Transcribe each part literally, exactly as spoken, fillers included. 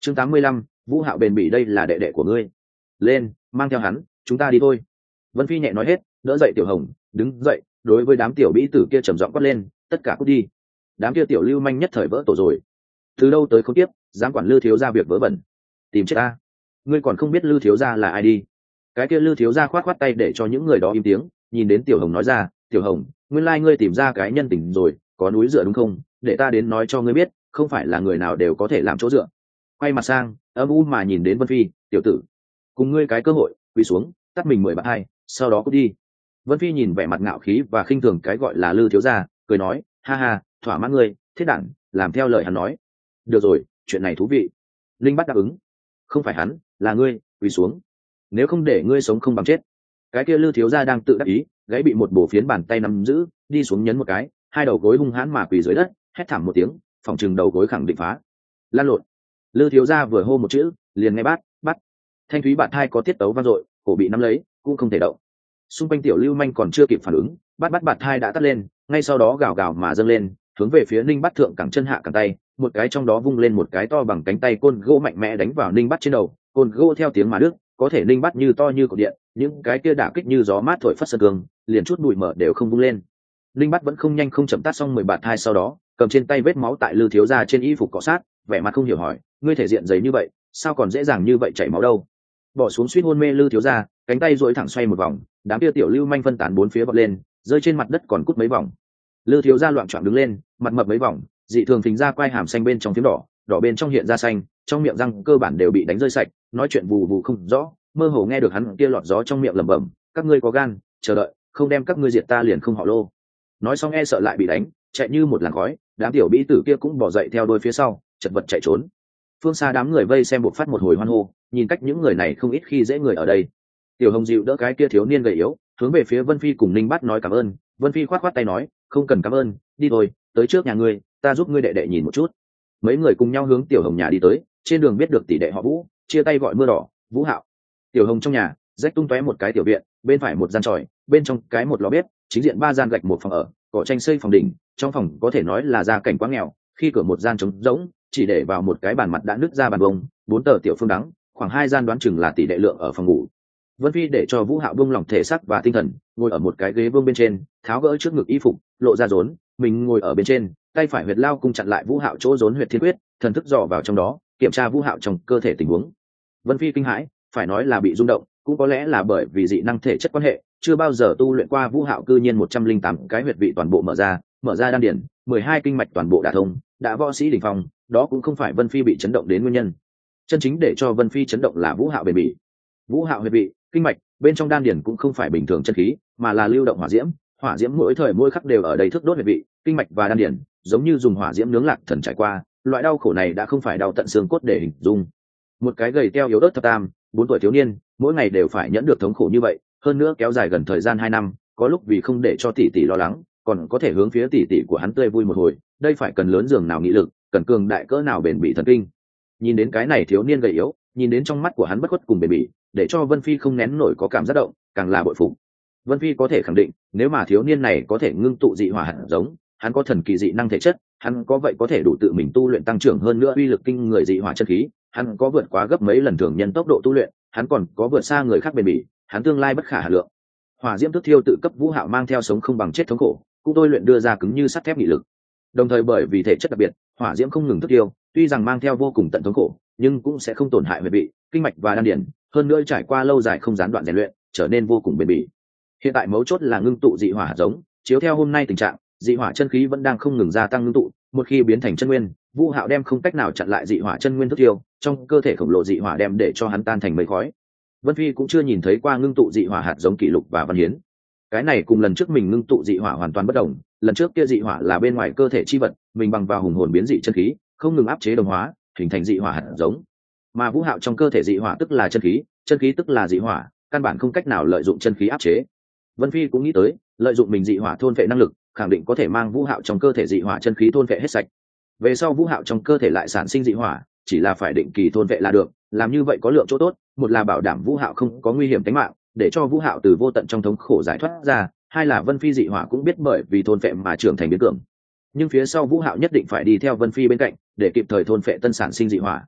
chương tám mươi lăm, Vũ Hạo bền bỉ, đây là đệ đệ của ngươi. Lên, mang theo hắn, chúng ta đi thôi. Vân Phi nhẹ nói hết, đỡ dậy Tiểu Hồng, đứng dậy, đối với đám tiểu bĩ tử kia trầm giọng quát lên, tất cả cút đi. Đám kia tiểu lưu manh nhất thời vỡ tổ rồi. Từ đâu tới không tiếp, dám quản Lư thiếu gia việc vớ vẩn. Tìm chết ta. Ngươi còn không biết Lư thiếu gia là ai đi. Cái kia Lư thiếu gia khoát khoát tay để cho những người đó im tiếng, nhìn đến Tiểu Hồng nói ra, Tiểu Hồng, nguyên lai ngươi tìm ra cái nhân tình rồi, có núi dựa đúng không? Để ta đến nói cho ngươi biết, không phải là người nào đều có thể làm chỗ dựa. Quay mặt sang, âm u mà nhìn đến Vân Phi, tiểu tử, cùng ngươi cái cơ hội, quỳ xuống, tắt mình mười bạt hai, sau đó cút đi. Vân Phi nhìn vẻ mặt ngạo khí và khinh thường cái gọi là Lư thiếu gia, cười nói, ha ha, thỏa mãn ngươi, thiết đản, làm theo lời hắn nói. Được rồi, chuyện này thú vị. Linh bắt đáp ứng. Không phải hắn, là ngươi, quỳ xuống. Nếu không để ngươi sống không bằng chết. Cái kia Lư thiếu gia đang tự đắc ý, gáy bị một bổ phiến bàn tay nắm giữ, đi xuống nhấn một cái, hai đầu gối hung hãn mà quỳ dưới đất, hét thảm một tiếng, phòng trừng đầu gối khẳng định phá. Lan lộn. Lư thiếu gia vừa hô một chữ, liền nghe bát, bắt. Thanh thúy bạt thai có tiết tấu vang dội, cổ bị nắm lấy, cũng không thể động. Xung quanh tiểu lưu manh còn chưa kịp phản ứng, bát bát bạt thai đã tắt lên, ngay sau đó gào gào mà dâng lên, hướng về phía Ninh Bát thượng cẳng chân hạ cẳng tay, một cái trong đó vung lên một cái to bằng cánh tay côn gỗ mạnh mẽ đánh vào Ninh Bát trên đầu, côn gỗ theo tiếng mà đứt, có thể Ninh Bát như to như cột điện, những cái kia đả kích như gió mát thổi phất sơn cương, liền chút bụi mờ đều không vung lên. Ninh Bát vẫn không nhanh không chậm tát xong mười bạt thai sau đó, cầm trên tay vết máu tại Lư thiếu gia trên y phục cọ sát, vẻ mặt không hiểu hỏi, ngươi thể diện dày như vậy, sao còn dễ dàng như vậy chảy máu đâu? Bỏ xuống suýt hôn mê Lư thiếu gia, cánh tay duỗi thẳng xoay một vòng, đám kia tiểu lưu manh phân tán bốn phía bật lên, rơi trên mặt đất còn cút mấy vòng. Lư thiếu gia loạn choạng đứng lên, mặt mập mấy vòng, dị thường phình ra quai hàm xanh bên trong phiếm đỏ, đỏ bên trong hiện ra xanh, trong miệng răng cơ bản đều bị đánh rơi sạch, nói chuyện vù vù không rõ, mơ hồ nghe được hắn kia lọt gió trong miệng lẩm bẩm, các ngươi có gan, chờ đợi, không đem các ngươi diệt ta liền không họ Lô. Nói xong e sợ lại bị đánh, chạy như một làn khói, đám tiểu bĩ tử kia cũng bỏ dậy theo đuôi phía sau, chật vật chạy trốn. Phương xa đám người vây xem buộc phát một hồi hoan hô, nhìn cách những người này không ít khi dễ người ở đây. Tiểu Hồng dịu đỡ cái kia thiếu niên gầy yếu, hướng về phía Vân Phi cùng Ninh Bát nói cảm ơn. Vân Phi khoát khoát tay nói, không cần cảm ơn, đi thôi, tới trước nhà ngươi, ta giúp ngươi đệ đệ nhìn một chút. Mấy người cùng nhau hướng Tiểu Hồng nhà đi tới, trên đường biết được tỷ đệ họ Vũ, chia tay gọi mưa đỏ, Vũ Hạo. Tiểu Hồng trong nhà, rách tung tóe một cái tiểu viện, bên phải một gian tròi, bên trong cái một lò bếp, chính diện ba gian gạch một phòng ở, cỏ tranh xây phòng đỉnh, trong phòng có thể nói là gia cảnh quá nghèo, khi cửa một gian trống rỗng, chỉ để vào một cái bàn mặt đã nứt ra bàn bông, bốn tờ tiểu phương đắng, khoảng hai gian đoán chừng là tỷ đệ lượng ở phòng ngủ. Vân Phi để cho Vũ Hạo buông lỏng thể xác và tinh thần, ngồi ở một cái ghế vương bên trên, tháo gỡ trước ngực y phục, lộ ra rốn, mình ngồi ở bên trên, tay phải huyệt lao cung chặn lại Vũ Hạo chỗ rốn huyệt thiên quyết, thần thức dò vào trong đó, kiểm tra Vũ Hạo trong cơ thể tình huống. Vân Phi kinh hãi, phải nói là bị rung động, cũng có lẽ là bởi vì dị năng thể chất quan hệ, chưa bao giờ tu luyện qua Vũ Hạo cư nhiên một trăm linh tám cái huyệt vị toàn bộ mở ra, mở ra đan điển, mười hai kinh mạch toàn bộ đả thông, đã võ sĩ đỉnh phong, đó cũng không phải Vân Phi bị chấn động đến nguyên nhân. Chân chính để cho Vân Phi chấn động là Vũ Hạo bền bỉ. Vũ Hạo huyệt vị, kinh mạch bên trong đan điển cũng không phải bình thường chân khí, mà là lưu động hỏa diễm, hỏa diễm mỗi thời mỗi khắc đều ở đây thức đốt huyệt vị, kinh mạch và đan điển, giống như dùng hỏa diễm nướng lạc thần trải qua, loại đau khổ này đã không phải đau tận xương cốt để hình dung. Một cái gầy teo yếu ớt thập tam, bốn tuổi thiếu niên, mỗi ngày đều phải nhẫn được thống khổ như vậy, hơn nữa kéo dài gần thời gian hai năm, có lúc vì không để cho tỷ tỷ lo lắng, còn có thể hướng phía tỷ tỷ của hắn tươi vui một hồi, đây phải cần lớn giường nào nghị lực, cần cường đại cỡ nào bền bỉ thần kinh. Nhìn đến cái này thiếu niên gầy yếu, nhìn đến trong mắt của hắn bất khuất cùng bền bỉ, để cho Vân Phi không nén nổi có cảm giác động, càng là bội phục. Vân Phi có thể khẳng định, nếu mà thiếu niên này có thể ngưng tụ dị hỏa hạt giống, hắn có thần kỳ dị năng thể chất, hắn có vậy có thể đủ tự mình tu luyện tăng trưởng hơn nữa uy lực kinh người dị hỏa chân khí, hắn có vượt quá gấp mấy lần thường nhân tốc độ tu luyện, hắn còn có vượt xa người khác bền bỉ, hắn tương lai bất khả hà lượng. Hỏa diễm tức thiêu tự cấp Vũ Hạo mang theo sống không bằng chết thống khổ, cũng tôi luyện đưa ra cứng như sắt thép nghị lực. Đồng thời bởi vì thể chất đặc biệt, hỏa diễm không ngừng tức thiêu, tuy rằng mang theo vô cùng tận thống khổ, nhưng cũng sẽ không tổn hại huyệt vị, kinh mạch và đan điển, hơn nữa trải qua lâu dài không gián đoạn rèn luyện, trở nên vô cùng bền bỉ. Hiện tại mấu chốt là ngưng tụ dị hỏa hạt giống, chiếu theo hôm nay tình trạng, dị hỏa chân khí vẫn đang không ngừng gia tăng ngưng tụ, một khi biến thành chân nguyên, Vũ Hạo đem không cách nào chặn lại dị hỏa chân nguyên tức thiêu, trong cơ thể khổng lồ dị hỏa đem để cho hắn tan thành mây khói. Vân Phi cũng chưa nhìn thấy qua ngưng tụ dị hỏa hạt giống kỷ lục và văn hiến. Cái này cùng lần trước mình ngưng tụ dị hỏa hoàn toàn bất đồng, lần trước kia dị hỏa là bên ngoài cơ thể chi vật, mình bằng vào hùng hồn biến dị chân khí, không ngừng áp chế đồng hóa, hình thành dị hỏa hạt giống. Mà Vũ Hạo trong cơ thể dị hỏa tức là chân khí, chân khí tức là dị hỏa, căn bản không cách nào lợi dụng chân khí áp chế. Vân Phi cũng nghĩ tới, lợi dụng mình dị hỏa thôn phệ năng lực, khẳng định có thể mang Vũ Hạo trong cơ thể dị hỏa chân khí thôn phệ hết sạch. Về sau Vũ Hạo trong cơ thể lại sản sinh dị hỏa, chỉ là phải định kỳ thôn phệ là được, làm như vậy có lượng chỗ tốt, một là bảo đảm Vũ Hạo không có nguy hiểm tính mạng, để cho Vũ Hạo từ vô tận trong thống khổ giải thoát ra, hai là Vân Phi dị hỏa cũng biết bởi vì thôn phệ mà trưởng thành biến cường. Nhưng phía sau Vũ Hạo nhất định phải đi theo Vân Phi bên cạnh, để kịp thời thôn phệ tân sản sinh dị hỏa.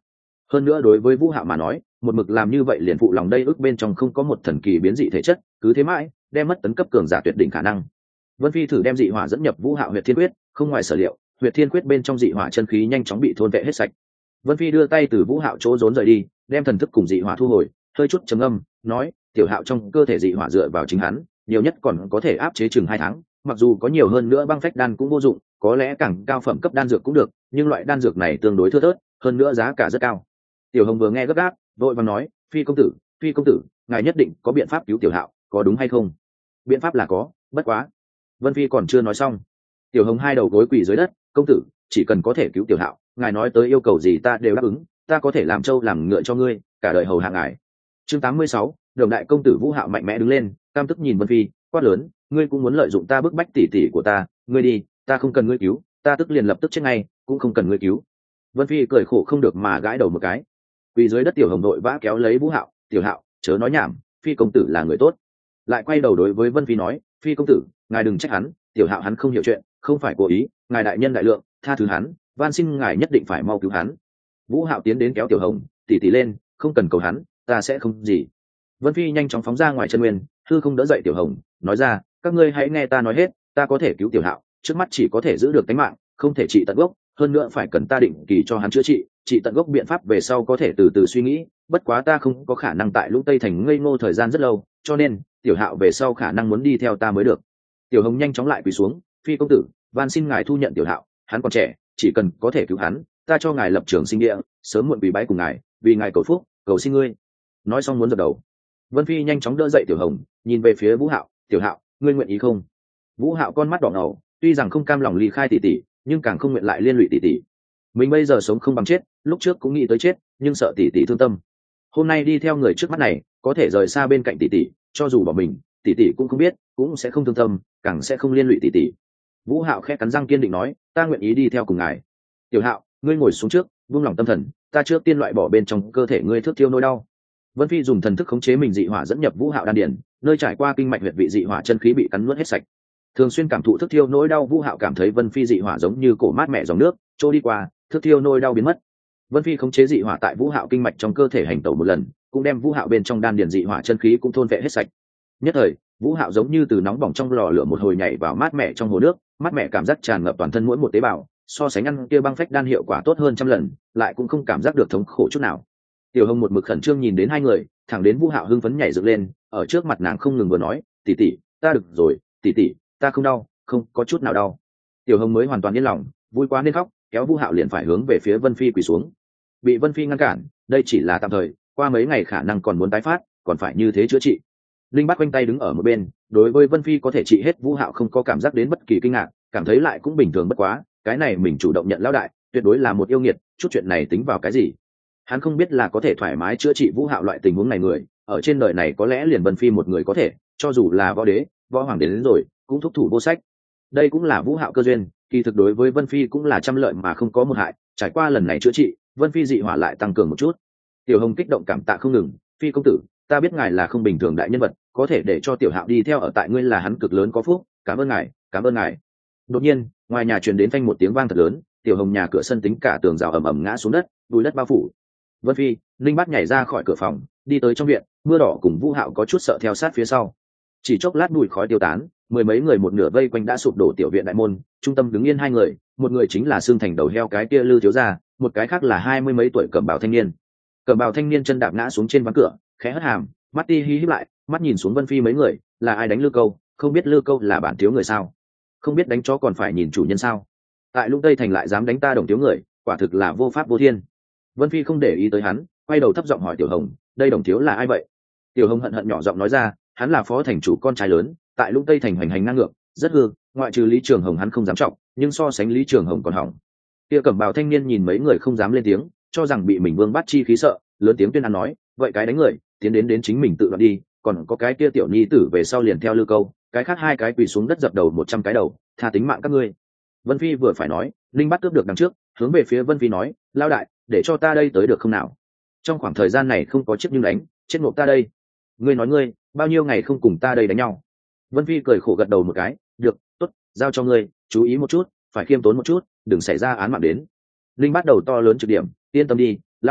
hơn nữa đối với Vũ Hạo mà nói, một mực làm như vậy liền phụ lòng đây ước bên trong không có một thần kỳ biến dị thể chất, cứ thế mãi đem mất tấn cấp cường giả tuyệt đỉnh khả năng. Vân Phi thử đem dị hỏa dẫn nhập Vũ Hạo huyệt thiên quyết, không ngoài sở liệu, huyệt thiên quyết bên trong dị hỏa chân khí nhanh chóng bị thôn vệ hết sạch. Vân Phi đưa tay từ Vũ Hạo chỗ rốn rời đi, đem thần thức cùng dị hỏa thu hồi, hơi chút trầm âm, nói: "Tiểu Hạo trong cơ thể dị hỏa dựa vào chính hắn, nhiều nhất còn có thể áp chế chừng hai tháng, mặc dù có nhiều hơn nữa băng phách đan cũng vô dụng, có lẽ càng cao phẩm cấp đan dược cũng được, nhưng loại đan dược này tương đối thưa thớt, hơn nữa giá cả rất cao." Tiểu Hồng vừa nghe gấp gáp, vội vàng nói: "Phi công tử, Phi công tử, ngài nhất định có biện pháp cứu Tiểu Hạo, có đúng hay không?" "Biện pháp là có, bất quá." Vân Phi còn chưa nói xong, Tiểu Hồng hai đầu gối quỳ dưới đất: "Công tử, chỉ cần có thể cứu Tiểu Hạo, ngài nói tới yêu cầu gì ta đều đáp ứng, ta có thể làm trâu làm ngựa cho ngươi, cả đời hầu hạ ngài." Chương tám mươi sáu, Đồng đại công tử Vũ Hạo mạnh mẽ đứng lên, cam tức nhìn Vân Phi, quát lớn: "Ngươi cũng muốn lợi dụng ta bức bách tỷ tỷ của ta, ngươi đi, ta không cần ngươi cứu, ta tức liền lập tức chết ngay, cũng không cần ngươi cứu." Vân Phi cười khổ không được mà gãi đầu một cái. Quỳ dưới đất Tiểu Hồng đội vã kéo lấy Vũ Hạo: "Tiểu Hạo, chớ nói nhảm, Phi công tử là người tốt." Lại quay đầu đối với Vân Phi nói: "Phi công tử, ngài đừng trách hắn, Tiểu Hạo hắn không hiểu chuyện, không phải cố ý, ngài đại nhân đại lượng, tha thứ hắn, van xin ngài nhất định phải mau cứu hắn." Vũ Hạo tiến đến kéo Tiểu Hồng: "Tỷ tỷ lên, không cần cầu hắn, ta sẽ không gì." Vân Phi nhanh chóng phóng ra ngoài chân nguyên, hư không đỡ dậy Tiểu Hồng, nói ra: "Các ngươi hãy nghe ta nói hết, ta có thể cứu Tiểu Hạo, trước mắt chỉ có thể giữ được tính mạng, không thể trị tận gốc, hơn nữa phải cần ta định kỳ cho hắn chữa trị, trị tận gốc biện pháp về sau có thể từ từ suy nghĩ, bất quá ta không có khả năng tại Lũng Tây Thành ngây ngô thời gian rất lâu, cho nên Tiểu Hạo về sau khả năng muốn đi theo ta mới được." Tiểu Hồng nhanh chóng lại quỳ xuống: "Phi công tử, van xin ngài thu nhận Tiểu Hạo, hắn còn trẻ, chỉ cần có thể cứu hắn, ta cho ngài lập trường sinh địa, sớm muộn quỳ bái cùng ngài, vì ngài cầu phúc, cầu xin ngươi." Nói xong muốn dập đầu. Vân Phi nhanh chóng đỡ dậy Tiểu Hồng, nhìn về phía Vũ Hạo: "Tiểu Hạo, ngươi nguyện ý không?" Vũ Hạo con mắt đỏ ngầu, tuy rằng không cam lòng ly khai tỷ tỷ, nhưng càng không nguyện lại liên lụy tỷ tỷ. Mình bây giờ sống không bằng chết, lúc trước cũng nghĩ tới chết, nhưng sợ tỷ tỷ thương tâm. Hôm nay đi theo người trước mắt này, có thể rời xa bên cạnh tỷ tỷ, cho dù bỏ mình, tỷ tỷ cũng không biết, cũng sẽ không thương tâm, càng sẽ không liên lụy tỷ tỷ. Vũ Hạo khẽ cắn răng kiên định nói: "Ta nguyện ý đi theo cùng ngài." "Tiểu Hạo, ngươi ngồi xuống trước, buông lòng tâm thần, ta trước tiên loại bỏ bên trong cơ thể ngươi thước thiêu nỗi đau." Vân Phi dùng thần thức khống chế mình dị hỏa dẫn nhập Vũ Hạo đan điền, nơi trải qua kinh mạch huyệt vị dị hỏa chân khí bị cắn nuốt hết sạch. Thường xuyên cảm thụ thức thiêu nỗi đau, Vũ Hạo cảm thấy Vân Phi dị hỏa giống như cổ mát mẻ dòng nước, trôi đi qua, thức thiêu nỗi đau biến mất. Vân Phi khống chế dị hỏa tại Vũ Hạo kinh mạch trong cơ thể hành tẩu một lần, cũng đem Vũ Hạo bên trong đan điền dị hỏa chân khí cũng thôn vệ hết sạch. Nhất thời, Vũ Hạo giống như từ nóng bỏng trong lò lửa một hồi nhảy vào mát mẻ trong hồ nước, mát mẻ cảm giác tràn ngập toàn thân mỗi một tế bào, so sánh ăn kia băng phách đan hiệu quả tốt hơn trăm lần, lại cũng không cảm giác được thống khổ chút nào. Tiểu Hồng một mực khẩn trương nhìn đến hai người, thẳng đến Vũ Hạo hưng phấn nhảy dựng lên, ở trước mặt nàng không ngừng vừa nói: "Tỷ tỷ, ta được rồi, tỷ tỷ, ta không đau, không có chút nào đau." Tiểu Hồng mới hoàn toàn yên lòng, vui quá nên khóc, kéo Vũ Hạo liền phải hướng về phía Vân Phi quỳ xuống. Bị Vân Phi ngăn cản: "Đây chỉ là tạm thời, qua mấy ngày khả năng còn muốn tái phát, còn phải như thế chữa trị." Linh Bát quanh tay đứng ở một bên, đối với Vân Phi có thể trị hết Vũ Hạo không có cảm giác đến bất kỳ kinh ngạc, cảm thấy lại cũng bình thường bất quá, cái này mình chủ động nhận lão đại, tuyệt đối là một yêu nghiệt, chút chuyện này tính vào cái gì? Hắn không biết là có thể thoải mái chữa trị Vũ Hạo loại tình huống này người, ở trên đời này có lẽ liền Vân Phi một người có thể, cho dù là võ đế, võ hoàng đến, đến rồi, cũng thúc thủ vô sách. Đây cũng là Vũ Hạo cơ duyên, kỳ thực đối với Vân Phi cũng là trăm lợi mà không có một hại, trải qua lần này chữa trị, Vân Phi dị hỏa lại tăng cường một chút. Tiểu Hồng kích động cảm tạ không ngừng: "Phi công tử, ta biết ngài là không bình thường đại nhân vật, có thể để cho Tiểu Hạo đi theo ở tại ngươi là hắn cực lớn có phúc, cảm ơn ngài, cảm ơn ngài." Đột nhiên, ngoài nhà truyền đến phanh một tiếng vang thật lớn, Tiểu Hồng nhà cửa sân tính cả tường rào ầm ầm ngã xuống đất, bùi đất bao phủ. Vân Phi, Linh Bát nhảy ra khỏi cửa phòng, đi tới trong viện, Mưa Đỏ cùng Vũ Hạo có chút sợ theo sát phía sau. Chỉ chốc lát bụi khói tiêu tán, mười mấy người một nửa vây quanh đã sụp đổ tiểu viện đại môn, trung tâm đứng yên hai người, một người chính là xương thành đầu heo cái kia Lư thiếu gia, một cái khác là hai mươi mấy tuổi cẩm bào thanh niên. Cẩm bào thanh niên chân đạp ngã xuống trên ván cửa, khẽ hất hàm, mắt ti hí híp lại, mắt nhìn xuống Vân Phi mấy người, là ai đánh Lư Câu, không biết Lư Câu là bản thiếu người sao? Không biết đánh chó còn phải nhìn chủ nhân sao? Tại Lũng Tây Thành lại dám đánh ta Đồng thiếu người, quả thực là vô pháp vô thiên. Vân Phi không để ý tới hắn, quay đầu thấp giọng hỏi Tiểu Hồng: "Đây Đồng thiếu là ai vậy?" Tiểu Hồng hận hận nhỏ giọng nói ra: "Hắn là phó thành chủ con trai lớn, tại Lũng Tây Thành hoành hành ngang ngược, rất hư, ngoại trừ Lý Trường Hồng hắn không dám trọng, nhưng so sánh Lý Trường Hồng còn hỏng." Kia cẩm bào thanh niên nhìn mấy người không dám lên tiếng, cho rằng bị mình Vương Bát chi khí sợ, lớn tiếng tuyên án nói: "Vậy cái đánh người, tiến đến đến chính mình tự đoạn đi, còn có cái kia tiểu nhi tử về sau liền theo Lư Câu, cái khác hai cái quỳ xuống đất dập đầu một trăm cái đầu, tha tính mạng các ngươi." Vân Phi vừa phải nói, Linh Bát cướp được đằng trước, hướng về phía Vân Phi nói: "Lao đại, để cho ta đây tới được không nào? Trong khoảng thời gian này không có chiếc nhưng đánh, chết ngộp ta đây. Ngươi nói ngươi, bao nhiêu ngày không cùng ta đây đánh nhau?" Vân Phi cười khổ gật đầu một cái: "Được, tốt, giao cho ngươi, chú ý một chút, phải khiêm tốn một chút, đừng xảy ra án mạng đến." Linh Bát đầu to lớn trực điểm: "Yên tâm đi, lão đại,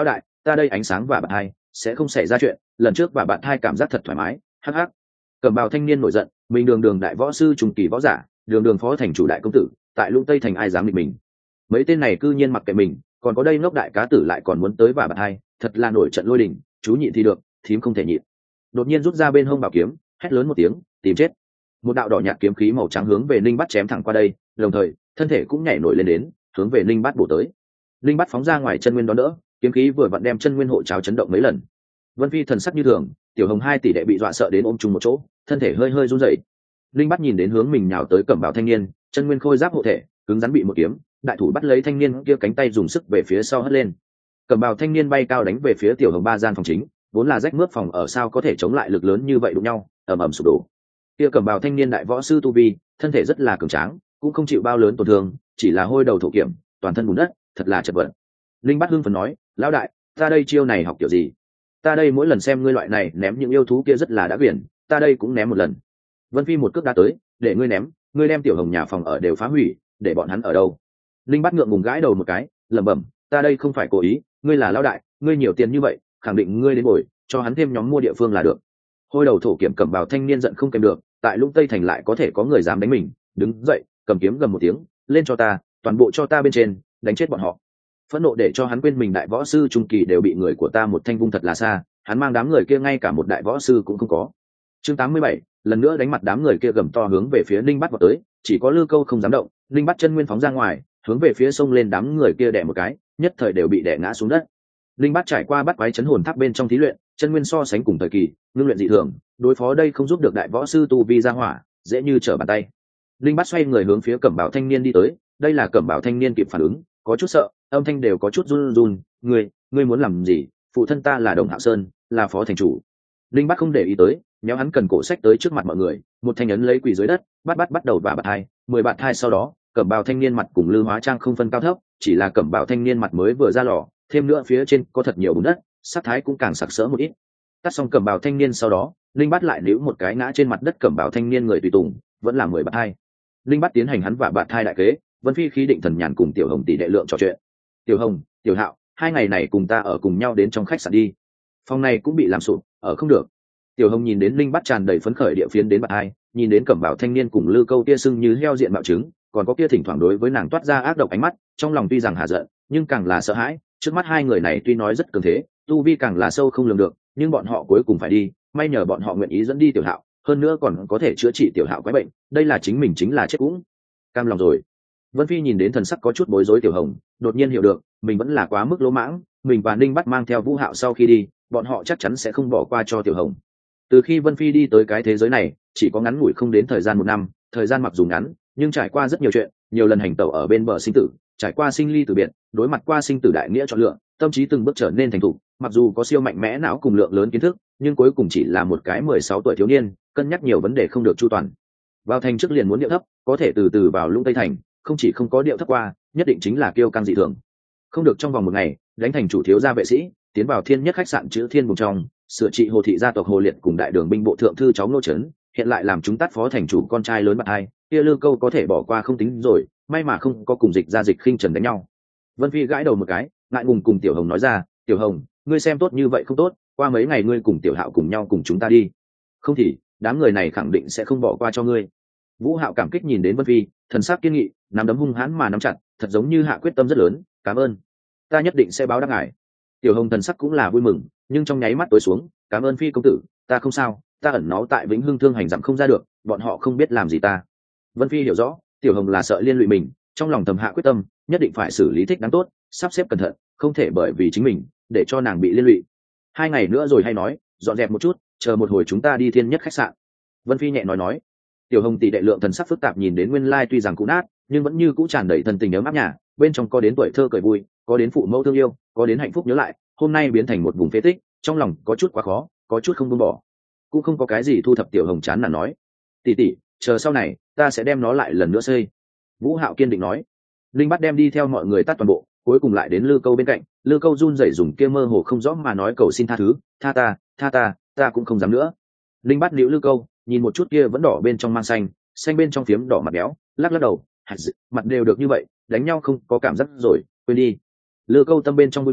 ta đây ánh sáng và bạn hai sẽ không xảy ra chuyện, lần trước và bạn hai cảm giác thật thoải mái. Hắc hắc. Cẩm bào thanh niên nổi giận, mình đường đường đại võ sư trung kỳ võ giả, đường đường phó thành chủ đại công tử, tại Lũng Tây thành ai dám địch mình. Mấy tên này cư nhiên mặc kệ mình, còn có đây ngốc đại cá tử lại còn muốn tới và bạn hai, thật là nổi trận lôi đình, chú nhịn thì được, thím không thể nhịn. Đột nhiên rút ra bên hông bảo kiếm, hét lớn một tiếng, tìm chết. Một đạo đỏ nhạt kiếm khí màu trắng hướng về Linh Bát chém thẳng qua đây, đồng thời thân thể cũng nhảy nổi lên đến, hướng về Linh Bát bổ tới. Linh Bát phóng ra ngoài chân nguyên đón đỡ, kiếm khí vừa vặn đem chân nguyên hộ cháo chấn động mấy lần. Vân Phi thần sắc như thường, Tiểu Hồng hai tỷ đệ bị dọa sợ đến ôm chung một chỗ, thân thể hơi hơi run rẩy. Linh Bát nhìn đến hướng mình nhào tới Cẩm Bào thanh niên, chân nguyên khôi giáp hộ thể, cứng rắn bị một kiếm, đại thủ bắt lấy thanh niên kia cánh tay dùng sức về phía sau hất lên. Cẩm Bào thanh niên bay cao đánh về phía Tiểu Hồng ba gian phòng chính, vốn là rách mướp phòng ở sao có thể chống lại lực lớn như vậy đụng nhau, ầm ầm sụp đổ. Kia Cẩm Bào thanh niên đại võ sư tu vi, thân thể rất là cường tráng, cũng không chịu bao lớn tổn thương, chỉ là hôi đầu thổ kiểm, toàn thân bùn đất, thật là chật vật. Linh Bát hưng phấn nói, lão đại, ta đây chiêu này học kiểu gì? Ta đây mỗi lần xem ngươi loại này ném những yêu thú kia rất là đã quyển, ta đây cũng ném một lần. Vân Phi một cước đá tới, để ngươi ném, ngươi đem Tiểu Hồng nhà phòng ở đều phá hủy, để bọn hắn ở đâu? Linh Bát ngượng ngùng gãi đầu một cái, lẩm bẩm, ta đây không phải cố ý, ngươi là lão đại, ngươi nhiều tiền như vậy, khẳng định ngươi đến bồi, cho hắn thêm nhóm mua địa phương là được. Hôi đầu thổ kiểm Cẩm Bào thanh niên giận không kèm được, tại Lũng Tây thành lại có thể có người dám đánh mình, đứng dậy, cầm kiếm gầm một tiếng, lên cho ta, toàn bộ cho ta bên trên, đánh chết bọn họ. Phẫn nộ để cho hắn quên mình đại võ sư trung kỳ đều bị người của ta một thanh vung thật là xa, hắn mang đám người kia ngay cả một đại võ sư cũng không có. Chương tám mươi bảy, lần nữa đánh mặt đám người kia gầm to hướng về phía Linh Bát vọt tới, chỉ có Lư Câu không dám động, Linh Bát chân nguyên phóng ra ngoài, hướng về phía sông lên đám người kia đè một cái, nhất thời đều bị đè ngã xuống đất. Linh Bát trải qua bắt quái chấn hồn tháp bên trong thí luyện, chân nguyên so sánh cùng thời kỳ, ngưng luyện dị thường, đối phó đây không giúp được đại võ sư tu vi ra hỏa, dễ như trở bàn tay. Linh Bát xoay người hướng phía Cẩm Bào thanh niên đi tới, đây là Cẩm Bào thanh niên kịp phản ứng, có chút sợ, âm thanh đều có chút run run, "Ngươi, ngươi muốn làm gì? Phụ thân ta là Đồng Hạo Sơn, là phó thành chủ." Linh Bát không để ý tới, méo hắn cần cổ sách tới trước mặt mọi người, một thanh ấn lấy quỳ dưới đất, bắt bắt bắt đầu và bạt hai, mười bạt hai sau đó, Cẩm Bào thanh niên mặt cùng Lư Hóa Trang không phân cao thấp, chỉ là Cẩm Bào thanh niên mặt mới vừa ra lò, thêm nữa phía trên có thật nhiều bùn đất, sắc thái cũng càng sặc sỡ một ít. Tắt xong Cẩm Bào thanh niên sau đó, Linh Bát lại níu một cái ngã trên mặt đất Cẩm Bào thanh niên người tùy tùng, vẫn là mười bạt hai. Linh Bát tiến hành hắn và bạt hai đại kế, Vân Phi khí định thần nhàn cùng Tiểu Hồng tỷ đệ lượng trò chuyện. "Tiểu Hồng, Tiểu Hạo, hai ngày này cùng ta ở cùng nhau đến trong khách sạn đi. Phòng này cũng bị làm sụp, ở không được." Tiểu Hồng nhìn đến Linh Bát tràn đầy phấn khởi địa phiến đến bạt hai, nhìn đến Cẩm Bào thanh niên cùng Lư Câu kia sưng như heo diện mạo trứng, còn có kia thỉnh thoảng đối với nàng toát ra ác độc ánh mắt, trong lòng tuy rằng hà giận, nhưng càng là sợ hãi, trước mắt hai người này tuy nói rất cường thế, tu vi càng là sâu không lường được, nhưng bọn họ cuối cùng phải đi, may nhờ bọn họ nguyện ý dẫn đi Tiểu Hạo, hơn nữa còn có thể chữa trị Tiểu Hạo quái bệnh, đây là chính mình chính là chết cũng cam lòng rồi. Vân Phi nhìn đến thần sắc có chút bối rối Tiểu Hồng, đột nhiên hiểu được, mình vẫn là quá mức lỗ mãng, mình và Ninh Bát mang theo Vũ Hạo sau khi đi, bọn họ chắc chắn sẽ không bỏ qua cho Tiểu Hồng. Từ khi Vân Phi đi tới cái thế giới này, chỉ có ngắn ngủi không đến thời gian một năm, thời gian mặc dù ngắn, nhưng trải qua rất nhiều chuyện, nhiều lần hành tẩu ở bên bờ sinh tử, trải qua sinh ly tử biệt, đối mặt qua sinh tử đại nghĩa chọn lựa, tâm trí từng bước trở nên thành thục, mặc dù có siêu mạnh mẽ não cùng lượng lớn kiến thức, nhưng cuối cùng chỉ là một cái mười sáu tuổi thiếu niên, cân nhắc nhiều vấn đề không được chu toàn. Vào thành trước liền muốn điệu thấp, có thể từ từ vào Lũng Tây thành, không chỉ không có điệu thấp qua, nhất định chính là kiêu căng dị thường. Không được trong vòng một ngày, đánh thành chủ thiếu gia vệ sĩ, tiến vào thiên nhất khách sạn chữ Thiên vùng trong, sửa trị Hồ thị gia tộc Hồ Liệt cùng đại đường binh bộ thượng thư cháu Nô Trấn, hiện lại làm chúng tắt phó thành chủ con trai lớn bạc hai, kia Lư Câu có thể bỏ qua không tính rồi, may mà không có cùng Dịch ra Dịch khinh trần đánh nhau. Vân Phi gãi đầu một cái, ngại ngùng cùng Tiểu Hồng nói ra, "Tiểu Hồng, ngươi xem tốt như vậy không tốt, qua mấy ngày ngươi cùng Tiểu Hạo cùng nhau cùng chúng ta đi, không thì đám người này khẳng định sẽ không bỏ qua cho ngươi." Vũ Hạo cảm kích nhìn đến Vân Phi, thần sắc kiên nghị, nắm đấm hung hãn mà nắm chặt, thật giống như hạ quyết tâm rất lớn, "Cảm ơn, ta nhất định sẽ báo đáp ngài." Tiểu Hồng thần sắc cũng là vui mừng, nhưng trong nháy mắt tối xuống, "Cảm ơn Phi công tử, ta không sao, ta ẩn náu tại Vĩnh Hưng thương hành dặm không ra được, bọn họ không biết làm gì ta." Vân Phi hiểu rõ, Tiểu Hồng là sợ liên lụy mình, trong lòng thầm hạ quyết tâm, nhất định phải xử lý thích đáng tốt, sắp xếp cẩn thận, không thể bởi vì chính mình để cho nàng bị liên lụy. Hai ngày nữa rồi hay nói, dọn dẹp một chút, chờ một hồi chúng ta đi thiên nhất khách sạn. Vân Phi nhẹ nói nói. Tiểu Hồng tỷ đệ lượng thần sắc phức tạp nhìn đến nguyên lai tuy rằng cũ nát, nhưng vẫn như cũ tràn đầy thần tình ấm áp nhà, bên trong có đến tuổi thơ cười vui, có đến phụ mẫu thương yêu, có đến hạnh phúc nhớ lại, hôm nay biến thành một vùng phế tích, trong lòng có chút quá khó, có chút không buông bỏ. Cũng không có cái gì thu thập. Tiểu Hồng chán nản nói, "Tỷ tỷ, chờ sau này, ta sẽ đem nó lại lần nữa xây." Vũ Hạo kiên định nói. Linh Bát đem đi theo mọi người tắt toàn bộ, cuối cùng lại đến Lư Câu bên cạnh, Lư Câu run rẩy dùng kia mơ hồ không rõ mà nói cầu xin tha thứ, "Tha ta, tha ta, ta cũng không dám nữa." Linh Bát níu Lư Câu, nhìn một chút kia vẫn đỏ bên trong mang xanh, xanh bên trong phiếm đỏ mặt béo, lắc lắc đầu, mặt đều được như vậy, đánh nhau không có cảm giác rồi, quên đi. Lư Câu tâm bên trong vui mừng,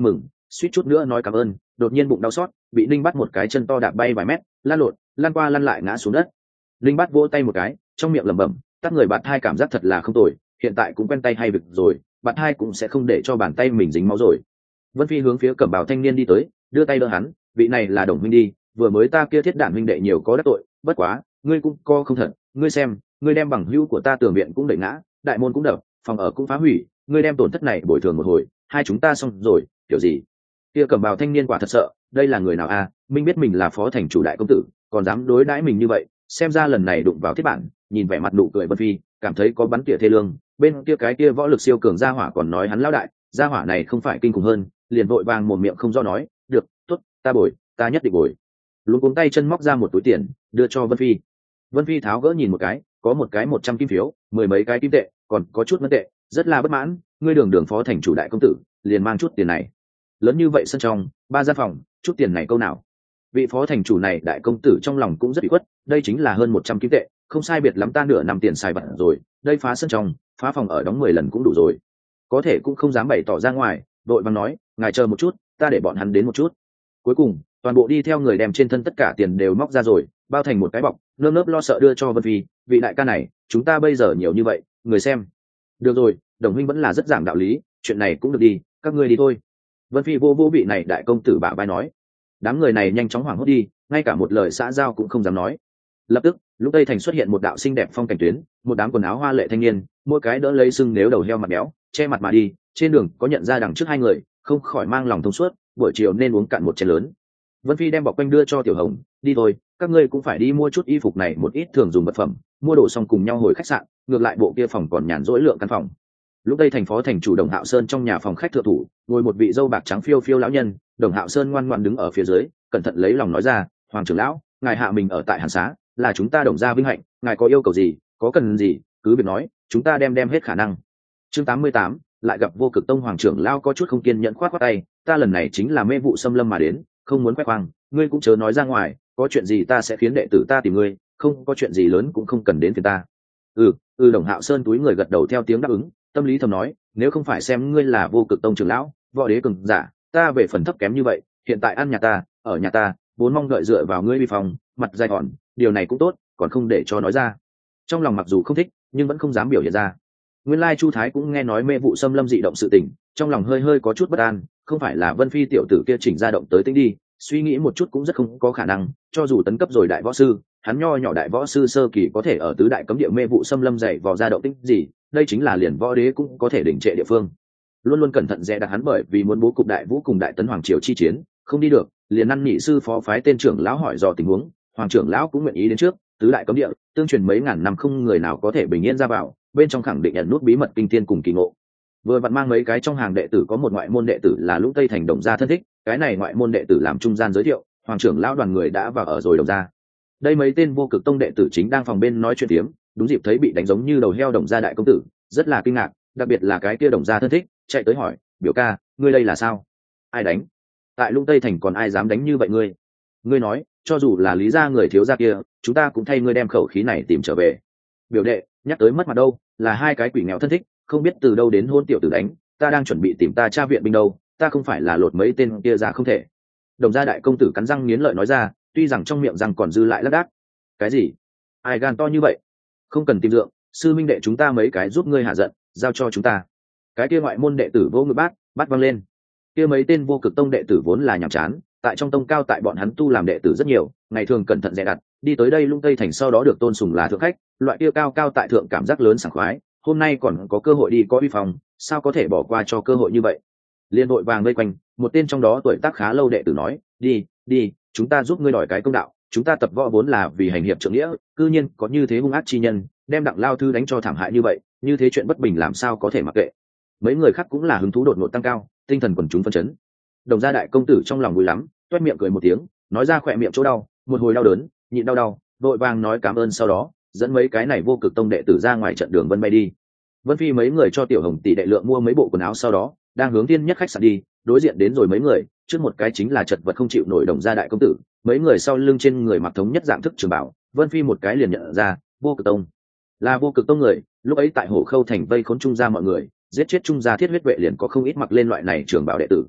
suýt chút nữa nói cảm ơn, đột nhiên bụng đau xót, bị Linh bắt một cái chân to đạp bay vài mét, lăn lộn, lăn qua lăn lại ngã xuống đất. Linh bắt vỗ tay một cái, trong miệng lẩm bẩm, tắt người bạn hai cảm giác thật là không tồi, hiện tại cũng quen tay hay việc rồi, bạn hai cũng sẽ không để cho bàn tay mình dính máu rồi. Vân Phi hướng phía cẩm bào thanh niên đi tới, đưa tay đỡ hắn, vị này là Đồng huynh đi, vừa mới ta kia thiết đản huynh đệ nhiều có đắc tội, bất quá, ngươi cũng co không thật, ngươi xem, ngươi đem bằng hữu của ta tường viện cũng đẩy ngã, đại môn cũng đập, phòng ở cũng phá hủy, ngươi đem tổn thất này bồi thường một hồi, hai chúng ta xong rồi, kiểu gì? Kia cẩm bào thanh niên quả thật sợ, đây là người nào a? À? Minh biết mình là phó thành chủ đại công tử, còn dám đối đãi mình như vậy, xem ra lần này đụng vào thiết bản, nhìn vẻ mặt nụ cười Vân Phi, cảm thấy có bắn tỉa thê lương, bên kia cái kia võ lực siêu cường gia hỏa còn nói hắn lão đại, gia hỏa này không phải kinh khủng hơn, liền vội vàng một miệng không do nói, được, tốt, ta bồi, ta nhất định bồi. Luôn cuống tay chân móc ra một túi tiền, đưa cho Vân Phi. Vân Phi tháo gỡ nhìn một cái, có một cái một trăm kim phiếu, mười mấy cái kim tệ, còn có chút ngân tệ, rất là bất mãn, ngươi đường đường phó thành chủ đại công tử, liền mang chút tiền này. Lớn như vậy sân trong, ba gian phòng, chút tiền này câu nào? Vị phó thành chủ này đại công tử trong lòng cũng rất bị khuất, đây chính là hơn một trăm kim tệ, không sai biệt lắm ta nửa năm tiền xài vặt rồi, đây phá sân trong, phá phòng ở đóng mười lần cũng đủ rồi. Có thể cũng không dám bày tỏ ra ngoài, đội vàng nói, ngài chờ một chút, ta để bọn hắn đến một chút. Cuối cùng, toàn bộ đi theo người đem trên thân tất cả tiền đều móc ra rồi, bao thành một cái bọc, nơm nớp lo sợ đưa cho Vân Phi, vị đại ca này, chúng ta bây giờ nhiều như vậy, người xem. Được rồi, Đồng huynh vẫn là rất giảng đạo lý, chuyện này cũng được đi, các ngươi đi thôi. Vân Phi vô vô vị này đại công tử bả vai nói. Đám người này nhanh chóng hoảng hốt đi, ngay cả một lời xã giao cũng không dám nói. Lập tức, lúc Tây Thành xuất hiện một đạo xinh đẹp phong cảnh tuyến, một đám quần áo hoa lệ thanh niên, mỗi cái đỡ lấy sưng nếu đầu heo mặt béo, che mặt mà đi, trên đường có nhận ra đằng trước hai người, không khỏi mang lòng thông suốt, buổi chiều nên uống cạn một chén lớn. Vân Phi đem bọc quanh đưa cho Tiểu Hồng, đi thôi, các ngươi cũng phải đi mua chút y phục này một ít thường dùng vật phẩm, mua đồ xong cùng nhau hồi khách sạn, ngược lại bộ kia phòng còn nhàn rỗi lượng căn phòng. Lúc đây thành phó thành chủ Đồng Hạo Sơn trong nhà phòng khách thượng thủ, ngồi một vị dâu bạc trắng phiêu phiêu lão nhân, Đồng Hạo Sơn ngoan ngoãn đứng ở phía dưới, cẩn thận lấy lòng nói ra, hoàng trưởng lão, ngài hạ mình ở tại Hàn Xá, là chúng ta Đồng gia vinh hạnh, ngài có yêu cầu gì, có cần gì, cứ việc nói, chúng ta đem đem hết khả năng. Chương tám mươi tám, lại gặp Vô Cực Tông hoàng trưởng lão có chút không kiên nhẫn khoát khoát tay, ta lần này chính là mê vụ xâm lâm mà đến, không muốn khoe khoang, ngươi cũng chớ nói ra ngoài, có chuyện gì ta sẽ khiến đệ tử ta tìm ngươi, không có chuyện gì lớn cũng không cần đến phiền ta. Ừ, ừ Đồng Hạo Sơn túi người gật đầu theo tiếng đáp ứng, tâm lý thầm nói, nếu không phải xem ngươi là Vô Cực Tông trưởng lão, võ đế cường giả, ta về phần thấp kém như vậy, hiện tại ăn nhà ta, ở nhà ta, vốn mong đợi dựa vào ngươi vi phòng, mặt dài hòn, điều này cũng tốt, còn không để cho nói ra. Trong lòng mặc dù không thích, nhưng vẫn không dám biểu hiện ra. Nguyên lai Chu Thái cũng nghe nói mê vụ xâm lâm dị động sự tình, trong lòng hơi hơi có chút bất an, không phải là Vân Phi tiểu tử kia chỉnh ra động tới tính đi, suy nghĩ một chút cũng rất không có khả năng, cho dù tấn cấp rồi đại võ sư, hắn nho nhỏ đại võ sư sơ kỳ có thể ở tứ đại cấm địa mê vụ xâm lâm dày vò ra động tích gì, đây chính là liền võ đế cũng có thể đỉnh trệ địa phương. Luôn luôn cẩn thận dè đặt hắn bởi vì muốn bố cục đại vũ cùng đại tấn hoàng triều chi chiến, không đi được, liền năn nỉ sư phó phái tên trưởng lão hỏi dò tình huống, hoàng trưởng lão cũng nguyện ý đến trước, tứ đại cấm địa, tương truyền mấy ngàn năm không người nào có thể bình yên ra vào, bên trong khẳng định nhận nút bí mật kinh thiên cùng kỳ ngộ. Vừa vặn mang mấy cái trong hàng đệ tử có một ngoại môn đệ tử là Lũng Tây Thành Đồng gia thân thích, cái này ngoại môn đệ tử làm trung gian giới thiệu, hoàng trưởng lão đoàn người đã vào ở rồi Đồng gia. Đây mấy tên Vô Cực Tông đệ tử chính đang phòng bên nói chuyện tiếm, đúng dịp thấy bị đánh giống như đầu heo Đồng gia đại công tử, rất là kinh ngạc, đặc biệt là cái kia Đồng gia thân thích, chạy tới hỏi, biểu ca, ngươi đây là sao? Ai đánh? Tại Lũng Tây Thành còn ai dám đánh như vậy ngươi? Ngươi nói, cho dù là Lý gia người thiếu gia kia, chúng ta cũng thay ngươi đem khẩu khí này tìm trở về. Biểu đệ, nhắc tới mất mặt đâu, là hai cái quỷ nghèo thân thích, không biết từ đâu đến hôn tiểu tử đánh, ta đang chuẩn bị tìm ta tra viện binh đâu, ta không phải là lột mấy tên kia ra không thể. Đồng gia đại công tử cắn răng nghiến lợi nói ra, tuy rằng trong miệng răng còn dư lại lác đác. Cái gì? Ai gan to như vậy? Không cần tìm dượng, sư minh đệ chúng ta mấy cái giúp ngươi hạ giận, giao cho chúng ta. Cái kia ngoại môn đệ tử vỗ ngực bát, bát văng lên. Kia mấy tên Vô Cực Tông đệ tử vốn là nhàm chán, tại trong tông cao tại bọn hắn tu làm đệ tử rất nhiều, ngày thường cẩn thận dè đặt, đi tới đây Lũng Tây Thành sau đó được tôn sùng là thượng khách, loại kia cao cao tại thượng cảm giác lớn sảng khoái, hôm nay còn có cơ hội đi có uy phong, sao có thể bỏ qua cho cơ hội như vậy. Liên đội vàng vây quanh, một tên trong đó tuổi tác khá lâu đệ tử nói, đi đi, chúng ta giúp ngươi đòi cái công đạo, chúng ta tập võ vốn là vì hành hiệp trượng nghĩa, cư nhiên có như thế hung ác chi nhân, đem Đặng lao thư đánh cho thảm hại như vậy, như thế chuyện bất bình làm sao có thể mặc kệ. Mấy người khác cũng là hứng thú đột ngột tăng cao, tinh thần quần chúng phân chấn. Đồng gia đại công tử trong lòng vui lắm, toét miệng cười một tiếng, nói ra khỏe miệng chỗ đau, một hồi đau đớn, nhịn đau đau, vội vàng nói cảm ơn sau đó, dẫn mấy cái này Vô Cực Tông đệ tử ra ngoài trận đường vân bay đi. Vân Phi mấy người cho Tiểu Hồng tỷ đệ lượng mua mấy bộ quần áo sau đó, đang hướng tiên nhất khách sạn đi, đối diện đến rồi mấy người, trước một cái chính là chật vật không chịu nổi Đồng gia đại công tử, mấy người sau lưng trên người mặc thống nhất dạng thức trường bảo, Vân Phi một cái liền nhận ra, Vô Cực Tông. Là Vô Cực Tông người, lúc ấy tại Hổ Khâu thành vây khốn Trung gia mọi người, giết chết Trung gia thiết huyết vệ liền có không ít mặc lên loại này trường bảo đệ tử.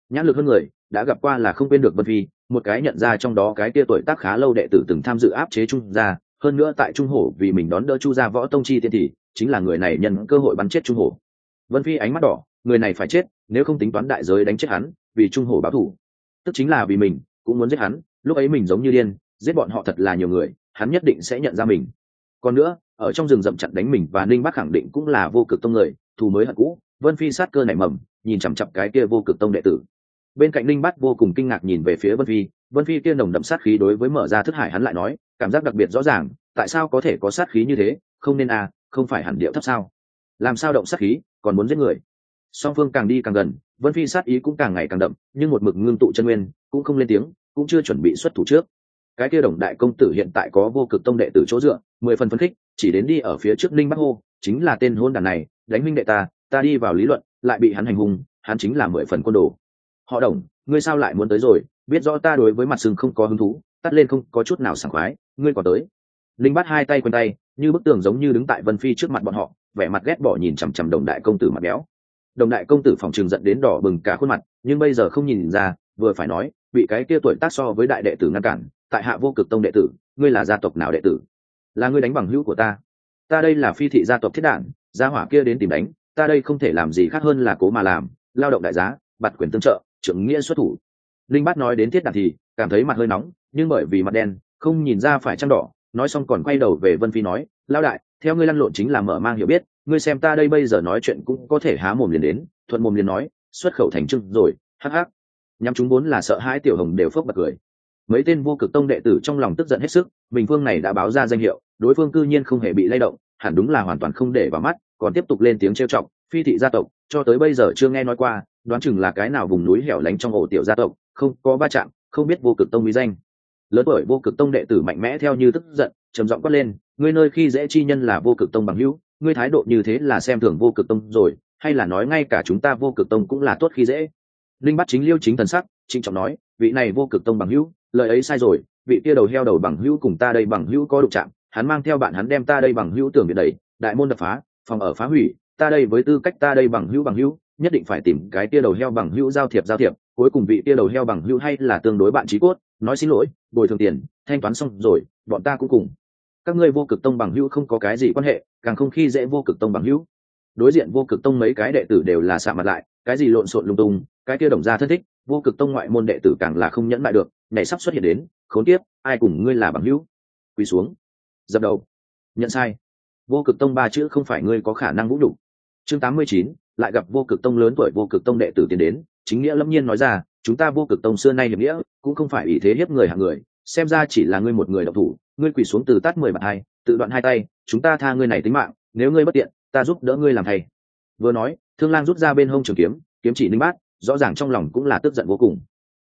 nhãn lực hơn người, đã gặp qua là không quên được Vân Phi, một cái nhận ra trong đó cái kia tuổi tác khá lâu đệ tử từng tham dự áp chế Trung gia, hơn nữa tại Trung Hổ vì mình đón đỡ Chu gia võ tông chi tiên thì chính là người này nhân cơ hội bắn chết Trung Hổ. Vân Phi ánh mắt đỏ, người này phải chết, nếu không tính toán đại giới đánh chết hắn, vì Trung Hổ báo thù, tức chính là vì mình, cũng muốn giết hắn, lúc ấy mình giống như điên, giết bọn họ thật là nhiều người, hắn nhất định sẽ nhận ra mình. Còn nữa, ở trong rừng rậm chặn đánh mình và Ninh Bắc khẳng định cũng là vô cực tông người, thù mới hận cũ. Vân Phi sát cơ nảy mầm, nhìn chằm chằm cái kia vô cực tông đệ tử. Bên cạnh Ninh Bắc vô cùng kinh ngạc nhìn về phía Vân Phi, Vân Phi kia nồng đậm sát khí đối với mở ra thức hải hắn lại nói, cảm giác đặc biệt rõ ràng, tại sao có thể có sát khí như thế, không nên à, không phải hẳn điệu thấp sao? Làm sao động sát khí, còn muốn giết người? Song phương càng đi càng gần, Vân Phi sát ý cũng càng ngày càng đậm, nhưng một mực ngưng tụ chân nguyên, cũng không lên tiếng, cũng chưa chuẩn bị xuất thủ trước. Cái kia Đồng đại công tử hiện tại có vô cực tông đệ tử chỗ dựa, mười phần phấn khích, chỉ đến đi ở phía trước Ninh Bắc hô, chính là tên hôn đàn này, đánh minh đệ ta, ta đi vào lý luận, lại bị hắn hành hung, hắn chính là mười phần côn đồ. Họ Đồng, ngươi sao lại muốn tới rồi? Biết rõ ta đối với mặt sừng không có hứng thú, tắt lên không có chút nào sảng khoái, ngươi còn tới? Ninh Bắc hai tay quanh tay, như bức tường giống như đứng tại Vân Phi trước mặt bọn họ, vẻ mặt ghét bỏ nhìn chằm chằm Đồng đại công tử mặt béo. Đồng đại công tử phòng trường giận đến đỏ bừng cả khuôn mặt, nhưng bây giờ không nhìn ra, vừa phải nói, bị cái kia tuổi tác so với đại đệ tử ngăn cản, tại hạ vô cực tông đệ tử, ngươi là gia tộc nào đệ tử? Là ngươi đánh bằng hữu của ta? Ta đây là Phi thị gia tộc thiết đản, gia hỏa kia đến tìm đánh, ta đây không thể làm gì khác hơn là cố mà làm, lao động đại giá, bạt quyền tương trợ, trưởng nghĩa xuất thủ. Linh Bát nói đến thiết đản thì cảm thấy mặt hơi nóng, nhưng bởi vì mặt đen, không nhìn ra phải trăng đỏ, nói xong còn quay đầu về Vân Phi nói, lao đại, theo ngươi lăn lộn chính là mở mang hiểu biết, ngươi xem ta đây bây giờ nói chuyện cũng có thể há mồm liền đến, thuận mồm liền nói, xuất khẩu thành trưng rồi, hắc hắc. Nhắm chúng vốn là sợ hãi tiểu hồng đều phốc bật cười. Mấy tên vô cực tông đệ tử trong lòng tức giận hết sức, mình phương này đã báo ra danh hiệu, đối phương cư nhiên không hề bị lay động, hẳn đúng là hoàn toàn không để vào mắt, còn tiếp tục lên tiếng trêu chọc, Phi thị gia tộc, cho tới bây giờ chưa nghe nói qua, đoán chừng là cái nào vùng núi hẻo lánh trong ổ tiểu gia tộc, không có va chạm, không biết vô cực tông uy danh. Lớn tuổi vô cực tông đệ tử mạnh mẽ theo như tức giận, trầm giọng quát lên, ngươi nơi khi dễ chi nhân là vô cực tông bằng hữu, ngươi thái độ như thế là xem thường vô cực tông rồi, hay là nói ngay cả chúng ta vô cực tông cũng là tốt khi dễ? Linh Bát chính liêu chính thần sắc, trịnh trọng nói, vị này vô cực tông bằng hữu, lời ấy sai rồi, vị kia đầu heo đầu bằng hữu cùng ta đây bằng hữu có đụng chạm, hắn mang theo bạn hắn đem ta đây bằng hữu tưởng bị đẩy, đại môn đập phá, phòng ở phá hủy, ta đây với tư cách ta đây bằng hữu bằng hữu, nhất định phải tìm cái kia đầu heo bằng hữu giao thiệp giao thiệp, cuối cùng vị kia đầu heo bằng hữu hay là tương đối bạn chí cốt, nói xin lỗi, bồi thường tiền, thanh toán xong rồi, bọn ta cũng cùng. Các ngươi vô cực tông bằng hữu không có cái gì quan hệ, càng không khi dễ vô cực tông bằng hữu. Đối diện vô cực tông mấy cái đệ tử đều là sạm mặt lại, cái gì lộn xộn lung tung, cái kia đồng gia thân thích, vô cực tông ngoại môn đệ tử càng là không nhẫn lại được, nhảy sắp xuất hiện đến, khốn kiếp, ai cùng ngươi là bằng hữu? Quỳ xuống, dập đầu, nhận sai. Vô cực tông ba chữ không phải ngươi có khả năng vũ đủ. Chương tám mươi chín, lại gặp vô cực tông lớn tuổi vô cực tông đệ tử tiến đến, chính nghĩa lâm nhiên nói ra, chúng ta vô cực tông xưa nay hiệp nghĩa, cũng không phải ý thế hiếp người hạng người, xem ra chỉ là ngươi một người động thủ, ngươi quỳ xuống từ tát mười bạt hai, tự đoạn hai tay, chúng ta tha ngươi này tính mạng, nếu ngươi bất tiện, ta giúp đỡ ngươi làm thầy. Vừa nói, Thương Lang rút ra bên hông trường kiếm, kiếm chỉ Linh Bát, rõ ràng trong lòng cũng là tức giận vô cùng.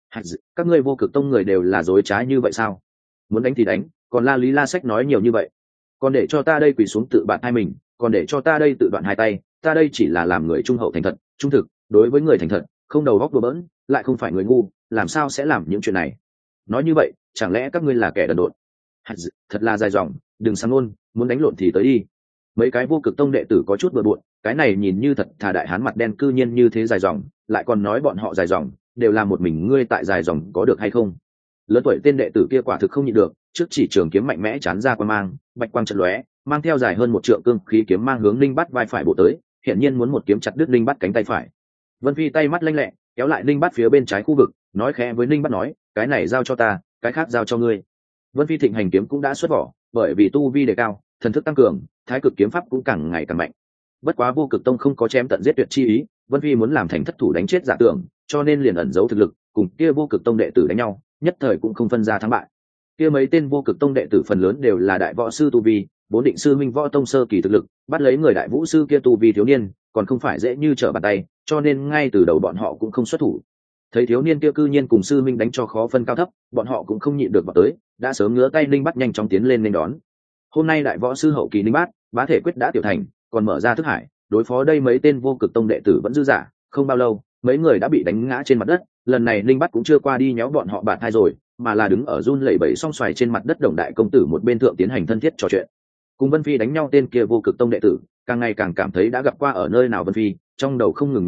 Các ngươi vô cực tông người đều là dối trá như vậy sao? Muốn đánh thì đánh, còn La Lý La Sách nói nhiều như vậy, còn để cho ta đây quỳ xuống tự bạt hai mình, còn để cho ta đây tự đoạn hai tay, ta đây chỉ là làm người trung hậu thành thật, trung thực, đối với người thành thật, không đầu góc đùa bỡn, lại không phải người ngu, làm sao sẽ làm những chuyện này? Nói như vậy, chẳng lẽ các ngươi là kẻ đần độn? Thật là dài dòng, đừng sang luôn, muốn đánh lộn thì tới đi. Mấy cái vô cực tông đệ tử có chút bừa bộn, cái này nhìn như thật thà đại hán mặt đen cư nhiên như thế dài dòng, lại còn nói bọn họ dài dòng, đều là một mình ngươi tại dài dòng có được hay không? Lớn tuổi tên đệ tử kia quả thực không nhịn được, trước chỉ trường kiếm mạnh mẽ chán ra qua mang, bạch quang trận lóe, mang theo dài hơn một trượng cương khí kiếm mang hướng Linh Bát vai phải bổ tới, hiện nhiên muốn một kiếm chặt đứt Linh Bát cánh tay phải. Vân Phi tay mắt lanh lẹ, kéo lại Linh Bát phía bên trái khu vực, nói khẽ với Linh Bát nói, cái này giao cho ta, cái khác giao cho ngươi. Vân Phi thịnh hành kiếm cũng đã xuất vỏ, bởi vì tu vi đề cao, thần thức tăng cường, thái cực kiếm pháp cũng càng ngày càng mạnh. Bất quá vô cực tông không có chém tận giết tuyệt chi ý, Vân Phi muốn làm thành thất thủ đánh chết giả tưởng, cho nên liền ẩn giấu thực lực, cùng kia vô cực tông đệ tử đánh nhau, nhất thời cũng không phân ra thắng bại. Kia mấy tên vô cực tông đệ tử phần lớn đều là đại võ sư tu vi, vốn định sư minh võ tông sơ kỳ thực lực, bắt lấy người đại vũ sư kia tu vi thiếu niên, còn không phải dễ như trở bàn tay, cho nên ngay từ đầu bọn họ cũng không xuất thủ. Thấy thiếu niên kia cư nhiên cùng sư minh đánh cho khó phân cao thấp, bọn họ cũng không nhịn được vào tới, đã sớm ngứa tay Linh Bát nhanh chóng tiến lên nên đón. Hôm nay đại võ sư hậu kỳ Linh Bát, bá thể quyết đã tiểu thành, còn mở ra thức hải, đối phó đây mấy tên vô cực tông đệ tử vẫn dư giả, không bao lâu, mấy người đã bị đánh ngã trên mặt đất, lần này Linh Bát cũng chưa qua đi nhéo bọn họ bạt hai rồi, mà là đứng ở run lẩy bẩy song xoài trên mặt đất Đồng đại công tử một bên thượng tiến hành thân thiết trò chuyện. Cùng Vân Phi đánh nhau tên kia vô cực tông đệ tử, càng ngày càng cảm thấy đã gặp qua ở nơi nào Vân Phi, trong đầu không ngừng nhớ lại,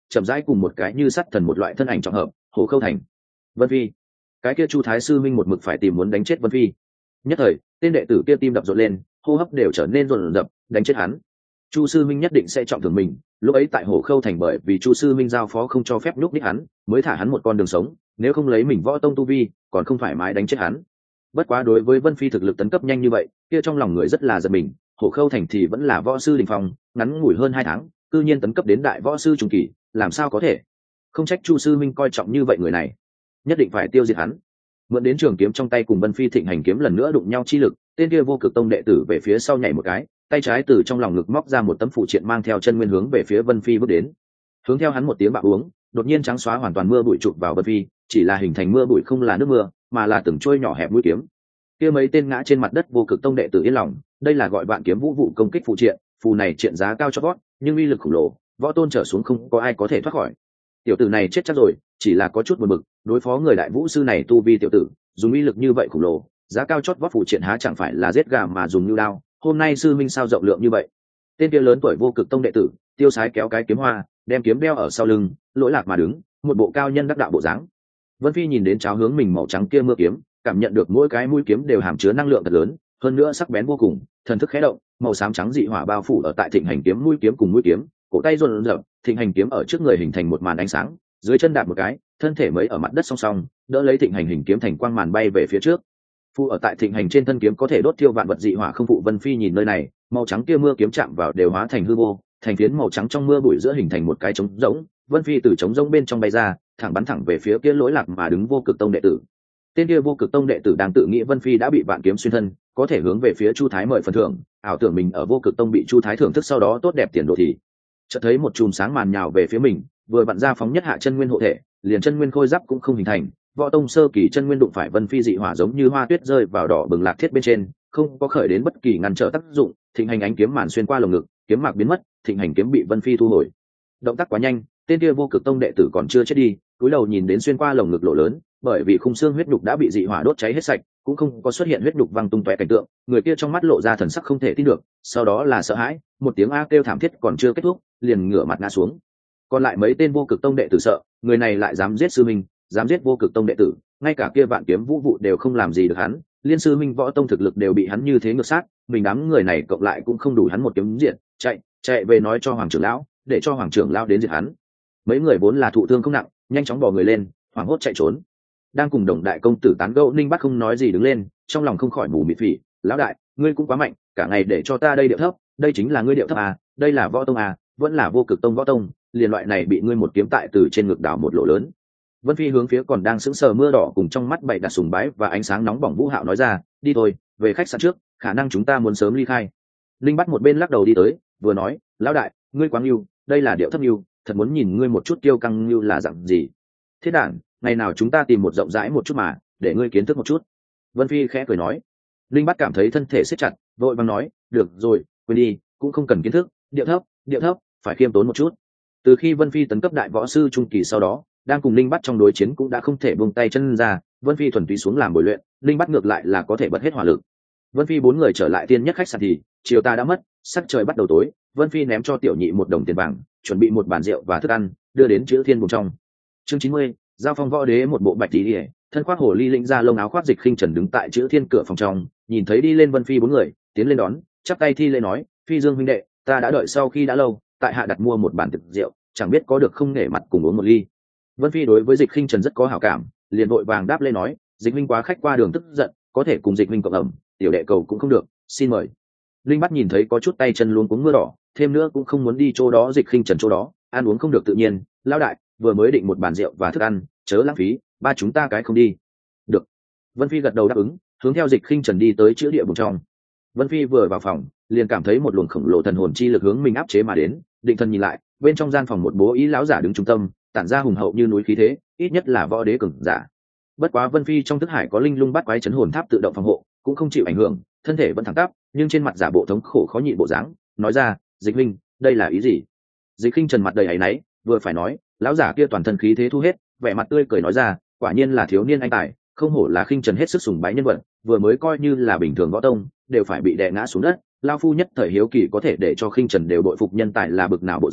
chậm rãi cùng một cái như sắt thần một loại thân ảnh trọng hợp, Hồ Khâu Thành. Vân Phi. Cái kia Chu Thái sư minh một mực phải tìm muốn đánh chết Vân Phi. Nhất thời, tên đệ tử kia tim đập rộn lên, hô hấp đều trở nên rộn rập, đánh chết hắn. Chu sư minh nhất định sẽ trọng thưởng mình, lúc ấy tại Hồ Khâu Thành bởi vì Chu sư minh giao phó không cho phép nhúc nhích hắn, mới thả hắn một con đường sống, nếu không lấy mình võ tông tu vi, còn không phải mãi đánh chết hắn. Bất quá đối với Vân Phi thực lực tấn cấp nhanh như vậy, kia trong lòng người rất là giật mình, Hồ Khâu Thành thì vẫn là võ sư đỉnh phong, ngắn ngủi hơn hai tháng, cư nhiên tấn cấp đến đại võ sư trung kỳ, làm sao có thể? Không trách Chu sư minh coi trọng như vậy người này, nhất định phải tiêu diệt hắn. Mượn đến trường kiếm trong tay cùng Vân Phi thịnh hành kiếm lần nữa đụng nhau chi lực, tên kia vô cực tông đệ tử về phía sau nhảy một cái, tay trái từ trong lòng ngực móc ra một tấm phụ triện mang theo chân nguyên hướng về phía Vân Phi bước đến. Hướng theo hắn một tiếng bạo uống, đột nhiên trắng xóa hoàn toàn mưa bụi chụp vào Vân Phi, chỉ là hình thành mưa bụi không là nước mưa, mà là từng trôi nhỏ hẹp mũi kiếm. Kia mấy tên ngã trên mặt đất vô cực tông đệ tử yên lòng, đây là gọi vạn kiếm vũ vụ công kích phụ triện, phù này triện giá cao cho vót, nhưng uy lực khủng lồ, võ tôn trở xuống không có ai có thể thoát khỏi. Tiểu tử này chết chắc rồi, chỉ là có chút buồn bực, đối phó người đại vũ sư này tu vi tiểu tử, dùng uy lực như vậy khủng lồ, giá cao chót vót phụ triện há chẳng phải là giết gà mà dùng như đao, hôm nay sư minh sao rộng lượng như vậy. Tên kia lớn tuổi vô cực tông đệ tử, tiêu sái kéo cái kiếm hoa, đem kiếm đeo ở sau lưng, lỗi lạc mà đứng, một bộ cao nhân đắc đạo bộ dáng. Vân Phi nhìn đến cháo hướng mình màu trắng kia mưa kiếm, cảm nhận được mỗi cái mũi kiếm đều hàm chứa năng lượng thật lớn, hơn nữa sắc bén vô cùng, thần thức khẽ động, màu xám trắng dị hỏa bao phủ ở tại thịnh hành kiếm mũi kiếm cùng mũi kiếm, cổ tay run rẩy, thịnh hành kiếm ở trước người hình thành một màn ánh sáng, dưới chân đạp một cái, thân thể mới ở mặt đất song song, đỡ lấy thịnh hành hình kiếm thành quang màn bay về phía trước. Phụ ở tại thịnh hành trên thân kiếm có thể đốt thiêu vạn vật dị hỏa không phụ. Vân Phi nhìn nơi này, màu trắng kia mưa kiếm chạm vào đều hóa thành hư vô, thành phiến màu trắng trong mưa bụi giữa hình thành một cái trống rỗng. Vân Phi từ trống rỗng bên trong bay ra, thẳng bắn thẳng về phía kia lỗi lạc mà đứng vô cực tông đệ tử. Tên kia vô cực tông đệ tử đang tự nghĩ Vân Phi đã bị vạn kiếm xuyên thân, có thể hướng về phía Chu Thái mời phần thưởng, ảo tưởng mình ở vô cực tông bị Chu Thái thưởng thức sau đó tốt đẹp tiền đồ thì chợt thấy một chùm sáng màn nhào về phía mình, vừa vặn ra phóng nhất hạ chân nguyên hộ thể, liền chân nguyên khôi giáp cũng không hình thành. Võ tông sơ kỳ chân nguyên đụng phải Vân Phi dị hỏa giống như hoa tuyết rơi vào đỏ bừng lạc thiết bên trên, không có khởi đến bất kỳ ngăn trở tác dụng. Thịnh hành ánh kiếm màn xuyên qua lồng ngực, kiếm mạc biến mất, thịnh hành kiếm bị Vân Phi thu hồi. Động tác quá nhanh, tên kia vô cực tông đệ tử còn chưa chết đi, cúi đầu nhìn đến xuyên qua lồng ngực lỗ lớn, bởi vì khung xương huyết nhục đã bị dị hỏa đốt cháy hết sạch, cũng không có xuất hiện huyết nhục văng tung tóe cảnh tượng. Người kia trong mắt lộ ra thần sắc không thể tin được, sau đó là sợ hãi, một tiếng a kêu thảm thiết còn chưa kết thúc, liền ngửa mặt ngã xuống. Còn lại mấy tên vô cực tông đệ tử sợ, người này lại dám giết sư minh, dám giết vô cực tông đệ tử, ngay cả kia vạn kiếm vũ vụ đều không làm gì được hắn, liên sư minh võ tông thực lực đều bị hắn như thế ngược sát, mình đám người này cộng lại cũng không đủ hắn một kiếm diện, chạy chạy về nói cho hoàng trưởng lão, để cho hoàng trưởng lão đến diệt hắn. Mấy người vốn là thụ thương không nặng, nhanh chóng bò người lên, hoảng hốt chạy trốn. Đang cùng đồng đại công tử tán gẫu Ninh Bắc không nói gì đứng lên, trong lòng không khỏi mù mịt phỉ, lão đại, ngươi cũng quá mạnh, cả ngày để cho ta đây điệu thấp, đây chính là ngươi điệu thấp à, đây là võ tông à, vẫn là vô cực tông võ tông, liền loại này bị ngươi một kiếm tại từ trên ngực đảo một lỗ lớn. Vân Phi hướng phía còn đang sững sờ mưa đỏ cùng trong mắt bảy đặt sùng bái và ánh sáng nóng bỏng Vũ Hạo nói ra, đi thôi, về khách sạn trước, khả năng chúng ta muốn sớm ly khai. Linh bắt một bên lắc đầu đi tới, vừa nói, lão đại, ngươi quá ngưu, đây là điệu thấp ngưu, thật muốn nhìn ngươi một chút tiêu căng ngưu là dạng gì. Thiết đản, ngày nào chúng ta tìm một rộng rãi một chút mà, để ngươi kiến thức một chút. Vân Phi khẽ cười nói. Linh bắt cảm thấy thân thể siết chặt, vội vàng nói, được rồi, quên đi, cũng không cần kiến thức, điệu thấp, điệu thấp, phải khiêm tốn một chút. Từ khi Vân Phi tấn cấp đại võ sư trung kỳ sau đó, đang cùng Linh bắt trong đối chiến cũng đã không thể buông tay chân ra, Vân Phi thuần túy xuống làm bồi luyện, Linh bắt ngược lại là có thể bật hết hỏa lực. Vân Phi bốn người trở lại tiên nhất khách sạn thì chiều ta đã mất, sắc trời bắt đầu tối, Vân Phi ném cho tiểu nhị một đồng tiền vàng, chuẩn bị một bàn rượu và thức ăn, đưa đến chữ thiên vùng trong. Chương chín mươi, giao phong võ đế một bộ bạch tí điệp, thân khoác hồ ly lĩnh ra lông áo khoác Dịch Khinh Trần đứng tại chữ thiên cửa phòng trong, nhìn thấy đi lên Vân Phi bốn người, tiến lên đón, chắp tay thi lễ nói, Phi Dương huynh đệ, ta đã đợi sau khi đã lâu, tại hạ đặt mua một bàn thực rượu, chẳng biết có được không nể mặt cùng uống một ly. Vân Phi đối với Dịch Khinh Trần rất có hảo cảm, liền vội vàng đáp lên nói, Dịch huynh quá khách qua đường tức giận, có thể cùng Dịch huynh cộng ẩm, tiểu đệ cầu cũng không được, xin mời. Linh bắt nhìn thấy có chút tay chân luống cuống mưa đỏ, thêm nữa cũng không muốn đi chỗ đó Dịch Khinh Trần chỗ đó, ăn uống không được tự nhiên, lão đại, vừa mới định một bàn rượu và thức ăn, chớ lãng phí, ba chúng ta cái không đi. Được. Vân Phi gật đầu đáp ứng, hướng theo Dịch Khinh Trần đi tới chữ địa vùng trong. Vân Phi vừa vào phòng, liền cảm thấy một luồng khổng lồ thần hồn chi lực hướng mình áp chế mà đến, định thần nhìn lại, bên trong gian phòng một bố ý lão giả đứng trung tâm, tản ra hùng hậu như núi khí thế, ít nhất là võ đế cường giả. Bất quá Vân Phi trong thức hải có linh lung bát quái chấn hồn tháp tự động phòng hộ, cũng không chịu ảnh hưởng, thân thể vẫn thẳng tắp, nhưng trên mặt giả bộ thống khổ khó nhịn bộ dáng, nói ra, Dịch huynh, đây là ý gì? Dịch Khinh Trần mặt đầy áy náy, vừa phải nói, lão giả kia toàn thân khí thế thu hết, vẻ mặt tươi cười nói ra, quả nhiên là thiếu niên anh tài, không hổ là Khinh Trần hết sức sùng bái nhân vật, vừa mới coi như là bình thường võ tông, đều phải bị đè ngã xuống đất, lão phu nhất thời hiếu kỳ có thể để cho Khinh Trần đều bội phục nhân tài là bực nào bộ dáng,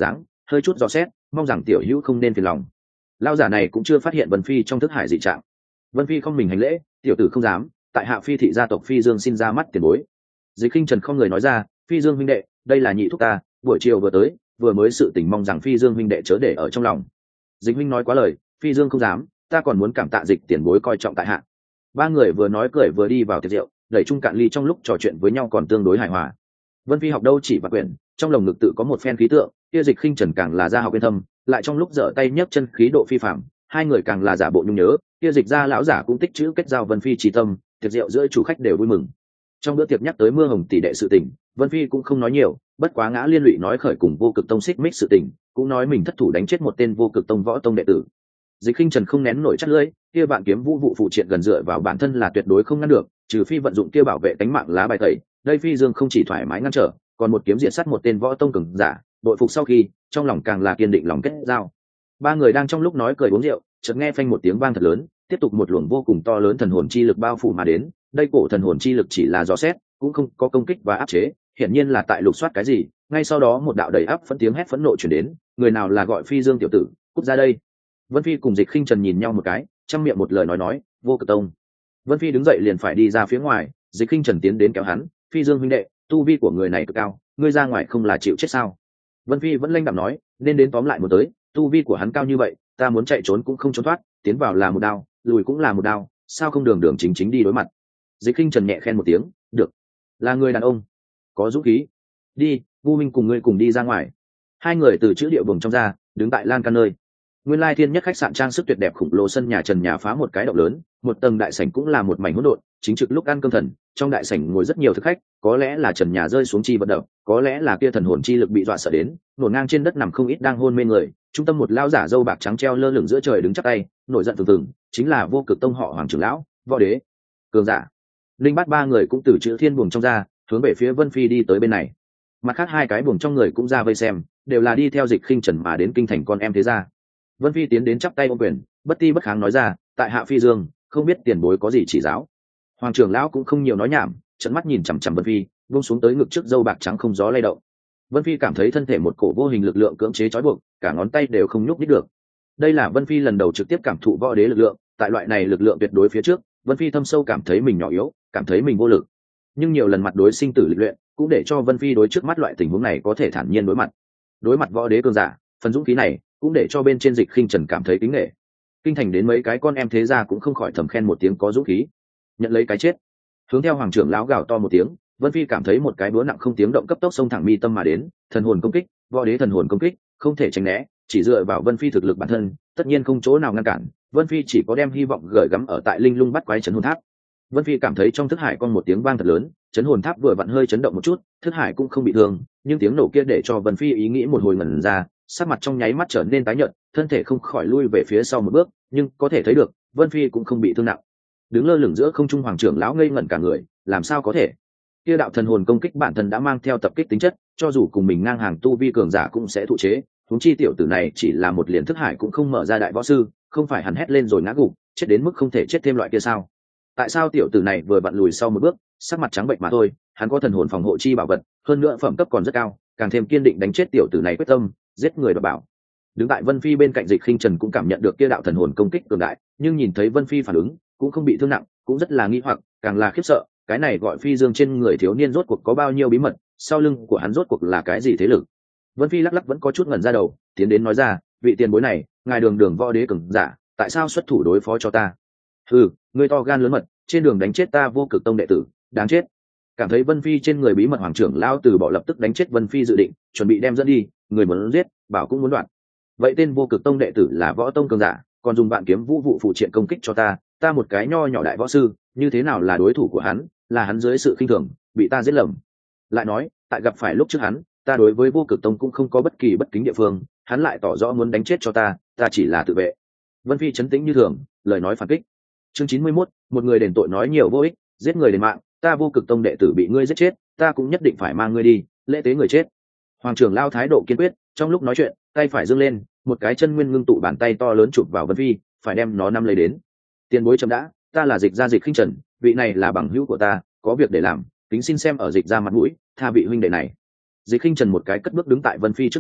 hơi chút dò xét mong rằng tiểu hữu không nên phiền lòng. Lão giả này cũng chưa phát hiện vân phi trong thức hải dị trạng. Vân phi không mình hành lễ, tiểu tử không dám, tại hạ phi thị gia tộc Phi Dương xin ra mắt tiền bối. Dịch Khinh Trần không người nói ra, Phi Dương huynh đệ, đây là nhị thúc ta, buổi chiều vừa tới, vừa mới sự tình mong rằng Phi Dương huynh đệ chớ để ở trong lòng. Dịch huynh nói quá lời, Phi Dương không dám, ta còn muốn cảm tạ Dịch tiền bối coi trọng tại hạ. Ba người vừa nói cười vừa đi vào tiệc rượu, đẩy chung cạn ly trong lúc trò chuyện với nhau còn tương đối hài hòa. Vân phi học đâu chỉ và quyển, trong lồng ngực tự có một phen khí tượng, kia Dịch Khinh Trần càng là ra học bên thâm, lại trong lúc dở tay nhấc chân khí độ phi phạm, hai người càng là giả bộ nhung nhớ, kia Dịch gia lão giả cũng tích chữ kết giao Vân phi trí tâm, tiệc rượu giữa chủ khách đều vui mừng. Trong bữa tiệc nhắc tới mưa hồng tỷ đệ sự tình, Vân phi cũng không nói nhiều, bất quá ngã liên lụy nói khởi cùng vô cực tông xích mích sự tình, cũng nói mình thất thủ đánh chết một tên vô cực tông võ tông đệ tử. Dịch Khinh Trần không nén nổi chắc lưỡi, kia bạn kiếm vũ vụ phụ triện gần dựa vào bản thân là tuyệt đối không ngăn được, trừ phi vận dụng kia bảo vệ tính mạng lá bài tẩy. Đây Phi Dương không chỉ thoải mái ngăn trở, còn một kiếm diệt sát một tên võ tông cường giả, đội phục sau khi, trong lòng càng là kiên định lòng kết giao. Ba người đang trong lúc nói cười uống rượu, chợt nghe phanh một tiếng vang thật lớn, tiếp tục một luồng vô cùng to lớn thần hồn chi lực bao phủ mà đến. Đây cổ thần hồn chi lực chỉ là dò xét, cũng không có công kích và áp chế, hiển nhiên là tại lục soát cái gì. Ngay sau đó một đạo đầy áp phẫn tiếng hét phẫn nộ truyền đến, người nào là gọi Phi Dương tiểu tử, cút ra đây. Vân phi cùng Dịch Khinh Trần nhìn nhau một cái, trăm miệng một lời nói nói, vô cực tông. Vân phi đứng dậy liền phải đi ra phía ngoài, Dịch Khinh Trần tiến đến kéo hắn, Phi Dương huynh đệ, tu vi của người này cực cao, ngươi ra ngoài không là chịu chết sao? Vân phi vẫn lanh đạm nói, nên đến tóm lại một tới, tu vi của hắn cao như vậy, ta muốn chạy trốn cũng không trốn thoát, tiến vào là một đao, lùi cũng là một đao, sao không đường đường chính chính đi đối mặt? Dịch Khinh Trần nhẹ khen một tiếng, được, là người đàn ông, có dũng khí, đi, Vu Minh cùng ngươi cùng đi ra ngoài. Hai người từ chữ địa vùng trong ra, đứng tại lan can nơi. Nguyên lai thiên nhất khách sạn trang sức tuyệt đẹp khủng lồ sân nhà trần nhà phá một cái động lớn, một tầng đại sảnh cũng là một mảnh hỗn độn, chính trực lúc ăn cơm thần, trong đại sảnh ngồi rất nhiều thực khách, có lẽ là trần nhà rơi xuống chi vận động, có lẽ là kia thần hồn chi lực bị dọa sợ đến, nổ ngang trên đất nằm không ít đang hôn mê người, trung tâm một lão giả râu bạc trắng treo lơ lửng giữa trời đứng chắp tay, nổi giận từng từng, chính là vô cực tông họ Hoàng trưởng lão, võ đế, cường giả. Linh Bát ba người cũng từ chữ thiên buồng trong ra, hướng về phía Vân Phi đi tới bên này. Mặt khác hai cái buồng trong người cũng ra vây xem, đều là đi theo Dịch Khinh Trần mà đến kinh thành con em thế gia. Vân phi tiến đến chắp tay ôm quyền, bất ti bất kháng nói ra, tại hạ Phi Dương, không biết tiền bối có gì chỉ giáo. Hoàng trưởng lão cũng không nhiều nói nhảm, trận mắt nhìn chằm chằm Vân phi, buông xuống tới ngực trước râu bạc trắng không gió lay động. Vân phi cảm thấy thân thể một cổ vô hình lực lượng cưỡng chế trói buộc, cả ngón tay đều không nhúc nhích được. Đây là Vân phi lần đầu trực tiếp cảm thụ võ đế lực lượng, tại loại này lực lượng tuyệt đối phía trước, Vân phi thâm sâu cảm thấy mình nhỏ yếu, cảm thấy mình vô lực. Nhưng nhiều lần mặt đối sinh tử lịch luyện, cũng để cho Vân phi đối trước mắt loại tình huống này có thể thản nhiên đối mặt. Đối mặt võ đế cường giả, phần dũng khí này cũng để cho bên trên Dịch Khinh Trần cảm thấy kính nể. Kinh thành đến mấy cái con em thế gia cũng không khỏi thầm khen một tiếng có dũng khí, nhận lấy cái chết. Hướng theo hoàng trưởng lão gào to một tiếng, Vân phi cảm thấy một cái búa nặng không tiếng động cấp tốc xông thẳng mi tâm mà đến, thần hồn công kích, võ đế thần hồn công kích, không thể tránh né, chỉ dựa vào Vân phi thực lực bản thân, tất nhiên không chỗ nào ngăn cản. Vân phi chỉ có đem hy vọng gửi gắm ở tại linh lung bắt quái chấn hồn tháp. Vân phi cảm thấy trong thức hải con một tiếng vang thật lớn, chấn hồn tháp vừa vặn hơi chấn động một chút, thức hải cũng không bị thương, nhưng tiếng nổ kia để cho Vân phi ý nghĩ một hồi ngẩn ra, sắc mặt trong nháy mắt trở nên tái nhợt, thân thể không khỏi lui về phía sau một bước, nhưng có thể thấy được Vân phi cũng không bị thương nặng. Đứng lơ lửng giữa không trung hoàng trưởng lão ngây ngẩn cả người, làm sao có thể? Kia đạo thần hồn công kích bản thân đã mang theo tập kích tính chất, cho dù cùng mình ngang hàng tu vi cường giả cũng sẽ thụ chế. Huống chi tiểu tử này chỉ là một liền thức hải cũng không mở ra đại võ sư, không phải hắn hét lên rồi ngã gục, chết đến mức không thể chết thêm loại kia sao? Tại sao tiểu tử này vừa vặn lùi sau một bước, sắc mặt trắng bệnh mà thôi, hắn có thần hồn phòng hộ chi bảo vật, hơn nữa phẩm cấp còn rất cao, càng thêm kiên định đánh chết tiểu tử này quyết tâm, giết người đoạt bảo. Đứng tại Vân phi bên cạnh Dịch Khinh Trần cũng cảm nhận được kia đạo thần hồn công kích cường đại, nhưng nhìn thấy Vân phi phản ứng, cũng không bị thương nặng, cũng rất là nghi hoặc, càng là khiếp sợ, cái này gọi Phi Dương trên người thiếu niên rốt cuộc có bao nhiêu bí mật, sau lưng của hắn rốt cuộc là cái gì thế lực. Vân phi lắc lắc vẫn có chút ngẩn ra đầu, tiến đến nói ra, vị tiền bối này, ngài đường đường võ đế cường giả, tại sao xuất thủ đối phó cho ta? Ừ, ngươi to gan lớn mật, trên đường đánh chết ta vô cực tông đệ tử, đáng chết. Cảm thấy Vân phi trên người bí mật hoàng trưởng lao từ bỏ lập tức đánh chết Vân phi dự định, chuẩn bị đem dẫn đi, người muốn giết, bảo cũng muốn đoạn. Vậy tên vô cực tông đệ tử là võ tông cường giả, còn dùng vạn kiếm vũ vụ phụ triện công kích cho ta, ta một cái nho nhỏ đại võ sư, như thế nào là đối thủ của hắn, là hắn dưới sự khinh thường, bị ta giết lầm. Lại nói, tại gặp phải lúc trước hắn, ta đối với vô cực tông cũng không có bất kỳ bất kính địa phương, hắn lại tỏ rõ muốn đánh chết cho ta, ta chỉ là tự vệ. Vân phi trấn tĩnh như thường, lời nói phản kích. Chương chín mươi mốt, một người đền tội nói nhiều vô ích, giết người đền mạng, ta vô cực tông đệ tử bị ngươi giết chết, ta cũng nhất định phải mang ngươi đi, lễ tế người chết. Hoàng trưởng lao thái độ kiên quyết, trong lúc nói chuyện, tay phải giương lên, một cái chân nguyên ngưng tụ bàn tay to lớn chụp vào Vân phi, phải đem nó nắm lấy đến. Tiền bối chậm đã, ta là Dịch gia Dịch Khinh Trần, vị này là bằng hữu của ta, có việc để làm, kính xin xem ở Dịch gia mặt mũi, tha vị huynh đệ này. Dịch Khinh Trần một cái cất bước đứng tại Vân phi trước người,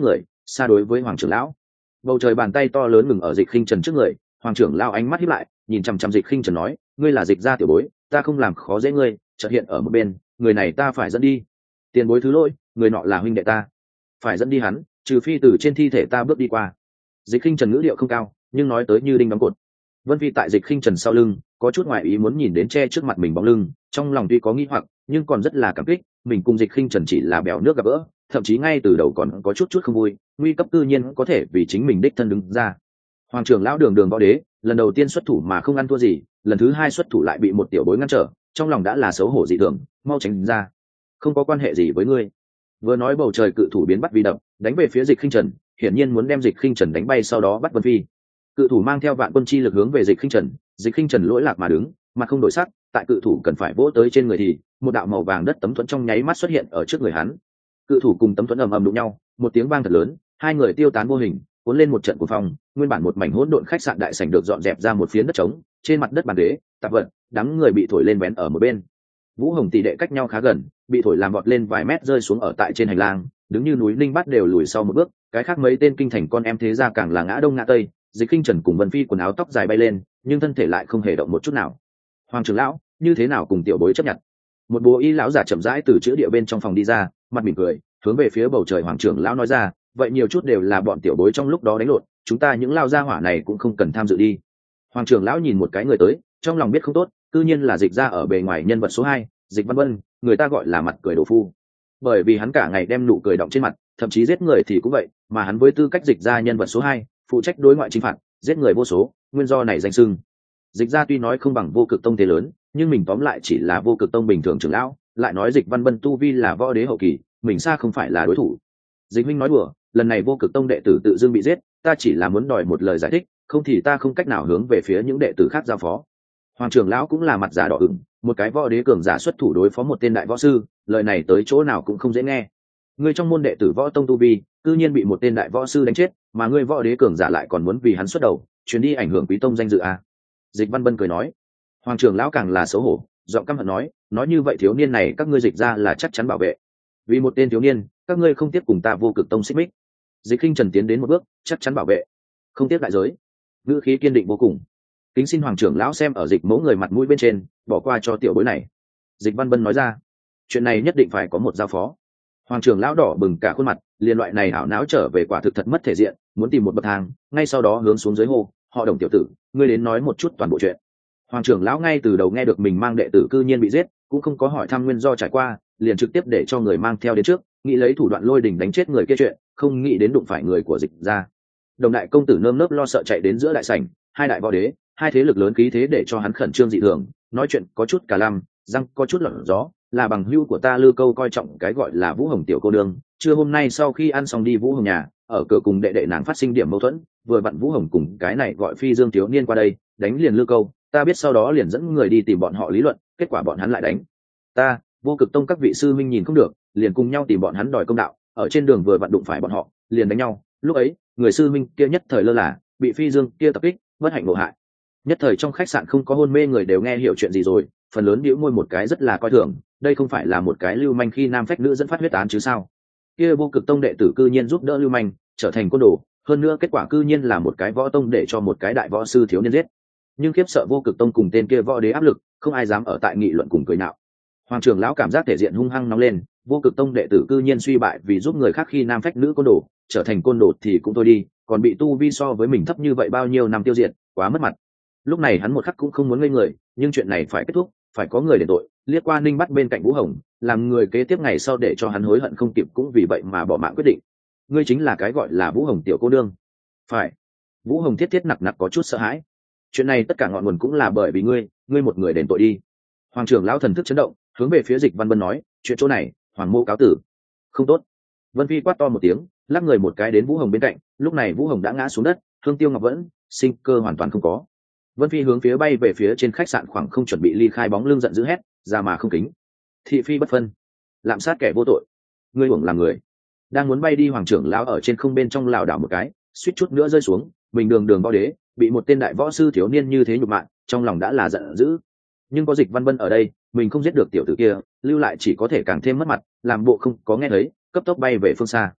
xa đối với hoàng trưởng lão. Bầu trời bàn tay to lớn ngừng ở Dịch Khinh Trần trước người, hoàng trưởng lão ánh mắt híp lại, nhìn chằm chằm Dịch Khinh Trần nói, ngươi là Dịch gia tiểu bối, ta không làm khó dễ ngươi. Chợt hiện ở một bên, người này ta phải dẫn đi. Tiền bối thứ lỗi, người nọ là huynh đệ ta, phải dẫn đi hắn, trừ phi từ trên thi thể ta bước đi qua. Dịch Khinh Trần ngữ điệu không cao, nhưng nói tới như đinh đóng cột. Vân Phi tại Dịch Khinh Trần sau lưng, có chút ngoại ý muốn nhìn đến che trước mặt mình bóng lưng, trong lòng tuy có nghi hoặc, nhưng còn rất là cảm kích, mình cùng Dịch Khinh Trần chỉ là bèo nước gặp gỡ, thậm chí ngay từ đầu còn có chút chút không vui, nguy cấp tự nhiên có thể vì chính mình đích thân đứng ra. Hoàng trưởng lão Đường Đường Võ Đế, lần đầu tiên xuất thủ mà không ăn thua gì, lần thứ hai xuất thủ lại bị một tiểu bối ngăn trở, trong lòng đã là xấu hổ dị thường, mau tránh ra. Không có quan hệ gì với ngươi. Vừa nói bầu trời cự thủ biến bắt vi đập, đánh về phía Dịch Khinh Trần, hiển nhiên muốn đem Dịch Khinh Trần đánh bay sau đó bắt Vân Phi. Cự thủ mang theo vạn quân chi lực hướng về Dịch Khinh Trần, Dịch Khinh Trần lỗi lạc mà đứng, mặt không đổi sắc, tại cự thủ cần phải vỗ tới trên người thì một đạo màu vàng đất tấm thuẫn trong nháy mắt xuất hiện ở trước người hắn. Cự thủ cùng tấm thuẫn ầm ầm đụng nhau, một tiếng vang thật lớn, hai người tiêu tán vô hình, cuốn lên một trận cuồng phong, nguyên bản một mảnh hỗn độn khách sạn đại sảnh được dọn dẹp ra một phiến đất trống, trên mặt đất bàn ghế, tạp vật, đám người bị thổi lên vén ở một bên. Vũ Hồng tỷ đệ cách nhau khá gần, bị thổi làm vọt lên vài mét rơi xuống ở tại trên hành lang, đứng như núi Ninh Bát đều lùi sau một bước, cái khác mấy tên kinh thành con em thế gia càng là ngã đông ngã tây. Dịch Khinh Trần cùng Vân Phi quần áo tóc dài bay lên, nhưng thân thể lại không hề động một chút nào. Hoàng trưởng lão, như thế nào cùng tiểu bối chấp nhận? Một bố y lão giả chậm rãi từ chữ địa bên trong phòng đi ra, mặt mỉm cười, hướng về phía bầu trời hoàng trưởng lão nói ra, vậy nhiều chút đều là bọn tiểu bối trong lúc đó đánh lộn, chúng ta những lao gia hỏa này cũng không cần tham dự đi. Hoàng trưởng lão nhìn một cái người tới, trong lòng biết không tốt, tự nhiên là Dịch gia ở bề ngoài nhân vật số hai, Dịch Văn Vân, người ta gọi là mặt cười đồ phu. Bởi vì hắn cả ngày đem nụ cười đọng trên mặt, thậm chí giết người thì cũng vậy, mà hắn với tư cách Dịch gia nhân vật số hai, phụ trách đối ngoại chinh phạt, giết người vô số, nguyên do này danh xưng. Dịch gia tuy nói không bằng Vô Cực Tông thế lớn, nhưng mình tóm lại chỉ là Vô Cực Tông bình thường trưởng lão, lại nói Dịch Văn Bân tu vi là võ đế hậu kỳ, mình xa không phải là đối thủ. Dịch huynh nói đùa, lần này Vô Cực Tông đệ tử tự dưng bị giết, ta chỉ là muốn đòi một lời giải thích, không thì ta không cách nào hướng về phía những đệ tử khác giao phó. Hoàng trưởng lão cũng là mặt giả đỏ ửng, một cái võ đế cường giả xuất thủ đối phó một tên đại võ sư, lời này tới chỗ nào cũng không dễ nghe. Ngươi trong môn đệ tử võ tông tu vi, cư nhiên bị một tên đại võ sư đánh chết, mà ngươi võ đế cường giả lại còn muốn vì hắn xuất đầu, chuyến đi ảnh hưởng quý tông danh dự à? Dịch Văn Bân cười nói. Hoàng trưởng lão càng là xấu hổ, giọng căm hận nói, nói như vậy thiếu niên này các ngươi Dịch ra là chắc chắn bảo vệ. Vì một tên thiếu niên, các ngươi không tiếp cùng ta Vô Cực Tông xích mích. Dịch Khinh Trần tiến đến một bước, chắc chắn bảo vệ, không tiếp đại giới. Ngữ khí kiên định vô cùng. Kính xin hoàng trưởng lão xem ở Dịch mẫu người mặt mũi bên trên, bỏ qua cho tiểu bối này. Dịch Văn Bân nói ra, chuyện này nhất định phải có một giao phó. Hoàng trưởng lão đỏ bừng cả khuôn mặt, liên loại này hảo não trở về quả thực thật mất thể diện, muốn tìm một bậc thang, ngay sau đó hướng xuống dưới hô, họ Đồng tiểu tử, ngươi đến nói một chút toàn bộ chuyện. Hoàng trưởng lão ngay từ đầu nghe được mình mang đệ tử cư nhiên bị giết, cũng không có hỏi thăm nguyên do trải qua, liền trực tiếp để cho người mang theo đến trước, nghĩ lấy thủ đoạn lôi đình đánh chết người kia chuyện, không nghĩ đến đụng phải người của Dịch gia. Đồng đại công tử nơm nớp lo sợ chạy đến giữa đại sảnh, hai đại võ đế, hai thế lực lớn khí thế để cho hắn khẩn trương dị thường, nói chuyện có chút cả lăm, răng có chút lỏng gió, là bằng hữu của ta Lư Câu coi trọng cái gọi là Vũ Hồng tiểu cô đương, trưa hôm nay sau khi ăn xong đi Vũ Hồng nhà, ở cửa cùng đệ đệ nàng phát sinh điểm mâu thuẫn, vừa vặn Vũ Hồng cùng cái này gọi Phi Dương thiếu niên qua đây, đánh liền Lư Câu, ta biết sau đó liền dẫn người đi tìm bọn họ lý luận, kết quả bọn hắn lại đánh ta. Vô Cực Tông các vị sư minh nhìn không được, liền cùng nhau tìm bọn hắn đòi công đạo, ở trên đường vừa vặn đụng phải bọn họ, liền đánh nhau, lúc ấy người sư minh kia nhất thời lơ là, bị Phi Dương kia tập kích, bất hạnh ngộ hại. Nhất thời trong khách sạn không có hôn mê người đều nghe hiểu chuyện gì rồi, phần lớn bĩu môi một cái rất là coi thường, đây không phải là một cái lưu manh khi nam phách nữ dẫn phát huyết án chứ sao? Kia Vô Cực Tông đệ tử cư nhiên giúp đỡ lưu manh, trở thành côn đồ, hơn nữa kết quả cư nhiên là một cái võ tông để cho một cái đại võ sư thiếu niên giết. Nhưng khiếp sợ Vô Cực Tông cùng tên kia võ đế áp lực, không ai dám ở tại nghị luận cùng cười nhạo. Hoàng trưởng lão cảm giác thể diện hung hăng nóng lên, Vô Cực Tông đệ tử cư nhiên suy bại vì giúp người khác khi nam phách nữ côn đồ, trở thành côn đồ thì cũng thôi đi, còn bị tu vi so với mình thấp như vậy bao nhiêu năm tiêu diệt, quá mất mặt. Lúc này hắn một khắc cũng không muốn ngây người, nhưng chuyện này phải kết thúc, phải có người đền tội. Liếc qua Ninh Bắt bên cạnh Vũ Hồng, làm người kế tiếp ngày sau để cho hắn hối hận không kịp, cũng vì vậy mà bỏ mạng quyết định. Ngươi chính là cái gọi là Vũ Hồng tiểu cô đương? Phải. Vũ Hồng thiết thiết nặc nặc có chút sợ hãi. Chuyện này tất cả ngọn nguồn cũng là bởi vì ngươi, ngươi một người đền tội đi. Hoàng trưởng lão thần thức chấn động, hướng về phía Dịch Văn Bân nói, chuyện chỗ này, Hoàng mô cáo tử. Không tốt. Vân Phi quát to một tiếng, lắc người một cái đến Vũ Hồng bên cạnh, lúc này Vũ Hồng đã ngã xuống đất, hương tiêu ngọc vẫn, sinh cơ hoàn toàn không có. Vân Phi hướng phía bay về phía trên khách sạn khoảng không chuẩn bị ly khai bóng lưng giận dữ hét, ra mà không kính. Thị phi bất phân, lạm sát kẻ vô tội, ngươi uổng làm người. Đang muốn bay đi hoàng trưởng lão ở trên không bên trong lảo đảo một cái, suýt chút nữa rơi xuống, mình đường đường võ đế, bị một tên đại võ sư thiếu niên như thế nhục mạ, trong lòng đã là giận dữ. Nhưng có Dịch Văn Bân ở đây, mình không giết được tiểu tử kia, lưu lại chỉ có thể càng thêm mất mặt, làm bộ không có nghe thấy, cấp tốc bay về phương xa.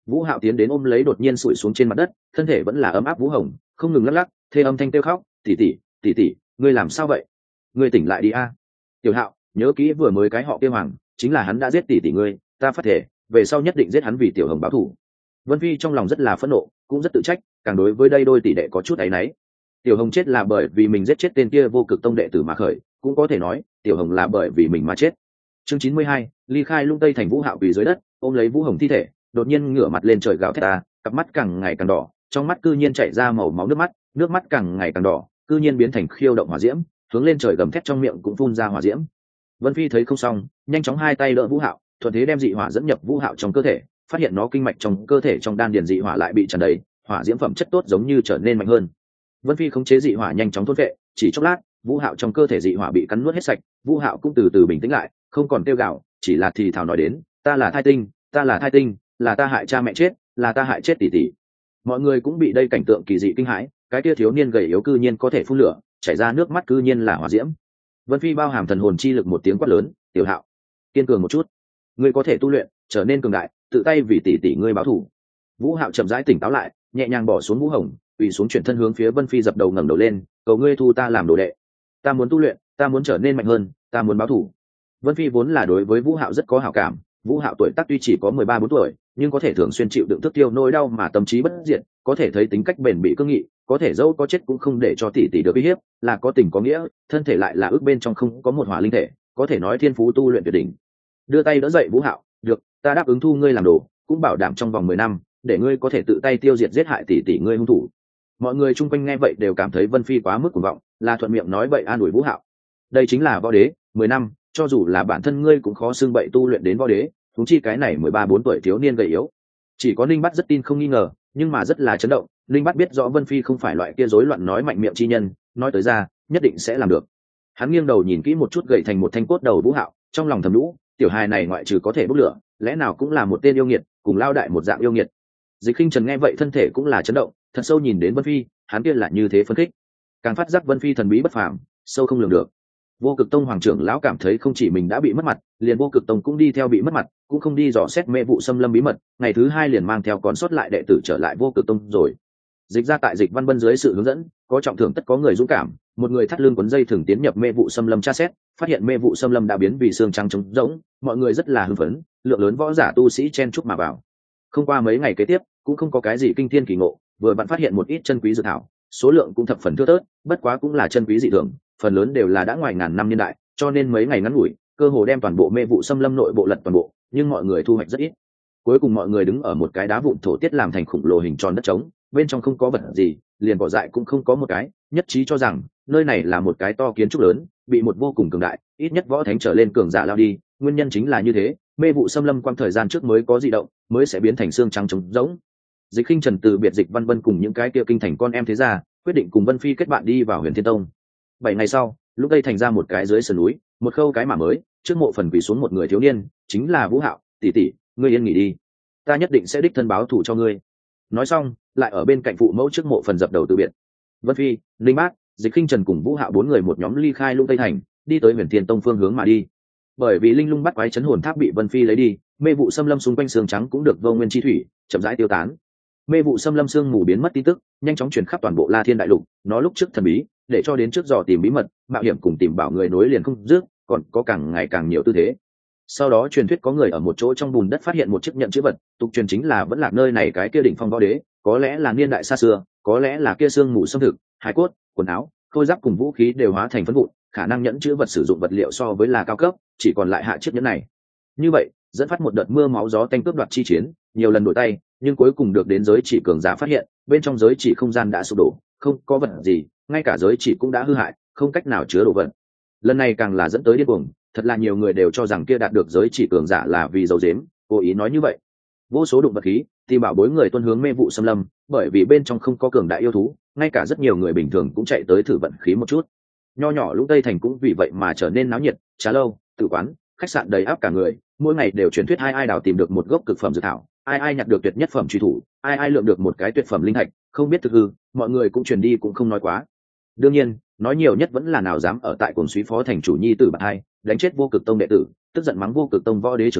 Vũ Hạo tiến đến ôm lấy đột nhiên sụi xuống trên mặt đất, thân thể vẫn là ấm áp Vũ Hồng, không ngừng lắc lắc, thê âm thanh kêu khóc, tỷ tỷ, tỷ tỷ, ngươi làm sao vậy? Ngươi tỉnh lại đi a. Tiểu Hạo, nhớ kỹ vừa mới cái họ kia hoàng, chính là hắn đã giết tỷ tỷ ngươi, ta phát thể, về sau nhất định giết hắn vì Tiểu Hồng báo thù. Vân Phi trong lòng rất là phẫn nộ, cũng rất tự trách, càng đối với đây đôi tỷ đệ có chút áy náy. Tiểu Hồng chết là bởi vì mình giết chết tên kia vô cực tông đệ tử mà khởi, cũng có thể nói, Tiểu Hồng là bởi vì mình mà chết. Chương chín mươi hai, ly khai lung tây thành. Vũ Hạo quỳ dưới đất, ôm lấy Vũ Hồng thi thể, đột nhiên ngửa mặt lên trời gào thét ta, cặp mắt càng ngày càng đỏ, trong mắt cư nhiên chảy ra màu máu nước mắt, nước mắt càng ngày càng đỏ, cư nhiên biến thành khiêu động hỏa diễm, hướng lên trời gầm thét, trong miệng cũng phun ra hỏa diễm. Vân Phi thấy không xong, nhanh chóng hai tay đỡ Vũ Hạo, thuận thế đem dị hỏa dẫn nhập Vũ Hạo trong cơ thể, phát hiện nó kinh mạch trong cơ thể trong đan điền dị hỏa lại bị tràn đầy, hỏa diễm phẩm chất tốt giống như trở nên mạnh hơn. Vân Phi khống chế dị hỏa nhanh chóng thôn vệ, chỉ chốc lát, Vũ Hạo trong cơ thể dị hỏa bị cắn nuốt hết sạch, Vũ Hạo cũng từ từ bình tĩnh lại, không còn kêu gào, chỉ là thì thào nói đến, ta là thai tinh, ta là thai tinh, là ta hại cha mẹ chết, là ta hại chết tỷ tỷ. Mọi người cũng bị đây cảnh tượng kỳ dị kinh hãi, cái kia thiếu niên gầy yếu cư nhiên có thể phun lửa, chảy ra nước mắt cư nhiên là hỏa diễm. Vân Phi bao hàm thần hồn chi lực một tiếng quát lớn, Tiểu Hạo, kiên cường một chút, ngươi có thể tu luyện, trở nên cường đại, tự tay vì tỷ tỷ ngươi báo thù. Vũ Hạo chậm rãi tỉnh táo lại, nhẹ nhàng bỏ xuống Vũ Hồng, quỳ xuống chuyển thân hướng phía Vân Phi dập đầu ngẩng đầu lên, cầu ngươi thu ta làm đồ đệ, ta muốn tu luyện, ta muốn trở nên mạnh hơn, ta muốn báo thù. Vân Phi vốn là đối với Vũ Hạo rất có hảo cảm, Vũ Hạo tuổi tác tuy chỉ có mười ba bốn tuổi, nhưng có thể thường xuyên chịu đựng thức tiêu nỗi đau mà tâm trí bất diệt, có thể thấy tính cách bền bỉ cương nghị, có thể dẫu có chết cũng không để cho tỷ tỷ được uy hiếp, là có tình có nghĩa, thân thể lại là ước bên trong không có một hỏa linh thể, có thể nói thiên phú tu luyện tuyệt đỉnh. Đưa tay đỡ dậy Vũ Hạo, được, ta đáp ứng thu ngươi làm đồ, cũng bảo đảm trong vòng mười năm, để ngươi có thể tự tay tiêu diệt giết hại tỷ tỷ ngươi hung thủ. Mọi người chung quanh nghe vậy đều cảm thấy Vân Phi quá mức cuồng vọng, là thuận miệng nói bậy an ủi Vũ Hạo. Đây chính là võ đế, mười năm, cho dù là bản thân ngươi cũng khó xưng bậy tu luyện đến võ đế, huống chi cái này mười ba bốn tuổi thiếu niên gầy yếu. Chỉ có Ninh Bát rất tin không nghi ngờ, nhưng mà rất là chấn động, Ninh Bát biết rõ Vân Phi không phải loại kia rối loạn nói mạnh miệng chi nhân, nói tới ra, nhất định sẽ làm được. Hắn nghiêng đầu nhìn kỹ một chút gậy thành một thanh cốt đầu Vũ Hạo, trong lòng thầm nhủ, tiểu hài này ngoại trừ có thể bốc lửa, lẽ nào cũng là một tên yêu nghiệt, cùng lao đại một dạng yêu nghiệt. Dịch Khinh Trần nghe vậy thân thể cũng là chấn động, thật sâu nhìn đến Vân Phi, hắn kia là như thế phấn khích, càng phát giác Vân Phi thần bí bất phàm, sâu không lường được. Vô Cực Tông hoàng trưởng lão cảm thấy không chỉ mình đã bị mất mặt, liền Vô Cực Tông cũng đi theo bị mất mặt, cũng không đi dò xét mê vụ xâm lâm bí mật, ngày thứ hai liền mang theo còn sót lại đệ tử trở lại Vô Cực Tông rồi. Dịch ra tại Dịch Văn Bân dưới sự hướng dẫn, có trọng thưởng tất có người dũng cảm, một người thắt lưng quấn dây thường tiến nhập mê vụ xâm lâm tra xét, phát hiện mê vụ xâm lâm đã biến vì xương trắng trống rỗng, mọi người rất là hưng phấn, lượng lớn võ giả tu sĩ chen chúc mà vào. Không qua mấy ngày kế tiếp, cũng không có cái gì kinh thiên kỳ ngộ, vừa bạn phát hiện một ít chân quý dược thảo, số lượng cũng thập phần thưa thớt, bất quá cũng là chân quý dị thường, phần lớn đều là đã ngoài ngàn năm niên đại, cho nên mấy ngày ngắn ngủi, cơ hồ đem toàn bộ mê vụ xâm lâm nội bộ lật toàn bộ, nhưng mọi người thu hoạch rất ít. Cuối cùng mọi người đứng ở một cái đá vụn thổ tiết làm thành khủng lồ hình tròn đất trống, bên trong không có vật gì, liền cỏ dại cũng không có một cái, nhất trí cho rằng nơi này là một cái to kiến trúc lớn, bị một vô cùng cường đại, ít nhất võ thánh trở lên cường giả lao đi, nguyên nhân chính là như thế, mê vụ xâm lâm quang thời gian trước mới có dị động, mới sẽ biến thành xương trắng trống rỗng. Dịch Khinh Trần từ biệt Dịch Văn Bân cùng những cái kia kinh thành con em thế gia, quyết định cùng Vân Phi kết bạn đi vào Huyền Thiên Tông. Bảy ngày sau, lúc đây thành ra một cái dưới sườn núi, một khâu cái mả mới, trước mộ phần quỳ xuống một người thiếu niên, chính là Vũ Hạo, tỷ tỷ, ngươi yên nghỉ đi, ta nhất định sẽ đích thân báo thù cho ngươi. Nói xong, lại ở bên cạnh phụ mẫu trước mộ phần dập đầu từ biệt. Vân Phi, Linh Bác, Dịch Khinh Trần cùng Vũ Hạo bốn người một nhóm ly khai Lũng Tây thành, đi tới Huyền Thiên Tông phương hướng mà đi. Bởi vì linh lung bắt quái chấn hồn tháp bị Vân Phi lấy đi, mê vụ xâm lâm xung quanh sương trắng cũng được vô nguyên chi thủy chậm rãi tiêu tán. Mê vụ xâm lâm sương mù biến mất tin tức nhanh chóng truyền khắp toàn bộ La Thiên đại lục, nó lúc trước thần bí, để cho đến trước dò tìm bí mật, mạo hiểm cùng tìm bảo người nối liền không dứt, còn có càng ngày càng nhiều tư thế. Sau đó truyền thuyết có người ở một chỗ trong bùn đất phát hiện một chiếc nhận chữ vật, tục truyền chính là vẫn lạc nơi này cái kia đỉnh phong võ đế, có lẽ là niên đại xa xưa, có lẽ là kia sương mù xâm thực, hài cốt, quần áo, khôi giáp cùng vũ khí đều hóa thành phấn vụn, khả năng nhẫn chữ vật sử dụng vật liệu so với là cao cấp, chỉ còn lại hạ chiếc nhẫn này. Như vậy, dẫn phát một đợt mưa máu gió tanh cướp đoạt chi chiến, nhiều lần đổi tay, nhưng cuối cùng được đến giới chỉ cường giả phát hiện, bên trong giới chỉ không gian đã sụp đổ, không có vật gì, ngay cả giới chỉ cũng đã hư hại, không cách nào chứa đồ vật. Lần này càng là dẫn tới điên cuồng, thật là nhiều người đều cho rằng kia đạt được giới chỉ cường giả là vì dầu dếm, cố ý nói như vậy. Vô số đụng vật khí, thì bảo bối người tuân hướng mê vụ xâm lâm, bởi vì bên trong không có cường đại yêu thú, ngay cả rất nhiều người bình thường cũng chạy tới thử vận khí một chút. Nho nhỏ Lũng Tây thành cũng vì vậy mà trở nên náo nhiệt, trà lâu, tử quán, khách sạn đầy áp cả người, mỗi ngày đều truyền thuyết ai ai đào tìm được một gốc cực phẩm dược thảo, ai ai nhặt được tuyệt nhất phẩm truy thủ, ai ai lượm được một cái tuyệt phẩm linh thạch, không biết thực hư, mọi người cũng truyền đi cũng không nói quá. Đương nhiên, nói nhiều nhất vẫn là nào dám ở tại Cồn Suý phó thành chủ nhi tử bạn hai, đánh chết Vô Cực Tông đệ tử, tức giận mắng Vô Cực Tông võ đế trưởng lão,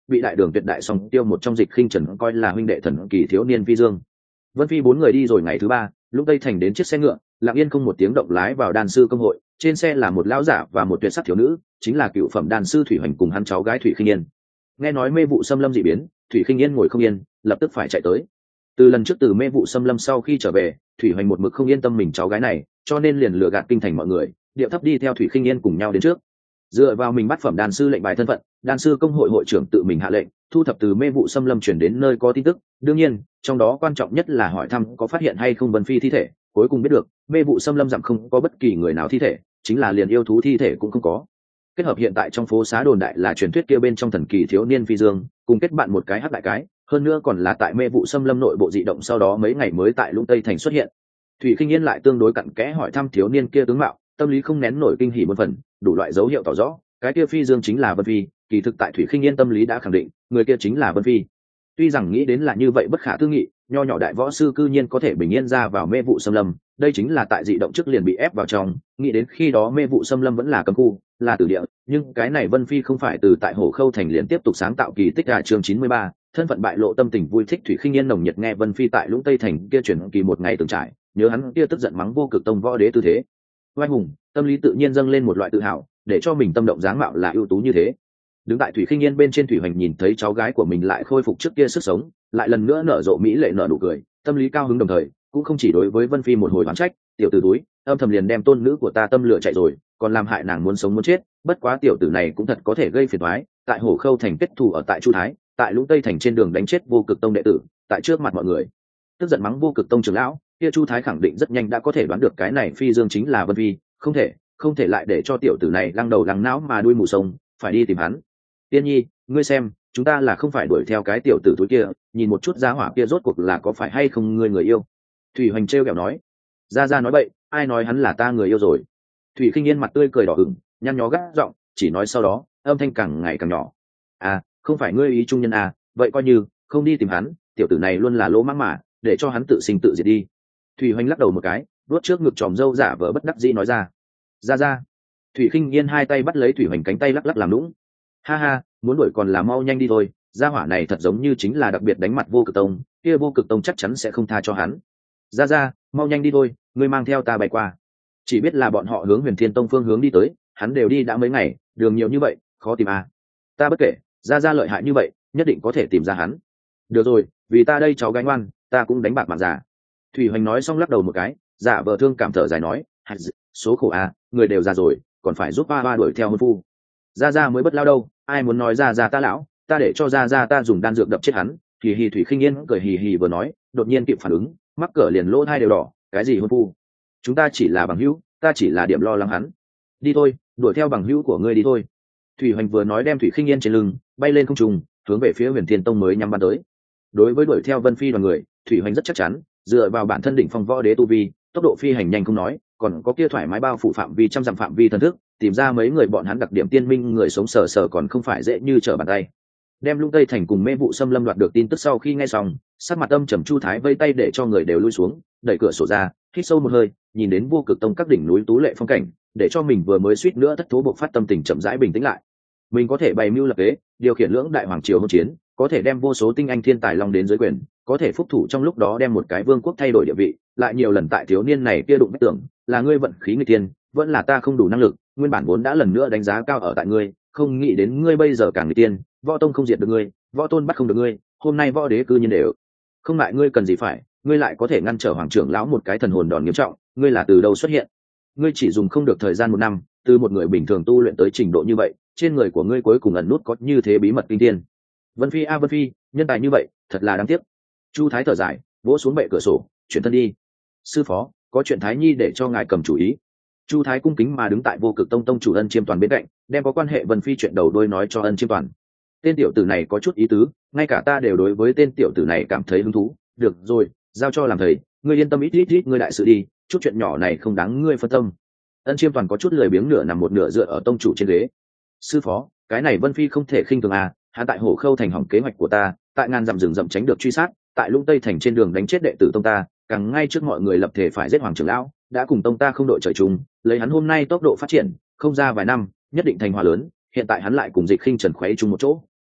bị đại đường tuyệt đại song tiêu một trong Dịch Khinh Trần coi là huynh đệ thần kỳ thiếu niên phi dương. Vân Phi bốn người đi rồi ngày thứ ba, lúc Tây Thành đến chiếc xe ngựa, lặng yên không một tiếng động lái vào đan sư công hội. Trên xe là một lão giả và một tuyệt sắc thiếu nữ, chính là cựu phẩm đan sư Thủy Hoành cùng hắn cháu gái Thủy Khinh Yên. Nghe nói mê vụ xâm lâm dị biến, Thủy Khinh Yên ngồi không yên, lập tức phải chạy tới. Từ lần trước từ mê vụ xâm lâm sau khi trở về, Thủy Hoành một mực không yên tâm mình cháu gái này, cho nên liền lừa gạt kinh thành mọi người, điệu thấp đi theo Thủy Khinh Yên cùng nhau đến trước. Dựa vào mình bắt phẩm đan sư lệnh bài thân phận, đan sư công hội hội trưởng tự mình hạ lệnh thu thập từ mê vụ xâm lâm chuyển đến nơi có tin tức. Đương nhiên, trong đó quan trọng nhất là hỏi thăm có phát hiện hay không Vân Phi thi thể. Cuối cùng biết được, mê vụ xâm lâm dặm không có bất kỳ người nào thi thể, chính là liền yêu thú thi thể cũng không có. Kết hợp hiện tại trong phố xá đồn đại là truyền thuyết kia bên trong thần kỳ thiếu niên phi dương, cùng kết bạn một cái hắc đại cái, hơn nữa còn là tại mê vụ xâm lâm nội bộ dị động sau đó mấy ngày mới tại Lũng Tây Thành xuất hiện. Thủy Khinh Yên lại tương đối cặn kẽ hỏi thăm thiếu niên kia tướng mạo, tâm lý không nén nổi kinh hỉ một phần, đủ loại dấu hiệu tỏ rõ, cái kia phi dương chính là Vân Phi. Kỳ thực tại Thủy Khinh Yên tâm lý đã khẳng định, người kia chính là Vân Phi. Tuy rằng nghĩ đến là như vậy bất khả tư nghị, nho nhỏ đại võ sư cư nhiên có thể bình yên ra vào mê vụ xâm lâm, đây chính là tại dị động trước liền bị ép vào trong. Nghĩ đến khi đó mê vụ xâm lâm vẫn là cấm khu, là tử địa, nhưng cái này Vân Phi không phải từ tại Hổ Khâu thành liền tiếp tục sáng tạo kỳ tích à. Chương chín mươi ba, thân phận bại lộ, tâm tình vui thích. Thủy Khinh Yên nồng nhiệt nghe Vân Phi tại Lũng Tây thành kia chuyển kỳ một ngày từng trải, nhớ hắn kia tức giận mắng vô cực tông võ đế tư thế oai hùng, tâm lý tự nhiên dâng lên một loại tự hào, để cho mình tâm động dáng mạo là ưu tú như thế. Đứng tại Thủy Khinh Yên bên trên, Thủy Hoành nhìn thấy cháu gái của mình lại khôi phục trước kia sức sống, lại lần nữa nở rộ mỹ lệ nở nụ cười, tâm lý cao hứng, đồng thời cũng không chỉ đối với Vân Phi một hồi oán trách, tiểu tử túi, âm thầm liền đem tôn nữ của ta tâm lửa chạy rồi, còn làm hại nàng muốn sống muốn chết, bất quá tiểu tử này cũng thật có thể gây phiền toái, tại Hổ Khâu thành kết thù ở tại Chu Thái, tại Lũng Tây thành trên đường đánh chết vô cực tông đệ tử, tại trước mặt mọi người tức giận mắng vô cực tông trưởng lão, kia Chu Thái khẳng định rất nhanh đã có thể đoán được cái này phi dương chính là Vân Phi, không thể không thể lại để cho tiểu tử này lăng đầu lăng não mà đuôi mù sông, phải đi tìm hắn. Tiên Nhi, ngươi xem, chúng ta là không phải đuổi theo cái tiểu tử túi kia, nhìn một chút giá hỏa kia rốt cuộc là có phải hay không ngươi người yêu. Thủy Hoành trêu ghẹo nói. Ra ra nói bậy, ai nói hắn là ta người yêu rồi. Thủy Khinh Yên mặt tươi cười đỏ ửng, nhăn nhó gắt giọng, chỉ nói sau đó âm thanh càng ngày càng nhỏ. À, không phải ngươi ý trung nhân à, vậy coi như không đi tìm hắn, tiểu tử này luôn là lỗ mãng mà, để cho hắn tự sinh tự diệt đi. Thủy Hoành lắc đầu một cái, vuốt trước ngực tròm râu giả vờ bất đắc dĩ nói ra. Ra ra. Thủy Khinh Yên hai tay bắt lấy Thủy Hoành cánh tay lắc lắc làm lũng. Ha ha, muốn đuổi còn là mau nhanh đi thôi, gia hỏa này thật giống như chính là đặc biệt đánh mặt vô cực tông, kia vô cực tông chắc chắn sẽ không tha cho hắn. Ra ra, mau nhanh đi thôi, ngươi mang theo ta bay qua. Chỉ biết là bọn họ hướng Huyền Thiên Tông phương hướng đi tới, hắn đều đi đã mấy ngày, đường nhiều như vậy, khó tìm à. Ta bất kể, ra ra lợi hại như vậy, nhất định có thể tìm ra hắn. Được rồi, vì ta đây cháu gái ngoan, ta cũng đánh bạc mạng giả. Thủy Hoành nói xong lắc đầu một cái, giả vờ thương cảm thở dài nói, số khổ à, người đều già rồi, còn phải giúp ba ba đuổi theo hôn phu. Ra ra mới bất lao đâu, ai muốn nói ra ra ta lão, ta để cho ra ra ta dùng đan dược đập chết hắn. Hì hì. Thủy Khinh Yên cười hì hì vừa nói, đột nhiên kịp phản ứng, mắc cỡ liền lỗ hai đều đỏ, cái gì hôn phu? Chúng ta chỉ là bằng hữu, ta chỉ là điểm lo lắng hắn. Đi thôi, đuổi theo bằng hữu của ngươi đi thôi. Thủy Hoành vừa nói đem Thủy Khinh Yên trên lưng bay lên không trung, hướng về phía Huyền Thiên Tông mới nhắm bắn tới. Đối với đuổi theo Vân Phi đoàn người, Thủy Hoành rất chắc chắn, dựa vào bản thân đỉnh phong võ đế tu vi, tốc độ phi hành nhanh không nói, còn có kia thoải mái bao phủ phạm vi trăm dặm phạm vi thần thức, tìm ra mấy người bọn hắn đặc điểm tiên minh người sống sờ sờ còn không phải dễ như trở bàn tay. Đem Lũng Tây thành cùng mê vụ xâm lâm đoạt được tin tức sau khi nghe xong, sắc mặt âm trầm Chu Thái vây tay để cho người đều lui xuống, đẩy cửa sổ ra, hít sâu một hơi, nhìn đến vô cực tông các đỉnh núi tú lệ phong cảnh, để cho mình vừa mới suýt nữa thất thố bộc phát tâm tình chậm rãi bình tĩnh lại. Mình có thể bày mưu lập kế, điều khiển lưỡng đại hoàng triều hỗn chiến, có thể đem vô số tinh anh thiên tài long đến dưới quyền, có thể phúc thủ trong lúc đó đem một cái vương quốc thay đổi địa vị, lại nhiều lần tại thiếu niên này kia đụng vết tưởng, là ngươi vận khí người tiên, vẫn là ta không đủ năng lực, nguyên bản vốn đã lần nữa đánh giá cao ở tại ngươi, không nghĩ đến ngươi bây giờ càng người tiên, võ tông không diệt được ngươi, võ tôn bắt không được ngươi, hôm nay võ đế cư nhiên đều không lại ngươi cần gì phải, ngươi lại có thể ngăn trở hoàng trưởng lão một cái thần hồn đòn nghiêm trọng, ngươi là từ đâu xuất hiện? Ngươi chỉ dùng không được thời gian một năm, từ một người bình thường tu luyện tới trình độ như vậy, trên người của ngươi cuối cùng ẩn nút có như thế bí mật kinh thiên. Vân Phi a Vân Phi, nhân tài như vậy, thật là đáng tiếc. Chu Thái thở dài, vỗ xuống bệ cửa sổ, chuyển thân đi. Sư phó, có chuyện Thái Nhi để cho ngài cầm chủ ý. Chu Thái cung kính mà đứng tại vô cực tông tông chủ Ân Chiêm Toàn bên cạnh, đem có quan hệ Vân Phi chuyện đầu đuôi nói cho Ân Chiêm Toàn. Tên tiểu tử này có chút ý tứ, ngay cả ta đều đối với tên tiểu tử này cảm thấy hứng thú. Được rồi, giao cho làm thầy, ngươi yên tâm ít ít ít ngươi đại sự đi, chút chuyện nhỏ này không đáng ngươi phân tâm. Ân Chiêm Toàn có chút lười biếng nửa nằm một nửa dựa ở tông chủ trên ghế. Sư phó, cái này Vân Phi không thể khinh thường à, hắn tại Hổ Khâu thành hỏng kế hoạch của ta, tại ngàn dặm rừng rậm tránh được truy sát, tại Lũng Tây thành trên đường đánh chết đệ tử tông ta, càng ngay trước mọi người lập thể phải giết hoàng trưởng lão, đã cùng tông ta không đội trời chung, lấy hắn hôm nay tốc độ phát triển, không ra vài năm, nhất định thành hòa lớn, hiện tại hắn lại cùng Dịch Khinh Trần khuấy chung một chỗ,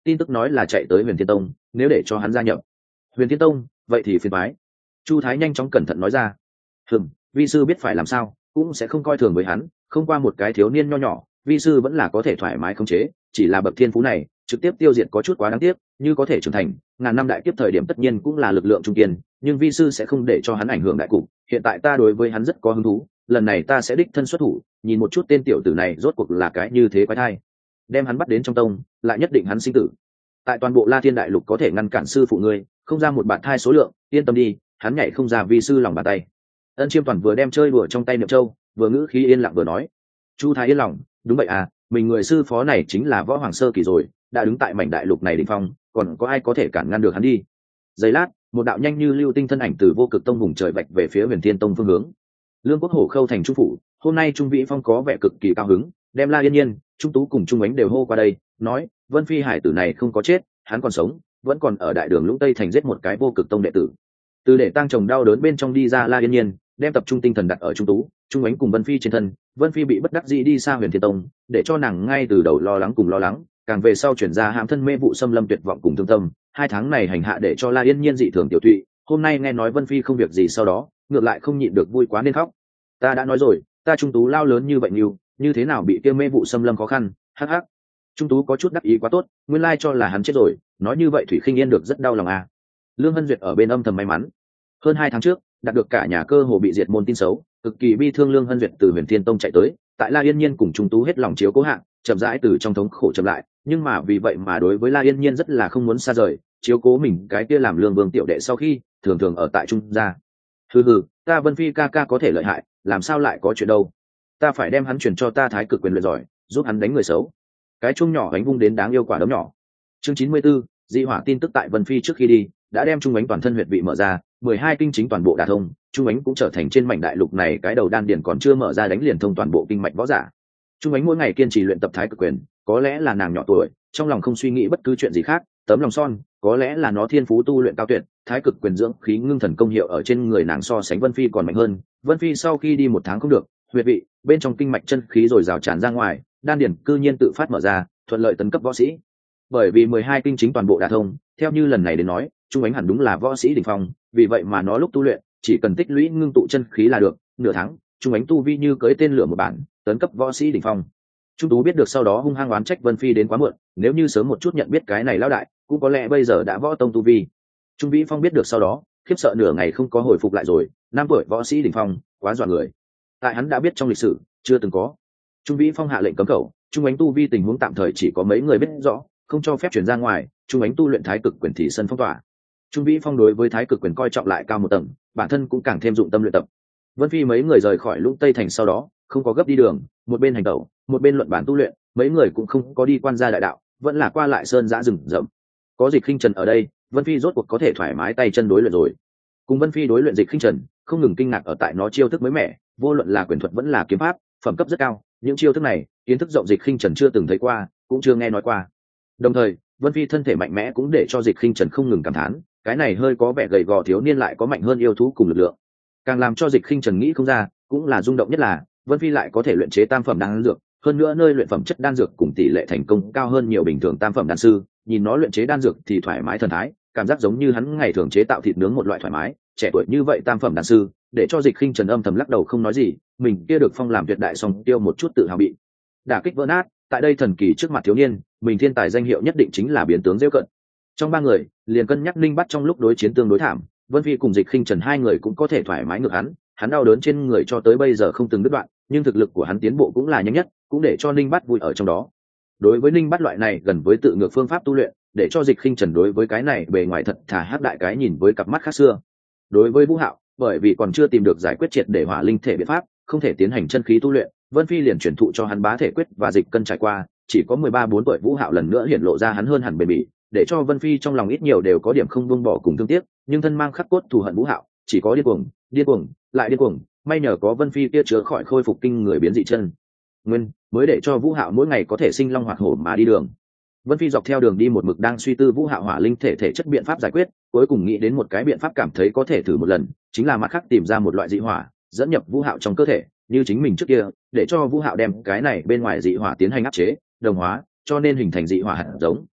tin tức nói là chạy tới Huyền Thiên Tông, nếu để cho hắn gia nhập Huyền Thiên Tông vậy thì phiền toái. Chu Thái nhanh chóng cẩn thận nói ra. Hừm, vi sư biết phải làm sao, cũng sẽ không coi thường với hắn, không qua một cái thiếu niên nho nhỏ, vi sư vẫn là có thể thoải mái khống chế, chỉ là bậc thiên phú này trực tiếp tiêu diệt có chút quá đáng tiếc, như có thể trưởng thành ngàn năm đại kiếp thời điểm tất nhiên cũng là lực lượng trung kiên, nhưng vi sư sẽ không để cho hắn ảnh hưởng đại cục. Hiện tại ta đối với hắn rất có hứng thú, lần này ta sẽ đích thân xuất thủ, nhìn một chút tên tiểu tử này rốt cuộc là cái như thế quái thai, đem hắn bắt đến trong tông, lại nhất định hắn sinh tử. Tại toàn bộ La Thiên đại lục có thể ngăn cản sư phụ ngươi không ra một bạn thai số lượng, yên tâm đi, hắn nhảy không ra vi sư lòng bàn tay. Ân Chiêm Toàn vừa đem chơi đùa trong tay niệm châu, vừa ngữ khí yên lặng vừa nói. Chu Thái yên lòng, đúng vậy à, mình người sư phó này chính là võ hoàng sơ kỳ rồi, đã đứng tại mảnh đại lục này đỉnh phong, còn có ai có thể cản ngăn được hắn đi. Giây lát, một đạo nhanh như lưu tinh thân ảnh từ vô cực tông vùng trời vạch về phía Huyền Thiên Tông phương hướng. Lương Quốc Hổ khâu thành trung phủ, hôm nay Trung Vĩ Phong có vẻ cực kỳ cao hứng, đem La Yên Nhiên, Trung Tú cùng Trung Ánh đều hô qua đây, nói, Vân Phi hải tử này không có chết, hắn còn sống, vẫn còn ở đại đường Lũng Tây thành giết một cái vô cực tông đệ tử. Từ để tang chồng đau đớn bên trong đi ra La Yên Nhiên, đem tập trung tinh thần đặt ở Trung Tú, Trung Ánh cùng Vân Phi trên thân. Vân Phi bị bất đắc dĩ đi xa Huyền Thiên Tông, để cho nàng ngay từ đầu lo lắng cùng lo lắng, càng về sau chuyển ra hãm thân mê vụ xâm lâm tuyệt vọng cùng thương tâm. Hai tháng này hành hạ để cho La Yên Nhiên dị thường tiểu thụy, hôm nay nghe nói Vân Phi không việc gì sau đó, ngược lại không nhịn được vui quá nên khóc. Ta đã nói rồi, ta Trung Tú lao lớn như vậy nhiều, như thế nào bị kia mê vụ xâm lâm khó khăn, hắc hắc. Trung Tú có chút đắc ý quá tốt, nguyên lai cho là hắn chết rồi, nói như vậy Thủy Khinh Yên được rất đau lòng à. Lương Hân Duyệt ở bên âm thầm may mắn. Hơn hai tháng trước, đạt được cả nhà cơ hồ bị diệt môn tin xấu, cực kỳ bi thương. Lương Hân Duyệt từ Huyền Thiên Tông chạy tới, tại La Yên Nhiên cùng Trung Tú hết lòng chiếu cố hạng, chậm rãi từ trong thống khổ chậm lại, nhưng mà vì vậy mà đối với La Yên Nhiên rất là không muốn xa rời, chiếu cố mình cái kia làm Lương Vương tiểu đệ sau khi thường thường ở tại Trung gia. Hừ hừ, ta Vân Phi ca ca có thể lợi hại, làm sao lại có chuyện đâu? Ta phải đem hắn chuyển cho ta Thái Cực quyền luyện giỏi, giúp hắn đánh người xấu. Cái chung nhỏ đánh vung đến đáng yêu quả đấm nhỏ. Chương chín mươi 94, dị hỏa tin tức tại Vân Phi trước khi đi đã đem trung ánh toàn thân huyệt vị mở ra, mười hai kinh chính toàn bộ đả thông, trung ánh cũng trở thành trên mảnh đại lục này cái đầu đan điền còn chưa mở ra đánh liền thông toàn bộ kinh mạch võ giả. Trung ánh mỗi ngày kiên trì luyện tập Thái Cực quyền, có lẽ là nàng nhỏ tuổi, trong lòng không suy nghĩ bất cứ chuyện gì khác, tấm lòng son, có lẽ là nó thiên phú tu luyện cao tuyệt, Thái Cực quyền dưỡng khí ngưng thần công hiệu ở trên người nàng so sánh Vân Phi còn mạnh hơn. Vân Phi sau khi đi một tháng không được, huyệt vị bên trong kinh mạch chân khí rồi rào tràn ra ngoài, đan điền cư nhiên tự phát mở ra, thuận lợi tấn cấp võ sĩ. Bởi vì mười hai kinh chính toàn bộ đả thông, theo như lần này đến nói, trung ánh hẳn đúng là võ sĩ đỉnh phong, vì vậy mà nó lúc tu luyện chỉ cần tích lũy ngưng tụ chân khí là được, nửa tháng trung ánh tu vi như cưỡi tên lửa một bản, tấn cấp võ sĩ đỉnh phong. Trung Tú biết được sau đó hung hăng oán trách Vân Phi đến quá muộn, nếu như sớm một chút nhận biết cái này lão đại, cũng có lẽ bây giờ đã võ tông tu vi. Trung Vĩ Phong biết được sau đó, khiếp sợ nửa ngày không có hồi phục lại rồi, năm tuổi võ sĩ đỉnh phong, quá dọa người. Tại hắn đã biết trong lịch sử chưa từng có. Trung Vĩ Phong hạ lệnh cấm khẩu, trung ánh tu vi tình huống tạm thời chỉ có mấy người biết rõ, không cho phép truyền ra ngoài, trung ánh tu luyện Thái Cực quyền thì sân phong tỏa. Trung Vĩ Phong đối với Thái Cực quyền coi trọng lại cao một tầng, bản thân cũng càng thêm dụng tâm luyện tập. Vân Phi mấy người rời khỏi Lũng Tây thành sau đó, không có gấp đi đường, một bên hành tẩu, một bên luận bản tu luyện, mấy người cũng không có đi quan gia đại đạo, vẫn là qua lại sơn giã rừng rậm. Có Dịch Khinh Trần ở đây, Vân Phi rốt cuộc có thể thoải mái tay chân đối luyện rồi. Cùng Vân Phi đối luyện Dịch Khinh Trần, không ngừng kinh ngạc ở tại nó chiêu thức mới mẻ, vô luận là quyền thuật vẫn là kiếm pháp, phẩm cấp rất cao, những chiêu thức này, kiến thức rộng Dịch Khinh Trần chưa từng thấy qua, cũng chưa nghe nói qua. Đồng thời, Vân Phi thân thể mạnh mẽ cũng để cho Dịch Khinh Trần không ngừng cảm thán, cái này hơi có vẻ gầy gò thiếu niên lại có mạnh hơn yêu thú cùng lực lượng. Càng làm cho Dịch Khinh Trần nghĩ không ra, cũng là rung động nhất là, Vân Phi lại có thể luyện chế tam phẩm đan dược, hơn nữa nơi luyện phẩm chất đan dược cùng tỷ lệ thành công cao hơn nhiều bình thường tam phẩm đan sư, nhìn nó luyện chế đan dược thì thoải mái thần thái, cảm giác giống như hắn ngày thường chế tạo thịt nướng một loại thoải mái, trẻ tuổi như vậy tam phẩm đan sư, để cho Dịch Khinh Trần âm thầm lắc đầu không nói gì, mình kia được phong làm tuyệt đại song tiêu một chút tự hào bị đả kích vỡ nát, tại đây thần kỳ trước mặt thiếu niên, mình thiên tài danh hiệu nhất định chính là biến tướng giễu cận. Trong ba người, liền cân nhắc Ninh Bắt trong lúc đối chiến tương đối thảm, Vân Phi cùng Dịch Khinh Trần hai người cũng có thể thoải mái ngược hắn, hắn đau đớn trên người cho tới bây giờ không từng đứt đoạn, nhưng thực lực của hắn tiến bộ cũng là nhanh nhất, cũng để cho Ninh Bắt vui ở trong đó. Đối với Ninh Bắt loại này gần với tự ngược phương pháp tu luyện, để cho Dịch Khinh Trần đối với cái này bề ngoài thật thà hắc đại cái nhìn với cặp mắt khác xưa. Đối với Vũ Hạo, bởi vì còn chưa tìm được giải quyết triệt để hỏa linh thể biện pháp, không thể tiến hành chân khí tu luyện, Vân Phi liền chuyển thụ cho hắn bá thể quyết và dịch cân trải qua, chỉ có mười ba bốn tuổi Vũ Hạo lần nữa hiện lộ ra hắn hơn hẳn bền bỉ, để cho Vân Phi trong lòng ít nhiều đều có điểm không buông bỏ cùng thương tiếc, nhưng thân mang khắc cốt thù hận Vũ Hạo, chỉ có điên cuồng, điên cuồng, lại điên cuồng, may nhờ có Vân Phi kia chữa khỏi khôi phục kinh người biến dị chân nguyên, mới để cho Vũ Hạo mỗi ngày có thể sinh long hoạt hổ mà đi đường. Vân Phi dọc theo đường đi một mực đang suy tư Vũ Hạo hỏa linh thể thể chất biện pháp giải quyết, cuối cùng nghĩ đến một cái biện pháp cảm thấy có thể thử một lần, chính là mặt khác tìm ra một loại dị hỏa, dẫn nhập Vũ Hạo trong cơ thể, như chính mình trước kia, để cho Vũ Hạo đem cái này bên ngoài dị hỏa tiến hành áp chế, đồng hóa, cho nên hình thành dị hỏa hạt giống,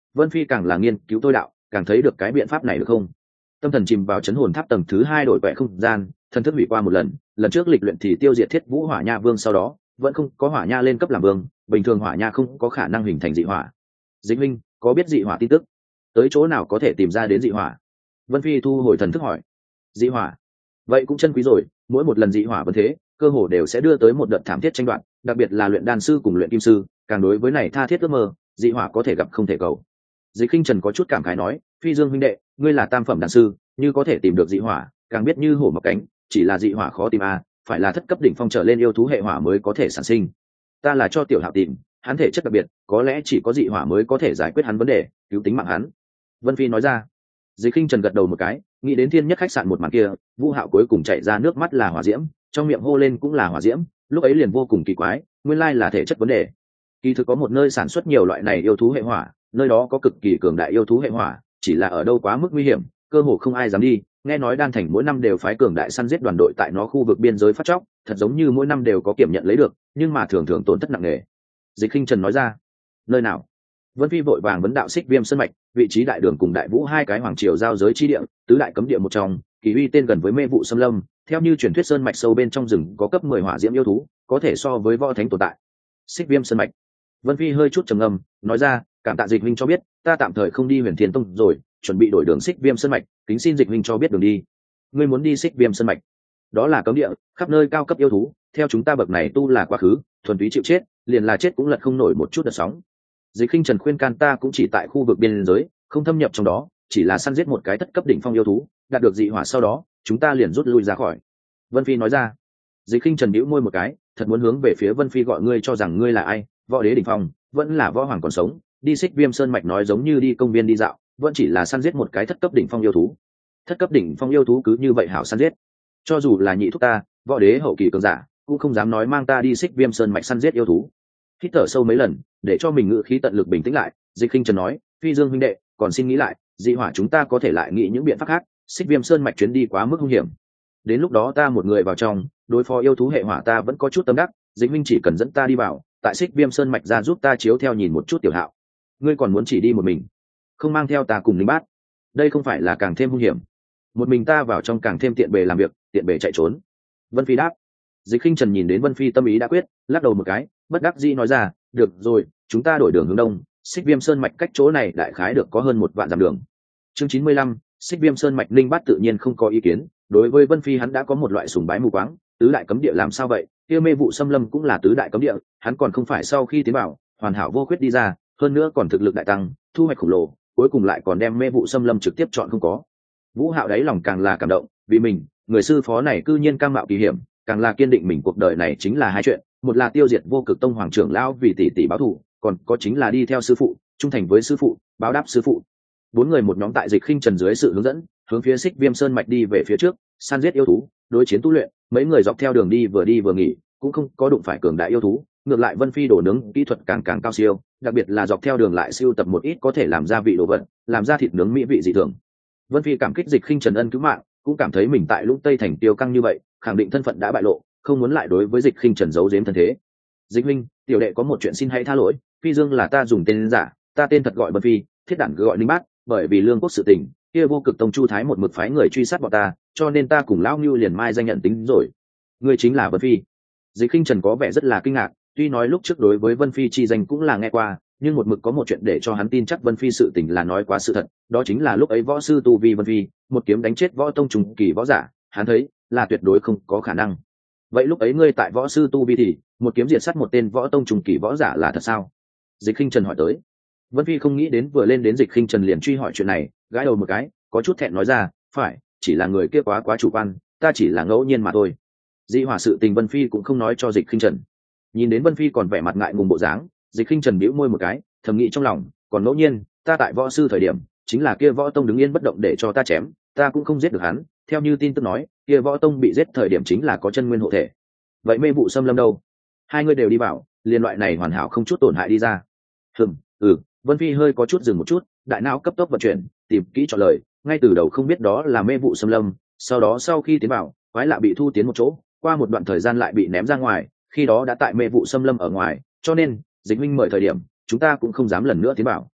Vân Phi càng là nghiên cứu tôi đạo, càng thấy được cái biện pháp này được không. Tâm thần chìm vào chấn hồn tháp tầng thứ hai đổi quẹ không gian, thần thức hủy qua một lần, lần trước lịch luyện thì tiêu diệt thiết vũ hỏa nha vương, sau đó vẫn không có hỏa nha lên cấp làm vương, bình thường hỏa nha không có khả năng hình thành dị hỏa. Dịch minh có biết dị hỏa tin tức, tới chỗ nào có thể tìm ra đến dị hỏa? Vân Phi thu hồi thần thức hỏi. Dị hỏa vậy cũng chân quý rồi, mỗi một lần dị hỏa vẫn thế cơ hồ đều sẽ đưa tới một đợt thảm thiết tranh đoạt, đặc biệt là luyện đan sư cùng luyện kim sư, càng đối với này tha thiết ước mơ, dị hỏa có thể gặp không thể cầu. Dịch Khinh Trần có chút cảm khái nói, Phi Dương huynh đệ, ngươi là tam phẩm đan sư, như có thể tìm được dị hỏa, càng biết như hổ mọc cánh, chỉ là dị hỏa khó tìm à, phải là thất cấp đỉnh phong trở lên yêu thú hệ hỏa mới có thể sản sinh. Ta là cho tiểu Hạo tìm, hắn thể chất đặc biệt, có lẽ chỉ có dị hỏa mới có thể giải quyết hắn vấn đề, cứu tính mạng hắn. Vân Phi nói ra. Dịch Khinh Trần gật đầu một cái, nghĩ đến thiên nhất khách sạn một màn kia, Vũ Hạo cuối cùng chạy ra nước mắt là hỏa diễm, trong miệng hô lên cũng là hỏa diễm, lúc ấy liền vô cùng kỳ quái, nguyên lai là thể chất vấn đề. Kỳ thực có một nơi sản xuất nhiều loại này yêu thú hệ hỏa, nơi đó có cực kỳ cường đại yêu thú hệ hỏa, chỉ là ở đâu quá mức nguy hiểm, cơ hồ không ai dám đi. Nghe nói Đan Thành mỗi năm đều phái cường đại săn giết đoàn đội tại nó khu vực biên giới phát chóc, thật giống như mỗi năm đều có kiểm nhận lấy được, nhưng mà thường thường tổn thất nặng nề. Dịch Khinh Trần nói ra. Nơi nào? Vân Phi vội vàng vấn đạo Xích Viêm Sơn mạch, vị trí đại đường cùng đại vũ hai cái hoàng triều giao giới chi địa, tứ đại cấm địa một trong, kỳ uy tên gần với mê vụ xâm lâm, theo như truyền thuyết sơn mạch sâu bên trong rừng có cấp mười hỏa diễm yêu thú, có thể so với võ thánh tồn tại. Xích Viêm Sơn mạch. Vân Phi hơi chút trầm ngâm, nói ra, cảm tạ Dịch huynh cho biết, ta tạm thời không đi Huyền Thiên Tông rồi, chuẩn bị đổi đường Xích Viêm Sơn mạch, kính xin Dịch huynh cho biết đường đi. Ngươi muốn đi Xích Viêm Sơn mạch? Đó là cấm địa, khắp nơi cao cấp yêu thú, theo chúng ta bậc này tu là quá khứ, thuần túy chịu chết, liền là chết cũng lật không nổi một chút đợt sóng. Dịch Khinh Trần khuyên can ta cũng chỉ tại khu vực biên giới, không thâm nhập trong đó, chỉ là săn giết một cái thất cấp đỉnh phong yêu thú, đạt được dị hỏa sau đó, chúng ta liền rút lui ra khỏi. Vân Phi nói ra. Dịch Khinh Trần bĩu môi một cái, thật muốn hướng về phía Vân Phi gọi ngươi cho rằng ngươi là ai, võ đế đỉnh phong, vẫn là võ hoàng còn sống, đi Xích Viêm Sơn mạch nói giống như đi công viên đi dạo, vẫn chỉ là săn giết một cái thất cấp đỉnh phong yêu thú. Thất cấp đỉnh phong yêu thú cứ như vậy hảo săn giết? Cho dù là nhị thúc ta, võ đế hậu kỳ cường giả, cũng không dám nói mang ta đi Xích Viêm Sơn mạch săn giết yêu thú. Hít thở sâu mấy lần, để cho mình ngự khí tận lực bình tĩnh lại, Dịch Khinh Trần nói, Phi Dương huynh đệ, còn xin nghĩ lại, dị hỏa chúng ta có thể lại nghĩ những biện pháp khác, Xích Viêm Sơn mạch chuyến đi quá mức nguy hiểm. Đến lúc đó ta một người vào trong, đối phó yêu thú hệ hỏa ta vẫn có chút tâm đắc, Dịch huynh chỉ cần dẫn ta đi vào, tại Xích Viêm Sơn mạch ra giúp ta chiếu theo nhìn một chút tiểu Hạo. Ngươi còn muốn chỉ đi một mình, không mang theo ta cùng Linh Bát, đây không phải là càng thêm nguy hiểm? Một mình ta vào trong càng thêm tiện bề làm việc, tiện bề chạy trốn. Vân Phi đáp. Dịch Khinh Trần nhìn đến Vân Phi tâm ý đã quyết, lắc đầu một cái, bất đắc dĩ nói ra, được rồi, chúng ta đổi đường hướng đông, Xích Viêm Sơn mạch cách chỗ này đại khái được có hơn một vạn dặm đường. Chương chín mươi lăm, Xích Viêm Sơn mạch. Linh Bát tự nhiên không có ý kiến, đối với Vân Phi hắn đã có một loại sùng bái mù quáng, tứ đại cấm địa làm sao vậy? Kia mê vụ xâm lâm cũng là tứ đại cấm địa, hắn còn không phải sau khi tiến vào, hoàn hảo vô khuyết đi ra, hơn nữa còn thực lực đại tăng, thu hoạch khổng lồ, cuối cùng lại còn đem mê vụ xâm lâm trực tiếp chọn không có. Vũ Hạo đáy lòng càng là cảm động, vì mình, người sư phó này cư nhiên cam mạo kỳ hiểm, càng là kiên định mình cuộc đời này chính là hai chuyện, một là tiêu diệt vô cực tông hoàng trưởng lão vì tỷ tỷ báo thù, còn có chính là đi theo sư phụ, trung thành với sư phụ, báo đáp sư phụ. Bốn người một nhóm tại Dịch Khinh Trần dưới sự hướng dẫn, hướng phía Xích Viêm Sơn mạch đi về phía trước, săn giết yêu thú, đối chiến tu luyện, mấy người dọc theo đường đi vừa đi vừa nghỉ, cũng không có đụng phải cường đại yêu thú, ngược lại Vân Phi đổ nướng kỹ thuật càng càng cao siêu, đặc biệt là dọc theo đường lại siêu tập một ít có thể làm ra vị đồ vật, làm ra thịt nướng mỹ vị dị thường. Vân Phi cảm kích Dịch Khinh Trần ân cứu mạng, cũng cảm thấy mình tại Lũng Tây thành tiêu căng như vậy, khẳng định thân phận đã bại lộ, không muốn lại đối với Dịch Khinh Trần giấu giếm thân thế. Dịch huynh, tiểu đệ có một chuyện xin hãy tha lỗi, Phi Dương là ta dùng tên giả, ta tên thật gọi Vân Phi, thiết đản cứ gọi Linh Bát, bởi vì lương quốc sự tình, kia vô cực tông Chu Thái một mực phái người truy sát bọn ta, cho nên ta cùng lão Nưu liền mai danh nhận tính rồi. Ngươi chính là Vân Phi? Dịch Khinh Trần có vẻ rất là kinh ngạc, tuy nói lúc trước đối với Vân Phi chi danh cũng là nghe qua, nhưng một mực có một chuyện để cho hắn tin chắc Vân Phi sự tình là nói quá sự thật, đó chính là lúc ấy võ sư tu vi Vân Phi, một kiếm đánh chết võ tông trùng kỳ võ giả, hắn thấy là tuyệt đối không có khả năng. Vậy lúc ấy ngươi tại võ sư tu vi thì một kiếm diệt sát một tên võ tông trùng kỳ võ giả là thật sao? Dịch Khinh Trần hỏi tới. Vân Phi không nghĩ đến vừa lên đến Dịch Khinh Trần liền truy hỏi chuyện này, gãi đầu một cái, có chút thẹn nói ra, phải, chỉ là người kia quá quá chủ quan, ta chỉ là ngẫu nhiên mà thôi. Dị hỏa sự tình Vân Phi cũng không nói cho Dịch Khinh Trần. Nhìn đến Vân Phi còn vẻ mặt ngại ngùng bộ dáng, Dịch Khinh Trần bĩu môi một cái, thầm nghĩ trong lòng, còn ngẫu nhiên, ta tại võ sư thời điểm, chính là kia võ tông đứng yên bất động để cho ta chém, ta cũng không giết được hắn, theo như tin tức nói, kia võ tông bị giết thời điểm chính là có chân nguyên hộ thể. Vậy mê vụ xâm lâm đâu? Hai người đều đi vào, liên loại này hoàn hảo không chút tổn hại đi ra. Hừm, ừ, Vân Phi hơi có chút dừng một chút, đại não cấp tốc vận chuyển, tìm kỹ trả lời, ngay từ đầu không biết đó là mê vụ xâm lâm, sau đó sau khi tiến vào, quái lạ bị thu tiến một chỗ, qua một đoạn thời gian lại bị ném ra ngoài, khi đó đã tại mê vụ xâm lâm ở ngoài, cho nên Dịch huynh mời thời điểm, chúng ta cũng không dám lần nữa tiến vào.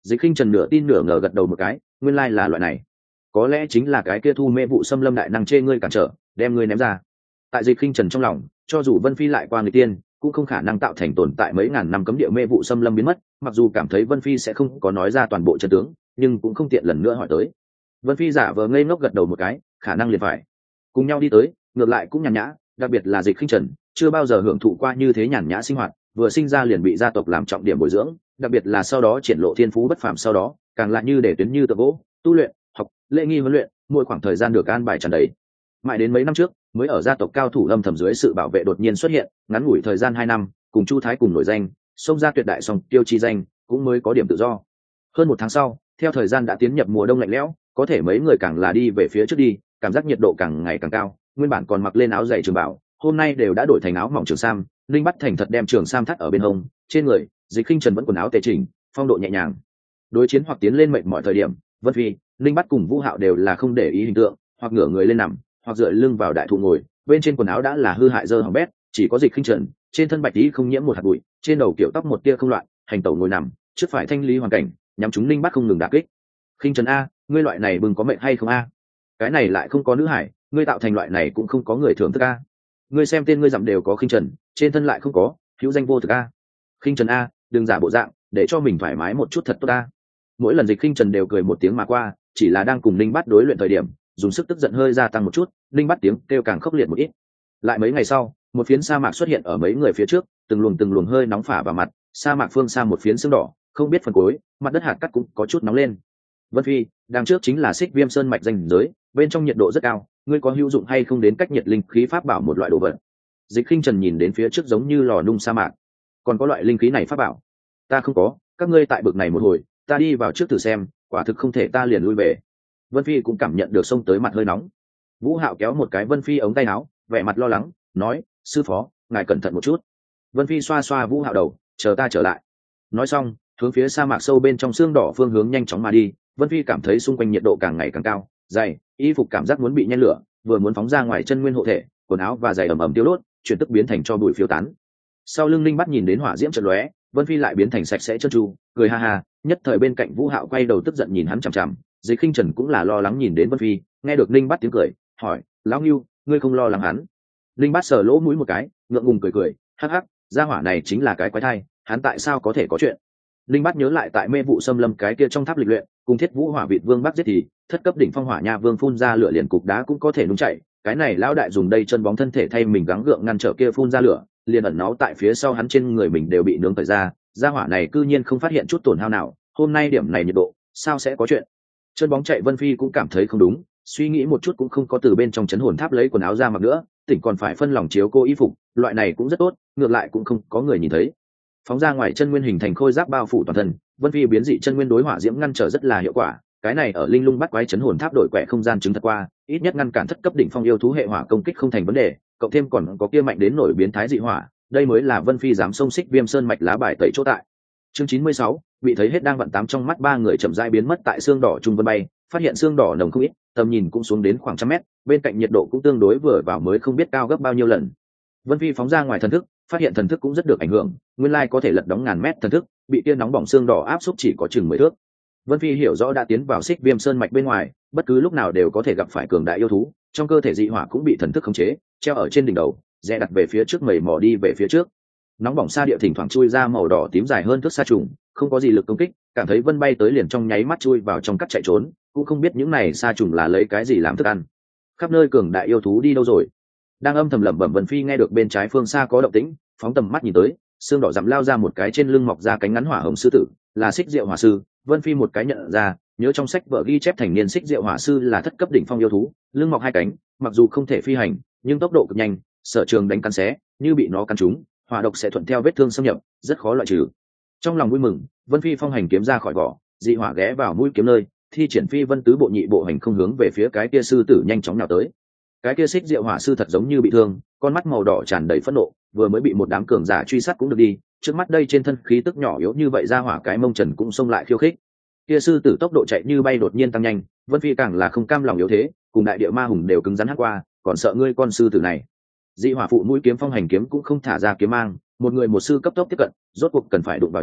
Dịch Khinh Trần nửa tin nửa ngờ gật đầu một cái, nguyên lai là loại này, có lẽ chính là cái kia thu mê vụ xâm lâm đại năng chê ngươi cản trở, đem ngươi ném ra. Tại Dịch Khinh Trần trong lòng, cho dù Vân Phi lại qua người tiên, cũng không khả năng tạo thành tồn tại mấy ngàn năm cấm địa mê vụ xâm lâm biến mất. Mặc dù cảm thấy Vân Phi sẽ không có nói ra toàn bộ chân tướng, nhưng cũng không tiện lần nữa hỏi tới. Vân Phi giả vờ ngây ngốc gật đầu một cái, khả năng liền phải cùng nhau đi tới, ngược lại cũng nhàn nhã, đặc biệt là Dịch Khinh Trần chưa bao giờ hưởng thụ qua như thế nhàn nhã sinh hoạt, vừa sinh ra liền bị gia tộc làm trọng điểm bồi dưỡng, đặc biệt là sau đó triển lộ thiên phú bất phàm, sau đó càng lại như để tuyến như tượng gỗ, tu luyện, học, lễ nghi huấn luyện, mỗi khoảng thời gian được an bài tràn đầy. Mãi đến mấy năm trước, mới ở gia tộc cao thủ âm thầm dưới sự bảo vệ đột nhiên xuất hiện, ngắn ngủi thời gian hai năm, cùng Chu Thái cùng nổi danh, xông ra tuyệt đại song tiêu chi danh, cũng mới có điểm tự do. Hơn một tháng sau, theo thời gian đã tiến nhập mùa đông lạnh lẽo, có thể mấy người càng là đi về phía trước đi, cảm giác nhiệt độ càng ngày càng cao, nguyên bản còn mặc lên áo dày trường bảo, hôm nay đều đã đổi thành áo mỏng trường sam. Linh Bắt thành thật đem trường sam thắt ở bên hông, trên người Dịch Khinh Trần vẫn quần áo tề chỉnh, phong độ nhẹ nhàng. Đối chiến hoặc tiến lên mệt mọi thời điểm, Vân Phi, Linh Bắt cùng Vũ Hạo đều là không để ý hình tượng, hoặc ngửa người lên nằm, hoặc dựa lưng vào đại thụ ngồi, bên trên quần áo đã là hư hại dơ hỏng bét, chỉ có Dịch Khinh Trần trên thân bạch tí không nhiễm một hạt bụi, trên đầu kiểu tóc một tia không loạn, hành tẩu ngồi nằm, trước phải thanh lý hoàn cảnh, nhắm chúng Linh Bắt không ngừng đả kích. Khinh Trần a, ngươi loại này bừng có mệnh hay không a? Cái này lại không có nữ hải, ngươi tạo thành loại này cũng không có người thưởng thức a. Ngươi xem tên ngươi dặm đều có Khinh Trần, trên thân lại không có, hữu danh vô thực a. Khinh Trần a, đừng giả bộ dạng, để cho mình thoải mái một chút thật tốt a. Mỗi lần Dịch Khinh Trần đều cười một tiếng mà qua, chỉ là đang cùng Linh Bắt đối luyện thời điểm, dùng sức tức giận hơi gia tăng một chút, Linh Bắt tiếng kêu càng khốc liệt một ít. Lại mấy ngày sau, một phiến sa mạc xuất hiện ở mấy người phía trước, từng luồng từng luồng hơi nóng phả vào mặt, sa mạc phương xa một phiến sương đỏ, không biết phần cuối, mặt đất hạt cát cũng có chút nóng lên. Vân Phi, đằng trước chính là Xích Viêm Sơn mạch danh giới, bên trong nhiệt độ rất cao, ngươi có hữu dụng hay không đến cách nhiệt linh khí pháp bảo một loại đồ vật? Dịch Khinh Trần nhìn đến phía trước giống như lò nung sa mạc, còn có loại linh khí này pháp bảo? Ta không có, các ngươi tại bực này một hồi, ta đi vào trước thử xem, quả thực không thể ta liền lui về. Vân Phi cũng cảm nhận được xông tới mặt hơi nóng. Vũ Hạo kéo một cái Vân Phi ống tay áo, vẻ mặt lo lắng, nói: sư phó, ngài cẩn thận một chút. Vân Phi xoa xoa Vũ Hạo đầu, chờ ta trở lại. Nói xong, hướng phía sa mạc sâu bên trong xương đỏ phương hướng nhanh chóng mà đi. Vân Phi cảm thấy xung quanh nhiệt độ càng ngày càng cao, dày, y phục cảm giác muốn bị nhen lửa, vừa muốn phóng ra ngoài chân nguyên hộ thể, quần áo và giày ẩm ẩm tiêu đốt, chuyển tức biến thành cho bụi phiêu tán. Sau lưng Linh Bắt nhìn đến hỏa diễm chợt lóe, Vân Phi lại biến thành sạch sẽ trơn tru, cười ha ha. Nhất thời bên cạnh Vũ Hạo quay đầu tức giận nhìn hắn chằm chằm, Dịch Khinh Trần cũng là lo lắng nhìn đến Vân Phi, nghe được Linh Bắt tiếng cười, hỏi: lão Ngưu, ngươi không lo lắng hắn? Linh Bắt sờ lỗ mũi một cái, ngượng ngùng cười cười, hắc hắc, gia hỏa này chính là cái quái thai, hắn tại sao có thể có chuyện? Linh Bắt nhớ lại tại mê vụ xâm lâm cái kia trong tháp lịch luyện, cùng Thiết Vũ Hỏa Vịt Vương bắt giết thì thất cấp đỉnh phong hỏa nha vương phun ra lửa liền cục đá cũng có thể nung chảy, cái này lão đại dùng đây chân bóng thân thể thay mình gắng gượng ngăn trở kia phun ra lửa, liền ẩn náu tại phía sau hắn trên người mình đều bị nướng tơi ra, gia hỏa này cư nhiên không phát hiện chút tổn hao nào, hôm nay điểm này nhiệt độ, sao sẽ có chuyện? Chân bóng chạy Vân Phi cũng cảm thấy không đúng, suy nghĩ một chút cũng không có từ bên trong chấn hồn tháp lấy quần áo ra mặc nữa, tỉnh còn phải phân lòng chiếu cô y phục, loại này cũng rất tốt, ngược lại cũng không có người nhìn thấy. Phóng ra ngoài chân nguyên hình thành khôi giáp bao phủ toàn thân, Vân Phi biến dị chân nguyên đối hỏa diễm ngăn trở rất là hiệu quả, cái này ở linh lung bắt quái chấn hồn tháp đổi quẻ không gian chứng thật qua, ít nhất ngăn cản thất cấp đỉnh phong yêu thú hệ hỏa công kích không thành vấn đề, cộng thêm còn có kia mạnh đến nổi biến thái dị hỏa, đây mới là Vân Phi dám xông Xích Viêm Sơn mạch lá bài tẩy chỗ tại. Chương chín mươi sáu, bị thấy hết đang vận tám trong mắt ba người chậm rãi biến mất tại xương đỏ trung vân bay, phát hiện xương đỏ nồng không ít, tầm nhìn cũng xuống đến khoảng trăm mét, bên cạnh nhiệt độ cũng tương đối vừa vào mới không biết cao gấp bao nhiêu lần. Vân Phi phóng ra ngoài thần thức, phát hiện thần thức cũng rất được ảnh hưởng, nguyên lai có thể lật đóng ngàn mét thần thức, bị tia nóng bỏng xương đỏ áp xúc chỉ có chừng mười thước. Vân Phi hiểu rõ đã tiến vào Xích Viêm Sơn mạch bên ngoài, bất cứ lúc nào đều có thể gặp phải cường đại yêu thú, trong cơ thể dị hỏa cũng bị thần thức khống chế, treo ở trên đỉnh đầu, rẽ đặt về phía trước mẩy mò đi về phía trước. Nóng bỏng sa địa thỉnh thoảng chui ra màu đỏ tím dài hơn thước sa trùng, không có gì lực công kích, cảm thấy Vân bay tới liền trong nháy mắt chui vào trong cắt chạy trốn, cũng không biết những này sa trùng là lấy cái gì làm thức ăn. Khắp nơi cường đại yêu thú đi đâu rồi? Đang âm thầm lẩm bẩm Vân Phi nghe được bên trái phương xa có động tĩnh, phóng tầm mắt nhìn tới, xương đỏ dặm lao ra một cái trên lưng mọc ra cánh ngắn hỏa hồng sư tử, là Xích Diệu Hỏa sư. Vân Phi một cái nhận ra, nhớ trong sách vở ghi chép thành niên Xích Diệu Hỏa sư là thất cấp đỉnh phong yêu thú, lưng mọc hai cánh, mặc dù không thể phi hành, nhưng tốc độ cực nhanh, sở trường đánh cắn xé, như bị nó cắn trúng, hỏa độc sẽ thuận theo vết thương xâm nhập, rất khó loại trừ. Trong lòng vui mừng, Vân Phi phong hành kiếm ra khỏi vỏ, dị hỏa ghé vào mũi kiếm nơi, thi triển Phi Vân tứ bộ nhị bộ hành không hướng về phía cái kia sư tử nhanh chóng nào tới. Cái kia Xích Diệu Hỏa sư thật giống như bị thương, con mắt màu đỏ tràn đầy phẫn nộ, vừa mới bị một đám cường giả truy sát cũng được đi, trước mắt đây trên thân khí tức nhỏ yếu như vậy ra hỏa cái mông trần cũng xông lại khiêu khích. Kia sư tử tốc độ chạy như bay đột nhiên tăng nhanh, Vân Phi càng là không cam lòng yếu thế, cùng đại địa ma hùng đều cứng rắn hất qua, còn sợ ngươi con sư tử này. Dị hỏa phụ mũi kiếm phong hành kiếm cũng không thả ra kiếm mang, một người một sư cấp tốc tiếp cận, rốt cuộc cần phải đụng vào nhau,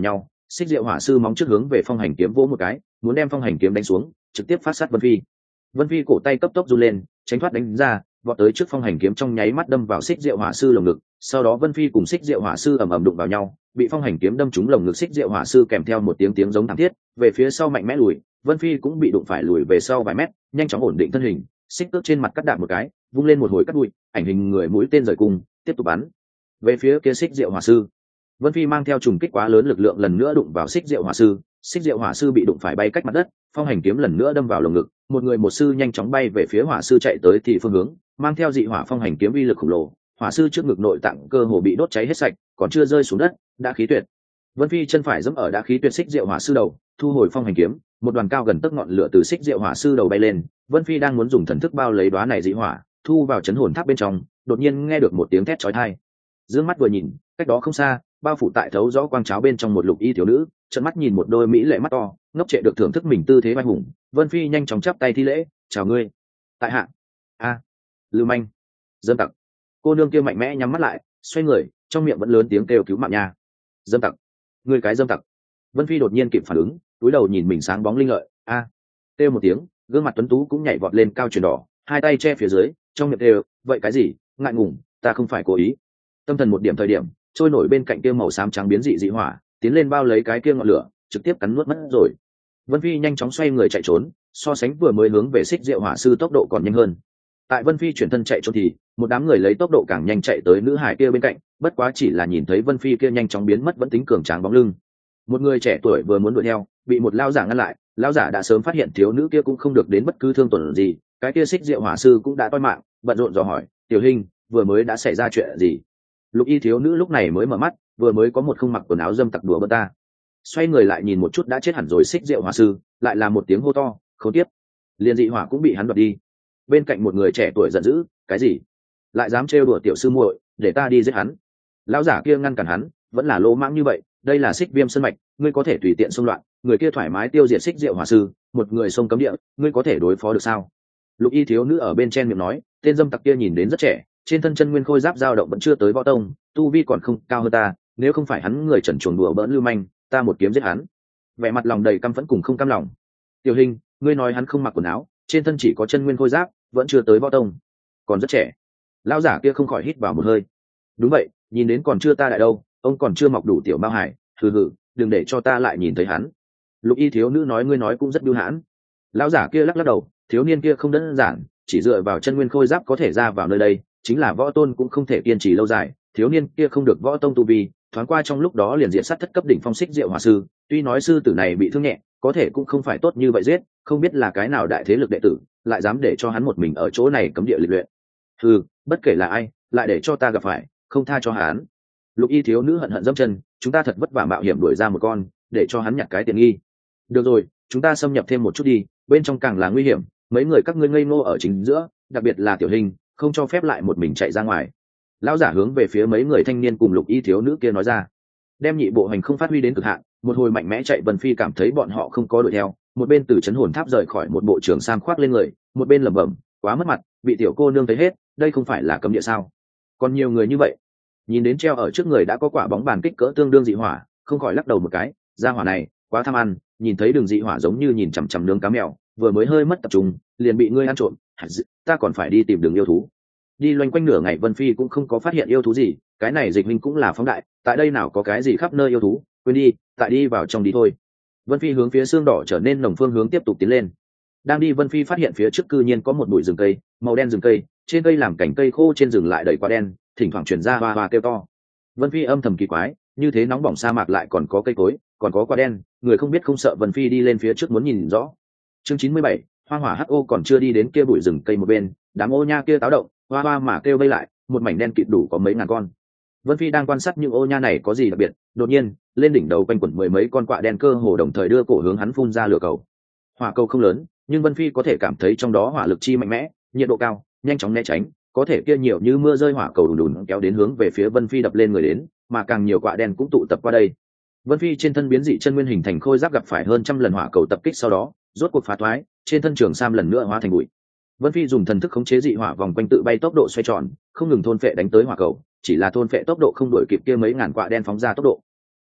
xích diệu hỏa sư móng trước hướng về phong hành kiếm vỗ một cái, muốn đem phong hành kiếm đánh xuống, trực tiếp phát sát Vân Phi. Vân Phi cổ tay cấp tốc run lên, tránh thoát đánh ra, vọt tới trước phong hành kiếm trong nháy mắt đâm vào xích diệu hỏa sư lồng ngực. Sau đó Vân Phi cùng xích diệu hỏa sư ầm ầm đụng vào nhau, bị phong hành kiếm đâm trúng lồng ngực, xích diệu hỏa sư kèm theo một tiếng tiếng giống thảm thiết, về phía sau mạnh mẽ lùi. Vân Phi cũng bị đụng phải lùi về sau vài mét, nhanh chóng ổn định thân hình, xích tước trên mặt cắt đạp một cái, vung lên một hồi cắt bụi, ảnh hình người mũi tên rời cung, tiếp tục bắn về phía kia xích diệu hỏa sư. Vân Phi mang theo trùng kích quá lớn lực lượng lần nữa đụng vào xích diệu hỏa sư, xích diệu hỏa sư bị đụng phải bay cách mặt đất, phong hành kiếm lần nữa đâm vào lồng ngực, một người một sư nhanh chóng bay về phía hỏa sư chạy tới thì phương hướng, mang theo dị hỏa phong hành kiếm uy lực khổng lồ, hỏa sư trước ngực nội tạng cơ hồ bị đốt cháy hết sạch, còn chưa rơi xuống đất, đã khí tuyệt. Vân Phi chân phải giẫm ở đã khí tuyệt xích diệu hỏa sư đầu, thu hồi phong hành kiếm, một đoàn cao gần tấc ngọn lửa từ xích diệu hỏa sư đầu bay lên. Vân Phi đang muốn dùng thần thức bao lấy đóa này dị hỏa, thu vào chấn hồn tháp bên trong, đột nhiên nghe được một tiếng thét chói tai. Dương mắt vừa nhìn, cách đó không xa, bao phủ tại thấu rõ quang cháo bên trong một lục y thiếu nữ, trợn mắt nhìn một đôi mỹ lệ mắt to, ngốc trệ được thưởng thức mình tư thế vai hùng. Vân Phi nhanh chóng chắp tay thi lễ, chào ngươi. Tại hạ. A. Lưu manh. Dâm tặc. Cô nương kia mạnh mẽ nhắm mắt lại, xoay người, trong miệng vẫn lớn tiếng kêu cứu mạng nha. Dâm tặc. Ngươi cái dâm tặc. Vân Phi đột nhiên kịp phản ứng, cúi đầu nhìn mình sáng bóng linh lợi. A. Kêu một tiếng, gương mặt tuấn tú cũng nhảy vọt lên cao chuyển đỏ, hai tay che phía dưới, trong miệng kêu, vậy cái gì, ngại ngùng, ta không phải cố ý. Tâm thần một điểm thời điểm, trôi nổi bên cạnh kia màu xám trắng biến dị dị hỏa, tiến lên bao lấy cái kia ngọn lửa, trực tiếp cắn nuốt mất rồi. Vân Phi nhanh chóng xoay người chạy trốn, so sánh vừa mới hướng về xích diệu hỏa sư tốc độ còn nhanh hơn. Tại Vân Phi chuyển thân chạy trốn thì, một đám người lấy tốc độ càng nhanh chạy tới nữ hải kia bên cạnh, bất quá chỉ là nhìn thấy Vân Phi kia nhanh chóng biến mất vẫn tính cường tráng bóng lưng. Một người trẻ tuổi vừa muốn đuổi theo, bị một lão giả ngăn lại, lão giả đã sớm phát hiện thiếu nữ kia cũng không được đến bất cứ thương tổn gì, cái kia xích diệu hỏa sư cũng đã toi mạng, bận rộn dò hỏi, "Tiểu Hình, vừa mới đã xảy ra chuyện gì?" Lục y thiếu nữ lúc này mới mở mắt, vừa mới có một không mặc quần áo dâm tặc đùa bỡn ta. Xoay người lại nhìn một chút đã chết hẳn rồi xích diệu hỏa sư, lại là một tiếng hô to, khốn tiếp. Liên dị hỏa cũng bị hắn đoạt đi. Bên cạnh một người trẻ tuổi giận dữ, cái gì? Lại dám trêu đùa tiểu sư muội, để ta đi giết hắn. Lão giả kia ngăn cản hắn, vẫn là lỗ mãng như vậy, đây là xích viêm sơn mạch, ngươi có thể tùy tiện xông loạn, người kia thoải mái tiêu diệt xích diệu hỏa sư, một người xông cấm địa, ngươi có thể đối phó được sao? Lục y thiếu nữ ở bên trên miệng nói, tên dâm tặc kia nhìn đến rất trẻ, trên thân chân nguyên khôi giáp dao động vẫn chưa tới võ tông, tu vi còn không cao hơn ta, nếu không phải hắn người trần chuồng đùa bỡn lưu manh, ta một kiếm giết hắn. Vẻ mặt lòng đầy căm phẫn cùng không cam lòng. Tiểu Hình, ngươi nói hắn không mặc quần áo, trên thân chỉ có chân nguyên khôi giáp, vẫn chưa tới võ tông, còn rất trẻ. Lão giả kia không khỏi hít vào một hơi. Đúng vậy, nhìn đến còn chưa ta đại đâu, ông còn chưa mọc đủ tiểu mao hải, hừ hừ, đừng để cho ta lại nhìn thấy hắn. Lục y thiếu nữ nói, ngươi nói cũng rất biêu hãn. Lão giả kia lắc lắc đầu, thiếu niên kia không đơn giản, chỉ dựa vào chân nguyên khôi giáp có thể ra vào nơi đây, chính là võ tôn cũng không thể kiên trì lâu dài. Thiếu niên kia không được võ tông tu vi, thoáng qua trong lúc đó liền diện sát thất cấp đỉnh phong xích diệu hỏa sư, tuy nói sư tử này bị thương nhẹ, có thể cũng không phải tốt như vậy giết, không biết là cái nào đại thế lực đệ tử, lại dám để cho hắn một mình ở chỗ này cấm địa lịch luyện. Hừ, bất kể là ai, lại để cho ta gặp phải, không tha cho hắn. Lục y thiếu nữ hận hận dẫm chân, chúng ta thật vất vả mạo hiểm đuổi ra một con, để cho hắn nhặt cái tiện nghi. Được rồi, chúng ta xâm nhập thêm một chút đi, bên trong càng là nguy hiểm, mấy người các ngươi ngây ngô ở chính giữa, đặc biệt là Tiểu Hình, không cho phép lại một mình chạy ra ngoài. Lão giả hướng về phía mấy người thanh niên cùng lục y thiếu nữ kia nói ra, đem nhị bộ hành không phát huy đến cực hạn, một hồi mạnh mẽ chạy. Vân Phi cảm thấy bọn họ không có đuổi theo, một bên từ chấn hồn tháp rời khỏi một bộ trưởng sam khoác lên người, một bên lẩm bẩm, quá mất mặt, bị tiểu cô nương thấy hết, đây không phải là cấm địa sao? Còn nhiều người như vậy. Nhìn đến treo ở trước người đã có quả bóng bàn kích cỡ tương đương dị hỏa, không khỏi lắc đầu một cái, gia hỏa này quá tham ăn, nhìn thấy đường dị hỏa giống như nhìn chằm chằm nướng cá mèo, vừa mới hơi mất tập trung, liền bị ngươi ăn trộm, ta còn phải đi tìm đường yêu thú. Đi loanh quanh nửa ngày Vân Phi cũng không có phát hiện yêu thú gì, cái này dịch minh cũng là phóng đại, tại đây nào có cái gì khắp nơi yêu thú, quên đi, tại đi vào trong đi thôi. Vân Phi hướng phía xương đỏ trở nên nồng phương hướng tiếp tục tiến lên. Đang đi Vân Phi phát hiện phía trước cư nhiên có một bụi rừng cây, màu đen rừng cây, trên cây làm cảnh cây khô trên rừng lại đầy quả đen, thỉnh thoảng truyền ra hoa hoa kêu to. Vân Phi âm thầm kỳ quái, như thế nóng bỏng sa mạc lại còn có cây cối, còn có quả đen, người không biết không sợ. Vân Phi đi lên phía trước muốn nhìn rõ. Chương chín mươi bảy, hoang hỏa hắc ô còn chưa đi đến kia bụi rừng cây một bên, đám ô nha kia táo động, hoa hoa mà kêu vây lại, một mảnh đen kịt đủ có mấy ngàn con. Vân Phi đang quan sát những ô nha này có gì đặc biệt, đột nhiên lên đỉnh đầu quanh quẩn mười mấy con quạ đen cơ hồ đồng thời đưa cổ hướng hắn phun ra lửa cầu. Hỏa cầu không lớn, nhưng Vân Phi có thể cảm thấy trong đó hỏa lực chi mạnh mẽ, nhiệt độ cao, nhanh chóng né tránh, có thể kia nhiều như mưa rơi hỏa cầu đùn đùn kéo đến hướng về phía Vân Phi đập lên người đến, mà càng nhiều quạ đen cũng tụ tập qua đây. Vân Phi trên thân biến dị chân nguyên hình thành khôi giáp gặp phải hơn trăm lần hỏa cầu tập kích, sau đó rốt cuộc phá thoái, trên thân trường sam lần nữa hóa thành bụi. Vân Phi dùng thần thức khống chế dị hỏa vòng quanh tự bay tốc độ xoay tròn, không ngừng thôn phệ đánh tới hỏa cầu, chỉ là thôn phệ tốc độ không đuổi kịp kia mấy ngàn quạ đen phóng ra tốc độ.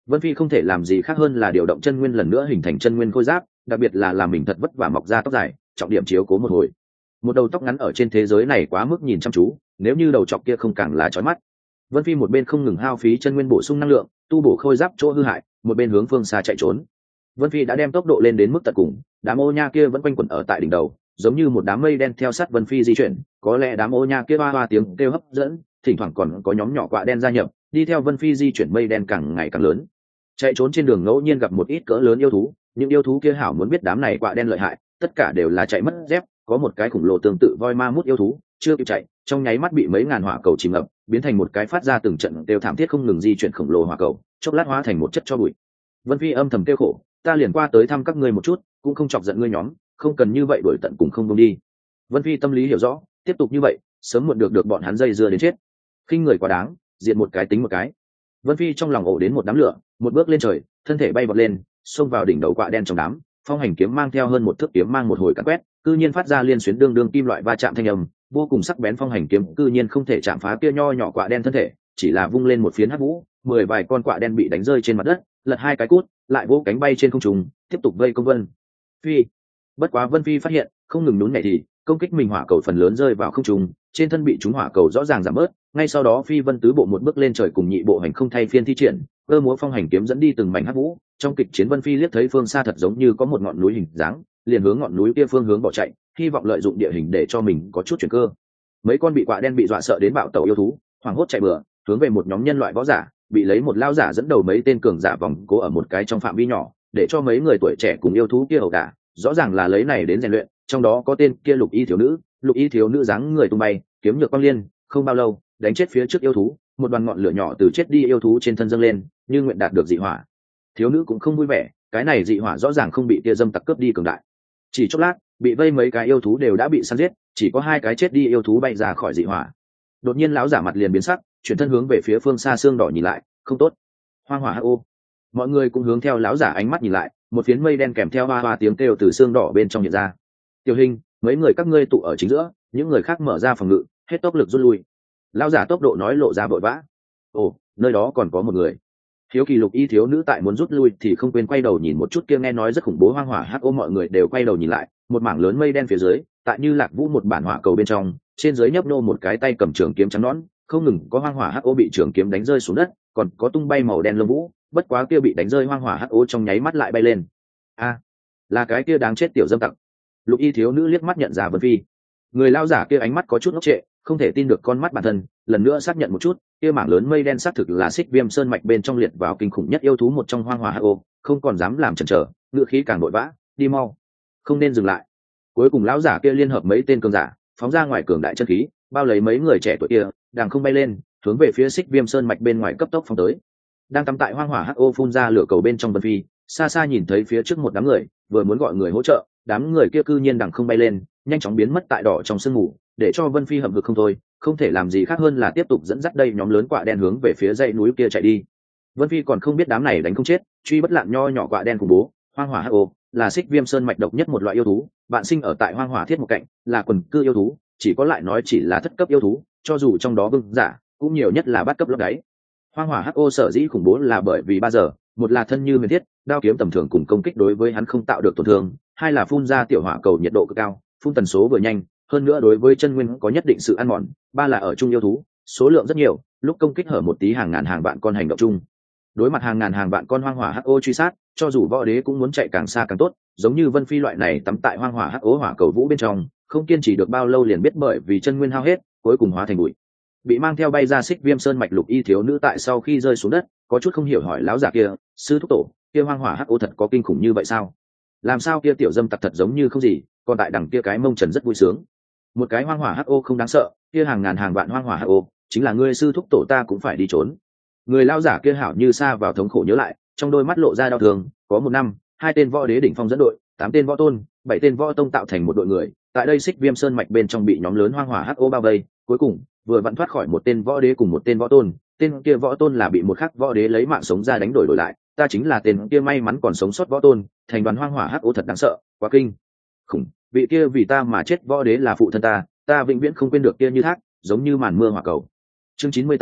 Vân Phi không thể làm gì khác hơn là điều động chân nguyên lần nữa hình thành chân nguyên khôi giáp, đặc biệt là làm mình thật vất vả mọc ra tóc dài, trọng điểm chiếu cố một hồi. Một đầu tóc ngắn ở trên thế giới này quá mức nhìn chăm chú, nếu như đầu chọc kia không càng là chói mắt. Vân Phi một bên không ngừng hao phí chân nguyên bổ sung năng lượng, tu bổ khôi giáp chỗ hư hại, một bên hướng phương xa chạy trốn. Vân Phi đã đem tốc độ lên đến mức tận cùng, đám ô nha kia vẫn quanh quẩn ở tại đỉnh đầu, giống như một đám mây đen theo sát Vân Phi di chuyển. Có lẽ đám ô nha kia hoa hoa tiếng kêu hấp dẫn, thỉnh thoảng còn có nhóm nhỏ quạ đen gia nhập, đi theo Vân Phi di chuyển mây đen càng ngày càng lớn. Chạy trốn trên đường ngẫu nhiên gặp một ít cỡ lớn yêu thú, những yêu thú kia hảo muốn biết đám này quạ đen lợi hại, tất cả đều là chạy mất dép. Có một cái khủng lồ tương tự voi ma mút yêu thú, chưa kịp chạy, trong nháy mắt bị mấy ngàn hỏa cầu chìm ngập, biến thành một cái phát ra từng trận đều thảm thiết không ngừng di chuyển khổng lồ hỏa cầu, chốc lát hóa thành một chất cho bụi. Vân Phi âm thầm kêu khổ, ta liền qua tới thăm các ngươi một chút, cũng không chọc giận ngươi nhóm, không cần như vậy đuổi tận cùng không buông đi. Vân Phi tâm lý hiểu rõ, tiếp tục như vậy, sớm muộn được được bọn hắn dây dưa đến chết. Khinh người quá đáng, diện một cái tính một cái. Vân Phi trong lòng ổ đến một đám lửa, một bước lên trời, thân thể bay vọt lên, xông vào đỉnh đầu quạ đen trong đám, phong hành kiếm mang theo hơn một thước kiếm mang một hồi cắt quét, cư nhiên phát ra liên xuyến đương đương kim loại va chạm thanh âm, vô cùng sắc bén phong hành kiếm cư nhiên không thể chạm phá kia nho nhỏ quạ đen thân thể, chỉ là vung lên một phiến hắc vũ, mười vài con quạ đen bị đánh rơi trên mặt đất, lật hai cái cút, lại vỗ cánh bay trên không trung, tiếp tục vây công Vân Phi. Bất quá Vân Phi phát hiện, không ngừng nhún nhảy thì công kích mình hỏa cầu phần lớn rơi vào không trung, trên thân bị chúng hỏa cầu rõ ràng giảm bớt, ngay sau đó Phi Vân tứ bộ một bước lên trời cùng nhị bộ hành không thay phiên thi triển, cơ múa phong hành kiếm dẫn đi từng mảnh hắc vũ. Trong kịch chiến Vân Phi liếc thấy phương xa thật giống như có một ngọn núi hình dáng, liền hướng ngọn núi kia phương hướng bỏ chạy, hy vọng lợi dụng địa hình để cho mình có chút chuyển cơ. Mấy con bị quạ đen bị dọa sợ đến bạo tẩu yêu thú, hoảng hốt chạy bừa, hướng về một nhóm nhân loại võ giả, bị lấy một lao giả dẫn đầu mấy tên cường giả vòng cố ở một cái trong phạm vi nhỏ, để cho mấy người tuổi trẻ cùng yêu thú kia ẩu đả, rõ ràng là lấy này đến rèn luyện. Trong đó có tên kia lục y thiếu nữ, lục y thiếu nữ dáng người tung bay, kiếm nhược quang liên, không bao lâu đánh chết phía trước yêu thú, một đoàn ngọn lửa nhỏ từ chết đi yêu thú trên thân dâng lên, như nguyện đạt được dị hỏa. Thiếu nữ cũng không vui vẻ, cái này dị hỏa rõ ràng không bị kia dâm tặc cướp đi cường đại. Chỉ chốc lát, bị vây mấy cái yêu thú đều đã bị săn giết, chỉ có hai cái chết đi yêu thú bay ra khỏi dị hỏa. Đột nhiên lão giả mặt liền biến sắc, chuyển thân hướng về phía phương xa xương đỏ nhìn lại, không tốt, hoang hỏa hắc ô. Mọi người cũng hướng theo lão giả ánh mắt nhìn lại, một phiến mây đen kèm theo hoa hoa tiếng kêu từ xương đỏ bên trong hiện ra. Tiểu Hình, mấy người các ngươi tụ ở chính giữa, những người khác mở ra phòng ngự, hết tốc lực rút lui. Lão giả tốc độ nói lộ ra vội vã. Ồ, nơi đó còn có một người. Hiếu kỳ lục y thiếu nữ tại muốn rút lui thì không quên quay đầu nhìn một chút, kia nghe nói rất khủng bố hoang hỏa hắc ô. Mọi người đều quay đầu nhìn lại, một mảng lớn mây đen phía dưới, tại như lạc vũ một bản hỏa cầu bên trong, trên dưới nhấp nô một cái tay cầm trường kiếm trắng nõn, không ngừng có hoang hỏa hắc ô bị trường kiếm đánh rơi xuống đất, còn có tung bay màu đen lông vũ, bất quá kia bị đánh rơi hoang hỏa hắc ô trong nháy mắt lại bay lên. A, à, là cái kia đáng chết tiểu dâm tặc. Lục y thiếu nữ liếc mắt nhận ra Vân Phi. Người lao giả kia ánh mắt có chút ngốc trệ, không thể tin được con mắt bản thân, lần nữa xác nhận một chút, kia mảng lớn mây đen xác thực là Xích Viêm Sơn mạch bên trong liệt vào kinh khủng nhất yêu thú một trong hoang hỏa hắc ô, không còn dám làm chần chờ, ngựa khí càng vội vã, đi mau, không nên dừng lại. Cuối cùng lão giả kia liên hợp mấy tên cường giả, phóng ra ngoài cường đại chân khí, bao lấy mấy người trẻ tuổi kia, đang không bay lên, hướng về phía Xích Viêm Sơn mạch bên ngoài cấp tốc phóng tới. Đang tắm tại hoang hỏa hắc ô phun ra lửa cầu bên trong Vân Phi, xa xa nhìn thấy phía trước một đám người, vừa muốn gọi người hỗ trợ, đám người kia cư nhiên đằng không bay lên, nhanh chóng biến mất tại đỏ trong sương mù, để cho Vân Phi hậm hực không thôi, không thể làm gì khác hơn là tiếp tục dẫn dắt đây nhóm lớn quạ đen hướng về phía dãy núi kia chạy đi. Vân Phi còn không biết đám này đánh không chết, truy bất lạn nho nhỏ quạ đen khủng bố, hoang hỏa hắc ô là Xích Viêm Sơn mạch độc nhất một loại yêu thú, bạn sinh ở tại hoang hỏa thiết một cạnh, là quần cư yêu thú, chỉ có lại nói chỉ là thất cấp yêu thú, cho dù trong đó vương giả cũng nhiều nhất là bát cấp lấp đáy. Hoang hỏa hắc ô sở dĩ khủng bố là bởi vì ba giờ, một là thân như huyền thiết, đao kiếm tầm thường cùng công kích đối với hắn không tạo được tổn thương, hai là phun ra tiểu hỏa cầu nhiệt độ cực cao, phun tần số vừa nhanh, hơn nữa đối với chân nguyên có nhất định sự ăn mòn, ba là ở chung yêu thú, số lượng rất nhiều, lúc công kích hở một tí hàng ngàn hàng vạn con hành động chung. Đối mặt hàng ngàn hàng vạn con hoang hỏa hắc ô truy sát, cho dù võ đế cũng muốn chạy càng xa càng tốt, giống như Vân Phi loại này tắm tại hoang hỏa hắc ô hỏa cầu vũ bên trong, không kiên trì được bao lâu liền biết bởi vì chân nguyên hao hết, cuối cùng hóa thành bụi. Bị mang theo bay ra Xích Viêm Sơn mạch lục y thiếu nữ tại sau khi rơi xuống đất, có chút không hiểu hỏi lão giả kia, sư thúc tổ, kia hoang hỏa hắc ô thật có kinh khủng như vậy sao? Làm sao kia tiểu dâm tặc thật giống như không gì, còn tại đằng kia cái mông trần rất vui sướng. Một cái hoang hỏa hắc ô không đáng sợ, kia hàng ngàn hàng vạn hoang hỏa hắc ô, chính là ngươi sư thúc tổ ta cũng phải đi trốn. Người lão giả kia hảo như sa vào thống khổ nhớ lại, trong đôi mắt lộ ra đau thương. Có một năm, hai tên võ đế đỉnh phong dẫn đội, tám tên võ tôn, bảy tên võ tông tạo thành một đội người, tại đây Xích Viêm Sơn mạch bên trong bị nhóm lớn hoang hỏa hắc ô bao vây, cuối cùng vừa vặn thoát khỏi một tên võ đế cùng một tên võ tôn, tên kia võ tôn là bị một khắc võ đế lấy mạng sống ra đánh đổi đổi lại, ta chính là tên kia may mắn còn sống sót võ tôn, thành đoàn hoang hỏa hắc ô thật đáng sợ, quá kinh khủng, vị kia vì ta mà chết võ đế là phụ thân ta, ta vĩnh viễn không quên được kia như thác, giống như màn mưa hỏa cầu. Chương chín mươi tám,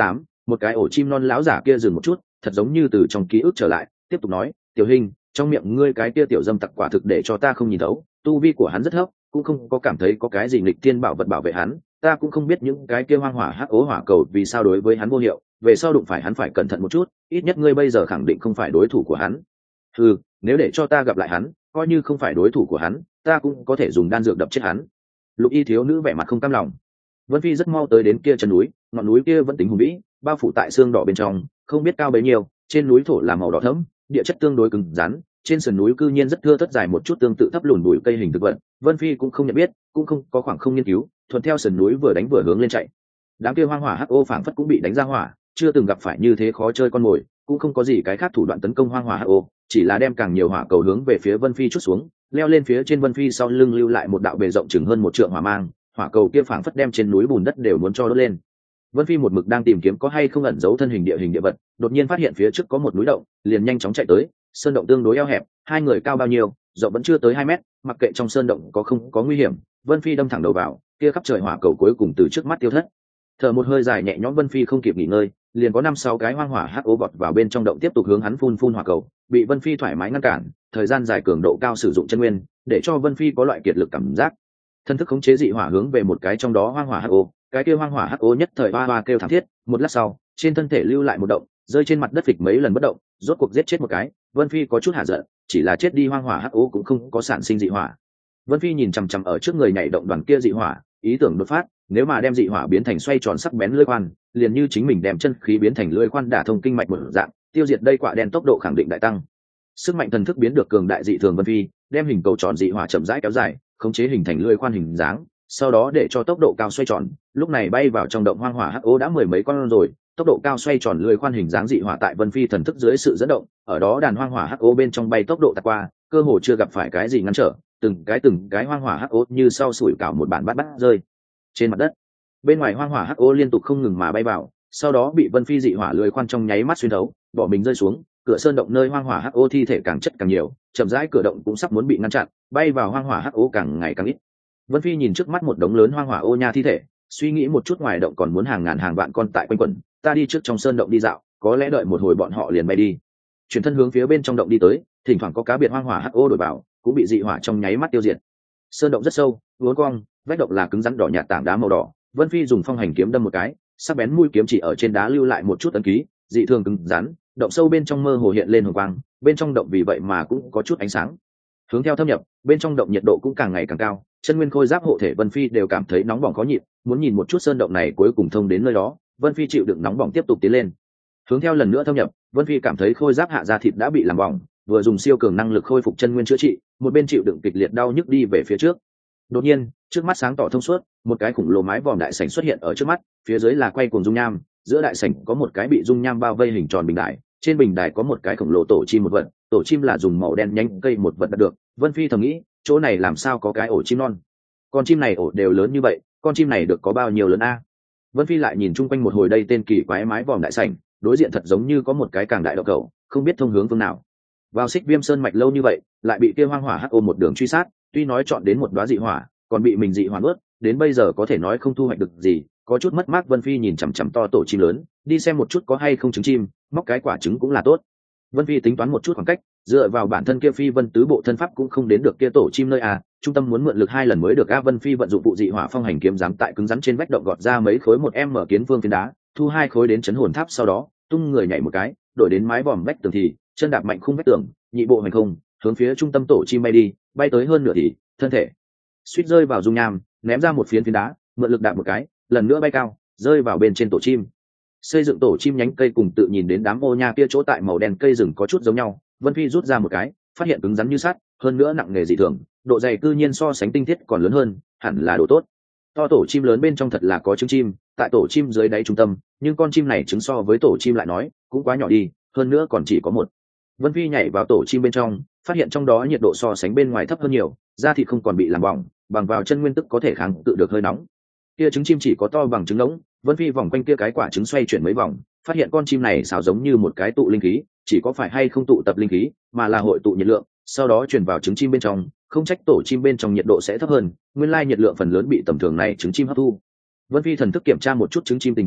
một cái ổ chim non láo giả kia dừng một chút, thật giống như từ trong ký ức trở lại, tiếp tục nói, tiểu hình, trong miệng ngươi cái kia tiểu dâm tặc quả thực để cho ta không nhìn thấu, tu vi của hắn rất thấp, cũng không có cảm thấy có cái gì nghịch thiên bảo vật bảo vệ hắn, ta cũng không biết những cái kia hoang hỏa hắc ố hỏa cầu vì sao đối với hắn vô hiệu, về sau đụng phải hắn phải cẩn thận một chút, ít nhất ngươi bây giờ khẳng định không phải đối thủ của hắn. Ừ, nếu để cho ta gặp lại hắn, coi như không phải đối thủ của hắn, ta cũng có thể dùng đan dược đập chết hắn. Lục y thiếu nữ vẻ mặt không cam lòng. Vân Phi rất mau tới đến kia chân núi, ngọn núi kia vẫn tính hùng vĩ, bao phủ tại xương đỏ bên trong, không biết cao bấy nhiêu, trên núi thổ là màu đỏ thẫm, địa chất tương đối cứng rắn, trên sườn núi cư nhiên rất thưa thớt dài một chút tương tự thấp lùn bụi cây hình thực vật. Vân Phi cũng không nhận biết, cũng không có khoảng không nghiên cứu, thuận theo sườn núi vừa đánh vừa hướng lên chạy. Đám kia hoang hỏa hắc ô phảng phất cũng bị đánh ra hỏa, chưa từng gặp phải như thế khó chơi con mồi, cũng không có gì cái khác thủ đoạn tấn công hoang hỏa hắc ô, chỉ là đem càng nhiều hỏa cầu hướng về phía Vân Phi chút xuống, leo lên phía trên Vân Phi sau lưng lưu lại một đạo bề rộng chừng hơn một trượng hỏa mang, hỏa cầu kia phảng phất đem trên núi bùn đất đều muốn cho đốt lên. Vân Phi một mực đang tìm kiếm có hay không ẩn giấu thân hình địa hình địa vật, đột nhiên phát hiện phía trước có một núi động, liền nhanh chóng chạy tới. Sơn động tương đối eo hẹp, hai người cao bao nhiêu, rộng vẫn chưa tới hai mét, mặc kệ trong sơn động có không có nguy hiểm, Vân Phi đâm thẳng đầu vào, kia khắp trời hỏa cầu cuối cùng từ trước mắt tiêu thất. Thở một hơi dài nhẹ nhõm, Vân Phi không kịp nghỉ ngơi, liền có năm sáu cái hoang hỏa hắc ố vọt vào bên trong động tiếp tục hướng hắn phun phun hỏa cầu, bị Vân Phi thoải mái ngăn cản, thời gian dài cường độ cao sử dụng chân nguyên, để cho Vân Phi có loại kiệt lực cảm giác. Thân thức khống chế dị hỏa hướng về một cái trong đó hoang hỏa hắc ố, cái kia hoang hỏa hắc ố nhất thời ba ba kêu thảm thiết, một lát sau, trên thân thể lưu lại một động, rơi trên mặt đất phịch mấy lần bất động, rốt cuộc giết chết một cái. Vân Phi có chút hạ giận, chỉ là chết đi hoang hỏa hắc ố cũng không có sản sinh dị hỏa. Vân Phi nhìn chằm chằm ở trước người nhảy động đoàn kia dị hỏa, ý tưởng đột phát, nếu mà đem dị hỏa biến thành xoay tròn sắc bén lưỡi khoan, liền như chính mình đem chân khí biến thành lưỡi khoan đả thông kinh mạch một dạng, tiêu diệt đây quả đen tốc độ khẳng định đại tăng. Sức mạnh thần thức biến được cường đại dị thường, Vân Phi đem hình cầu tròn dị hỏa chậm rãi kéo dài, khống chế hình thành lưỡi khoan hình dáng, sau đó để cho tốc độ cao xoay tròn, lúc này bay vào trong động hoang hỏa hắc ố đã mười mấy con rồi. Tốc độ cao xoay tròn lưỡi khoan hình dáng dị hỏa tại Vân Phi thần thức dưới sự dẫn động, ở đó đàn hoang hỏa hắc ố bên trong bay tốc độ tạt qua, cơ hồ chưa gặp phải cái gì ngăn trở, từng cái từng cái hoang hỏa hắc ố như sau sủi cảo một bản bát bát rơi trên mặt đất. Bên ngoài hoang hỏa hắc ố liên tục không ngừng mà bay vào, sau đó bị Vân Phi dị hỏa lưỡi khoan trong nháy mắt xuyên thấu, bỏ mình rơi xuống. Cửa sơn động nơi hoang hỏa hắc ố thi thể càng chất càng nhiều, chậm rãi cửa động cũng sắp muốn bị ngăn chặn, bay vào hoang hỏa hắc ố càng ngày càng ít. Vân Phi nhìn trước mắt một đống lớn hoang hỏa ô nha thi thể, suy nghĩ một chút, ngoài động còn muốn hàng ngàn hàng vạn con tại quanh quẩn, ta đi trước trong sơn động đi dạo, có lẽ đợi một hồi bọn họ liền bay đi. Chuyển thân hướng phía bên trong động đi tới, thỉnh thoảng có cá biệt hoang hỏa hắc ô đổi bảo, cũng bị dị hỏa trong nháy mắt tiêu diệt. Sơn động rất sâu, uốn cong, vách động là cứng rắn đỏ nhạt tảng đá màu đỏ. Vân Phi dùng phong hành kiếm đâm một cái, sắc bén mũi kiếm chỉ ở trên đá lưu lại một chút ấn ký, dị thường cứng rắn. Động sâu bên trong mơ hồ hiện lên hồng quang, bên trong động vì vậy mà cũng có chút ánh sáng. Hướng theo thâm nhập, bên trong động nhiệt độ cũng càng ngày càng cao, chân nguyên khôi giáp hộ thể Vân Phi đều cảm thấy nóng bỏng khó nhịn, muốn nhìn một chút sơn động này cuối cùng thông đến nơi đó. Vân Phi chịu đựng nóng bỏng tiếp tục tiến lên. Hướng theo lần nữa thâm nhập, Vân Phi cảm thấy khôi giáp hạ da thịt đã bị làm bỏng, vừa dùng siêu cường năng lực khôi phục chân nguyên chữa trị, một bên chịu đựng kịch liệt đau nhức đi về phía trước. Đột nhiên, trước mắt sáng tỏ thông suốt, một cái khủng lồ mái vòm đại sảnh xuất hiện ở trước mắt, phía dưới là quay cuồng dung nham, giữa đại sảnh có một cái bị dung nham bao vây hình tròn bình đài, trên bình đài có một cái khổng lồ tổ chim một vật, tổ chim là dùng màu đen nhánh cây một vật đạt được. Vân Phi thầm nghĩ, chỗ này làm sao có cái ổ chim non? Con chim này ổ đều lớn như vậy, con chim này được có bao nhiêu lớn a? Vân Phi lại nhìn chung quanh một hồi, đây tên kỳ quái mái vòm đại sảnh, đối diện thật giống như có một cái càng đại động cầu, không biết thông hướng phương nào. Vào Xích Viêm Sơn mạch lâu như vậy, lại bị kia hoang hỏa hắc ôm một đường truy sát, tuy nói chọn đến một đóa dị hỏa, còn bị mình dị hỏa nuốt, đến bây giờ có thể nói không thu hoạch được gì, có chút mất mát. Vân Phi nhìn chằm chằm to tổ chim lớn, đi xem một chút có hay không trứng chim, móc cái quả trứng cũng là tốt. Vân Phi tính toán một chút khoảng cách, dựa vào bản thân kia phi vân tứ bộ thân pháp cũng không đến được kia tổ chim nơi à, trung tâm muốn mượn lực hai lần mới được. A Vân Phi vận dụng vụ dị hỏa phong hành kiếm dám tại cứng rắn trên vách động gọt ra mấy khối một em mở kiến vương phiến đá, thu hai khối đến chấn hồn tháp, sau đó tung người nhảy một cái, đổi đến mái vòm vách tường thì chân đạp mạnh khung vách tường, nhị bộ hành không hướng phía trung tâm tổ chim bay đi, bay tới hơn nửa thì thân thể suýt rơi vào dung nham, ném ra một phiến phiến đá, mượn lực đạp một cái, lần nữa bay cao, rơi vào bên trên tổ chim. Xây dựng tổ chim nhánh cây cùng tự nhìn đến đám ô nha kia chỗ tại màu đen cây rừng có chút giống nhau. Vân Phi rút ra một cái, phát hiện cứng rắn như sắt, hơn nữa nặng nề dị thường, độ dày cư nhiên so sánh tinh thiết còn lớn hơn, hẳn là đồ tốt. To tổ chim lớn bên trong thật là có trứng chim, tại tổ chim dưới đáy trung tâm, nhưng con chim này trứng so với tổ chim lại nói cũng quá nhỏ đi, hơn nữa còn chỉ có một. Vân Phi nhảy vào tổ chim bên trong, phát hiện trong đó nhiệt độ so sánh bên ngoài thấp hơn nhiều, da thịt không còn bị làm bỏng, bằng vào chân nguyên tức có thể kháng cự được hơi nóng. Kia trứng chim chỉ có to bằng trứng ngỗng. Vân Phi vòng quanh kia cái quả trứng xoay chuyển mấy vòng, phát hiện con chim này xào giống như một cái tụ linh khí, chỉ có phải hay không tụ tập linh khí, mà là hội tụ nhiệt lượng, sau đó truyền vào trứng chim bên trong, không trách tổ chim bên trong nhiệt độ sẽ thấp hơn, nguyên lai nhiệt lượng phần lớn bị tầm thường này trứng chim hấp thu. Vân Phi thần thức kiểm tra một chút trứng chim tình huống,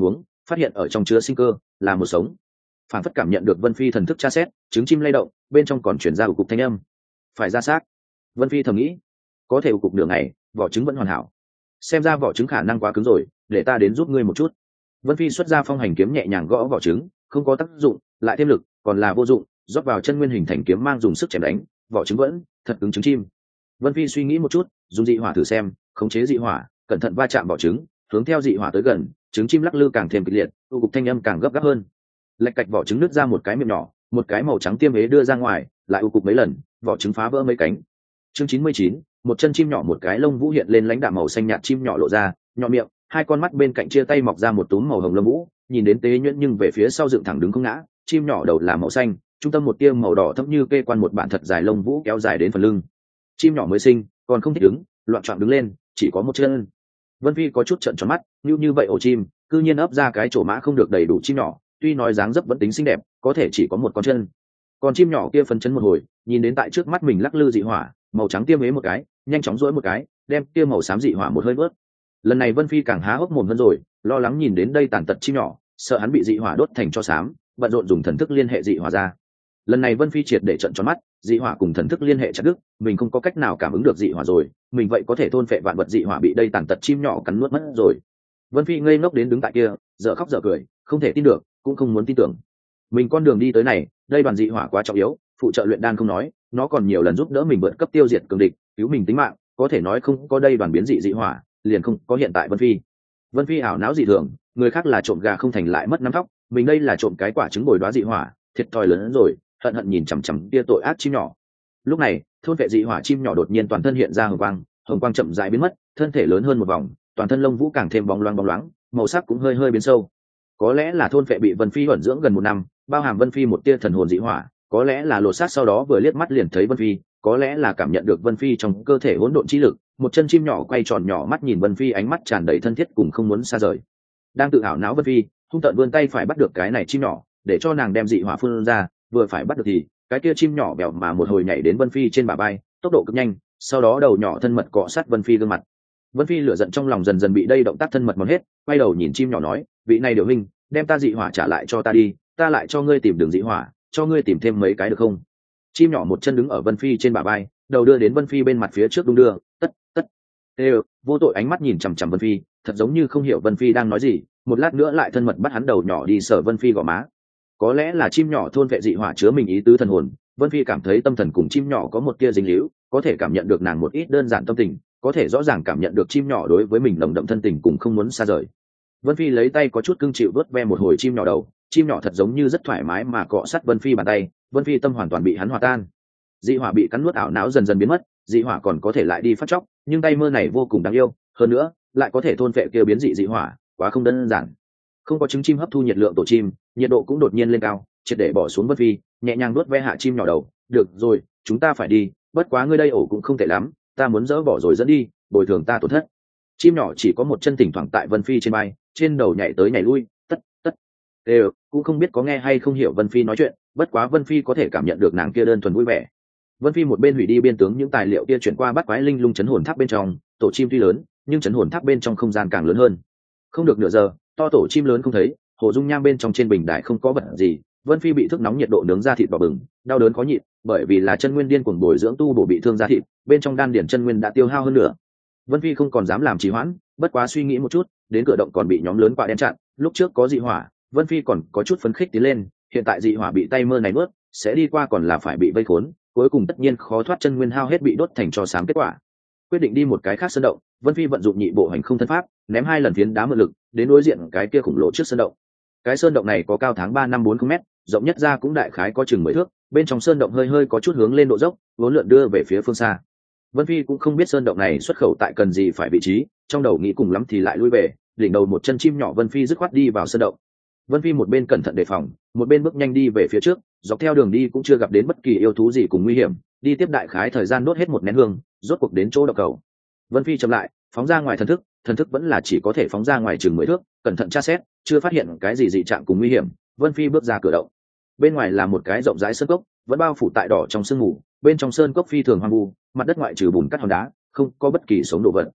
phát hiện ở trong chứa sinh cơ là một sống. Phản phất cảm nhận được Vân Phi thần thức tra xét, trứng chim lay động, bên trong còn chuyển ra ủ cục thanh âm. Phải ra xác. Vân Phi thầm nghĩ, có thể ủ cục nửa ngày, vỏ trứng vẫn hoàn hảo. Xem ra vỏ trứng khả năng quá cứng rồi, để ta đến giúp ngươi một chút. Vân Phi xuất ra phong hành kiếm nhẹ nhàng gõ vỏ trứng, không có tác dụng, lại thêm lực, còn là vô dụng, rót vào chân nguyên hình thành kiếm mang dùng sức chém đánh, vỏ trứng vẫn thật cứng trứng chim. Vân Phi suy nghĩ một chút, dùng dị hỏa thử xem, khống chế dị hỏa, cẩn thận va chạm vỏ trứng, hướng theo dị hỏa tới gần, trứng chim lắc lư càng thêm kịch liệt, ủ cục thanh âm càng gấp gáp hơn. Lạch cạch vỏ trứng nứt ra một cái miệng nhỏ, một cái màu trắng tiêm ế đưa ra ngoài, lại ủ cục mấy lần, vỏ trứng phá vỡ mấy cánh. Chương chín mươi chín, một chân chim nhỏ một cái lông vũ hiện lên lãnh đạm màu xanh nhạt chim nhỏ lộ ra, nhỏ miệng, hai con mắt bên cạnh chia tay mọc ra một túm màu hồng lông vũ, nhìn đến tế nhuyễn nhưng về phía sau dựng thẳng đứng không ngã, chim nhỏ đầu là màu xanh, trung tâm một tia màu đỏ thẫm như kê quan một bản thật dài lông vũ kéo dài đến phần lưng. Chim nhỏ mới sinh, còn không thích đứng, loạn trọn đứng lên, chỉ có một chân. Vân Phi có chút trợn tròn mắt, như như vậy ổ chim, cư nhiên ấp ra cái chỗ mã không được đầy đủ chim nhỏ, tuy nói dáng dấp vẫn tính xinh đẹp, có thể chỉ có một con chân. Còn chim nhỏ kia phấn chấn một hồi, nhìn đến tại trước mắt mình lắc lư dị hỏa, màu trắng tiêm ế một cái, nhanh chóng duỗi một cái, đem kia màu xám dị hỏa một hơi bớt. Lần này Vân Phi càng há hốc mồm hơn rồi, lo lắng nhìn đến đây tàn tật chim nhỏ, sợ hắn bị dị hỏa đốt thành cho xám, bận rộn dùng thần thức liên hệ dị hỏa ra. Lần này Vân Phi triệt để trận tròn mắt, dị hỏa cùng thần thức liên hệ chặt đứt, mình không có cách nào cảm ứng được dị hỏa rồi, mình vậy có thể thôn phệ vạn vật dị hỏa bị đây tàn tật chim nhỏ cắn nuốt mất rồi. Vân Phi ngây ngốc đến đứng tại kia, dở khóc dở cười, không thể tin được, cũng không muốn tin tưởng. Mình con đường đi tới này, đây đoàn dị hỏa quá trọng yếu, phụ trợ luyện đan không nói, nó còn nhiều lần giúp đỡ mình vượt cấp tiêu diệt cường địch, cứu mình tính mạng, có thể nói không có đây đoàn biến dị dị hỏa, liền không có hiện tại Vân Phi. Vân Phi ảo não dị thường, người khác là trộm gà không thành lại mất nắm thóc, mình đây là trộm cái quả trứng bồi đóa dị hỏa, thiệt thòi lớn hơn rồi, hận hận nhìn chằm chằm kia tội ác chim nhỏ. Lúc này, thôn vệ dị hỏa chim nhỏ đột nhiên toàn thân hiện ra hồng quang, hồng quang chậm rãi biến mất, thân thể lớn hơn một vòng, toàn thân lông vũ càng thêm bóng loáng bóng loáng, màu sắc cũng hơi hơi biến sâu. Có lẽ là thôn vệ bị Vân Phi ẩn dưỡng gần một năm, bao hàm Vân Phi một tia thần hồn dị hỏa, có lẽ là lột xác sau đó vừa liếc mắt liền thấy Vân Phi, có lẽ là cảm nhận được Vân Phi trong cơ thể hỗn độn chi lực, một chân chim nhỏ quay tròn nhỏ mắt nhìn Vân Phi, ánh mắt tràn đầy thân thiết cùng không muốn xa rời. Đang tự ảo não Vân Phi, hung tợn vươn tay phải bắt được cái này chim nhỏ, để cho nàng đem dị hỏa phun ra, vừa phải bắt được thì cái kia chim nhỏ bèo mà một hồi nhảy đến Vân Phi trên bả vai, tốc độ cực nhanh, sau đó đầu nhỏ thân mật cọ sát Vân Phi gương mặt. Vân Phi lửa giận trong lòng dần dần bị đây động tác thân mật mòn hết, quay đầu nhìn chim nhỏ nói, vị này điều huynh, đem ta dị hỏa trả lại cho ta đi, ta lại cho ngươi tìm đường dị hỏa, cho ngươi tìm thêm mấy cái được không? Chim nhỏ một chân đứng ở Vân Phi trên bả vai, đầu đưa đến Vân Phi bên mặt phía trước đung đưa, tất tất. Ê, vô tội ánh mắt nhìn chằm chằm Vân Phi, thật giống như không hiểu Vân Phi đang nói gì, một lát nữa lại thân mật bắt hắn đầu nhỏ đi sờ Vân Phi gò má. Có lẽ là chim nhỏ thôn vệ dị hỏa chứa mình ý tứ thần hồn, Vân Phi cảm thấy tâm thần cùng chim nhỏ có một tia dính líu, có thể cảm nhận được nàng một ít đơn giản tâm tình, có thể rõ ràng cảm nhận được chim nhỏ đối với mình nồng đậm thân tình cùng không muốn xa rời. Vân Phi lấy tay có chút cưng chịu vớt ve một hồi chim nhỏ đầu, chim nhỏ thật giống như rất thoải mái mà cọ sát Vân Phi bàn tay, Vân Phi tâm hoàn toàn bị hắn hòa tan. Dị hỏa bị cắn nuốt ảo não dần dần biến mất, dị hỏa còn có thể lại đi phát chóc, nhưng tay mơ này vô cùng đáng yêu, hơn nữa lại có thể thôn phệ kia biến dị dị hỏa, quá không đơn giản. Không có trứng chim hấp thu nhiệt lượng tổ chim, nhiệt độ cũng đột nhiên lên cao, triệt để bỏ xuống Vân Phi, nhẹ nhàng nuốt ve hạ chim nhỏ đầu. Được rồi, chúng ta phải đi, bất quá ngươi đây ổ cũng không tệ lắm, ta muốn dỡ bỏ rồi dẫn đi, bồi thường ta tổn thất. Chim nhỏ chỉ có một chân thỉnh thoảng tại Vân Phi trên bay, trên đầu nhảy tới nhảy lui, tất tất. Đều cũng không biết có nghe hay không hiểu Vân Phi nói chuyện, bất quá Vân Phi có thể cảm nhận được nàng kia đơn thuần vui vẻ. Vân Phi một bên hủy đi biên tướng những tài liệu kia chuyển qua bắt quái linh lung chấn hồn tháp bên trong, tổ chim tuy lớn, nhưng chấn hồn tháp bên trong không gian càng lớn hơn. Không được nửa giờ, to tổ chim lớn không thấy, hồ dung nham bên trong trên bình đài không có vật gì. Vân Phi bị thức nóng nhiệt độ nướng ra thịt đỏ bừng, đau đớn khó nhịn, bởi vì là chân nguyên điên cuồng bồi dưỡng tu bổ bị thương da thịt, bên trong đan điển chân nguyên đã tiêu hao hơn nữa. Vân Phi không còn dám làm trì hoãn, bất quá suy nghĩ một chút, đến cửa động còn bị nhóm lớn quạ đen chặn, lúc trước có dị hỏa, Vân Phi còn có chút phấn khích tiến lên, hiện tại dị hỏa bị tay mơ này nuốt, sẽ đi qua còn là phải bị vây khốn, cuối cùng tất nhiên khó thoát chân nguyên hao hết bị đốt thành tro xám kết quả. Quyết định đi một cái khác sơn động, Vân Phi vận dụng nhị bộ hành không thân pháp, ném hai lần phiến đá mượn lực, đến đối diện cái kia khủng lồ trước sơn động. Cái sơn động này có cao tháng ba năm bốn không mét, rộng nhất ra cũng đại khái có chừng mười thước, bên trong sơn động hơi hơi có chút hướng lên độ dốc, vốn lượn đưa về phía phương xa. Vân Phi cũng không biết sơn động này xuất khẩu tại cần gì phải vị trí, trong đầu nghĩ cùng lắm thì lại lui về, đỉnh đầu một chân chim nhỏ Vân Phi dứt khoát đi vào sơn động. Vân Phi một bên cẩn thận đề phòng, một bên bước nhanh đi về phía trước, dọc theo đường đi cũng chưa gặp đến bất kỳ yêu thú gì cùng nguy hiểm, đi tiếp đại khái thời gian đốt hết một nén hương, rốt cuộc đến chỗ động cầu. Vân Phi chậm lại, phóng ra ngoài thần thức, thần thức vẫn là chỉ có thể phóng ra ngoài chừng mười thước, cẩn thận tra xét, chưa phát hiện cái gì dị trạng cùng nguy hiểm, Vân Phi bước ra cửa động. Bên ngoài là một cái rộng rãi sơn cốc, vẫn bao phủ tại đỏ trong sương mù, bên trong sơn cốc phi thường hoang vu, mặt đất ngoại trừ bùn cát hòn đá, không có bất kỳ sống đồ vật.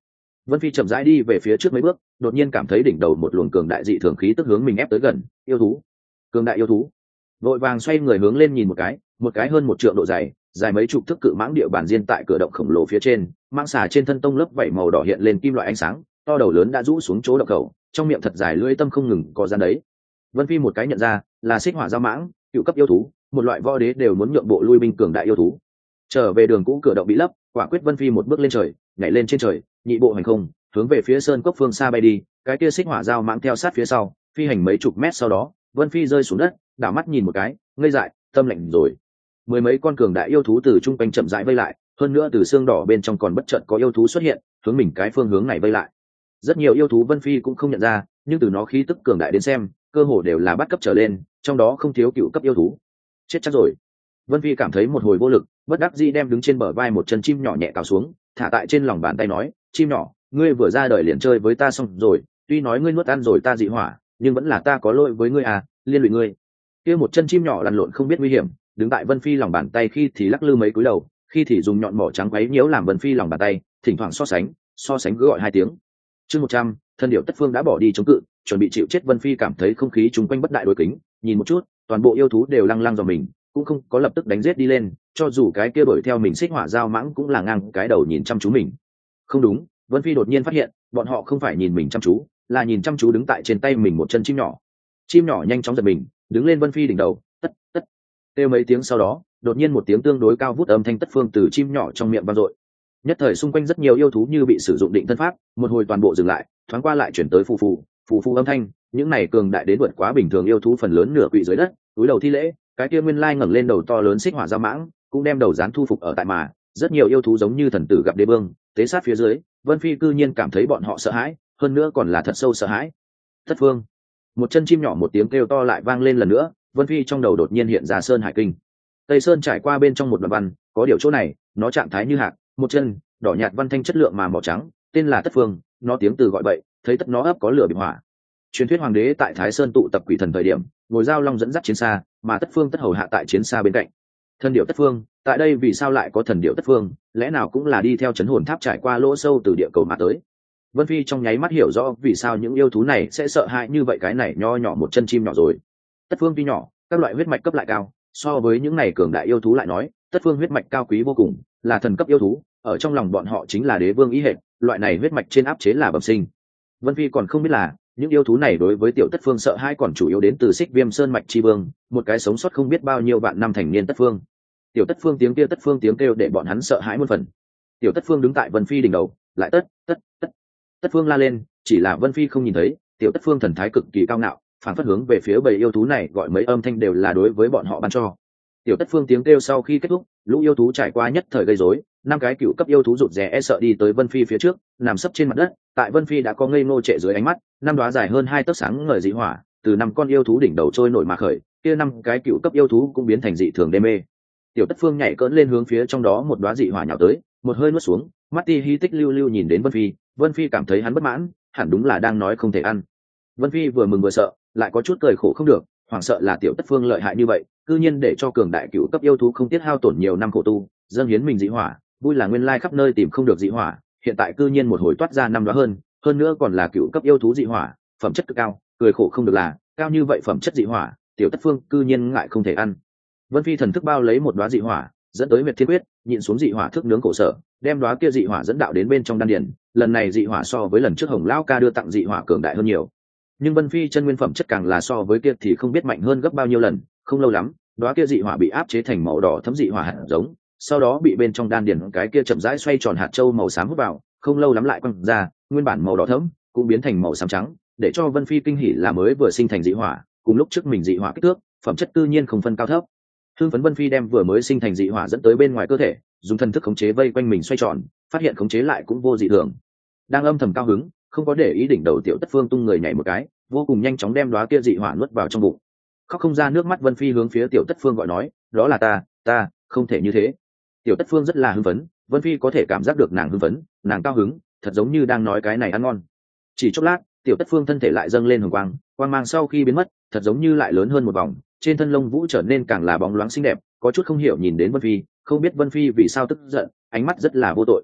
Vân Phi chậm rãi đi về phía trước mấy bước, đột nhiên cảm thấy đỉnh đầu một luồng cường đại dị thường khí tức hướng mình ép tới gần. Yêu thú, cường đại yêu thú. Vội vàng xoay người hướng lên nhìn một cái, một cái hơn một trượng độ dày, dài mấy chục thước cự mãng địa bản diên tại cửa động khổng lồ phía trên, mãng xà trên thân tông lớp vảy màu đỏ hiện lên kim loại ánh sáng, to đầu lớn đã rũ xuống chỗ động khẩu, trong miệng thật dài lưỡi tâm không ngừng có gian đấy. Vân Phi một cái nhận ra, là xích hỏa giao mãng, cựu cấp yêu thú, một loại võ đế đều muốn nhượng bộ lui binh cường đại yêu thú. Trở về đường cũ cửa động bị lấp, quả quyết Vân Phi một bước lên trời, nhảy lên trên trời, nhị bộ hành không, hướng về phía sơn cốc phương xa bay đi, cái kia xích hỏa giao mãng theo sát phía sau, phi hành mấy chục mét sau đó, Vân Phi rơi xuống đất, đảo mắt nhìn một cái, ngây dại, tâm lạnh rồi. Mười mấy con cường đại yêu thú từ trung quanh chậm rãi vây lại, hơn nữa từ xương đỏ bên trong còn bất chợt có yêu thú xuất hiện, hướng mình cái phương hướng này vây lại. Rất nhiều yêu thú Vân Phi cũng không nhận ra, nhưng từ nó khí tức cường đại đến xem, cơ hồ đều là bắt cấp trở lên, trong đó không thiếu cựu cấp yêu thú. Chết chắc rồi. Vân Phi cảm thấy một hồi vô lực, bất đắc dĩ đem đứng trên bờ vai một chân chim nhỏ nhẹ cào xuống, thả tại trên lòng bàn tay nói, chim nhỏ, ngươi vừa ra đời liền chơi với ta xong rồi, tuy nói ngươi nuốt ăn rồi ta dị hỏa, nhưng vẫn là ta có lỗi với ngươi à, liên lụy ngươi. Kia một chân chim nhỏ lăn lộn không biết nguy hiểm, đứng tại Vân Phi lòng bàn tay khi thì lắc lư mấy cúi đầu, khi thì dùng nhọn mỏ trắng quấy nhiễu làm Vân Phi lòng bàn tay, thỉnh thoảng so sánh, so sánh cứ gọi hai tiếng. Chương một trăm, thân điệu tất phương đã bỏ đi chống cự, chuẩn bị chịu chết. Vân Phi cảm thấy không khí chung quanh bất đại đối kính, nhìn một chút, toàn bộ yêu thú đều lăng lăng dò mình, cũng không có lập tức đánh giết đi lên, cho dù cái kia đuổi theo mình xích hỏa giao mãng cũng là ngang cái đầu nhìn chăm chú mình. Không đúng, Vân Phi đột nhiên phát hiện, bọn họ không phải nhìn mình chăm chú, là nhìn chăm chú đứng tại trên tay mình một chân chim nhỏ. Chim nhỏ nhanh chóng giật mình, đứng lên Vân Phi đỉnh đầu, tất tất. Kêu mấy tiếng sau đó, đột nhiên một tiếng tương đối cao vút âm thanh tất phương từ chim nhỏ trong miệng vang dội. Nhất thời xung quanh rất nhiều yêu thú như bị sử dụng định thân pháp, một hồi toàn bộ dừng lại, thoáng qua lại chuyển tới phù phù, phù phù âm thanh, những này cường đại đến vượt quá bình thường yêu thú phần lớn nửa quỵ dưới đất, túi đầu thi lễ, cái kia nguyên lai ngẩng lên đầu to lớn xích hỏa giao mãng, cũng đem đầu dán thu phục ở tại mà, rất nhiều yêu thú giống như thần tử gặp đế vương, tế sát phía dưới, Vân Phi cư nhiên cảm thấy bọn họ sợ hãi, hơn nữa còn là thật sâu sợ hãi. Tất phương, một chân chim nhỏ một tiếng kêu to lại vang lên lần nữa, Vân Phi trong đầu đột nhiên hiện ra Sơn Hải Kinh. Tây Sơn trải qua bên trong một đoạn văn, có điều chỗ này, nó trạng thái như hạt, một chân, đỏ nhạt văn thanh chất lượng mà màu trắng, tên là Tất Phương, nó tiếng từ gọi vậy, thấy tất nó ấp có lửa bị hỏa. Truyền thuyết hoàng đế tại Thái Sơn tụ tập quỷ thần thời điểm, ngồi giao long dẫn dắt chiến xa, mà Tất Phương tất hầu hạ tại chiến xa bên cạnh. Thần điệu Tất Phương, tại đây vì sao lại có thần điệu Tất Phương, lẽ nào cũng là đi theo chấn hồn tháp trải qua lỗ sâu từ địa cầu mà tới. Vân Phi trong nháy mắt hiểu rõ vì sao những yêu thú này sẽ sợ hãi như vậy, cái này nho nhỏ một chân chim nhỏ rồi. Tất Phương tuy nhỏ, các loại huyết mạch cấp lại cao, so với những này cường đại yêu thú lại nói, Tất Phương huyết mạch cao quý vô cùng, là thần cấp yêu thú, ở trong lòng bọn họ chính là đế vương ý hệ, loại này huyết mạch trên áp chế là bẩm sinh. Vân Phi còn không biết là, những yêu thú này đối với tiểu Tất Phương sợ hãi còn chủ yếu đến từ Xích Viêm Sơn mạch chi vương, một cái sống sót không biết bao nhiêu vạn năm thành niên Tất Phương. Tiểu Tất Phương tiếng kia Tất Phương tiếng kêu để bọn hắn sợ hãi muôn phần. Tiểu Tất Phương đứng tại Vân Phi đỉnh đầu, lại tất tất tất Tất Phương la lên, chỉ là Vân Phi không nhìn thấy, tiểu Tất Phương thần thái cực kỳ cao ngạo, phản phất hướng về phía bầy yêu thú này gọi mấy âm thanh đều là đối với bọn họ ban cho. Tiểu Tất Phương tiếng kêu sau khi kết thúc, lũ yêu thú trải qua nhất thời gây rối, năm cái cựu cấp yêu thú rụt rè e sợ đi tới Vân Phi phía trước, nằm sấp trên mặt đất, tại Vân Phi đã có ngây ngô trệ dưới ánh mắt, năm đóa dài hơn hai tấc sáng ngời dị hỏa, từ năm con yêu thú đỉnh đầu trôi nổi mà khởi, kia năm cái cựu cấp yêu thú cũng biến thành dị thường đê mê. Tiểu Tất Phương nhảy cỡn lên hướng phía trong đó một đóa dị hỏa nhào tới, một hơi nuốt xuống, mắt ti hí tích lưu lưu nhìn đến Vân Phi, Vân Phi cảm thấy hắn bất mãn, hẳn đúng là đang nói không thể ăn. Vân Phi vừa mừng vừa sợ, lại có chút cười khổ không được, hoảng sợ là tiểu Tất Phương lợi hại như vậy, cư nhiên để cho cường đại cựu cấp yêu thú không tiết hao tổn nhiều năm khổ tu, dâng hiến mình dị hỏa, vui là nguyên lai khắp nơi tìm không được dị hỏa, hiện tại cư nhiên một hồi toát ra năm đóa hơn, hơn nữa còn là cựu cấp yêu thú dị hỏa, phẩm chất cực cao, cười khổ không được là, cao như vậy phẩm chất dị hỏa, tiểu Tất Phương cư nhiên ngại không thể ăn. Vân Phi thần thức bao lấy một đóa dị hỏa, dẫn tới Huyệt Thiên Quyết, nhịn xuống dị hỏa thức nướng cổ sở, đem đóa kia dị hỏa dẫn đạo đến bên trong đan điền, lần này dị hỏa so với lần trước Hồng lão ca đưa tặng dị hỏa cường đại hơn nhiều. Nhưng Vân Phi chân nguyên phẩm chất càng là so với kia thì không biết mạnh hơn gấp bao nhiêu lần, không lâu lắm, đóa kia dị hỏa bị áp chế thành màu đỏ thấm dị hỏa hạt giống, sau đó bị bên trong đan điền cái kia chậm rãi xoay tròn hạt châu màu xám hút vào, không lâu lắm lại quăng ra, nguyên bản màu đỏ thẫm cũng biến thành màu xám trắng, để cho Vân Phi kinh hỉ là mới vừa sinh thành dị hỏa, cùng lúc trước mình dị hỏa kích thước, phẩm chất tự nhiên không phân cao thấp. Hưng phấn Vân Phi đem vừa mới sinh thành dị hỏa dẫn tới bên ngoài cơ thể, dùng thần thức khống chế vây quanh mình xoay tròn, phát hiện khống chế lại cũng vô dị thường. Đang âm thầm cao hứng, không có để ý đỉnh đầu tiểu Tất Phương tung người nhảy một cái, vô cùng nhanh chóng đem đóa kia dị hỏa nuốt vào trong bụng. Khóc không ra nước mắt Vân Phi hướng phía tiểu Tất Phương gọi nói, đó là ta, ta, không thể như thế. Tiểu Tất Phương rất là hưng phấn, Vân Phi có thể cảm giác được nàng hưng phấn, nàng cao hứng, thật giống như đang nói cái này ăn ngon. Chỉ chốc lát, tiểu Tất Phương thân thể lại dâng lên hồng quang, quang mang sau khi biến mất, thật giống như lại lớn hơn một vòng, trên thân lông vũ trở nên càng là bóng loáng xinh đẹp, có chút không hiểu nhìn đến Vân Phi, không biết Vân Phi vì sao tức giận, ánh mắt rất là vô tội.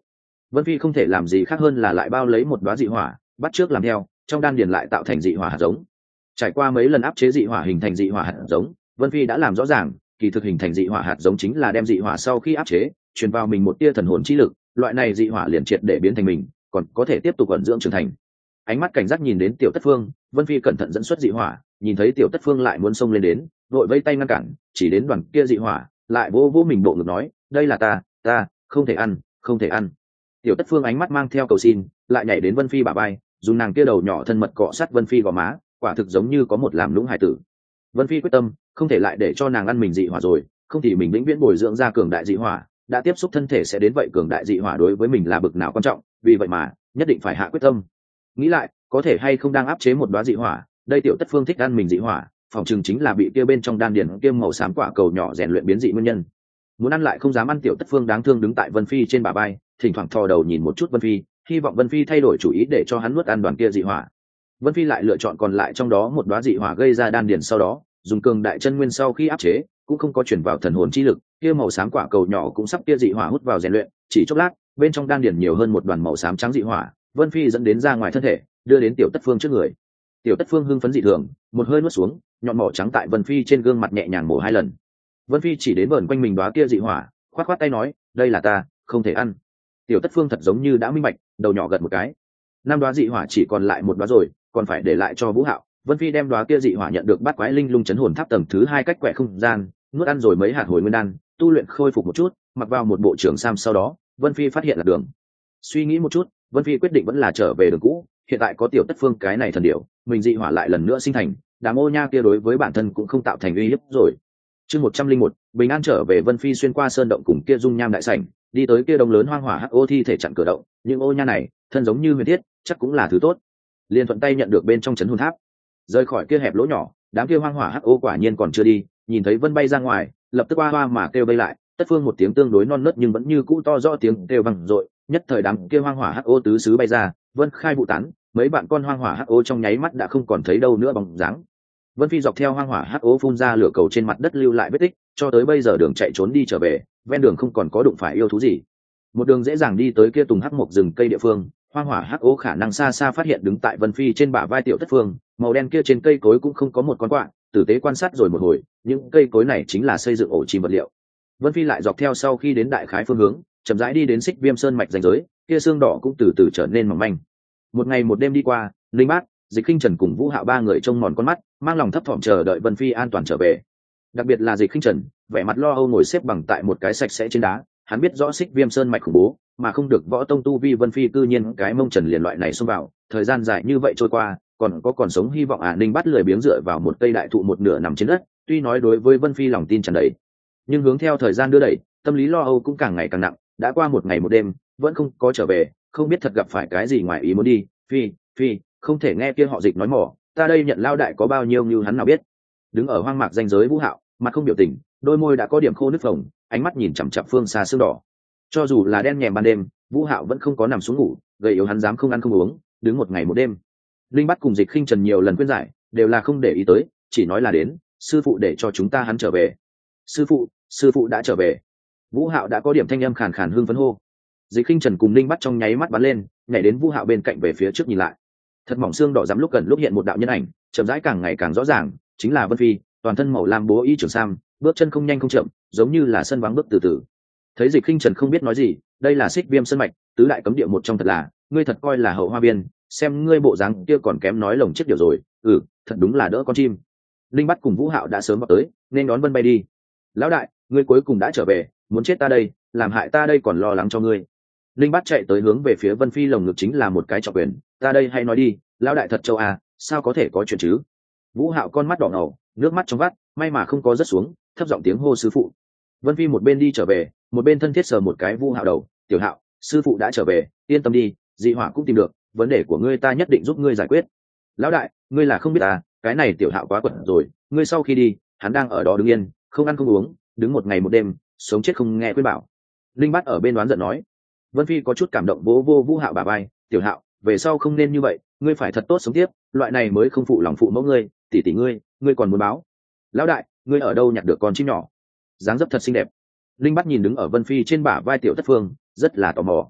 Vân Phi không thể làm gì khác hơn là lại bao lấy một đóa dị hỏa, bắt trước làm theo, trong đan điền lại tạo thành dị hỏa hạt giống. Trải qua mấy lần áp chế dị hỏa hình thành dị hỏa hạt giống, Vân Phi đã làm rõ ràng, kỳ thực hình thành dị hỏa hạt giống chính là đem dị hỏa sau khi áp chế, truyền vào mình một tia thần hồn chi lực, loại này dị hỏa liền triệt để biến thành mình, còn có thể tiếp tục ẩn dưỡng trưởng thành. Ánh mắt cảnh giác nhìn đến Tiểu Tất Phương, Vân Phi cẩn thận dẫn xuất dị hỏa, nhìn thấy Tiểu Tất Phương lại muốn xông lên đến, vội vẫy tay ngăn cản, chỉ đến đoàn kia dị hỏa, lại vỗ vỗ mình bộ ngực nói, đây là ta, ta, không thể ăn, không thể ăn. Tiểu Tất Phương ánh mắt mang theo cầu xin, lại nhảy đến Vân Phi bả vai, dùng nàng kia đầu nhỏ thân mật cọ sát Vân Phi gò má, quả thực giống như có một làm lũng hài tử. Vân Phi quyết tâm, không thể lại để cho nàng ăn mình dị hỏa rồi, không thì mình vĩnh viễn bồi dưỡng ra cường đại dị hỏa, đã tiếp xúc thân thể sẽ đến vậy cường đại dị hỏa đối với mình là bực nào quan trọng, vì vậy mà nhất định phải hạ quyết tâm. Nghĩ lại, có thể hay không đang áp chế một đóa dị hỏa, đây Tiểu Tất Phương thích ăn mình dị hỏa, phòng chừng chính là bị kia bên trong đan điền kia màu xám quả cầu nhỏ rèn luyện biến dị nguyên nhân. Muốn ăn lại không dám ăn, Tiểu Tất Phương đáng thương đứng tại Vân Phi trên bả vai, thỉnh thoảng thò đầu nhìn một chút Vân Phi, hy vọng Vân Phi thay đổi chủ ý để cho hắn nuốt ăn đoàn kia dị hỏa. Vân Phi lại lựa chọn còn lại trong đó một đóa dị hỏa gây ra đan điền, sau đó dùng cường đại chân nguyên sau khi áp chế, cũng không có chuyển vào thần hồn chi lực, kia màu xám quả cầu nhỏ cũng sắp kia dị hỏa hút vào rèn luyện, chỉ chốc lát, bên trong đan điền nhiều hơn một đoàn màu xám trắng dị hỏa, Vân Phi dẫn đến ra ngoài thân thể, đưa đến Tiểu Tất Phương trước người. Tiểu Tất Phương hưng phấn dị thường, một hơi nuốt xuống, nhọn mỏ trắng tại Vân Phi trên gương mặt nhẹ nhàng mổ hai lần. Vân Phi chỉ đến vờn quanh mình đóa kia dị hỏa, khoát khoát tay nói, đây là ta, không thể ăn. Tiểu Tất Phương thật giống như đã minh bạch, đầu nhỏ gật một cái. Năm đóa dị hỏa chỉ còn lại một đóa rồi, còn phải để lại cho Vũ Hạo. Vân Phi đem đóa kia dị hỏa nhận được Bát Quái Linh Lung chấn hồn tháp tầng thứ hai cách quẹ không gian, nuốt ăn rồi mấy hạt hồi nguyên đan, tu luyện khôi phục một chút, mặc vào một bộ trưởng sam, sau đó, Vân Phi phát hiện là đường. Suy nghĩ một chút, Vân Phi quyết định vẫn là trở về đường cũ, hiện tại có Tiểu Tất Phương cái này thần điểu, mình dị hỏa lại lần nữa sinh thành, đám ô nha kia đối với bản thân cũng không tạo thành uy hiếp rồi. Chương một trăm linh một, bình an trở về. Vân Phi xuyên qua sơn động cùng kia dung nham đại sảnh, đi tới kia đông lớn hoang hỏa hắc ô thi thể chặn cửa động, những ô nha này, thân giống như huyền thiết, chắc cũng là thứ tốt. Liên thuận tay nhận được bên trong chấn hồn tháp. Rời khỏi kia hẹp lỗ nhỏ, đám kia hoang hỏa hắc ô quả nhiên còn chưa đi, nhìn thấy Vân bay ra ngoài, lập tức oa oa mà kêu bay lại, Tất Phương một tiếng tương đối non nớt nhưng vẫn như cũ to rõ tiếng kêu vang dội, nhất thời đám kia hoang hỏa hắc ô tứ xứ bay ra, Vân khai vụ tán, mấy bạn con hoang hỏa hắc ô trong nháy mắt đã không còn thấy đâu nữa bóng dáng. Vân Phi dọc theo hoang hỏa hắc ô phun ra lửa cầu trên mặt đất lưu lại vết tích, cho tới bây giờ đường chạy trốn đi trở về, ven đường không còn có đụng phải yêu thú gì. Một đường dễ dàng đi tới kia tùng hắc mộc rừng cây địa phương, hoang hỏa hắc ô khả năng xa xa phát hiện đứng tại Vân Phi trên bả vai Tiểu Tất Phương, màu đen kia trên cây cối cũng không có một con quạ, tử tế quan sát rồi một hồi, những cây cối này chính là xây dựng ổ chim vật liệu. Vân Phi lại dọc theo sau khi đến đại khái phương hướng, chậm rãi đi đến Xích Viêm Sơn mạch ranh giới, kia xương đỏ cũng từ từ trở nên mỏng manh. Một ngày một đêm đi qua, Linh Bác, Dịch Khinh Trần cùng Vũ Hạo ba người trông mòn con mắt, mang lòng thấp thỏm chờ đợi Vân Phi an toàn trở về. Đặc biệt là Dịch Khinh Trần, vẻ mặt lo âu ngồi xếp bằng tại một cái sạch sẽ trên đá, hắn biết rõ Xích Viêm Sơn mạch khủng bố, mà không được võ tông tu vi Vân Phi cư nhiên cái mông trần liền loại này xông vào, thời gian dài như vậy trôi qua, còn có còn sống hy vọng à? Ninh Bát lười biếng dựa vào một cây đại thụ một nửa nằm trên đất, tuy nói đối với Vân Phi lòng tin tràn đầy, nhưng hướng theo thời gian đưa đẩy, tâm lý lo âu cũng càng ngày càng nặng. Đã qua một ngày một đêm, vẫn không có trở về, không biết thật gặp phải cái gì ngoài ý muốn đi. Phi, Phi, không thể nghe kia họ Dịch nói mỏ, ta đây nhận lao đại có bao nhiêu như hắn nào biết. Đứng ở hoang mạc ranh giới Vũ Hạo, mặt không biểu tình, đôi môi đã có điểm khô nứt phồng, ánh mắt nhìn chằm chằm phương xa sương đỏ. Cho dù là đen nhèm ban đêm, Vũ Hạo vẫn không có nằm xuống ngủ, gầy yếu hắn dám không ăn không uống, đứng một ngày một đêm. Linh Bát cùng Dịch Khinh Trần nhiều lần khuyên giải, đều là không để ý tới, chỉ nói là đến, sư phụ để cho chúng ta hắn trở về. Sư phụ, sư phụ đã trở về. Vũ Hạo đã có điểm thanh âm khàn khàn hương phấn hô. Dịch Khinh Trần cùng Linh Bát trong nháy mắt bắn lên, nhảy đến Vũ Hạo bên cạnh về phía trước nhìn lại. Thật mỏng xương đỏ dám lúc gần lúc hiện một đạo nhân ảnh, chậm rãi càng ngày càng rõ ràng, chính là Vân Phi, toàn thân màu lam bố y trường sam, bước chân không nhanh không chậm, giống như là sân vắng bước từ từ. Thấy Dịch Khinh Trần không biết nói gì, đây là Xích Viêm Sơn mạch, tứ đại cấm địa một trong, thật là, ngươi thật coi là hậu hoa biên, xem ngươi bộ dáng kia còn kém nói lồng chết điều rồi, ừ, thật đúng là đỡ con chim. Linh Bát cùng Vũ Hạo đã sớm vào tới, nên đón Vân bay đi. Lão đại, ngươi cuối cùng đã trở về, muốn chết ta đây, làm hại ta đây còn lo lắng cho ngươi. Linh Bát chạy tới hướng về phía Vân Phi lồng ngực chính là một cái trọng quyền, ta đây hay nói đi, lão đại thật châu à, sao có thể có chuyện chứ? Vũ Hạo con mắt đỏ ngầu, nước mắt trong vắt, may mà không có rớt xuống, thấp giọng tiếng hô sư phụ. Vân Phi một bên đi trở về, một bên thân thiết sờ một cái Vũ Hạo đầu, tiểu Hạo, sư phụ đã trở về, yên tâm đi, dị hỏa cũng tìm được, vấn đề của ngươi ta nhất định giúp ngươi giải quyết. Lão đại, ngươi là không biết à, cái này tiểu Hạo quá quật rồi, ngươi sau khi đi, hắn đang ở đó đứng yên, không ăn không uống, đứng một ngày một đêm, sống chết không nghe khuyên bảo. Linh Bát ở bên đoán giận nói. Vân Phi có chút cảm động vỗ vô Vũ Hạo bả vai, tiểu Hạo, về sau không nên như vậy, ngươi phải thật tốt sống tiếp, loại này mới không phụ lòng phụ mẫu ngươi, tỷ tỷ ngươi, ngươi còn muốn báo. Lão đại, ngươi ở đâu nhặt được con chim nhỏ? Dáng dấp thật xinh đẹp. Linh Bát nhìn đứng ở Vân Phi trên bả vai Tiểu Tất Phương, rất là tò mò.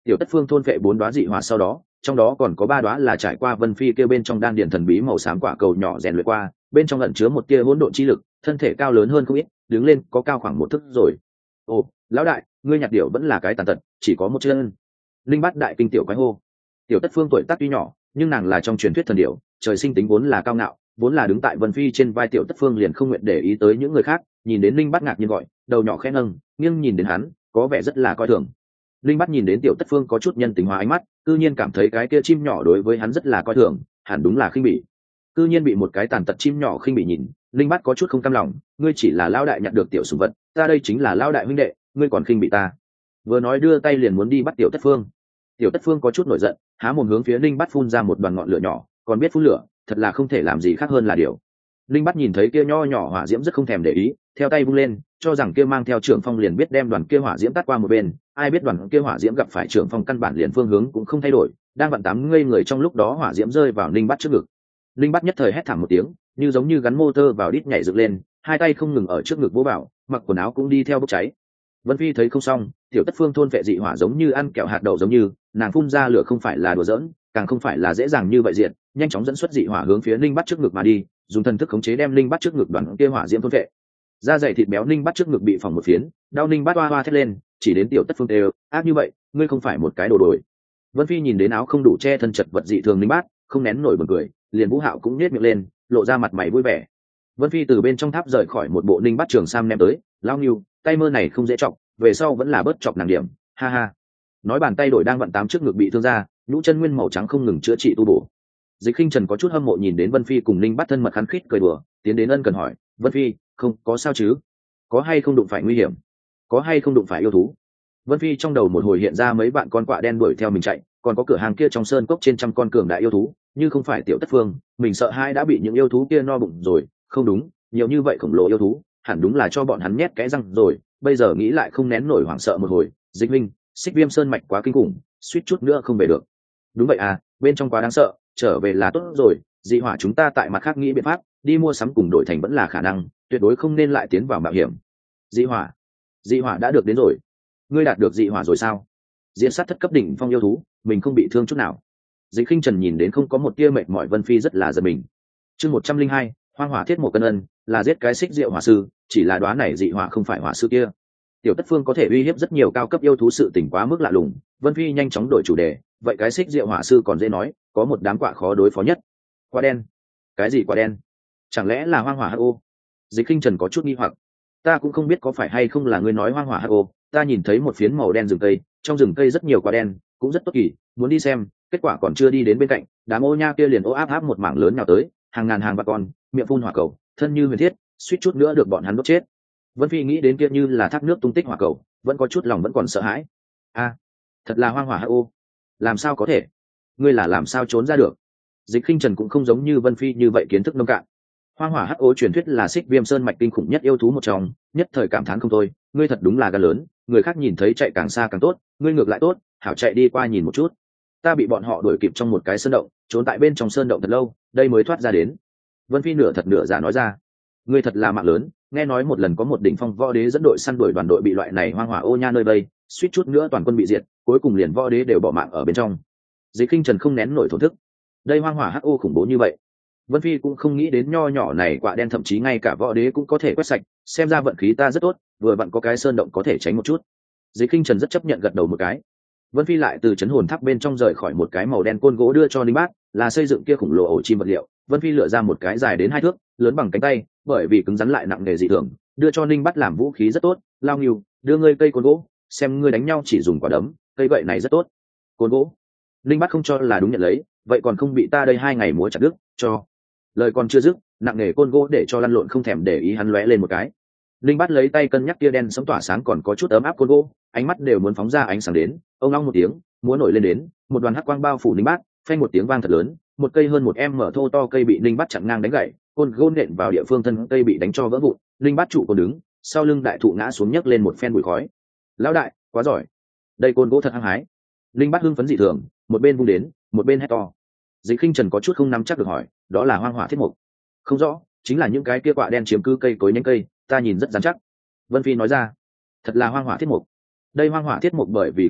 Tiểu Tất Phương thôn vệ bốn đóa dị hỏa sau đó, trong đó còn có ba đóa là trải qua Vân Phi kêu bên trong đan điền thần bí màu xám quả cầu nhỏ rèn luyện qua, bên trong ẩn chứa một tia hỗn độn chi lực, thân thể cao lớn hơn không ít, đứng lên có cao khoảng một thước rồi. Ồ, lão đại, ngươi nhặt điểu vẫn là cái tàn tật, chỉ có một chân. Linh Bát đại kinh tiểu quái hô. Tiểu Tất Phương tuổi tác tuy nhỏ, nhưng nàng là trong truyền thuyết thần điểu, trời sinh tính vốn là cao ngạo, vốn là đứng tại Vân Phi trên vai. Tiểu Tất Phương liền không nguyện để ý tới những người khác, nhìn đến Linh Bát ngạc nhiên gọi, đầu nhỏ khẽ nâng, nghiêng nhìn đến hắn, có vẻ rất là coi thường. Linh Bát nhìn đến Tiểu Tất Phương có chút nhân tính hóa ánh mắt, cư nhiên cảm thấy cái kia chim nhỏ đối với hắn rất là coi thường, hẳn đúng là khinh bỉ. Cư nhiên bị một cái tàn tật chim nhỏ khinh bỉ nhìn, Linh Bát có chút không cam lòng, ngươi chỉ là lão đại nhặt được tiểu sủng vật, ta đây chính là lão đại huynh đệ, ngươi còn khinh bỉ ta. Vừa nói đưa tay liền muốn đi bắt Tiểu Tất Phương. Tiểu Tất Phương có chút nổi giận, há mồm hướng phía Linh Bát phun ra một đoàn ngọn lửa nhỏ, còn biết phun lửa, thật là không thể làm gì khác hơn là điều. Linh Bát nhìn thấy kia nho nhỏ hỏa diễm rất không thèm để ý, theo tay vung lên, cho rằng kia mang theo trưởng phong liền biết đem đoàn kia hỏa diễm tắt qua một bên, ai biết đoàn kia hỏa diễm gặp phải trưởng phong căn bản liền phương hướng cũng không thay đổi, đang vặn tám ngây người trong lúc đó hỏa diễm rơi vào Linh Bát trước ngực. Linh Bát nhất thời hét thảm một tiếng, như giống như gắn motor vào đít nhảy dựng lên, hai tay không ngừng ở trước ngực vỗ bảo, mặc quần áo cũng đi theo bốc cháy. Vân Phi thấy không xong, Tiểu Tất Phương thôn vệ dị hỏa giống như ăn kẹo hạt đậu giống như, nàng phun ra lửa không phải là đùa giỡn, càng không phải là dễ dàng như vậy diện, nhanh chóng dẫn xuất dị hỏa hướng phía Linh Bát trước ngực mà đi, dùng thần thức khống chế đem Linh Bát trước ngực đoàn kia hỏa diễm thôn vệ. Da dày thịt béo Linh Bát trước ngực bị phỏng một phiến, đau Linh Bát oa oa thét lên, chỉ đến Tiểu Tất Phương đều, ác như vậy, ngươi không phải một cái đồ đồi. Vân Phi nhìn đến áo không đủ che thân chật vật dị thường Linh Bát, không nén nổi buồn cười, liền Vũ Hạo cũng nhếch miệng lên, lộ ra mặt mày vui vẻ. Vân Phi từ bên trong tháp rời khỏi một bộ Linh Bát trường sam ném tới, lao nghiêu, tay mơ này không dễ chọc, về sau vẫn là bớt chọc nàng điểm, ha ha. Nói bàn tay đổi đang vận tám trước ngực bị thương ra, nhũ chân nguyên màu trắng không ngừng chữa trị tu bổ. Dịch Khinh Trần có chút hâm mộ nhìn đến Vân Phi cùng Linh Bát thân mật khắn khít cười đùa, tiến đến ân cần hỏi, Vân Phi, không có sao chứ? Có hay không đụng phải nguy hiểm? Có hay không đụng phải yêu thú? Vân Phi trong đầu một hồi hiện ra mấy bạn con quạ đen đuổi theo mình chạy, còn có cửa hàng kia trong sơn cốc trên trăm con cường đại yêu thú, như không phải Tiểu Tất Phương, mình sợ hai đã bị những yêu thú kia no bụng rồi, không đúng, nhiều như vậy khổng lồ yêu thú, hẳn đúng là cho bọn hắn nhét kẽ răng rồi, bây giờ nghĩ lại không nén nổi hoảng sợ một hồi. Dịch Minh, Xích Viêm Sơn mạch quá kinh khủng, suýt chút nữa không về được. Đúng vậy à, bên trong quá đáng sợ, trở về là tốt rồi, dị hỏa chúng ta tại mặt khác nghĩ biện pháp, đi mua sắm cùng đổi thành vẫn là khả năng, tuyệt đối không nên lại tiến vào mạo hiểm. Dị hỏa, dị hỏa đã được đến rồi. Ngươi đạt được dị hỏa rồi sao? Diễn sát thất cấp đỉnh phong yêu thú, mình không bị thương chút nào. Dịch Khinh Trần nhìn đến không có một tia mệt mỏi Vân Phi rất là giật mình. Chương một trăm linh hai, Hoang Hỏa Thiết một cân ân, là giết cái xích diệu hỏa sư, chỉ là đoán này dị hỏa không phải hỏa sư kia. Tiểu Tất Phương có thể uy hiếp rất nhiều cao cấp yêu thú, sự tỉnh quá mức lạ lùng. Vân Phi nhanh chóng đổi chủ đề, vậy cái xích diệu hỏa sư còn dễ nói, có một đám quạ khó đối phó nhất. Quả đen? Cái gì quả đen? Chẳng lẽ là hoang hỏa hắc ô? Dịch Khinh Trần có chút nghi hoặc. Ta cũng không biết có phải hay không là ngươi nói hoang hỏa hắc ô, ta nhìn thấy một phiến màu đen rừng cây, trong rừng cây rất nhiều quả đen, cũng rất tốt kỳ, muốn đi xem, kết quả còn chưa đi đến bên cạnh, đám ô nha kia liền ô áp áp một mảng lớn nào tới, hàng ngàn hàng vạn con, miệng phun hỏa cầu, thân như huyền thiết, suýt chút nữa được bọn hắn đốt chết. Vân Phi nghĩ đến kia như là thác nước tung tích hỏa cầu, vẫn có chút lòng vẫn còn sợ hãi. A, thật là hoang hỏa hắc ô, làm sao có thể? Ngươi là làm sao trốn ra được? Dịch Khinh Trần cũng không giống như Vân Phi như vậy kiến thức nông cạn. Hoang hỏa hắc ô truyền thuyết là Xích Viêm Sơn mạch kinh khủng nhất yêu thú một trong, nhất thời cảm thán không thôi, ngươi thật đúng là gan lớn, người khác nhìn thấy chạy càng xa càng tốt, ngươi ngược lại tốt, hảo chạy đi qua nhìn một chút. Ta bị bọn họ đuổi kịp trong một cái sơn động, trốn tại bên trong sơn động thật lâu, đây mới thoát ra đến. Vân Phi nửa thật nửa giả nói ra, ngươi thật là mạng lớn, nghe nói một lần có một đỉnh phong võ đế dẫn đội săn đuổi đoàn đội bị loại này hoang hỏa ô nha nơi đây, suýt chút nữa toàn quân bị diệt, cuối cùng liền võ đế đều bỏ mạng ở bên trong. Dịch Khinh Trần không nén nổi thổn thức, đây hoang hỏa hắc ô khủng bố như vậy. Vân Phi cũng không nghĩ đến nho nhỏ này quả đen thậm chí ngay cả võ đế cũng có thể quét sạch, xem ra vận khí ta rất tốt, vừa vặn có cái sơn động có thể tránh một chút. Dịch Khinh Trần rất chấp nhận gật đầu một cái. Vân Phi lại từ chấn hồn tháp bên trong rời khỏi một cái màu đen côn gỗ đưa cho Linh Bát, là xây dựng kia khủng lồ ổ chim vật liệu. Vân Phi lựa ra một cái dài đến hai thước, lớn bằng cánh tay, bởi vì cứng rắn lại nặng nề dị thường, đưa cho Linh Bát làm vũ khí rất tốt. Lao Nghiêu, đưa ngươi cây côn gỗ, xem ngươi đánh nhau chỉ dùng quả đấm, cây gậy này rất tốt. Côn gỗ. Linh Bát không cho là đúng nhận lấy, vậy còn không bị ta đây hai ngày múa chặt đứt, cho. Lời còn chưa dứt, nặng nề côn gỗ để cho lăn lộn không thèm để ý hắn lóe lên một cái. Linh Bát lấy tay cân nhắc kia đen sống tỏa sáng còn có chút ấm áp côn gỗ, ánh mắt đều muốn phóng ra ánh sáng đến, ông long một tiếng, múa nổi lên đến, một đoàn hắc quang bao phủ Linh Bát, phanh một tiếng vang thật lớn, một cây hơn một em mở thô to cây bị Linh Bát chặn ngang đánh gãy, côn gỗ nện vào địa phương thân cây bị đánh cho vỡ vụn, Linh Bát trụ còn đứng, sau lưng đại thụ ngã xuống nhấc lên một phen bụi khói. Lão đại, quá giỏi, đây côn gỗ thật hăng hái. Linh Bát hưng phấn dị thường, một bên vung đến, một bên hét to. Dịch Khinh Trần có chút không nắm chắc được hỏi, đó là hoang hỏa thiết mục? Không rõ, chính là những cái kia quạ đen chiếm cứ cây cối nhánh cây, ta nhìn rất rắn chắc. Vân Phi nói ra, thật là hoang hỏa thiết mục. Đây hoang hỏa thiết mục bởi vì khó được,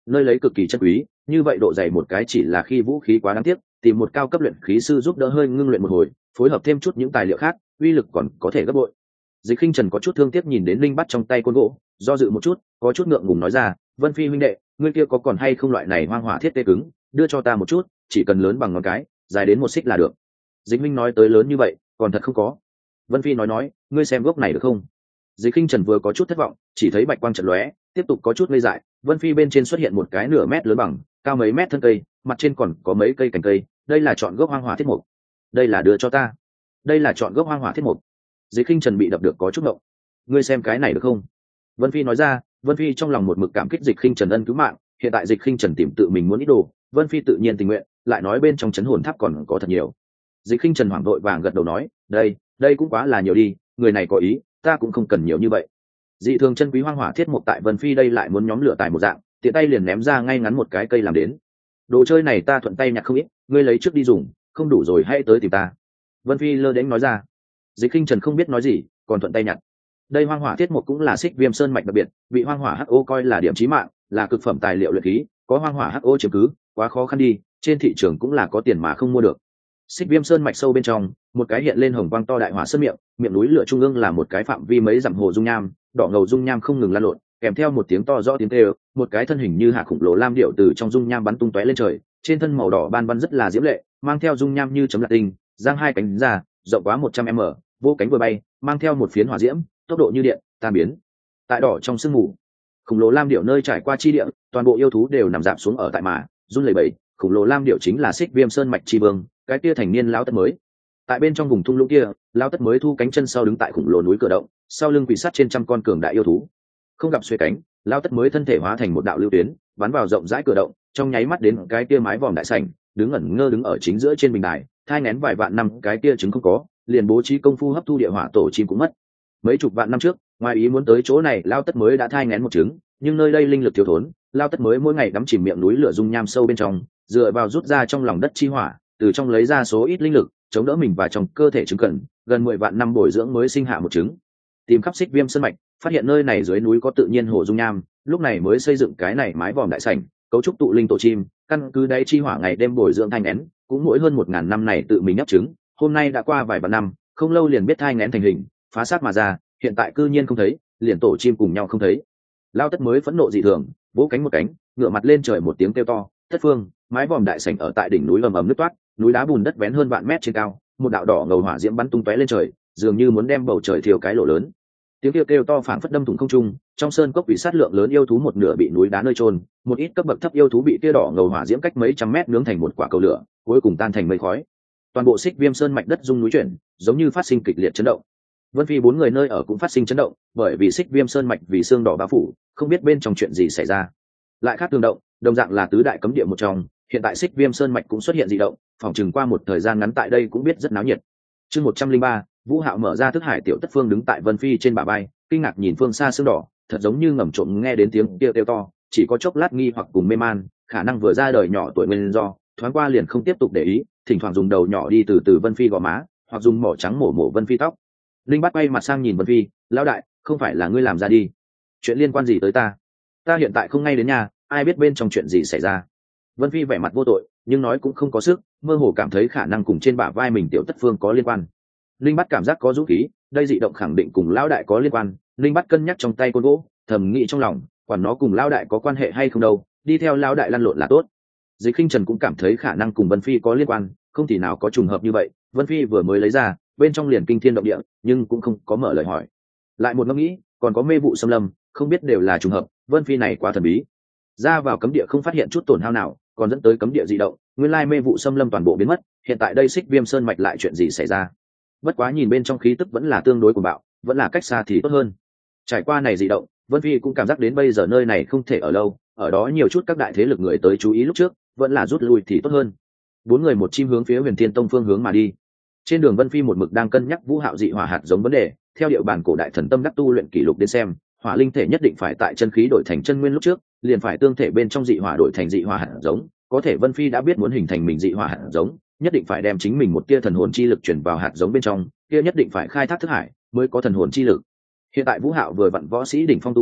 nơi lấy cực kỳ chân quý, như vậy độ dày một cái chỉ là khi vũ khí quá đáng tiếc, tìm một cao cấp luyện khí sư giúp đỡ hơi ngưng luyện một hồi, phối hợp thêm chút những tài liệu khác, uy lực còn có thể gấp bội. Dịch Khinh Trần có chút thương tiếc nhìn đến linh bắt trong tay côn gỗ, do dự một chút, có chút ngượng ngùng nói ra, Vân Phi huynh đệ, ngươi kia có còn hay không loại này hoang hỏa thiết tê cứng, đưa cho ta một chút, chỉ cần lớn bằng ngón cái, dài đến một xích là được. Dịch Minh nói tới lớn như vậy, còn thật không có. Vân Phi nói nói, ngươi xem gốc này được không? Dịch Khinh Trần vừa có chút thất vọng, chỉ thấy bạch quang chợt lóe, tiếp tục có chút ngây dại. Vân Phi bên trên xuất hiện một cái nửa mét lớn bằng, cao mấy mét thân cây, mặt trên còn có mấy cây cành cây. Đây là chọn gốc hoang hỏa thiết mục. Đây là đưa cho ta. Đây là chọn gốc hoang hỏa thiết mục. Dịch Khinh Trần bị đập được có chút ngộng. Ngươi xem cái này được không? Vân Phi nói ra. Vân Phi trong lòng một mực cảm kích Dịch Khinh Trần ân cứu mạng, hiện tại Dịch Khinh Trần tìm tự mình muốn ít đồ, Vân Phi tự nhiên tình nguyện, lại nói bên trong chấn hồn tháp còn có thật nhiều. Dịch Khinh Trần hoảng đội vàng gật đầu nói, đây, đây cũng quá là nhiều đi, người này có ý, ta cũng không cần nhiều như vậy. Dị thường chân quý hoang hỏa thiết mục tại Vân Phi đây lại muốn nhóm lửa tài một dạng, tiện tay liền ném ra ngay ngắn một cái cây làm đến. Đồ chơi này ta thuận tay nhặt không ít, ngươi lấy trước đi dùng, không đủ rồi hãy tới tìm ta. Vân Phi lơ đễnh nói ra. Dịch Khinh Trần không biết nói gì, còn thuận tay nhặt. Đây hoang hỏa thiết mục cũng là xích viêm sơn mạch đặc biệt, bị hoang hỏa hắc ô coi là điểm chí mạng, là cực phẩm tài liệu luyện khí, có hoang hỏa hắc ô chiếm cứ, quá khó khăn đi, trên thị trường cũng là có tiền mà không mua được. Xích viêm sơn mạch sâu bên trong, một cái hiện lên hồng quang to đại hỏa sơn miệng, miệng núi lửa trung ương là một cái phạm vi mấy dặm hồ dung nham, đỏ ngầu dung nham không ngừng lan lộn, kèm theo một tiếng to rõ tiếng kêu, một cái thân hình như hạ khủng lồ lam điệu từ trong dung nham bắn tung tóe lên trời, trên thân màu đỏ ban ban rất là diễm lệ, mang theo dung nham như chấm lạc tinh, giang hai cánh ra, rộng quá một trăm mét, vô cánh vừa bay, mang theo một phiến hỏa diễm, tốc độ như điện, tan biến. Tại đỏ trong sương mù, khủng lồ lam điệu nơi trải qua chi địa, toàn bộ yêu thú đều nằm rạp xuống ở tại mà, run lẩy bẩy. Khủng lồ lam điệu chính là xích viêm sơn mạch chi vương, cái kia thành niên lão tất mới. Tại bên trong vùng thung lũng kia, lão tất mới thu cánh chân sau đứng tại khủng lồ núi cửa động, sau lưng quỷ sắt trên trăm con cường đại yêu thú. Không gặp xuề cánh, lão tất mới thân thể hóa thành một đạo lưu tuyến, bắn vào rộng rãi cửa động, trong nháy mắt đến cái kia mái vòm đại sảnh, đứng ẩn ngơ đứng ở chính giữa trên bình đài, thai nghén vài vạn năm cái kia trứng không có, liền bố trí công phu hấp thu địa hỏa tổ chim cũng mất. Mấy chục vạn năm trước, ngoài ý muốn tới chỗ này, lão tất mới đã thai nghén một trứng, nhưng nơi đây linh lực thiếu thốn, lão tất mới mỗi ngày đắm chìm miệng núi lửa dung nham sâu bên trong, dựa vào rút ra trong lòng đất chi hỏa, từ trong lấy ra số ít linh lực, chống đỡ mình và trong cơ thể trứng cần, gần mười vạn năm bồi dưỡng mới sinh hạ một trứng. Tìm khắp xích viêm sơn mạch, phát hiện nơi này dưới núi có tự nhiên hồ dung nham, lúc này mới xây dựng cái này mái vòm đại sảnh, cấu trúc tụ linh tổ chim, căn cứ đáy chi hỏa ngày đêm bồi dưỡng thai nghén, cũng mỗi hơn một ngàn năm này tự mình ấp trứng, hôm nay đã qua vài vạn năm, không lâu liền biết thai nghén thành hình, phá xác mà ra, hiện tại cư nhiên không thấy, liền tổ chim cùng nhau không thấy. Lao tất mới phẫn nộ dị thường, vỗ cánh một cánh, ngửa mặt lên trời một tiếng kêu to, thất phương, mái vòm đại sảnh ở tại đỉnh núi ầm ầm nứt toát, núi đá bùn đất vén hơn vạn mét trên cao, một đạo đỏ ngầu hỏa diễm bắn tung tóe lên trời, dường như muốn đem bầu trời thiêu cái lỗ lớn. Tiếng kêu kêu to phảng phất đâm thủng không trung, trong sơn cốc bị sát lượng lớn yêu thú một nửa bị núi đá nơi trôn, một ít cấp bậc thấp yêu thú bị kia đỏ ngầu hỏa diễm cách mấy trăm mét nướng thành một quả cầu lửa, cuối cùng tan thành mây khói. Toàn bộ xích viêm sơn mạch đất rung núi chuyển, giống như phát sinh kịch liệt chấn động. Vân Phi bốn người nơi ở cũng phát sinh chấn động, bởi vì xích viêm sơn mạch vì xương đỏ bao phủ, không biết bên trong chuyện gì xảy ra. Lại khác tương động, đồng dạng là tứ đại cấm địa một trong, hiện tại xích viêm sơn mạch cũng xuất hiện dị động, phòng chừng qua một thời gian ngắn tại đây cũng biết rất náo nhiệt. Chương một trăm linh ba, Vũ Hạo mở ra thức hải tiểu tất phương đứng tại Vân Phi trên bả vai, kinh ngạc nhìn phương xa xương đỏ, thật giống như ngầm trộm nghe đến tiếng kêu kêu to, chỉ có chốc lát nghi hoặc cùng mê man, khả năng vừa ra đời nhỏ tuổi nguyên do, thoáng qua liền không tiếp tục để ý, thỉnh thoảng dùng đầu nhỏ đi từ từ Vân Phi gò má, hoặc dùng mỏ trắng mổ mổ Vân Phi tóc. Linh bắt quay mặt sang nhìn Vân Phi, lão đại, không phải là ngươi làm ra đi? Chuyện liên quan gì tới ta? Ta hiện tại không ngay đến nhà, ai biết bên trong chuyện gì xảy ra? Vân Phi vẻ mặt vô tội, nhưng nói cũng không có sức, mơ hồ cảm thấy khả năng cùng trên bả vai mình tiểu tất phương có liên quan. Linh bắt cảm giác có dũng khí, đây dị động khẳng định cùng lão đại có liên quan. Linh bắt cân nhắc trong tay côn gỗ, thầm nghĩ trong lòng, quản nó cùng lão đại có quan hệ hay không đâu, đi theo lão đại lăn lộn là tốt. Dịch Khinh Trần cũng cảm thấy khả năng cùng Vân Phi có liên quan, không thì nào có trùng hợp như vậy. Vân Phi vừa mới lấy ra, bên trong liền kinh thiên động địa, nhưng cũng không có mở lời hỏi. Lại một ngẫm nghĩ, còn có mê vụ xâm lâm, không biết đều là trùng hợp. Vân Phi này quá thần bí, ra vào cấm địa không phát hiện chút tổn hao nào, còn dẫn tới cấm địa dị động, nguyên lai mê vụ xâm lâm toàn bộ biến mất. Hiện tại đây xích viêm sơn mạch lại chuyện gì xảy ra? Bất quá nhìn bên trong khí tức vẫn là tương đối của bạo, vẫn là cách xa thì tốt hơn. Trải qua này dị động, Vân Phi cũng cảm giác đến bây giờ nơi này không thể ở lâu, ở đó nhiều chút các đại thế lực người tới chú ý lúc trước, vẫn là rút lui thì tốt hơn. Bốn người một chim hướng phía Huyền Thiên Tông phương hướng mà đi. Trên đường Vân Phi một mực đang cân nhắc Vũ Hạo dị hỏa hạt giống vấn đề, theo địa bàn cổ đại thần tâm đắc tu luyện kỷ lục đến xem, hỏa linh thể nhất định phải tại chân khí đổi thành chân nguyên lúc trước, liền phải tương thể bên trong dị hỏa đổi thành dị hỏa hạt giống, có thể Vân Phi đã biết muốn hình thành mình dị hỏa hạt giống, nhất định phải đem chính mình một tia thần hồn chi lực chuyển vào hạt giống bên trong, kia nhất định phải khai thác thức hải mới có thần hồn chi lực. Hiện tại Vũ Hạo vừa vặn võ sĩ đỉnh phong tu vi,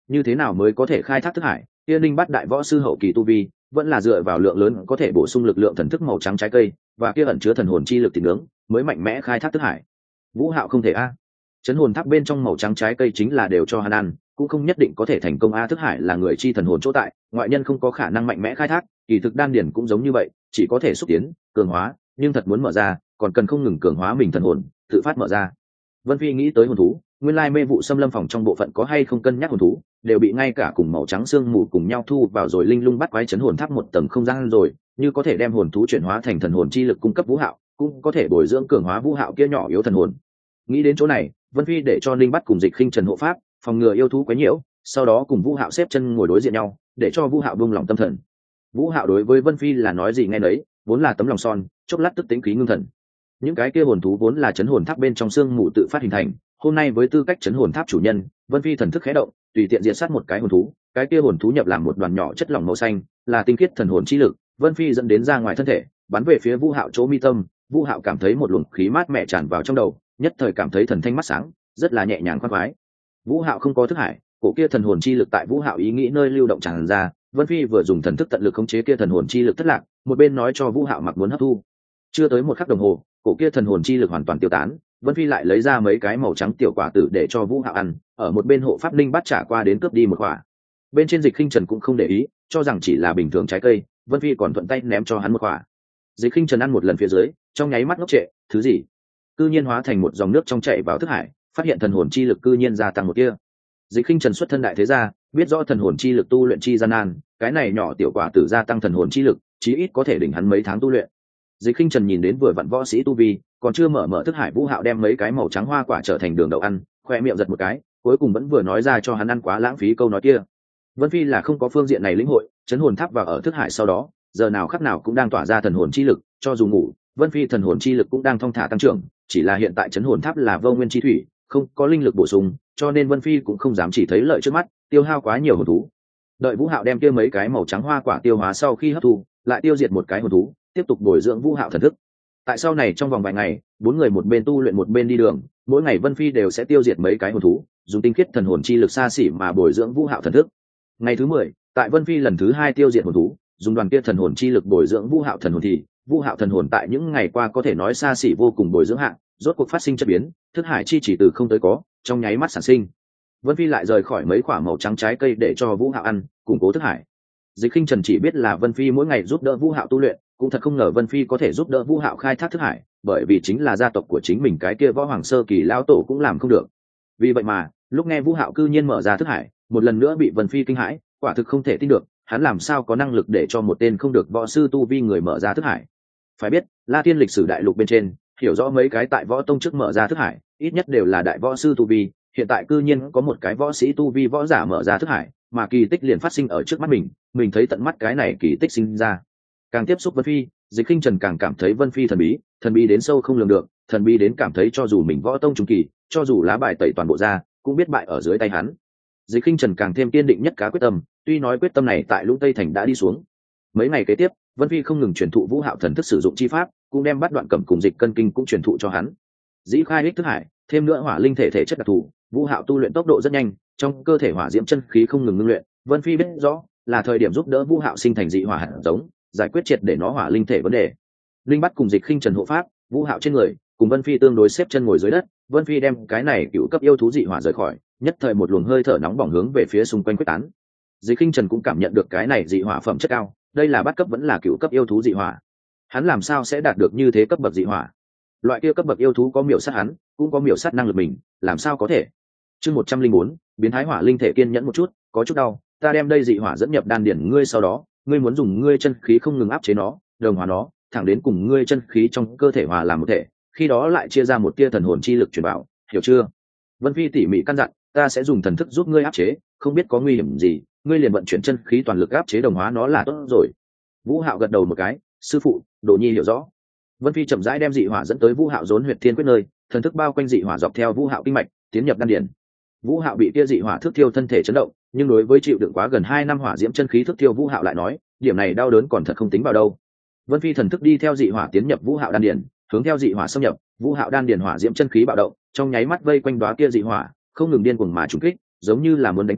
như thế nào mới có thể khai thác thức hải? Kia linh bát đại võ sư hậu kỳ tu vi vẫn là dựa vào lượng lớn có thể bổ sung lực lượng thần thức màu trắng trái cây và kia ẩn chứa thần hồn chi lực thịt nướng mới mạnh mẽ khai thác thức hải. Vũ Hạo không thể a. Chấn hồn tháp bên trong màu trắng trái cây chính là đều cho hắn ăn, cũng không nhất định có thể thành công a. Thức hải là người chi thần hồn chỗ tại, ngoại nhân không có khả năng mạnh mẽ khai thác, kỳ thực đan điển cũng giống như vậy, chỉ có thể xúc tiến, cường hóa, nhưng thật muốn mở ra, còn cần không ngừng cường hóa mình thần hồn, tự phát mở ra. Vân Phi nghĩ tới hồn thú, nguyên lai mê vụ xâm lâm phòng trong bộ phận có hay không cân nhắc hồn thú, đều bị ngay cả cùng màu trắng xương mù cùng nhau thu vào rồi linh lung bắt quái chấn hồn tháp một tầng không gian rồi, như có thể đem hồn thú chuyển hóa thành thần hồn chi lực cung cấp Vũ Hạo, cũng có thể bồi dưỡng cường hóa Vũ Hạo kia nhỏ yếu thần hồn. Nghĩ đến chỗ này, Vân Phi để cho Linh Bắt cùng Dịch Khinh Trần hộ pháp, phòng ngừa yêu thú quấy nhiễu, sau đó cùng Vũ Hạo xếp chân ngồi đối diện nhau, để cho Vũ Hạo buông lòng tâm thần. Vũ Hạo đối với Vân Phi là nói gì nghe nấy, vốn là tấm lòng son, chốc lát tức tính khí ngưng thần. Những cái kia hồn thú vốn là chấn hồn tháp bên trong xương mù tự phát hình thành, hôm nay với tư cách chấn hồn tháp chủ nhân, Vân Phi thần thức khẽ động, tùy tiện diệt sát một cái hồn thú, cái kia hồn thú nhập làm một đoàn nhỏ chất lỏng màu xanh, là tinh khiết thần hồn chi lực, Vân Phi dẫn đến ra ngoài thân thể, bắn về phía Vũ Hạo chỗ mi tâm, Vũ Hạo cảm thấy một luồng khí mát mẻ tràn vào trong đầu, nhất thời cảm thấy thần thanh mắt sáng, rất là nhẹ nhàng khoan khoái. Vũ Hạo không có thức hải, cổ kia thần hồn chi lực tại Vũ Hạo ý nghĩ nơi lưu động tràn ra, Vân Phi vừa dùng thần thức tận lực khống chế kia thần hồn chi lực thất lạc, một bên nói cho Vũ Hạo mặc muốn hấp thu. Chưa tới một khắc đồng hồ, cổ kia thần hồn chi lực hoàn toàn tiêu tán, Vân Phi lại lấy ra mấy cái màu trắng tiểu quả tử để cho Vũ Hạo ăn, ở một bên hộ pháp linh bắt trả qua đến cướp đi một quả. Bên trên Dịch Khinh Trần cũng không để ý, cho rằng chỉ là bình thường trái cây, Vân Phi còn thuận tay ném cho hắn một quả. Dịch Khinh Trần ăn một lần phía dưới, trong nháy mắt ngốc trệ, thứ gì? Cư nhiên hóa thành một dòng nước trong chảy vào thức hải, phát hiện thần hồn chi lực cư nhiên gia tăng một kia. Dịch Khinh Trần xuất thân đại thế gia, biết rõ thần hồn chi lực tu luyện chi gian nan, cái này nhỏ tiểu quả tử gia tăng thần hồn chi lực, chí ít có thể đỉnh hắn mấy tháng tu luyện. Dịch Khinh Trần nhìn đến vừa vặn võ sĩ tu vi, còn chưa mở mở thức hải, Vũ Hạo đem mấy cái màu trắng hoa quả trở thành đường đậu ăn, khoe miệng giật một cái, cuối cùng vẫn vừa nói ra cho hắn ăn quá lãng phí câu nói kia. Vân Phi là không có phương diện này lĩnh hội, chấn hồn tháp vào ở thức hải sau đó, giờ nào khắc nào cũng đang tỏa ra thần hồn chi lực, cho dù ngủ, Vân Phi thần hồn chi lực cũng đang thong thả tăng trưởng, chỉ là hiện tại chấn hồn tháp là vô nguyên chi thủy, không có linh lực bổ sung, cho nên Vân Phi cũng không dám chỉ thấy lợi trước mắt, tiêu hao quá nhiều hồn thú. Đợi Vũ Hạo đem kia mấy cái màu trắng hoa quả tiêu hóa sau khi hấp thu, lại tiêu diệt một cái hồn thú, tiếp tục bồi dưỡng Vũ Hạo thần thức. Tại sau này trong vòng vài ngày, bốn người một bên tu luyện một bên đi đường, mỗi ngày Vân Phi đều sẽ tiêu diệt mấy cái hồn thú, dùng tinh khiết thần hồn chi lực xa xỉ mà bồi dưỡng Vũ Hạo thần thức. Ngày thứ mười, tại Vân Phi lần thứ hai tiêu diệt hồn thú, dùng đoàn kia thần hồn chi lực bồi dưỡng Vũ Hạo thần hồn thì, Vũ Hạo thần hồn tại những ngày qua có thể nói xa xỉ vô cùng bồi dưỡng hạng, rốt cuộc phát sinh chất biến, thức hải chi chỉ từ không tới có, trong nháy mắt sản sinh. Vân Phi lại rời khỏi mấy quả màu trắng trái cây để cho Vũ Hạo ăn, củng cố thức hải. Dịch Khinh Trần chỉ biết là Vân Phi mỗi ngày giúp đỡ Vũ Hạo tu luyện, cũng thật không ngờ Vân Phi có thể giúp đỡ Vũ Hạo khai thác thức hải, bởi vì chính là gia tộc của chính mình cái kia võ hoàng sơ kỳ lão tổ cũng làm không được. Vì vậy mà, lúc nghe Vũ Hạo cư nhiên mở ra thức hải, một lần nữa bị Vân Phi kinh hãi, quả thực không thể tin được, hắn làm sao có năng lực để cho một tên không được võ sư tu vi người mở ra thức hải. Phải biết, La Thiên lịch sử đại lục bên trên, hiểu rõ mấy cái tại võ tông trước mở ra thức hải, ít nhất đều là đại võ sư tu vi, hiện tại cư nhiên có một cái võ sĩ tu vi võ giả mở ra thức hải, mà kỳ tích liền phát sinh ở trước mắt mình, mình thấy tận mắt cái này kỳ tích sinh ra. Càng tiếp xúc Vân Phi, Dịch Khinh Trần càng cảm thấy Vân Phi thần bí, thần bí đến sâu không lường được, thần bí đến cảm thấy cho dù mình võ tông trung kỳ, cho dù lá bài tẩy toàn bộ ra, cũng biết bại ở dưới tay hắn. Dịch Khinh Trần càng thêm kiên định nhất cá quyết tâm, tuy nói quyết tâm này tại Lũng Tây Thành đã đi xuống. Mấy ngày kế tiếp, Vân Phi không ngừng truyền thụ Vũ Hạo thần thức sử dụng chi pháp, cũng đem bắt đoạn cẩm cùng dịch cân kinh cũng truyền thụ cho hắn. Dĩ khai ích thức hải, thêm nữa hỏa linh thể thể chất đặc thù, Vũ Hạo tu luyện tốc độ rất nhanh, trong cơ thể hỏa diễm chân khí không ngừng ngưng luyện. Vân Phi biết rõ, là thời điểm giúp đỡ Vũ Hạo sinh thành dị hỏa hạt giống, giải quyết triệt để nó hỏa linh thể vấn đề. Linh bắt cùng Dịch Khinh Trần hộ pháp, Vũ Hạo trên người, cùng Vân Phi tương đối xếp chân ngồi dưới đất. Vân Phi đem cái này cựu cấp yêu thú dị hỏa rời khỏi, nhất thời một luồng hơi thở nóng bỏng hướng về phía xung quanh quyết tán. Dịch Khinh Trần cũng cảm nhận được cái này dị hỏa phẩm chất cao, đây là bát cấp vẫn là cựu cấp yêu thú dị hỏa. Hắn làm sao sẽ đạt được như thế cấp bậc dị hỏa? Loại kia cấp bậc yêu thú có miểu sát hắn, cũng có miểu sát năng lực mình, làm sao có thể? Chương một trăm linh bốn, biến thái hỏa linh thể kiên nhẫn một chút, có chút đau, ta đem đây dị hỏa dẫn nhập đan điển ngươi, sau đó, ngươi muốn dùng ngươi chân khí không ngừng áp chế nó, đồng hóa nó, thẳng đến cùng ngươi chân khí trong cơ thể hòa làm một thể, khi đó lại chia ra một tia thần hồn chi lực truyền vào, hiểu chưa? Vân Phi tỉ mỉ căn dặn, ta sẽ dùng thần thức giúp ngươi áp chế, không biết có nguy hiểm gì, ngươi liền vận chuyển chân khí toàn lực áp chế đồng hóa nó là tốt rồi. Vũ Hạo gật đầu một cái, sư phụ, Đồ Nhi hiểu rõ. Vân Phi chậm rãi đem dị hỏa dẫn tới Vũ Hạo rốn huyệt thiên quyết nơi, thần thức bao quanh dị hỏa dọc theo Vũ Hạo kinh mạch, tiến nhập đan điển. Vũ Hạo bị kia dị hỏa thước thiêu thân thể chấn động, nhưng đối với chịu đựng quá gần hai năm hỏa diễm chân khí thước thiêu Vũ Hạo lại nói, điểm này đau đớn còn thật không tính vào đâu. Vân Phi thần thức đi theo dị hỏa tiến nhập Vũ Hạo đan điển, hướng theo dị hỏa xâm nhập, Vũ Hạo đan điển hỏa diễm chân khí bạo động, trong nháy mắt vây quanh đóa kia dị hỏa, không ngừng điên cuồng mà trùng kích, giống như là muốn đánh tan,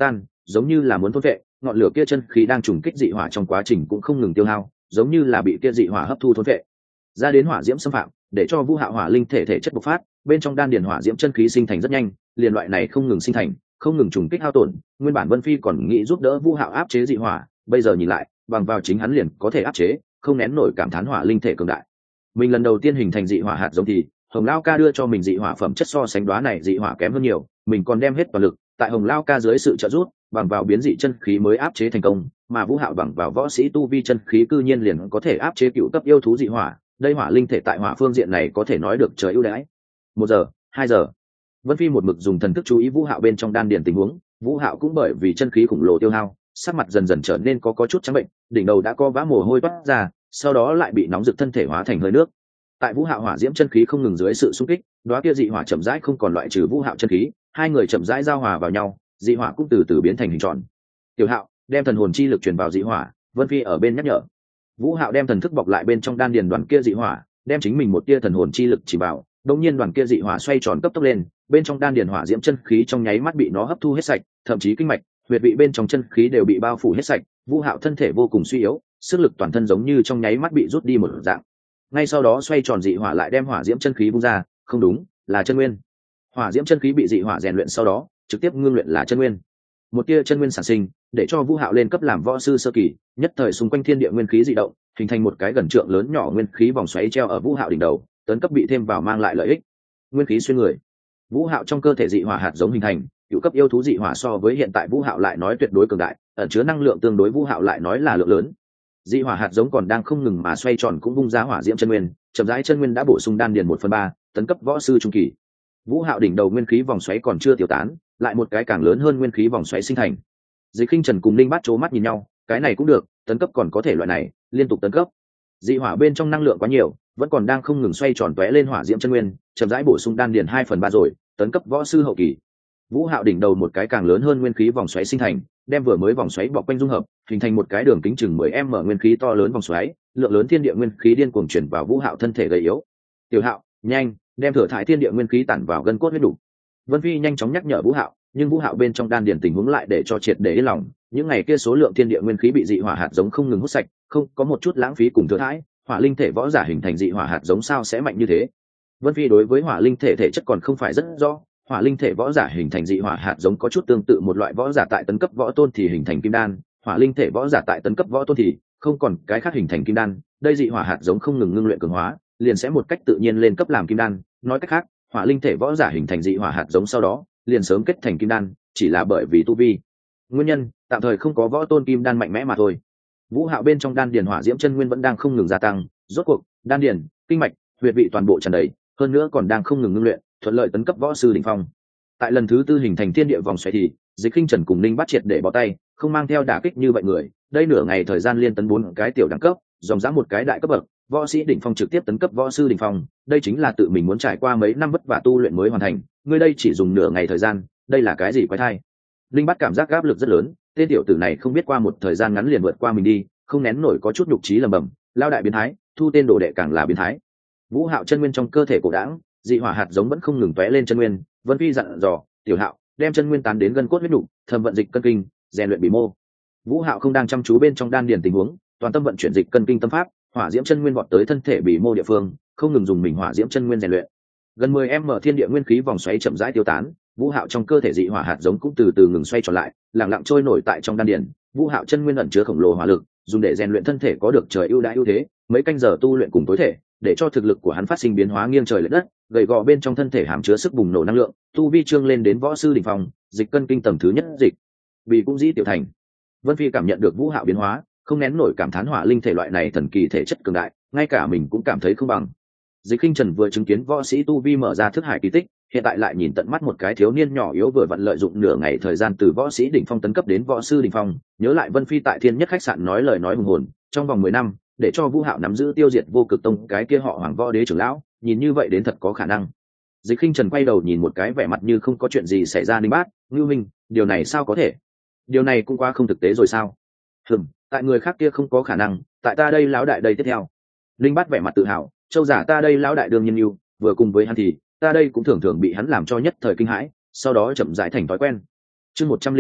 giống như là muốn thôn vệ, ngọn lửa kia chân khí đang trùng kích dị hỏa trong quá trình cũng không ngừng tiêu hao, giống như là bị kia dị hỏa hấp thu thôn vệ. Ra đến hỏa diễm xâm phạm, để cho Vũ Hạo hỏa linh thể thể chất bộc phát, bên trong đan điền hỏa diễm chân khí sinh thành rất nhanh, liền loại này không ngừng sinh thành, không ngừng trùng kích hao tổn, nguyên bản Vân Phi còn nghĩ giúp đỡ Vũ Hạo áp chế dị hỏa, bây giờ nhìn lại, bằng vào chính hắn liền có thể áp chế, không nén nổi cảm thán hỏa linh thể cường đại. Mình lần đầu tiên hình thành dị hỏa hạt giống thì Hồng Lao Ca đưa cho mình dị hỏa phẩm chất so sánh đoá này dị hỏa kém hơn nhiều, mình còn đem hết toàn lực, tại Hồng Lao Ca dưới sự trợ giúp, bằng vào biến dị chân khí mới áp chế thành công, mà Vũ Hạo bằng vào võ sĩ tu vi chân khí cư nhiên liền có thể áp chế cựu cấp yêu thú dị hỏa, đây hỏa linh thể tại hỏa phương diện này có thể nói được trời ưu đãi. Một giờ, hai giờ, Vân Phi một mực dùng thần thức chú ý Vũ Hạo bên trong đan điền tình huống, Vũ Hạo cũng bởi vì chân khí khủng lồ tiêu hao, sắc mặt dần dần trở nên có có chút trắng bệnh, đỉnh đầu đã có vã mồ hôi toát ra, sau đó lại bị nóng rực thân thể hóa thành hơi nước. Tại Vũ Hạo hỏa diễm chân khí không ngừng dưới sự xung kích, đóa kia dị hỏa chậm rãi không còn loại trừ Vũ Hạo chân khí, hai người chậm rãi giao hòa vào nhau, dị hỏa cũng từ từ biến thành hình tròn. Tiểu Hạo, đem thần hồn chi lực truyền vào dị hỏa, Vân Phi ở bên nhắc nhở. Vũ Hạo đem thần thức bọc lại bên trong đan điền đoàn kia dị hỏa, đem chính mình một tia thần hồn chi lực chỉ vào, đột nhiên đoàn kia dị hỏa xoay tròn cấp tốc lên, bên trong đan điền hỏa diễm chân khí trong nháy mắt bị nó hấp thu hết sạch, thậm chí kinh mạch, huyệt vị bên trong chân khí đều bị bao phủ hết sạch. Vũ Hạo thân thể vô cùng suy yếu, sức lực toàn thân giống như trong nháy mắt bị rút đi một dạng. Ngay sau đó xoay tròn dị hỏa lại đem hỏa diễm chân khí bung ra, không đúng, là chân nguyên. Hỏa diễm chân khí bị dị hỏa rèn luyện sau đó, trực tiếp ngưng luyện là chân nguyên. Một tia chân nguyên sản sinh, để cho Vũ Hạo lên cấp làm võ sư sơ kỳ, nhất thời xung quanh thiên địa nguyên khí dị động, hình thành một cái gần trượng lớn nhỏ nguyên khí vòng xoáy treo ở Vũ Hạo đỉnh đầu, tấn cấp bị thêm vào mang lại lợi ích. Nguyên khí xuyên người. Vũ Hạo trong cơ thể dị hỏa hạt giống hình thành, cựu cấp yêu thú dị hỏa so với hiện tại Vũ Hạo lại nói tuyệt đối cường đại, ẩn chứa năng lượng tương đối Vũ Hạo lại nói là lượng lớn. Dị hỏa hạt giống còn đang không ngừng mà xoay tròn cũng bung ra hỏa diễm chân nguyên, chậm rãi chân nguyên đã bổ sung đan điền một phần ba, tấn cấp võ sư trung kỳ. Vũ Hạo đỉnh đầu nguyên khí vòng xoáy còn chưa tiêu tán, lại một cái càng lớn hơn nguyên khí vòng xoáy sinh thành. Dịch Khinh Trần cùng Linh Bát chố mắt nhìn nhau, cái này cũng được, tấn cấp còn có thể loại này, liên tục tấn cấp. Dị hỏa bên trong năng lượng quá nhiều, vẫn còn đang không ngừng xoay tròn tóe lên hỏa diễm chân nguyên, chậm rãi bổ sung đan điền hai phần ba rồi, tấn cấp võ sư hậu kỳ. Vũ Hạo đỉnh đầu một cái càng lớn hơn nguyên khí vòng xoáy sinh thành, đem vừa mới vòng xoáy bọc quanh dung hợp, hình thành một cái đường kính chừng mười mét nguyên khí to lớn vòng xoáy, lượng lớn thiên địa nguyên khí điên cuồng chuyển vào Vũ Hạo thân thể gầy yếu. "Tiểu Hạo, nhanh, đem thừa thải thiên địa nguyên khí tản vào gân cốt huyết đủ." Vân Phi nhanh chóng nhắc nhở Vũ Hạo, nhưng Vũ Hạo bên trong đan điền tình huống lại để cho triệt để yên lòng, những ngày kia số lượng thiên địa nguyên khí bị dị hỏa hạt giống không ngừng hút sạch, không có một chút lãng phí cùng thừa thải, hỏa linh thể võ giả hình thành dị hỏa hạt giống sao sẽ mạnh như thế? Vân Phi đối với hỏa linh thể thể chất còn không phải rất rõ, hỏa linh thể võ giả hình thành dị hỏa hạt giống có chút tương tự một loại võ giả tại tấn cấp võ tôn thì hình thành kim đan, hỏa linh thể võ giả tại tấn cấp võ tôn thì không còn cái khác hình thành kim đan, đây dị hỏa hạt giống không ngừng ngưng luyện cường hóa, liền sẽ một cách tự nhiên lên cấp làm kim đan, nói cách khác, hỏa linh thể võ giả hình thành dị hỏa hạt giống sau đó, liền sớm kết thành kim đan, chỉ là bởi vì tu vi nguyên nhân, tạm thời không có võ tôn kim đan mạnh mẽ mà thôi. Vũ Hạo bên trong đan điền hỏa diễm chân nguyên vẫn đang không ngừng gia tăng, rốt cuộc, đan điền, kinh mạch, huyệt vị toàn bộ tràn đầy, hơn nữa còn đang không ngừng ngưng luyện, thuận lợi tấn cấp võ sư đỉnh phong. Tại lần thứ tư hình thành thiên địa vòng xoáy thì, Dịch Khinh Trần cùng Linh Bát triệt để bỏ tay, không mang theo đả kích như vậy người, đây nửa ngày thời gian liên tấn bốn cái tiểu đẳng cấp, dòng dã một cái đại cấp bậc, võ sĩ đỉnh phong trực tiếp tấn cấp võ sư đỉnh phong, đây chính là tự mình muốn trải qua mấy năm vất vả tu luyện mới hoàn thành, ngươi đây chỉ dùng nửa ngày thời gian, đây là cái gì quái thai? Linh Bát cảm giác áp lực rất lớn, tên tiểu tử này không biết qua một thời gian ngắn liền vượt qua mình đi, không nén nổi có chút nhục trí lầm bầm, lao đại biến thái, thu tên đồ đệ càng là biến thái. Vũ Hạo chân nguyên trong cơ thể cổ đãng, dị hỏa hạt giống vẫn không ngừng tóe lên chân nguyên, Vân Phi dặn dò, "Tiểu Hạo, đem chân nguyên tán đến gân cốt huyết nục, thâm vận dịch cân kinh, rèn luyện bỉ mô." Vũ Hạo không đang chăm chú bên trong đan điền tình huống, toàn tâm vận chuyển dịch cân kinh tâm pháp, hỏa diễm chân nguyên vọt tới thân thể bỉ mô địa phương, không ngừng dùng mình hỏa diễm chân nguyên rèn luyện. Gần mười mét thiên địa nguyên khí vòng xoáy chậm rãi tiêu tán, Vũ Hạo trong cơ thể dị hỏa hạt giống cũng từ từ ngừng xoay trở lại, lặng lặng trôi nổi tại trong đan điền. Vũ Hạo chân nguyên ẩn chứa khổng lồ hỏa lực, dùng để rèn luyện thân thể có được trời ưu đãi ưu thế, mấy canh giờ tu luyện cùng tối thể, để cho thực lực của hắn phát sinh biến hóa nghiêng trời lệch đất, gầy gò bên trong thân thể hàm chứa sức bùng nổ năng lượng, tu vi trương lên đến võ sư đỉnh phong, dịch cân kinh tầng thứ nhất dịch, bị cũng dĩ tiểu thành. Vân Phi cảm nhận được Vũ Hạo biến hóa, không nén nổi cảm thán hỏa linh thể loại này thần kỳ thể chất cường đại, ngay cả mình cũng cảm thấy không bằng. Dịch Khinh Trần vừa chứng kiến võ sĩ tu vi mở ra thức hải kỳ tích, hiện tại lại nhìn tận mắt một cái thiếu niên nhỏ yếu vừa vặn lợi dụng nửa ngày thời gian từ võ sĩ đỉnh phong tấn cấp đến võ sư đỉnh phong, nhớ lại Vân Phi tại Thiên Nhất khách sạn nói lời nói hùng hồn, trong vòng mười năm, để cho Vũ Hạo nắm giữ tiêu diệt Vô Cực Tông cái kia họ Hoàng võ đế trưởng lão, nhìn như vậy đến thật có khả năng. Dịch Khinh Trần quay đầu nhìn một cái vẻ mặt như không có chuyện gì xảy ra Ninh Bát, "Ngưu Minh, điều này sao có thể? Điều này cũng quá không thực tế rồi sao?" "Ừm, tại người khác kia không có khả năng, tại ta đây lão đại đây tiếp theo." Ninh Bát vẻ mặt tự hào, "Châu giả ta đây lão đại đương nhiên yêu, vừa cùng với hắn thì, ta đây cũng thường thường bị hắn làm cho nhất thời kinh hãi, sau đó chậm rãi thành thói quen." Chương một trăm linh năm,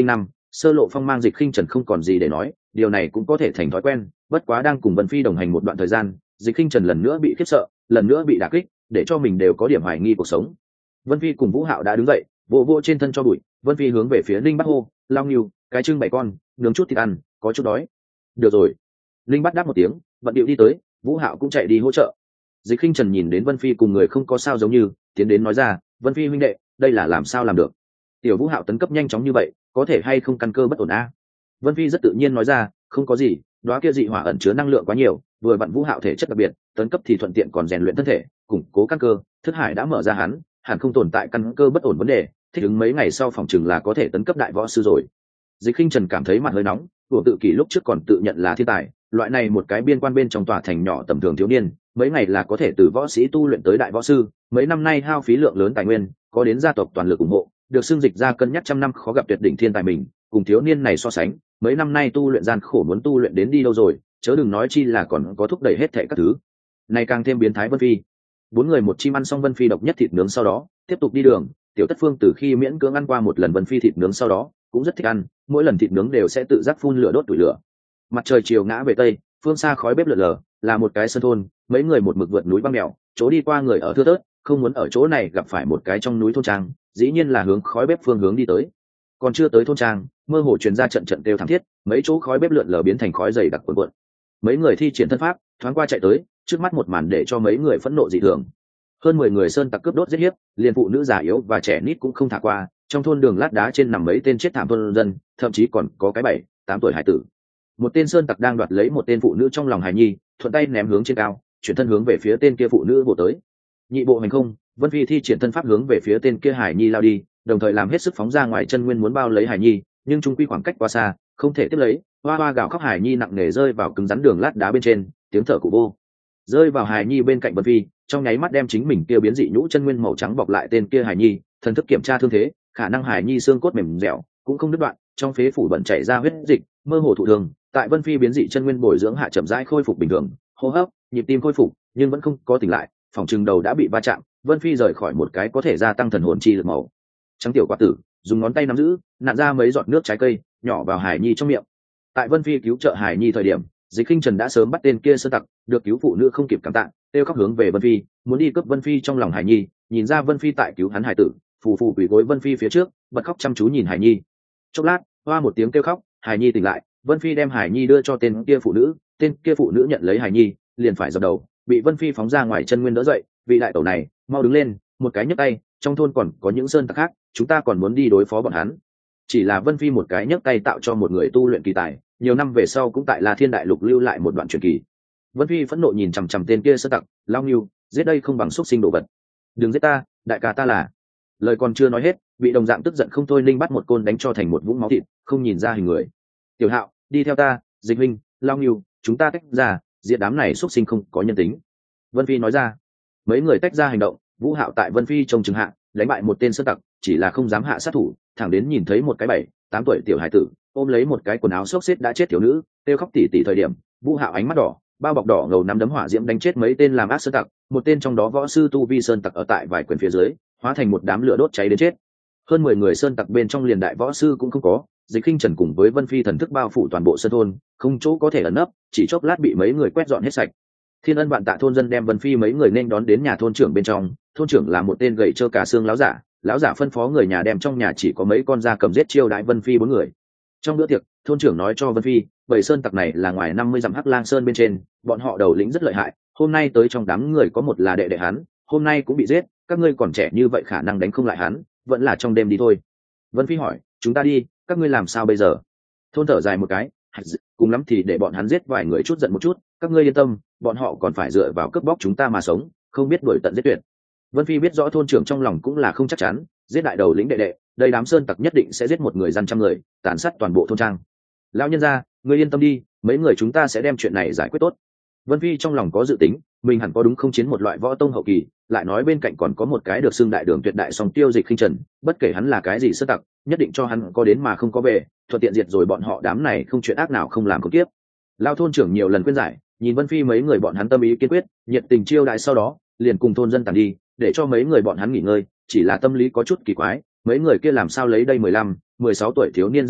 sơ lộ phong mang Dịch Khinh Trần không còn gì để nói, điều này cũng có thể thành thói quen, bất quá đang cùng Vân Phi đồng hành một đoạn thời gian, Dịch Khinh Trần lần nữa bị khiếp sợ, lần nữa bị đả kích, để cho mình đều có điểm hoài nghi cuộc sống. Vân Phi cùng Vũ Hạo đã đứng dậy, vỗ vỗ trên thân cho bụi, Vân Phi hướng về phía Linh Bắc hô, "Lao Nghiêu, cái trưng bảy con, nướng chút thịt ăn, có chút đói." "Được rồi." Linh Bắc đáp một tiếng, vận điệu đi tới, Vũ Hạo cũng chạy đi hỗ trợ. Dịch Khinh Trần nhìn đến Vân Phi cùng người không có sao giống như, tiến đến nói ra, "Vân Phi huynh đệ, đây là làm sao làm được? Tiểu Vũ Hạo tấn cấp nhanh chóng như vậy, có thể hay không căn cơ bất ổn a?" Vân Phi rất tự nhiên nói ra, "Không có gì, đóa kia dị hỏa ẩn chứa năng lượng quá nhiều, vừa vặn Vũ Hạo thể chất đặc biệt, tấn cấp thì thuận tiện còn rèn luyện thân thể, củng cố căn cơ, thức hải đã mở ra hắn, hẳn không tồn tại căn cơ bất ổn vấn đề, thích ứng mấy ngày sau phòng chừng là có thể tấn cấp đại võ sư rồi." Dịch Khinh Trần cảm thấy mặt hơi nóng, của tự kỷ lúc trước còn tự nhận là thiên tài, loại này một cái biên quan bên trong tòa thành nhỏ tầm thường thiếu niên, mấy ngày là có thể từ võ sĩ tu luyện tới đại võ sư, mấy năm nay hao phí lượng lớn tài nguyên, có đến gia tộc toàn lực ủng hộ, được xưng Dịch gia cân nhắc trăm năm khó gặp tuyệt đỉnh thiên tài mình, cùng thiếu niên này so sánh, mấy năm nay tu luyện gian khổ muốn tu luyện đến đi đâu rồi, chớ đừng nói chi là còn có thúc đẩy hết thảy các thứ. Này càng thêm biến thái Vân Phi. Bốn người một chim ăn xong Vân Phi độc nhất thịt nướng sau đó, tiếp tục đi đường, Tiểu Tất Phương từ khi miễn cưỡng ăn qua một lần Vân Phi thịt nướng sau đó, cũng rất thích ăn, mỗi lần thịt nướng đều sẽ tự giác phun lửa đốt tuổi lửa. Mặt trời chiều ngã về tây, phương xa khói bếp lượn lờ, là một cái sơn thôn, mấy người một mực vượt núi băng mèo, chỗ đi qua người ở thưa thớt, không muốn ở chỗ này gặp phải một cái trong núi thôn trang, dĩ nhiên là hướng khói bếp phương hướng đi tới. Còn chưa tới thôn trang, mơ hồ truyền ra trận trận kêu thảm thiết, mấy chỗ khói bếp lượn lờ biến thành khói dày đặc cuồn cuộn. Mấy người thi triển thân pháp, thoáng qua chạy tới, trước mắt một màn để cho mấy người phẫn nộ dị thường. Hơn mười người sơn tặc cướp đốt giết hiếp, liền phụ nữ già yếu và trẻ nít cũng không thả qua, trong thôn đường lát đá trên nằm mấy tên chết thảm thôn dân, thậm chí còn có cái bảy, tám tuổi hải tử. Một tên sơn tặc đang đoạt lấy một tên phụ nữ trong lòng hài nhi, thuận tay ném hướng trên cao, chuyển thân hướng về phía tên kia phụ nữ bộ tới. Nhị bộ hành không, Vân Phi thi triển thân pháp hướng về phía tên kia hải nhi lao đi, đồng thời làm hết sức phóng ra ngoài chân nguyên muốn bao lấy hải nhi, nhưng trung quy khoảng cách quá xa, không thể tiếp lấy, hoa hoa gào khóc hải nhi nặng nề rơi vào cứng rắn đường lát đá bên trên, tiếng thở cụ vô. Rơi vào hải nhi bên cạnh Vân Phi, trong nháy mắt đem chính mình kia biến dị nhũ chân nguyên màu trắng bọc lại tên kia hải nhi, thần thức kiểm tra thương thế, khả năng hải nhi xương cốt mềm dẻo, cũng không đứt đoạn, trong phế phủ bẩn chảy ra huyết dịch, mơ hồ thụ thương, tại Vân Phi biến dị chân nguyên bồi dưỡng hạ chậm rãi khôi phục bình thường, hô hấp, nhịp tim khôi phục, nhưng vẫn không có tỉnh lại, phòng trừng đầu đã bị va chạm, Vân Phi rời khỏi một cái có thể gia tăng thần hồn chi lực màu trắng tiểu quả tử, dùng ngón tay nắm giữ, nặn ra mấy giọt nước trái cây, nhỏ vào hải nhi trong miệng. Tại Vân Phi cứu trợ hải nhi thời điểm, Dịch Khinh Trần đã sớm bắt tên kia sơ tặc, được cứu phụ nữ không kịp cảm tạ, kêu khóc hướng về Vân Phi, muốn đi cướp Vân Phi trong lòng hải nhi, nhìn ra Vân Phi tại cứu hắn hải tử, phù phù quỳ gối Vân Phi phía trước, bật khóc chăm chú nhìn hải nhi. Chốc lát, hoa một tiếng kêu khóc, hải nhi tỉnh lại, Vân Phi đem hải nhi đưa cho tên kia phụ nữ, tên kia phụ nữ nhận lấy hải nhi, liền phải dập đầu, bị Vân Phi phóng ra ngoài chân nguyên đỡ dậy, vị đại tẩu này, mau đứng lên, một cái nhấc tay, trong thôn còn có những sơn tặc khác, chúng ta còn muốn đi đối phó bọn hắn. Chỉ là Vân Phi một cái nhấc tay tạo cho một người tu luyện kỳ tài, nhiều năm về sau cũng tại La Thiên Đại Lục lưu lại một đoạn truyền kỳ. Vân Phi phẫn nộ nhìn chằm chằm tên kia sơn tặc, lao nghiêu, giết đây không bằng xúc sinh đồ vật, đừng giết ta, đại ca ta là. Lời còn chưa nói hết, bị đồng dạng tức giận không thôi Linh bắt một côn đánh cho thành một vũng máu thịt, không nhìn ra hình người. Tiểu Hạo, đi theo ta, Dịch huynh, lao nghiêu, chúng ta tách ra, diệt đám này xúc sinh không có nhân tính. Vân Phi nói ra. Mấy người tách ra hành động, Vũ Hạo tại Vân Phi trông chừng hạ, đánh bại một tên sơn tặc, chỉ là không dám hạ sát thủ, thẳng đến nhìn thấy một cái bảy, tám tuổi tiểu hải tử, ôm lấy một cái quần áo xốc xếch đã chết thiếu nữ, kêu khóc tỉ tỉ thời điểm, Vũ Hạo ánh mắt đỏ, bao bọc đỏ ngầu nắm đấm hỏa diễm đánh chết mấy tên làm ác sơn tặc, một tên trong đó võ sư tu vi sơn tặc ở tại vài quyền phía dưới, hóa thành một đám lửa đốt cháy đến chết. Hơn mười người sơn tặc bên trong liền đại võ sư cũng không có, Dịch Khinh Trần cùng với Vân Phi thần thức bao phủ toàn bộ sơn thôn, không chỗ có thể ẩn nấp, chỉ chốc lát bị mấy người quét dọn hết sạch. Thiên Ân Vạn Tạ thôn dân đem Vân Phi mấy người nên đón đến nhà thôn trưởng bên trong, thôn trưởng là một tên gầy trơ cả xương láo giả, láo giả phân phó người nhà đem trong nhà chỉ có mấy con da cầm giết chiêu đãi Vân Phi bốn người. Trong bữa tiệc, thôn trưởng nói cho Vân Phi, bảy sơn tặc này là ngoài năm mươi dặm Hắc Lang Sơn bên trên, bọn họ đầu lĩnh rất lợi hại, hôm nay tới trong đám người có một là đệ đệ hắn, hôm nay cũng bị giết, các ngươi còn trẻ như vậy khả năng đánh không lại hắn, vẫn là trong đêm đi thôi. Vân Phi hỏi, chúng ta đi, các ngươi làm sao bây giờ? Thôn thở dài một cái, cùng lắm thì để bọn hắn giết vài người chút giận một chút, các ngươi yên tâm, bọn họ còn phải dựa vào cướp bóc chúng ta mà sống, không biết đuổi tận giết tuyệt. Vân Phi biết rõ thôn trưởng trong lòng cũng là không chắc chắn, giết đại đầu lĩnh đệ đệ, đây đám sơn tặc nhất định sẽ giết một người dân trăm người, tàn sát toàn bộ thôn trang. Lão nhân gia, ngươi yên tâm đi, mấy người chúng ta sẽ đem chuyện này giải quyết tốt. Vân Phi trong lòng có dự tính, mình hẳn có đúng không chiến một loại võ tông hậu kỳ, lại nói bên cạnh còn có một cái được xưng đại đường tuyệt đại song tiêu Dịch Khinh Trần, bất kể hắn là cái gì sơn tặc, nhất định cho hắn có đến mà không có về, thuận tiện diệt rồi bọn họ đám này không chuyện ác nào không làm không tiếp. Lão thôn trưởng nhiều lần khuyên giải, nhìn Vân Phi mấy người bọn hắn tâm ý kiên quyết, nhiệt tình chiêu đãi sau đó, liền cùng thôn dân tản đi, để cho mấy người bọn hắn nghỉ ngơi, chỉ là tâm lý có chút kỳ quái, mấy người kia làm sao lấy đây mười lăm, mười sáu tuổi thiếu niên dẫn đầu,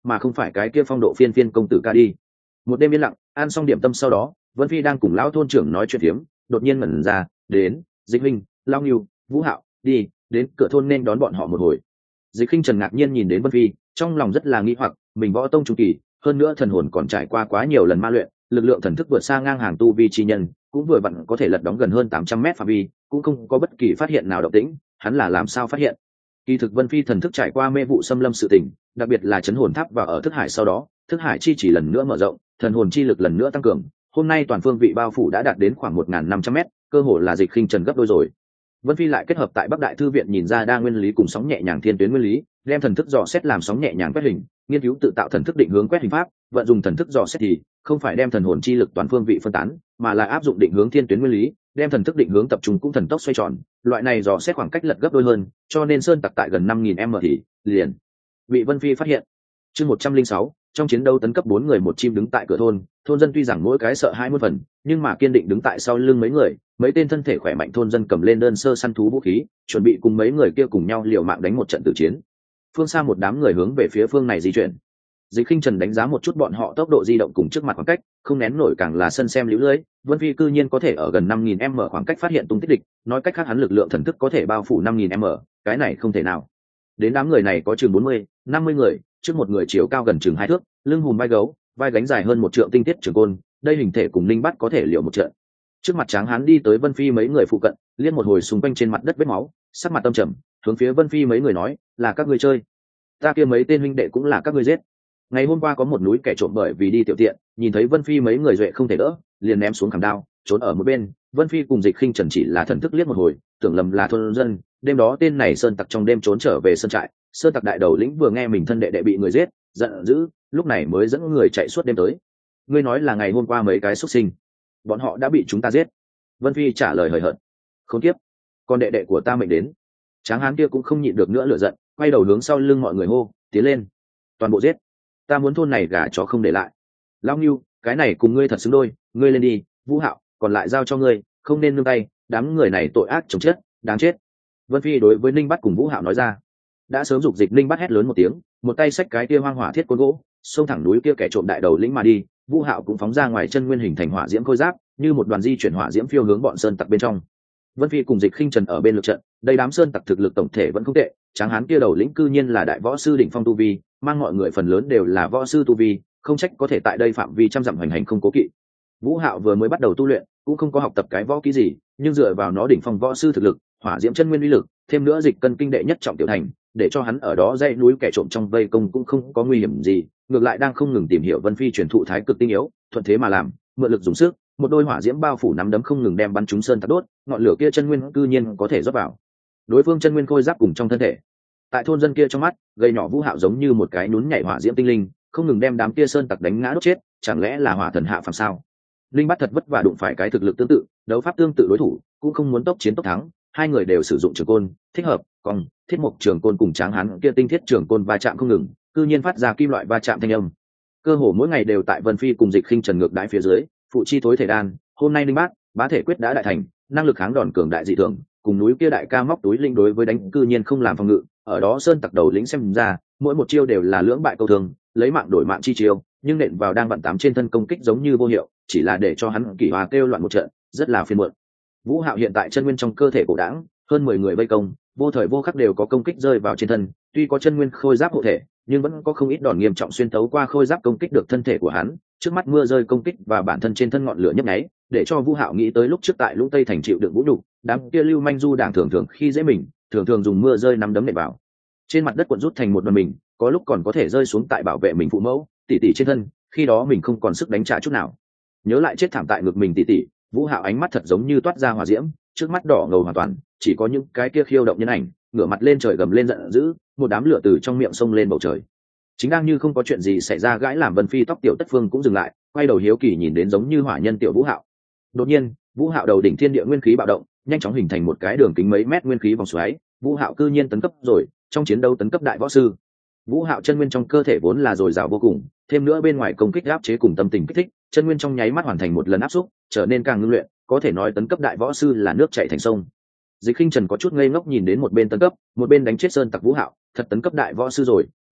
mà không phải cái kia phong độ phiên phiên công tử ca đi. Một đêm yên lặng, ăn xong điểm tâm sau đó, Vân Phi đang cùng lão thôn trưởng nói chuyện phiếm, đột nhiên ngẩn ra, đến, Dịch Minh, Lao Nghiêu, Vũ Hạo, đi, đến cửa thôn nên đón bọn họ một hồi. Dịch Khinh Trần ngạc nhiên nhìn đến Vân Phi, trong lòng rất là nghi hoặc, mình võ tông trung kỳ, hơn nữa thần hồn còn trải qua quá nhiều lần ma luyện, lực lượng thần thức vượt xa ngang hàng tu vi chi nhân, cũng vừa vặn có thể lật đóng gần hơn tám trăm mét phạm vi, cũng không có bất kỳ phát hiện nào động tĩnh, hắn là làm sao phát hiện? Kỳ thực Vân Phi thần thức trải qua mê vụ xâm lâm sự tình, đặc biệt là chấn hồn tháp và ở thức hải sau đó, thức hải chi chỉ lần nữa mở rộng, thần hồn chi lực lần nữa tăng cường, hôm nay toàn phương vị bao phủ đã đạt đến khoảng một nghìn năm trăm mét, cơ hồ là Dịch Khinh Trần gấp đôi rồi. Vân Phi lại kết hợp tại Bắc Đại thư viện nhìn ra đa nguyên lý cùng sóng nhẹ nhàng thiên tuyến nguyên lý, đem thần thức dò xét làm sóng nhẹ nhàng quét hình, nghiên cứu tự tạo thần thức định hướng quét hình pháp, vận dụng thần thức dò xét thì không phải đem thần hồn chi lực toàn phương vị phân tán, mà là áp dụng định hướng thiên tuyến nguyên lý, đem thần thức định hướng tập trung cũng thần tốc xoay tròn, loại này dò xét khoảng cách lật gấp đôi hơn, cho nên sơn tặc tại gần năm nghìn mét thì liền bị Vân Phi phát hiện. Chương một trăm linh sáu, trong chiến đấu tấn cấp bốn người một chim đứng tại cửa thôn, thôn dân tuy rằng mỗi cái sợ hai mươi phần, nhưng mà kiên định đứng tại sau lưng mấy người, mấy tên thân thể khỏe mạnh thôn dân cầm lên đơn sơ săn thú vũ khí, chuẩn bị cùng mấy người kia cùng nhau liều mạng đánh một trận tử chiến. Phương xa một đám người hướng về phía phương này di chuyển. Dịch Khinh Trần đánh giá một chút bọn họ tốc độ di động cùng trước mặt khoảng cách, không nén nổi càng là sân xem liễu lưới, Vân Phi cư nhiên có thể ở gần năm nghìn mét khoảng cách phát hiện tung tích địch, nói cách khác hắn lực lượng thần thức có thể bao phủ năm nghìn mét, cái này không thể nào. Đến đám người này có chừng bốn mươi, năm mươi người, trước một người chiều cao gần chừng hai thước, lưng hùm vai gấu, vai gánh dài hơn một trượng tinh tiết trường côn, đây hình thể cùng Linh Bát có thể liệu một trận. Trước mặt Tráng Hán đi tới Vân Phi mấy người phụ cận, liên một hồi xung quanh trên mặt đất vết máu, sắc mặt tâm trầm, hướng phía Vân Phi mấy người nói, là các ngươi chơi, ta kia mấy tên huynh đệ cũng là các ngươi giết. Ngày hôm qua có một núi kẻ trộm bởi vì đi tiểu tiện, nhìn thấy Vân Phi mấy người duệ không thể đỡ, liền ném xuống khảm đao, trốn ở một bên. Vân Phi cùng Dịch Khinh Trần chỉ là thần thức liếc một hồi, tưởng lầm là thôn dân. Đêm đó tên này sơn tặc trong đêm trốn trở về sơn trại, sơn tặc đại đầu lĩnh vừa nghe mình thân đệ đệ bị người giết, giận dữ, lúc này mới dẫn người chạy suốt đêm tới. Ngươi nói là ngày hôm qua mấy cái xuất sinh, bọn họ đã bị chúng ta giết. Vân Phi trả lời hời hợt. Khốn kiếp, con đệ đệ của ta mệnh đến. Tráng Hán kia cũng không nhịn được nữa lửa giận, quay đầu hướng sau lưng mọi người hô, tiến lên, toàn bộ giết, ta muốn thôn này gà chó không để lại. Lão Ngưu, cái này cùng ngươi thật xứng đôi, ngươi lên đi. Vũ Hạo, còn lại giao cho ngươi, không nên nương tay, đám người này tội ác chồng chết, đáng chết. Vân Phi đối với Ninh Bát cùng Vũ Hạo nói ra. Đã sớm dục dịch Ninh Bát hét lớn một tiếng, một tay xách cái kia hoang hỏa thiết côn gỗ, xông thẳng núi kia kẻ trộm đại đầu lĩnh mà đi. Vũ Hạo cũng phóng ra ngoài chân nguyên hình thành hỏa diễm khôi giáp, như một đoàn di chuyển hỏa diễm phiêu hướng bọn sơn tặc bên trong. Vân Phi cùng Dịch Khinh Trần ở bên lượt trận, đây đám sơn tặc thực lực tổng thể vẫn không tệ, Tráng Hán kia đầu lĩnh cư nhiên là đại võ sư đỉnh phong tu vi, mang mọi người phần lớn đều là võ sư tu vi, không trách có thể tại đây phạm vi trăm dặm hành hành không cố kỵ. Vũ Hạo vừa mới bắt đầu tu luyện, cũng không có học tập cái võ kỹ gì, nhưng dựa vào nó đỉnh phong võ sư thực lực, hỏa diễm chân nguyên uy lực, thêm nữa dịch cân kinh đệ nhất trọng tiểu thành, để cho hắn ở đó dãy núi kẻ trộm trong vây công cũng không có nguy hiểm gì, ngược lại đang không ngừng tìm hiểu Vân Phi truyền thụ thái cực tinh yếu, thuận thế mà làm, mượn lực dùng sức, một đôi hỏa diễm bao phủ nắm đấm không ngừng đem bắn trúng sơn tặc đốt, ngọn lửa kia chân nguyên cư nhiên có thể rót vào đối phương chân nguyên khôi giáp cùng trong thân thể. Tại thôn dân kia trong mắt, gầy nhỏ Vũ Hạo giống như một cái nhún nhảy hỏa diễm tinh linh, không ngừng đem đám kia sơn tặc đánh ngã đốt chết, chẳng lẽ là hỏa thần hạ phàm sao? Linh Bát thật vất vả đụng phải cái thực lực tương tự, đấu pháp tương tự đối thủ, cũng không muốn tốc chiến tốc thắng, hai người đều sử dụng trường côn, thích hợp, còn thiết mục trường côn cùng Tráng Hán kia tinh thiết trường côn va chạm không ngừng, cư nhiên phát ra kim loại va chạm thanh âm. Cơ hồ mỗi ngày đều tại Vân Phi cùng Dịch Khinh Trần ngược đãi phía dưới, phụ chi thối thể đan, hôm nay Linh Bát, bá thể quyết đã đại thành, năng lực kháng đòn cường đại dị thường, cùng núi kia đại ca móc túi linh đối với đánh cư nhiên không làm phòng ngự, ở đó sơn tặc đầu lĩnh xem ra, mỗi một chiêu đều là lưỡng bại câu thường, lấy mạng đổi mạng chi chiêu, nhưng nện vào đang vặn tám trên thân công kích giống như vô hiệu, chỉ là để cho hắn kỳ hòa kêu loạn một trận, rất là phiền muộn. Vũ Hạo hiện tại chân nguyên trong cơ thể cổ đãng, hơn mười người vây công, vô thời vô khắc đều có công kích rơi vào trên thân, tuy có chân nguyên khôi giáp hộ thể, nhưng vẫn có không ít đòn nghiêm trọng xuyên tấu qua khôi giáp công kích được thân thể của hắn. Trước mắt mưa rơi công kích và bản thân trên thân ngọn lửa nhấp nháy, để cho Vũ Hạo nghĩ tới lúc trước tại Lũng Tây thành chịu đựng vũ nhục, đám kia lưu manh du đảng thường thường khi dễ mình, thường thường dùng mưa rơi nắm đấm nện vào trên mặt đất cuộn rút thành một đoàn mình, có lúc còn có thể rơi xuống tại bảo vệ mình phụ mẫu tỷ tỷ trên thân, khi đó mình không còn sức đánh trả chút nào. Nhớ lại chết thảm tại ngực mình tỷ tỷ, Vũ Hạo ánh mắt thật giống như toát ra hỏa diễm, trước mắt đỏ ngầu hoàn toàn, chỉ có những cái kia khiêu động nhân ảnh, ngửa mặt lên trời gầm lên giận dữ, một đám lửa từ trong miệng xông lên bầu trời. Chính đang như không có chuyện gì xảy ra, gãi làm Vân Phi tóc tiểu Tất Phương cũng dừng lại, quay đầu hiếu kỳ nhìn đến giống như hỏa nhân tiểu Vũ Hạo. Đột nhiên, Vũ Hạo đầu đỉnh thiên địa nguyên khí bạo động, nhanh chóng hình thành một cái đường kính mấy mét nguyên khí vòng xoáy. Vũ Hạo cư nhiên tấn cấp rồi, trong chiến đấu tấn cấp đại võ sư. Vũ Hạo chân nguyên trong cơ thể vốn là dồi dào vô cùng, thêm nữa bên ngoài công kích áp chế cùng tâm tình kích thích, chân nguyên trong nháy mắt hoàn thành một lần áp xúc, trở nên càng ngưng luyện, có thể nói tấn cấp đại võ sư là nước chảy thành sông. Dịch Khinh Trần có chút ngây ngốc nhìn đến một bên tấn cấp, một bên đánh chết sơn tặc Vũ Hạo, thật tấn cấp đại võ sư rồi,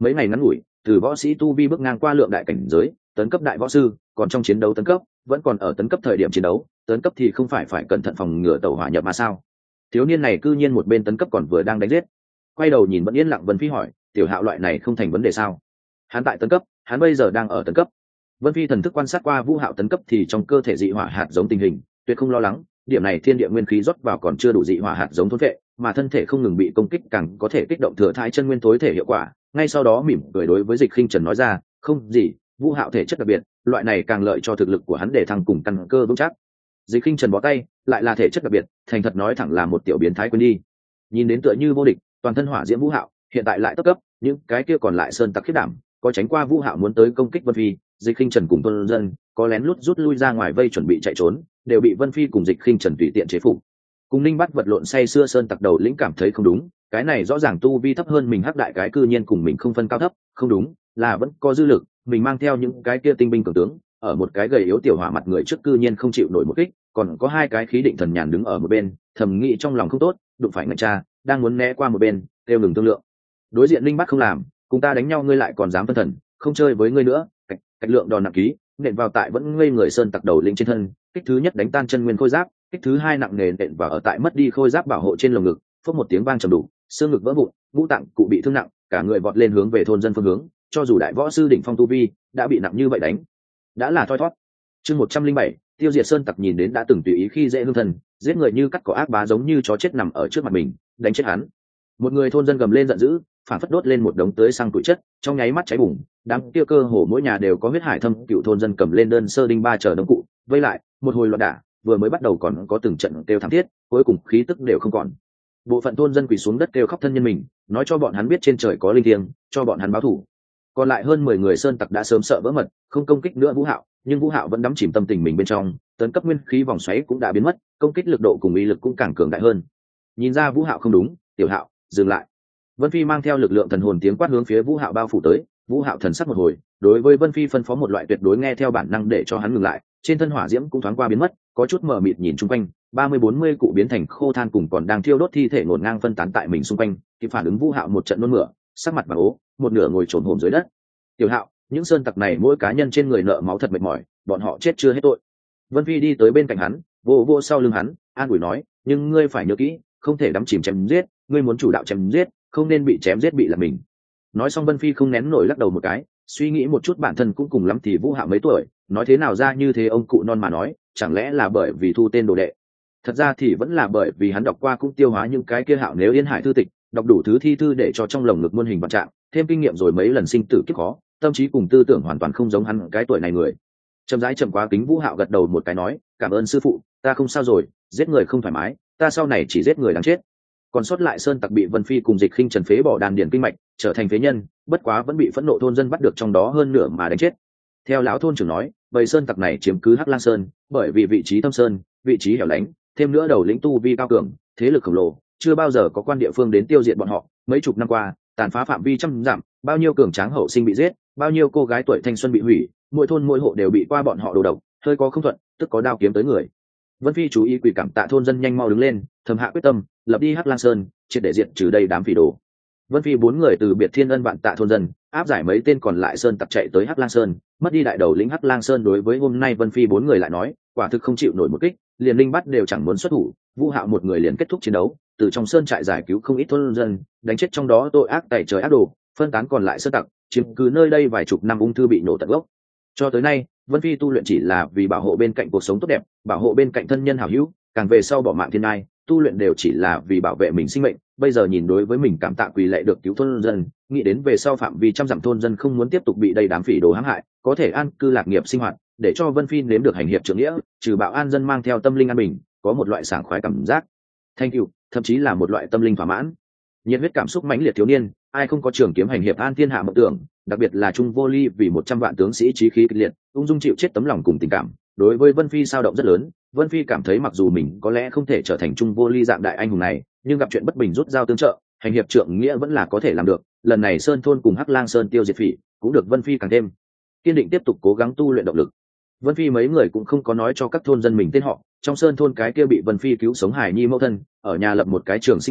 mấy ngày ngắn ngủi từ võ sĩ tu vi bước ngang qua lượng đại cảnh giới tấn cấp đại võ sư, còn trong chiến đấu tấn cấp vẫn còn ở tấn cấp thời điểm chiến đấu, tấn cấp thì không phải phải cẩn thận phòng ngừa tẩu hỏa nhập mà sao? Thiếu niên này cư nhiên một bên tấn cấp còn vừa đang đánh giết. Quay đầu nhìn vẫn yên lặng Vân Phi hỏi, tiểu Hạo loại này không thành vấn đề sao? Hắn tại tấn cấp, hắn bây giờ đang ở tấn cấp. Vân Phi thần thức quan sát qua Vũ Hạo tấn cấp thì trong cơ thể dị hỏa hạt giống tình hình, tuyệt không lo lắng, điểm này thiên địa nguyên khí rót vào còn chưa đủ dị hỏa hạt giống thôn vệ, mà thân thể không ngừng bị công kích càng có thể kích động thừa thai chân nguyên tối thể hiệu quả. Ngay sau đó mỉm cười đối với Dịch Khinh Trần nói ra, không gì, Vũ Hạo thể chất đặc biệt, loại này càng lợi cho thực lực của hắn để thăng cùng căn cơ vững chắc. Dịch Khinh Trần bó tay, lại là thể chất đặc biệt, thành thật nói thẳng là một tiểu biến thái quên đi. Nhìn đến tựa như vô địch, toàn thân hỏa diễm Vũ Hạo, hiện tại lại tốc cấp, những cái kia còn lại sơn tặc khiết đảm, có tránh qua Vũ Hạo muốn tới công kích Vân Phi, Dịch Khinh Trần cùng Tôn Dân, có lén lút rút lui ra ngoài vây chuẩn bị chạy trốn, đều bị Vân Phi cùng Dịch Khinh Trần tùy tiện chế phục. Cùng Ninh Bắt vật lộn say xưa sơn tặc đầu lĩnh cảm thấy không đúng, cái này rõ ràng tu vi thấp hơn mình hắc đại cái cư nhiên cùng mình không phân cao thấp, không đúng, là vẫn có dư lực, mình mang theo những cái kia tinh binh cường tướng, ở một cái gầy yếu tiểu hỏa mặt người trước cư nhiên không chịu nổi một kích, còn có hai cái khí định thần nhàn đứng ở một bên, thầm nghĩ trong lòng không tốt, đụng phải ngạch cha, đang muốn né qua một bên, kêu ngừng thương lượng. Đối diện Ninh Bắt không làm, cùng ta đánh nhau ngươi lại còn dám phân thần, không chơi với ngươi nữa. Cách, cách lượng đòn nặng ký, nện vào tại vẫn ngây người sơn tặc đầu lĩnh trên thân, kích thứ nhất đánh tan chân nguyên khôi giáp, kích thứ hai nặng nề nện vào ở tại mất đi khôi giáp bảo hộ trên lồng ngực, phốc một tiếng vang trầm đủ, xương ngực vỡ vụn, ngũ tạng cụ bị thương nặng, cả người vọt lên hướng về thôn dân phương hướng, cho dù đại võ sư đỉnh phong tu vi đã bị nặng như vậy đánh, đã là thoi thoát. Chương một trăm linh bảy, tiêu diệt sơn tặc nhìn đến đã từng tùy ý khi dễ hương thần, giết người như cắt cỏ ác bá giống như chó chết nằm ở trước mặt mình, đánh chết hắn. Một người thôn dân gầm lên giận dữ, phản phất đốt lên một đống tưới xăng tuổi chất, trong nháy mắt cháy bùng, đám kia cơ hồ mỗi nhà đều có huyết hải thâm cựu thôn dân cầm lên đơn sơ đinh ba chờ đống cụ, vây lại, một hồi loạn đả, vừa mới bắt đầu còn có từng trận kêu thảm thiết, cuối cùng khí tức đều không còn. Bộ phận thôn dân quỳ xuống đất kêu khóc thân nhân mình, nói cho bọn hắn biết trên trời có linh thiêng, cho bọn hắn báo thù. Còn lại hơn mười người sơn tặc đã sớm sợ vỡ mật, không công kích nữa Vũ Hạo, nhưng Vũ Hạo vẫn đắm chìm tâm tình mình bên trong, tấn cấp nguyên khí vòng xoáy cũng đã biến mất, công kích lực độ cùng uy lực cũng càng cường đại hơn. Nhìn ra Vũ Hạo không đúng, tiểu Hạo, dừng lại. Vân Phi mang theo lực lượng thần hồn tiếng quát hướng phía Vũ Hạo bao phủ tới, Vũ Hạo thần sắc một hồi, đối với Vân Phi phân phó một loại tuyệt đối nghe theo bản năng để cho hắn ngừng lại, trên thân hỏa diễm cũng thoáng qua biến mất, có chút mờ mịt nhìn xung quanh, ba mươi bốn mươi cụ biến thành khô than cùng còn đang thiêu đốt thi thể ngổn ngang phân tán tại mình xung quanh, kịp phản ứng Vũ Hạo một trận nôn mửa, sắc mặt vàng ố, một nửa ngồi trồn hổm dưới đất. Tiểu Hạo, những sơn tặc này mỗi cá nhân trên người nợ máu thật mệt mỏi, bọn họ chết chưa hết tội. Vân Phi đi tới bên cạnh hắn, vô vô sau lưng hắn, an ủi nói, nhưng ngươi phải nhớ kỹ, không thể đắm chìm chém giết, ngươi muốn chủ đạo chém giết, không nên bị chém giết bị là mình. Nói xong Vân Phi không nén nổi lắc đầu một cái, suy nghĩ một chút bản thân cũng cùng lắm thì Vũ Hạo mấy tuổi, nói thế nào ra như thế ông cụ non mà nói, chẳng lẽ là bởi vì thu tên đồ đệ? Thật ra thì vẫn là bởi vì hắn đọc qua cũng tiêu hóa những cái kia Hạo nếu Yên Hải thư tịch, đọc đủ thứ thi thư để cho trong lồng ngực muôn hình vạn trạng, thêm kinh nghiệm rồi mấy lần sinh tử kiếp khó, tâm trí cùng tư tưởng hoàn toàn không giống hắn cái tuổi này người. Chậm rãi chậm quá kính Vũ Hạo gật đầu một cái nói, cảm ơn sư phụ, ta không sao rồi, giết người không thoải mái, ta sau này chỉ giết người đáng chết. Còn sót lại sơn tặc bị Vân Phi cùng Dịch Khinh Trần phế bỏ đàn điển kinh mạch, trở thành phế nhân, bất quá vẫn bị phẫn nộ thôn dân bắt được trong đó hơn nửa mà đánh chết. Theo lão thôn trưởng nói, bầy sơn tặc này chiếm cứ Hắc Lang Sơn, bởi vì vị trí thâm sơn, vị trí hẻo lánh, thêm nữa đầu lĩnh tu vi cao cường, thế lực khổng lồ, chưa bao giờ có quan địa phương đến tiêu diệt bọn họ. Mấy chục năm qua, tàn phá phạm vi trăm dặm, bao nhiêu cường tráng hậu sinh bị giết, bao nhiêu cô gái tuổi thanh xuân bị hủy, mỗi thôn mỗi hộ đều bị qua bọn họ đồ độc, hơi có không thuận, tức có đao kiếm tới người. Vân Phi chú ý quỳ cảm tạ thôn dân nhanh mau đứng lên, thầm hạ quyết tâm, lập đi Hắc Lang Sơn, triệt để diệt trừ đây đám phỉ đồ. Vân Phi bốn người từ biệt thiên ân vạn tạ thôn dân, áp giải mấy tên còn lại sơn tặc chạy tới Hắc Lang Sơn, mất đi đại đầu lĩnh Hắc Lang Sơn đối với hôm nay Vân Phi bốn người lại nói, quả thực không chịu nổi một kích, liền linh bắt đều chẳng muốn xuất thủ, Vũ Hạo một người liền kết thúc chiến đấu, từ trong sơn trại giải cứu không ít thôn dân, đánh chết trong đó tội ác tày trời ác đồ, phân tán còn lại sơn tặc, chiếm cứ nơi đây vài chục năm ung thư bị nổ tận gốc. Cho tới nay, Vân Phi tu luyện chỉ là vì bảo hộ bên cạnh cuộc sống tốt đẹp, bảo hộ bên cạnh thân nhân hảo hữu, càng về sau bỏ mạng thiên ai, tu luyện đều chỉ là vì bảo vệ mình sinh mệnh. Bây giờ nhìn đối với mình cảm tạ quỳ lệ được cứu thôn dân, nghĩ đến về sau phạm vi trăm dặm thôn dân không muốn tiếp tục bị đầy đám phỉ đồ hãm hại, có thể an cư lạc nghiệp sinh hoạt, để cho Vân Phi nếm được hành hiệp trưởng nghĩa, trừ bạo an dân mang theo tâm linh an bình, có một loại sảng khoái cảm giác, thank you, thậm chí là một loại tâm linh thỏa mãn. Nhiệt huyết cảm xúc mãnh liệt thiếu niên, ai không có trường kiếm hành hiệp an thiên hạ mộng tưởng, đặc biệt là Trung Vô Ly vì một trăm vạn tướng sĩ chí khí kịch liệt, ung dung chịu chết tấm lòng cùng tình cảm, đối với Vân Phi sao động rất lớn. Vân Phi cảm thấy mặc dù mình có lẽ không thể trở thành Trung Vô Ly dạng đại anh hùng này, nhưng gặp chuyện bất bình rút dao tương trợ, hành hiệp trượng nghĩa vẫn là có thể làm được. Lần này Sơn thôn cùng Hắc Lang Sơn tiêu diệt phỉ, cũng được Vân Phi càng thêm kiên định tiếp tục cố gắng tu luyện động lực. Vân Phi mấy người cũng không có nói cho các thôn dân mình tên họ, trong Sơn thôn cái kia bị Vân Phi cứu sống hải nhi mẫu thân, ở nhà lập một cái trường sinh bài,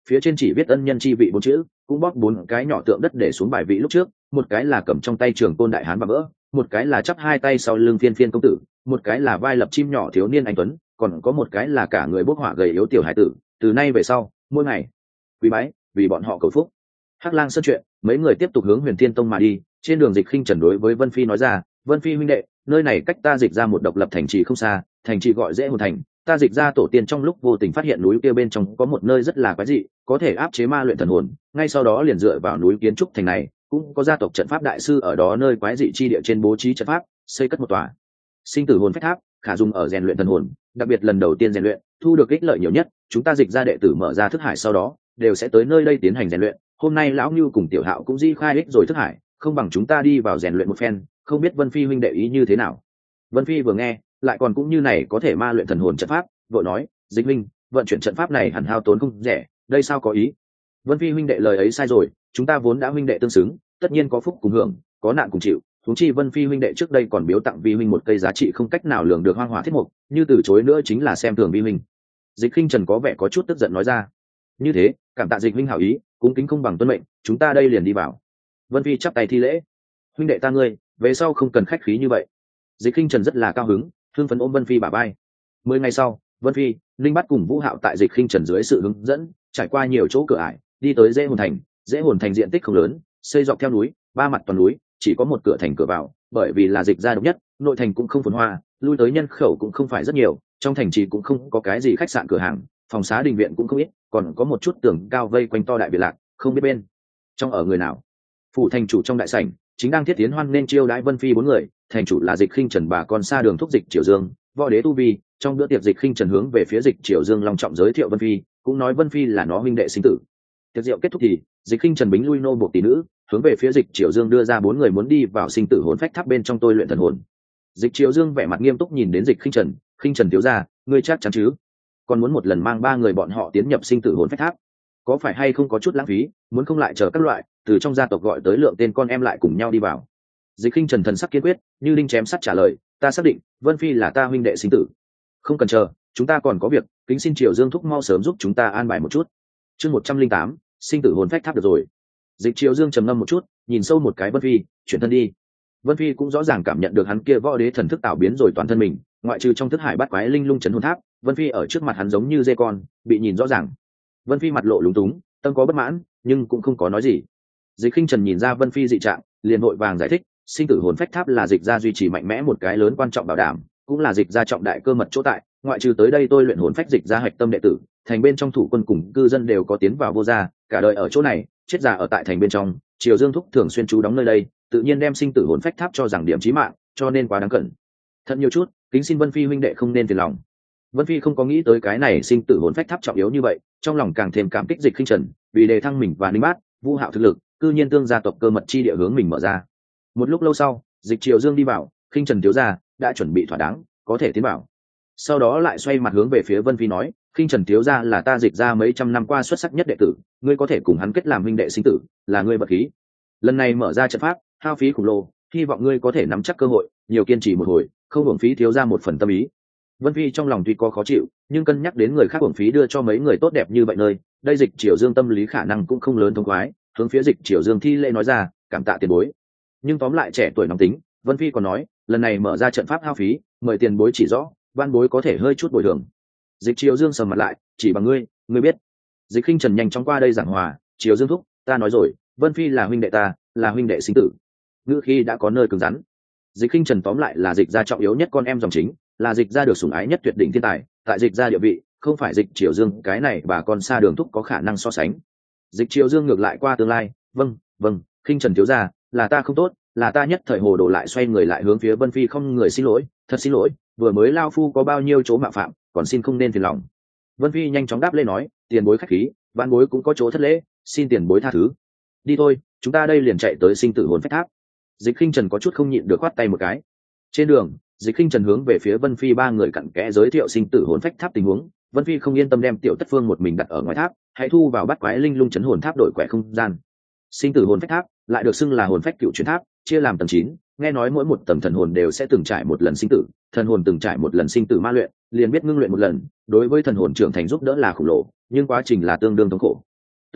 phía trên chỉ viết ân nhân chi vị bốn chữ, cũng bóp bốn cái nhỏ tượng đất để xuống bài vị lúc trước, một cái là cầm trong tay trường côn đại hán và vỡ, một cái là chắp hai tay sau lưng phiên phiên công tử, một cái là vai lập chim nhỏ thiếu niên anh tuấn, còn có một cái là cả người bốc hỏa gầy yếu tiểu hải tử. Từ nay về sau, mỗi ngày quý bái vì bọn họ cầu phúc. Hắc Lang Sơn chuyện, mấy người tiếp tục hướng Huyền Thiên Tông mà đi. Trên đường Dịch Khinh Trần đối với Vân Phi nói ra, Vân Phi huynh đệ, nơi này cách ta Dịch ra một độc lập thành trì không xa, thành trì gọi Dễ Hồn Thành. Ta Dịch ra tổ tiên trong lúc vô tình phát hiện núi kia bên trong có một nơi rất là quái dị, có thể áp chế ma luyện thần hồn. Ngay sau đó liền dựa vào núi kiến trúc thành này, cũng có gia tộc trận pháp đại sư ở đó nơi quái dị chi địa trên bố trí trận pháp, xây cất một tòa sinh tử hồn phách tháp, khả dùng ở rèn luyện thần hồn. Đặc biệt lần đầu tiên rèn luyện, thu được ích lợi nhiều nhất. Chúng ta Dịch ra đệ tử mở ra thức hải sau đó, đều sẽ tới nơi đây tiến hành rèn luyện. Hôm nay lão Nưu cùng Tiểu Hạo cũng di khai ích rồi thức hải, không bằng chúng ta đi vào rèn luyện một phen, không biết Vân Phi huynh đệ ý như thế nào. Vân Phi vừa nghe, lại còn cũng như này có thể ma luyện thần hồn trận pháp, vội nói, Dịch huynh, vận chuyển trận pháp này hẳn hao tốn không rẻ, đây sao có ý. Vân Phi huynh đệ lời ấy sai rồi, chúng ta vốn đã huynh đệ tương xứng, tất nhiên có phúc cùng hưởng, có nạn cùng chịu. Huống chi Vân Phi huynh đệ trước đây còn biếu tặng vi huynh một cây giá trị không cách nào lường được hoang hỏa thiết mục, như từ chối nữa chính là xem thường vi huynh. Dịch Khinh Trần có vẻ có chút tức giận nói ra, như thế, cảm tạ Dịch huynh hảo ý, cung kính không bằng tuân mệnh, chúng ta đây liền đi vào. Vân Phi chắp tay thi lễ, huynh đệ ta ngươi, về sau không cần khách khí như vậy. Dịch Khinh Trần rất là cao hứng, thương phấn ôm Vân Phi bả vai. Mười ngày sau, Vân Phi, Linh Bát cùng Vũ Hạo tại Dịch Khinh Trần dưới sự hướng dẫn, trải qua nhiều chỗ cửa ải, đi tới Dễ Hồn Thành. Dễ Hồn Thành diện tích không lớn, xây dọc theo núi, ba mặt toàn núi, chỉ có một cửa thành cửa vào, bởi vì là Dịch gia độc nhất, nội thành cũng không phồn hoa, lui tới nhân khẩu cũng không phải rất nhiều, trong thành trì cũng không có cái gì khách sạn cửa hàng, phòng xá đình viện cũng không ít, còn có một chút tường cao vây quanh to đại biệt lạc, không biết bên trong ở người nào. Phủ thành chủ trong đại sảnh chính đang thiết tiến hoan nên chiêu đãi Vân Phi bốn người. Thành chủ là Dịch Khinh Trần bà con xa đường thúc Dịch Triều Dương, võ đế tu vi. Trong bữa tiệc Dịch Khinh Trần hướng về phía Dịch Triều Dương long trọng giới thiệu Vân Phi, cũng nói Vân Phi là nó huynh đệ sinh tử. Tiệc rượu kết thúc thì Dịch Khinh Trần bính lui nô buộc tỷ nữ, hướng về phía Dịch Triều Dương đưa ra bốn người muốn đi vào sinh tử hồn phách tháp bên trong tôi luyện thần hồn. Dịch Triều Dương vẻ mặt nghiêm túc nhìn đến Dịch Khinh Trần, Khinh Trần thiếu gia, ngươi chắc chắn chứ? Còn muốn một lần mang ba người bọn họ tiến nhập sinh tử hồn phách tháp, có phải hay không có chút lãng phí? Muốn không lại chờ các loại từ trong gia tộc gọi tới lượng tên con em lại cùng nhau đi vào. Dịch Khinh Trần thần sắc kiên quyết, như đinh chém sắt trả lời, ta xác định Vân Phi là ta huynh đệ sinh tử, không cần chờ, chúng ta còn có việc, kính xin Triều Dương thúc mau sớm giúp chúng ta an bài một chút. Chương một trăm linh tám, sinh tử hồn phách tháp được rồi. Dịch Triều Dương trầm ngâm một chút, nhìn sâu một cái Vân Phi, chuyển thân đi. Vân Phi cũng rõ ràng cảm nhận được hắn kia võ đế thần thức tạo biến rồi toàn thân mình, ngoại trừ trong thức hải bắt quái linh lung chấn hồn tháp, Vân Phi ở trước mặt hắn giống như dê con, bị nhìn rõ ràng. Vân Phi mặt lộ lúng túng, tâm có bất mãn, nhưng cũng không có nói gì. Dịch Khinh Trần nhìn ra Vân Phi dị trạng, liền vội vàng giải thích, sinh tử hồn phách tháp là Dịch gia duy trì mạnh mẽ một cái lớn quan trọng bảo đảm, cũng là Dịch gia trọng đại cơ mật chỗ tại, ngoại trừ tới đây tôi luyện hồn phách Dịch gia hạch tâm đệ tử, thành bên trong thủ quân cùng cư dân đều có tiến vào vô gia, cả đời ở chỗ này, chết già ở tại thành bên trong. Triều Dương thúc thường xuyên trú đóng nơi đây, tự nhiên đem sinh tử hồn phách tháp cho rằng điểm chí mạng, cho nên quá đáng cẩn thận nhiều chút, kính xin Vân Phi huynh đệ không nên phiền lòng. Vân Phi không có nghĩ tới cái này sinh tử hồn phách tháp trọng yếu như vậy, trong lòng càng thêm cảm kích Dịch Khinh Trần, vì đề thăng mình và Ninh Bát, Vũ Hạo thực lực, cư nhiên tương gia tộc cơ mật chi địa hướng mình mở ra. Một lúc lâu sau, Dịch Triều Dương đi vào, Khinh Trần thiếu gia đã chuẩn bị thỏa đáng, có thể tiến vào. Sau đó lại xoay mặt hướng về phía Vân Phi nói, Khinh Trần thiếu gia là ta Dịch gia mấy trăm năm qua xuất sắc nhất đệ tử, ngươi có thể cùng hắn kết làm huynh đệ sinh tử, là ngươi bậc khí. Lần này mở ra trận pháp, hao phí khủng lồ, hy vọng ngươi có thể nắm chắc cơ hội, nhiều kiên trì một hồi, không uổng phí thiếu gia một phần tâm ý. Vân Phi trong lòng tuy có khó chịu, nhưng cân nhắc đến người khác uổng phí đưa cho mấy người tốt đẹp như vậy nơi, đây Dịch Triều Dương tâm lý khả năng cũng không lớn thông khoái, hướng phía Dịch Triều Dương thi lễ nói ra, cảm tạ tiền bối. Nhưng tóm lại trẻ tuổi nóng tính, Vân Phi còn nói, lần này mở ra trận pháp hao phí, mời tiền bối chỉ rõ, văn bối có thể hơi chút bồi thường. Dịch Triều Dương sầm mặt lại, chỉ bằng ngươi, ngươi biết. Dịch Khinh Trần nhanh chóng qua đây giảng hòa, Triều Dương thúc, ta nói rồi, Vân Phi là huynh đệ ta, là huynh đệ sinh tử. Ngữ khi đã có nơi cứng rắn. Dịch Khinh Trần tóm lại là Dịch gia trọng yếu nhất con em dòng chính, là Dịch gia được sủng ái nhất tuyệt đỉnh thiên tài, tại Dịch gia địa vị, không phải Dịch Triều Dương cái này bà con xa đường thúc có khả năng so sánh. Dịch Triều Dương ngược lại qua tương lai, vâng, vâng, Khinh Trần thiếu gia, là ta không tốt, là ta nhất thời hồ đồ lại xoay người lại hướng phía Vân Phi không người xin lỗi, thật xin lỗi, vừa mới lao phu có bao nhiêu chỗ mạo phạm, còn xin không nên phiền lòng. Vân Phi nhanh chóng đáp lên nói, tiền bối khách khí, vãn bối cũng có chỗ thất lễ, xin tiền bối tha thứ. Đi thôi, chúng ta đây liền chạy tới sinh tử hồn phách tháp. Dịch Khinh Trần có chút không nhịn được khoát tay một cái. Trên đường, Dịch Khinh Trần hướng về phía Vân Phi ba người cặn kẽ giới thiệu sinh tử hồn phách tháp tình huống. Vân Phi không yên tâm đem Tiểu Tất Phương một mình đặt ở ngoài tháp, hãy thu vào bắt quái linh lung chấn hồn tháp đổi quẻ không gian. Sinh tử hồn phách tháp lại được xưng là hồn phách cựu chuyển tháp, chia làm tầng chín, nghe nói mỗi một tầng thần hồn đều sẽ từng trải một lần sinh tử, thần hồn từng trải một lần sinh tử ma luyện, liền biết ngưng luyện một lần, đối với thần hồn trưởng thành giúp đỡ là khổng lồ, nhưng quá trình là tương đương thống khổ.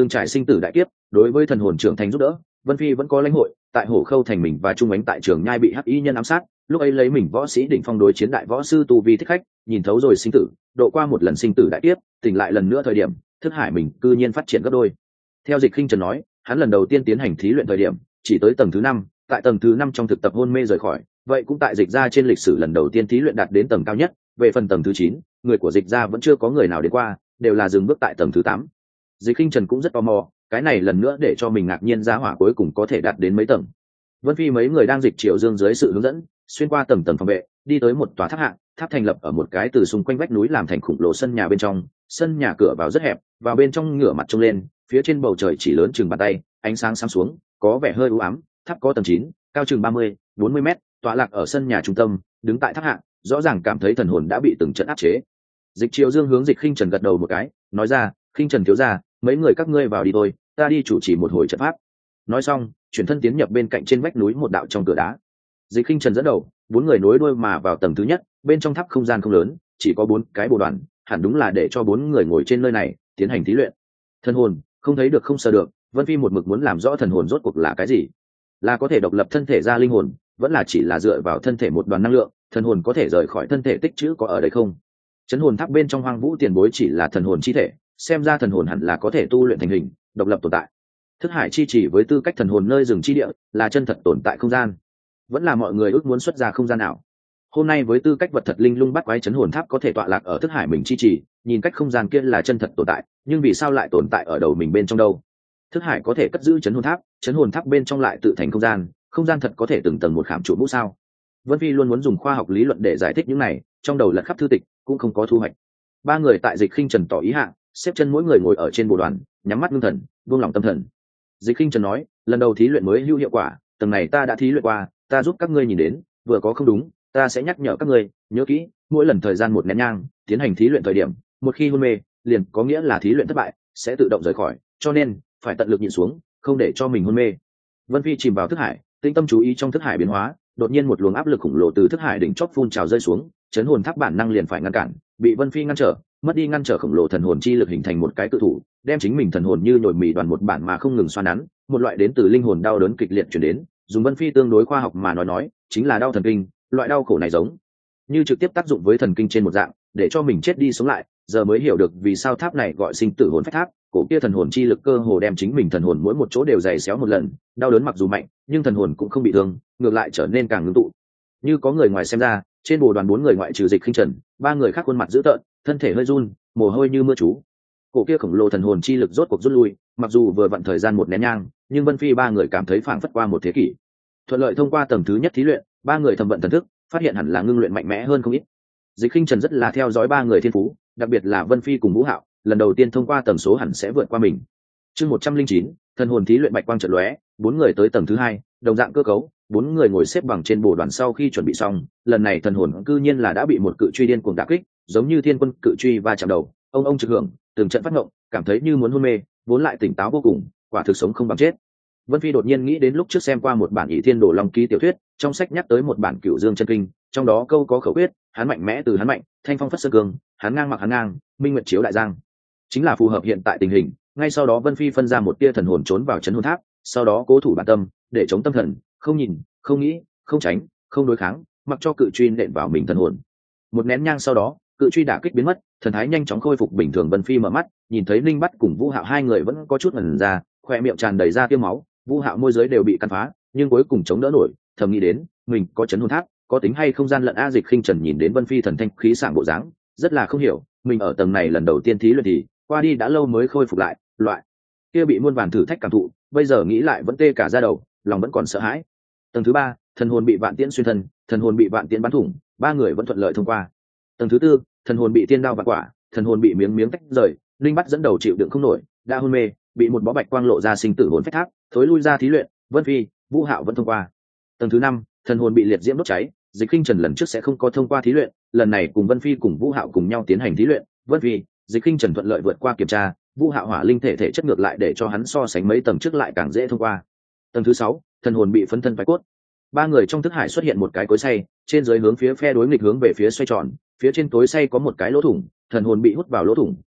từng trải sinh tử đại kiếp, đối với thần hồn trưởng thành giúp đỡ, Vân Phi vẫn có lãnh hội. Tại Hổ Khâu thành mình và Trung Ánh tại trường nhai bị hắc y nhân ám sát, lúc ấy lấy mình võ sĩ đỉnh phong đối chiến đại võ sư tu vi thích khách, nhìn thấu rồi sinh tử, độ qua một lần sinh tử đại kiếp, tỉnh lại lần nữa thời điểm, thức hải mình cư nhiên phát triển gấp đôi. Theo Dịch Khinh Trần nói, hắn lần đầu tiên tiến hành thí luyện thời điểm, chỉ tới tầng thứ năm, tại tầng thứ năm trong thực tập hôn mê rời khỏi, vậy cũng tại Dịch gia trên lịch sử lần đầu tiên thí luyện đạt đến tầng cao nhất. Về phần tầng thứ chín, người của Dịch gia vẫn chưa có người nào đến qua, đều là dừng bước tại tầng thứ tám. Dịch Khinh Trần cũng rất tò mò, cái này lần nữa để cho mình ngạc nhiên ra hỏa cuối cùng có thể đạt đến mấy tầng. Vân Phi mấy người đang dịch Triệu Dương dưới sự hướng dẫn, xuyên qua tầng tầng phòng vệ, đi tới một tòa tháp hạng, tháp thành lập ở một cái từ xung quanh vách núi làm thành khủng lồ sân nhà bên trong, sân nhà cửa vào rất hẹp, vào bên trong ngửa mặt trông lên, phía trên bầu trời chỉ lớn chừng bàn tay, ánh sáng sáng xuống, có vẻ hơi u ám. Tháp có tầng chín, cao chừng ba mươi, bốn mươi mét, tọa lạc ở sân nhà trung tâm, đứng tại tháp hạng, rõ ràng cảm thấy thần hồn đã bị từng trận áp chế. Dịch Triệu Dương hướng Dịch Khinh Trần gật đầu một cái, nói ra, Khinh Trần thiếu gia, mấy người các ngươi vào đi thôi, ta đi chủ trì một hồi trận pháp. Nói xong, chuyển thân tiến nhập bên cạnh trên vách núi một đạo trong cửa đá. Dịch Khinh Trần dẫn đầu, bốn người nối đuôi mà vào tầng thứ nhất. Bên trong tháp không gian không lớn, chỉ có bốn cái bồ đoàn, hẳn đúng là để cho bốn người ngồi trên nơi này tiến hành thí luyện. Thần hồn không thấy được không sờ được, Vân Phi một mực muốn làm rõ thần hồn rốt cuộc là cái gì, là có thể độc lập thân thể ra linh hồn, vẫn là chỉ là dựa vào thân thể một đoàn năng lượng, thần hồn có thể rời khỏi thân thể tích trữ có ở đây không? Chấn hồn tháp bên trong hoang vũ tiền bối chỉ là thần hồn chi thể, xem ra thần hồn hẳn là có thể tu luyện thành hình, độc lập tồn tại. Thức hải chi chỉ với tư cách thần hồn nơi dừng chi địa, là chân thật tồn tại không gian, vẫn là mọi người ước muốn xuất ra không gian nào. Hôm nay với tư cách vật thật linh lung bắt quái chấn hồn tháp có thể tọa lạc ở thức hải mình chi chỉ, nhìn cách không gian kia là chân thật tồn tại, nhưng vì sao lại tồn tại ở đầu mình bên trong đâu? Thức hải có thể cất giữ chấn hồn tháp, chấn hồn tháp bên trong lại tự thành không gian, không gian thật có thể từng tầng một khảm trụ mũ sao? Vân Phi luôn muốn dùng khoa học lý luận để giải thích những này, trong đầu lật khắp thư tịch cũng không có thu hoạch. Ba người tại Dịch Khinh Trần tỏ ý hạ, xếp chân mỗi người ngồi ở trên bồ đoàn, nhắm mắt ngưng thần, buông lỏng tâm thần. Dịch Khinh Trần nói, lần đầu thí luyện mới hữu hiệu quả, tầng này ta đã thí luyện qua, ta giúp các ngươi nhìn đến, vừa có không đúng, ta sẽ nhắc nhở các ngươi, nhớ kỹ, mỗi lần thời gian một nén nhang, tiến hành thí luyện thời điểm, một khi hôn mê, liền có nghĩa là thí luyện thất bại, sẽ tự động rời khỏi, cho nên phải tận lực nhịn xuống, không để cho mình hôn mê. Vân Phi chìm vào thức hải, tinh tâm chú ý trong thức hải biến hóa, đột nhiên một luồng áp lực khủng lồ từ thức hải đỉnh chóp phun trào rơi xuống, chấn hồn tháp bản năng liền phải ngăn cản, bị Vân Phi ngăn trở, mất đi ngăn trở khổng lồ thần hồn chi lực hình thành một cái cự thủ, đem chính mình thần hồn như nhồi mì đoàn một bản mà không ngừng xoắn nắn, một loại đến từ linh hồn đau đớn kịch liệt truyền đến, dùng Vân Phi tương đối khoa học mà nói nói, chính là đau thần kinh, loại đau khổ này giống như trực tiếp tác dụng với thần kinh trên một dạng, để cho mình chết đi sống lại, giờ mới hiểu được vì sao tháp này gọi sinh tử hồn phách tháp, cổ kia thần hồn chi lực cơ hồ đem chính mình thần hồn mỗi một chỗ đều giày xéo một lần, đau đớn mặc dù mạnh, nhưng thần hồn cũng không bị thương, ngược lại trở nên càng ngưng tụ. Như có người ngoài xem ra, trên bồ đoàn bốn người ngoại trừ Dịch Khinh Trần, ba người khác khuôn mặt dữ tợn, thân thể hơi run, mồ hôi như mưa chú. Cổ kia khổng lồ thần hồn chi lực rốt cuộc rút lui, mặc dù vừa vặn thời gian một nén nhang, nhưng Vân Phi ba người cảm thấy phảng phất qua một thế kỷ. Thuận lợi thông qua tầng thứ nhất thí luyện, ba người thẩm vận thần thức, phát hiện hẳn là ngưng luyện mạnh mẽ hơn không ít. Dịch Khinh Trần rất là theo dõi ba người thiên phú, đặc biệt là Vân Phi cùng Vũ Hạo, lần đầu tiên thông qua tầng số hẳn sẽ vượt qua mình. Chương một trăm linh chín, thần hồn thí luyện bạch quang chợt lóe, bốn người tới tầng thứ hai, đồng dạng cơ cấu, bốn người ngồi xếp bằng trên bồ đoàn sau khi chuẩn bị xong, lần này thần hồn cư nhiên là đã bị một cự truy điên cuồng đả kích, giống như thiên quân cự truy va chạm đầu, ông ông trực hưởng, từng trận phát ngộng, cảm thấy như muốn hôn mê, vốn lại tỉnh táo vô cùng, quả thực sống không bằng chết. Vân Phi đột nhiên nghĩ đến lúc trước xem qua một bản Ỷ Thiên Đồ Long ký tiểu thuyết, trong sách nhắc tới một bản Cửu Dương chân kinh, trong đó câu có khẩu quyết, hắn mạnh mẽ từ hắn mạnh, thanh phong phất sơn cường, hắn ngang mặc hắn ngang, minh nguyệt chiếu đại giang, chính là phù hợp hiện tại tình hình. Ngay sau đó Vân Phi phân ra một tia thần hồn trốn vào chấn hồn tháp, sau đó cố thủ bản tâm, để chống tâm thần, không nhìn, không nghĩ, không tránh, không đối kháng, mặc cho cự truy nện vào mình thần hồn. Một nén nhang sau đó, cự truy đả kích biến mất, thần thái nhanh chóng khôi phục bình thường. Vân Phi mở mắt, nhìn thấy Linh Bắt cùng Vũ Hạo hai người vẫn có chút ngẩn ra, khoe miệng tràn đầy ra tiêu máu, Vũ Hạo môi dưới đều bị cắn phá, nhưng cuối cùng chống đỡ nổi, thầm nghĩ đến, mình có chấn hồn tháp, có tính hay không gian lận a. Dịch Khinh Trần nhìn đến Vân Phi thần thanh khí sảng bộ dáng, rất là không hiểu, mình ở tầng này lần đầu tiên thí luyện thì qua đi đã lâu mới khôi phục lại, loại kia bị muôn vàn thử thách cảm thụ, bây giờ nghĩ lại vẫn tê cả da đầu, lòng vẫn còn sợ hãi. Tầng thứ ba, thần hồn bị vạn tiễn xuyên thân, thần hồn bị vạn tiễn bắn thủng, ba người vẫn thuận lợi thông qua. Tầng thứ tư, thần hồn bị tiên đao vạn quả, thần hồn bị miếng miếng tách rời, Linh Bắt dẫn đầu chịu đựng không nổi, đã hôn mê, bị một bó bạch quang lộ ra sinh tử hồn phách tháp, thối lui ra thí luyện. Vân Phi, Vũ Hạo vẫn thông qua. Tầng thứ năm, thần hồn bị liệt diễm đốt cháy, Dịch Khinh Trần lần trước sẽ không có thông qua thí luyện, lần này cùng Vân Phi cùng Vũ Hạo cùng nhau tiến hành thí luyện. Vân Phi, Dịch Khinh Trần thuận lợi vượt qua kiểm tra, Vũ Hạo hỏa linh thể thể chất ngược lại để cho hắn so sánh mấy tầng trước lại càng dễ thông qua. Tầng thứ sáu, thần hồn bị phân thân phái cốt, ba người trong thức hải xuất hiện một cái cối xay, trên dưới hướng phía phe đối nghịch hướng về phía xoay tròn, phía trên cối xay có một cái lỗ thủng, thần hồn bị hút vào lỗ thủng,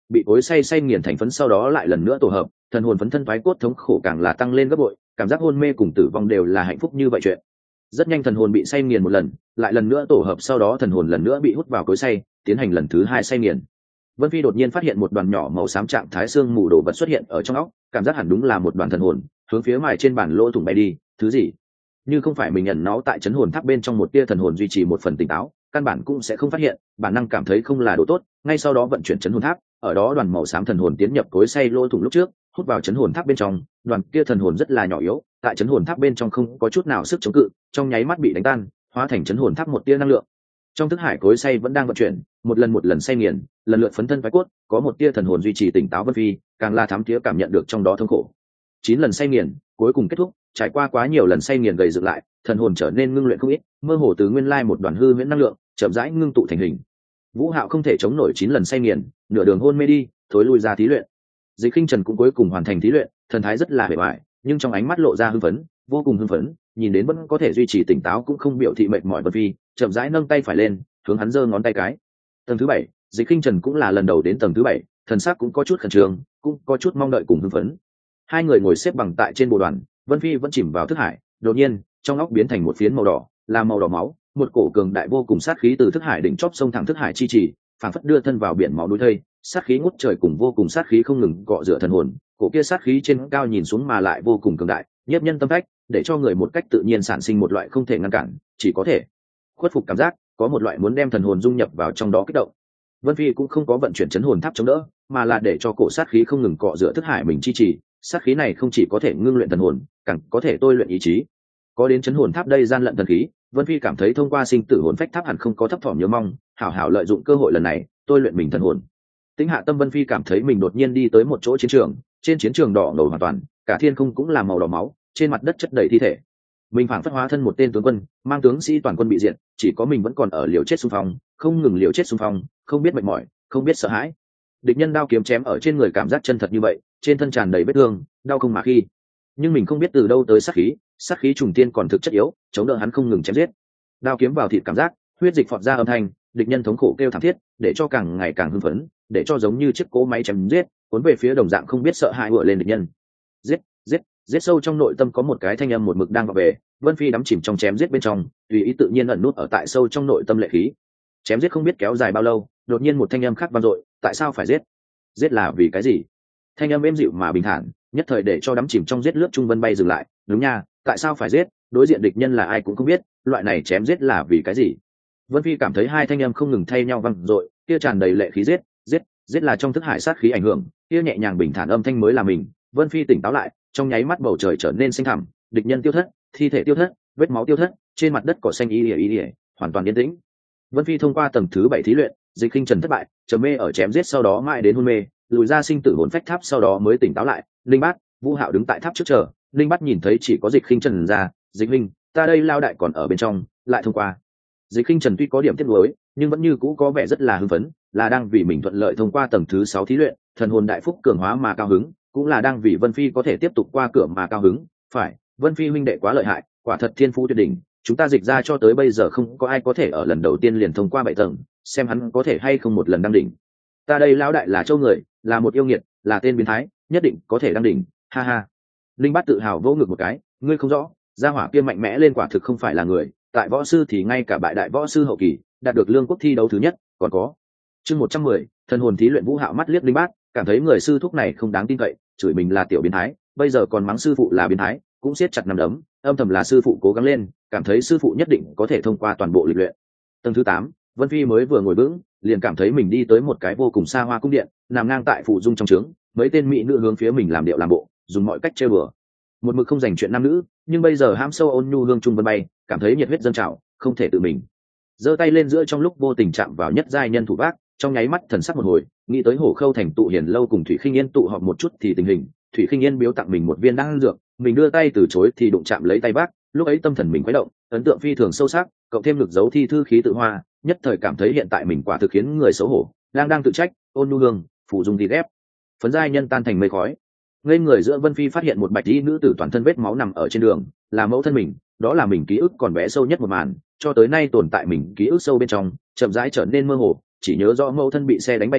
bị cối xay xay nghiền thành phấn sau đó lại lần nữa tổ hợp, thần hồn phấn thân thoái cốt thống khổ càng là tăng lên gấp bội, cảm giác hôn mê cùng tử vong đều là hạnh phúc như vậy chuyện. Rất nhanh thần hồn bị xay nghiền một lần, lại lần nữa tổ hợp, sau đó thần hồn lần nữa bị hút vào cối xay, tiến hành lần thứ hai xay nghiền. Vân Phi đột nhiên phát hiện một đoàn nhỏ màu xám trạng thái xương mù đồ vật xuất hiện ở trong óc, cảm giác hẳn đúng là một đoàn thần hồn, hướng phía mài trên bản lỗ thủng bay đi. Thứ gì? Như không phải mình nhận nó tại chấn hồn tháp bên trong một tia thần hồn duy trì một phần tỉnh táo, căn bản cũng sẽ không phát hiện, bản năng cảm thấy không là đồ tốt, ngay sau đó vận chuyển chấn hồn tháp, ở đó đoàn màu xám thần hồn tiến nhập cối xay lỗ thủng lúc trước, hút vào chấn hồn tháp bên trong, đoàn kia thần hồn rất là nhỏ yếu, tại chấn hồn tháp bên trong không có chút nào sức chống cự, trong nháy mắt bị đánh tan, hóa thành chấn hồn tháp một tia năng lượng. Trong thức hải cối xay vẫn đang vận chuyển, một lần một lần xay nghiền, lần lượt phấn thân phái cốt, có một tia thần hồn duy trì tỉnh táo. Vân Phi càng là thám tía cảm nhận được trong đó thống khổ. Chín lần xay nghiền, cuối cùng kết thúc, trải qua quá nhiều lần xay nghiền gầy dựng lại, thần hồn trở nên ngưng luyện không ít, mơ hồ từ nguyên lai một đoàn hư huyễn năng lượng, chậm rãi ngưng tụ thành hình. Vũ Hạo không thể chống nổi chín lần xay nghiền, nửa đường hôn mê đi, thối lui ra thí luyện. Dịch Khinh Trần cũng cuối cùng hoàn thành thí luyện, thần thái rất là bề bại, nhưng trong ánh mắt lộ ra hưng phấn, vô cùng hưng phấn, nhìn đến vẫn có thể duy trì tỉnh táo cũng không biểu thị mệt mỏi. Vân Phi chậm rãi nâng tay phải lên, hướng hắn giơ ngón tay cái. Tầng thứ bảy, Dịch Khinh Trần cũng là lần đầu đến tầng thứ bảy, thần sắc cũng có chút khẩn trương, cũng có chút mong đợi cùng hưng phấn. Hai người ngồi xếp bằng tại trên bộ đoàn, Vân Phi vẫn chìm vào thức hải, đột nhiên, trong óc biến thành một phiến màu đỏ, là màu đỏ máu, một cổ cường đại vô cùng sát khí từ thức hải đỉnh chóp sông thẳng thức hải chi trì, phảng phất đưa thân vào biển máu núi thây, sát khí ngút trời cùng vô cùng sát khí không ngừng cọ rửa thần hồn, cổ kia sát khí trên cao nhìn xuống mà lại vô cùng cường đại, nhiếp nhân tâm phách, để cho người một cách tự nhiên sản sinh một loại không thể ngăn cản, chỉ có thể khuất phục cảm giác, có một loại muốn đem thần hồn dung nhập vào trong đó kích động. Vân Phi cũng không có vận chuyển chấn hồn tháp chống đỡ, mà là để cho cổ sát khí không ngừng cọ rửa thức hải mình chi trì, sát khí này không chỉ có thể ngưng luyện thần hồn, càng có thể tôi luyện ý chí. Có đến chấn hồn tháp đây gian lận thần khí, Vân Phi cảm thấy thông qua sinh tử hồn phách tháp hẳn không có thấp thỏm nhớ mong, hảo hảo lợi dụng cơ hội lần này, tôi luyện mình thần hồn. Tính hạ tâm, Vân Phi cảm thấy mình đột nhiên đi tới một chỗ chiến trường, trên chiến trường đỏ ngầu hoàn toàn, cả thiên không cũng là màu đỏ máu, trên mặt đất chất đầy thi thể. Mình phảng phất hóa thân một tên tướng quân, mang tướng sĩ toàn quân bị diệt, chỉ có mình vẫn còn ở liều chết xung phong, không ngừng liều chết xung phong, không biết mệt mỏi, không biết sợ hãi. Địch nhân đao kiếm chém ở trên người cảm giác chân thật như vậy, trên thân tràn đầy vết thương, đau không mà khi. Nhưng mình không biết từ đâu tới sát khí, sát khí trùng tiên còn thực chất yếu, chống đỡ hắn không ngừng chém giết. Đao kiếm vào thịt cảm giác, huyết dịch phọt ra âm thanh, địch nhân thống khổ kêu thảm thiết, để cho càng ngày càng hưng phấn, để cho giống như chiếc cỗ máy chém giết, cuốn về phía đồng dạng không biết sợ hãi ùa lên địch nhân. Giết, giết, giết, sâu trong nội tâm có một cái thanh âm một mực đang vọng về. Vân Phi đắm chìm trong chém giết bên trong, tùy ý tự nhiên ẩn nút ở tại sâu trong nội tâm lệ khí. Chém giết không biết kéo dài bao lâu, đột nhiên một thanh âm khác vang dội, tại sao phải giết? Giết là vì cái gì? Thanh âm êm dịu mà bình thản, nhất thời để cho đắm chìm trong giết lướt trung Vân bay dừng lại. Đúng nha, tại sao phải giết? Đối diện địch nhân là ai cũng không biết, loại này chém giết là vì cái gì? Vân Phi cảm thấy hai thanh âm không ngừng thay nhau vang dội, kia tràn đầy lệ khí giết, giết, giết là trong thức hải sát khí ảnh hưởng, kia nhẹ nhàng bình thản âm thanh mới là mình. Vân Phi tỉnh táo lại, trong nháy mắt bầu trời trở nên xanh thẳm, địch nhân tiêu thất, thi thể tiêu thất, vết máu tiêu thất, trên mặt đất cỏ xanh y ỉa y ỉa, hoàn toàn yên tĩnh. Vân Phi thông qua tầng thứ bảy thí luyện, Dịch Khinh Trần thất bại, trầm mê ở chém giết sau đó mãi đến hôn mê, lùi ra sinh tử hồn phách tháp sau đó mới tỉnh táo lại. Linh Bát, Vũ Hạo đứng tại tháp trước chờ, Linh Bát nhìn thấy chỉ có Dịch Khinh Trần ra, Dịch huynh, ta đây lao đại còn ở bên trong, lại thông qua. Dịch Khinh Trần tuy có điểm tiếc nuối, nhưng vẫn như cũ có vẻ rất là hưng phấn, là đang vì mình thuận lợi thông qua tầng thứ sáu thí luyện, thần hồn đại phúc cường hóa mà cao hứng, cũng là đang vì Vân Phi có thể tiếp tục qua cửa mà cao hứng. Phải, Vân Phi huynh đệ quá lợi hại, quả thật thiên phú tuyệt đỉnh, chúng ta dịch ra cho tới bây giờ không có ai có thể ở lần đầu tiên liền thông qua bảy tầng, xem hắn có thể hay không một lần đăng đỉnh. Ta đây lão đại là châu người, là một yêu nghiệt, là tên biến thái, nhất định có thể đăng đỉnh, ha ha. Linh Bát tự hào vỗ ngực một cái, ngươi không rõ, gia hỏa kia mạnh mẽ lên quả thực không phải là người, tại võ sư thì ngay cả bại đại võ sư hậu kỳ, đạt được lương quốc thi đấu thứ nhất, còn có. Chương một trăm mười, thần hồn thí luyện. Vũ Hạo mắt liếc Linh Bát, cảm thấy người sư thúc này không đáng tin cậy, chửi mình là tiểu biến thái, bây giờ còn mắng sư phụ là biến thái, cũng siết chặt nắm đấm, âm thầm là sư phụ cố gắng lên, cảm thấy sư phụ nhất định có thể thông qua toàn bộ lịch luyện. Tầng thứ tám, Vân Phi mới vừa ngồi vững, liền cảm thấy mình đi tới một cái vô cùng xa hoa cung điện, nằm ngang tại phụ dung trong trướng, mấy tên mỹ nữ hướng phía mình làm điệu làm bộ, dùng mọi cách trêu đùa. Một mực không dành chuyện nam nữ, nhưng bây giờ ham sâu ôn nhu hương trung Vân bay, cảm thấy nhiệt huyết dâng trào, không thể tự mình. Giơ tay lên giữa trong lúc vô tình chạm vào nhất giai nhân thủ bác, trong nháy mắt thần sắc một hồi, nghĩ tới Hổ Khâu thành tụ hiền lâu cùng Thủy Khinh Yên tụ họp một chút thì tình hình, Thủy Khinh Yên biếu tặng mình một viên đan dược, mình đưa tay từ chối thì đụng chạm lấy tay bác, lúc ấy tâm thần mình khuấy động, ấn tượng phi thường sâu sắc, cộng thêm lực giấu thi thư khí tự hoa, nhất thời cảm thấy hiện tại mình quả thực khiến người xấu hổ, đang đang tự trách, ôn nhu hương, phụ dung thì ghép, phấn giai nhân tan thành mây khói. Ngây người giữa, Vân Phi phát hiện một bạch y nữ tử toàn thân vết máu nằm ở trên đường, là mẫu thân mình, đó là mình ký ức còn bé sâu nhất một màn, cho tới nay tồn tại mình ký ức sâu bên trong, chậm rãi trở nên mơ hồ, chỉ nhớ rõ mẫu thân bị xe đánh bay thì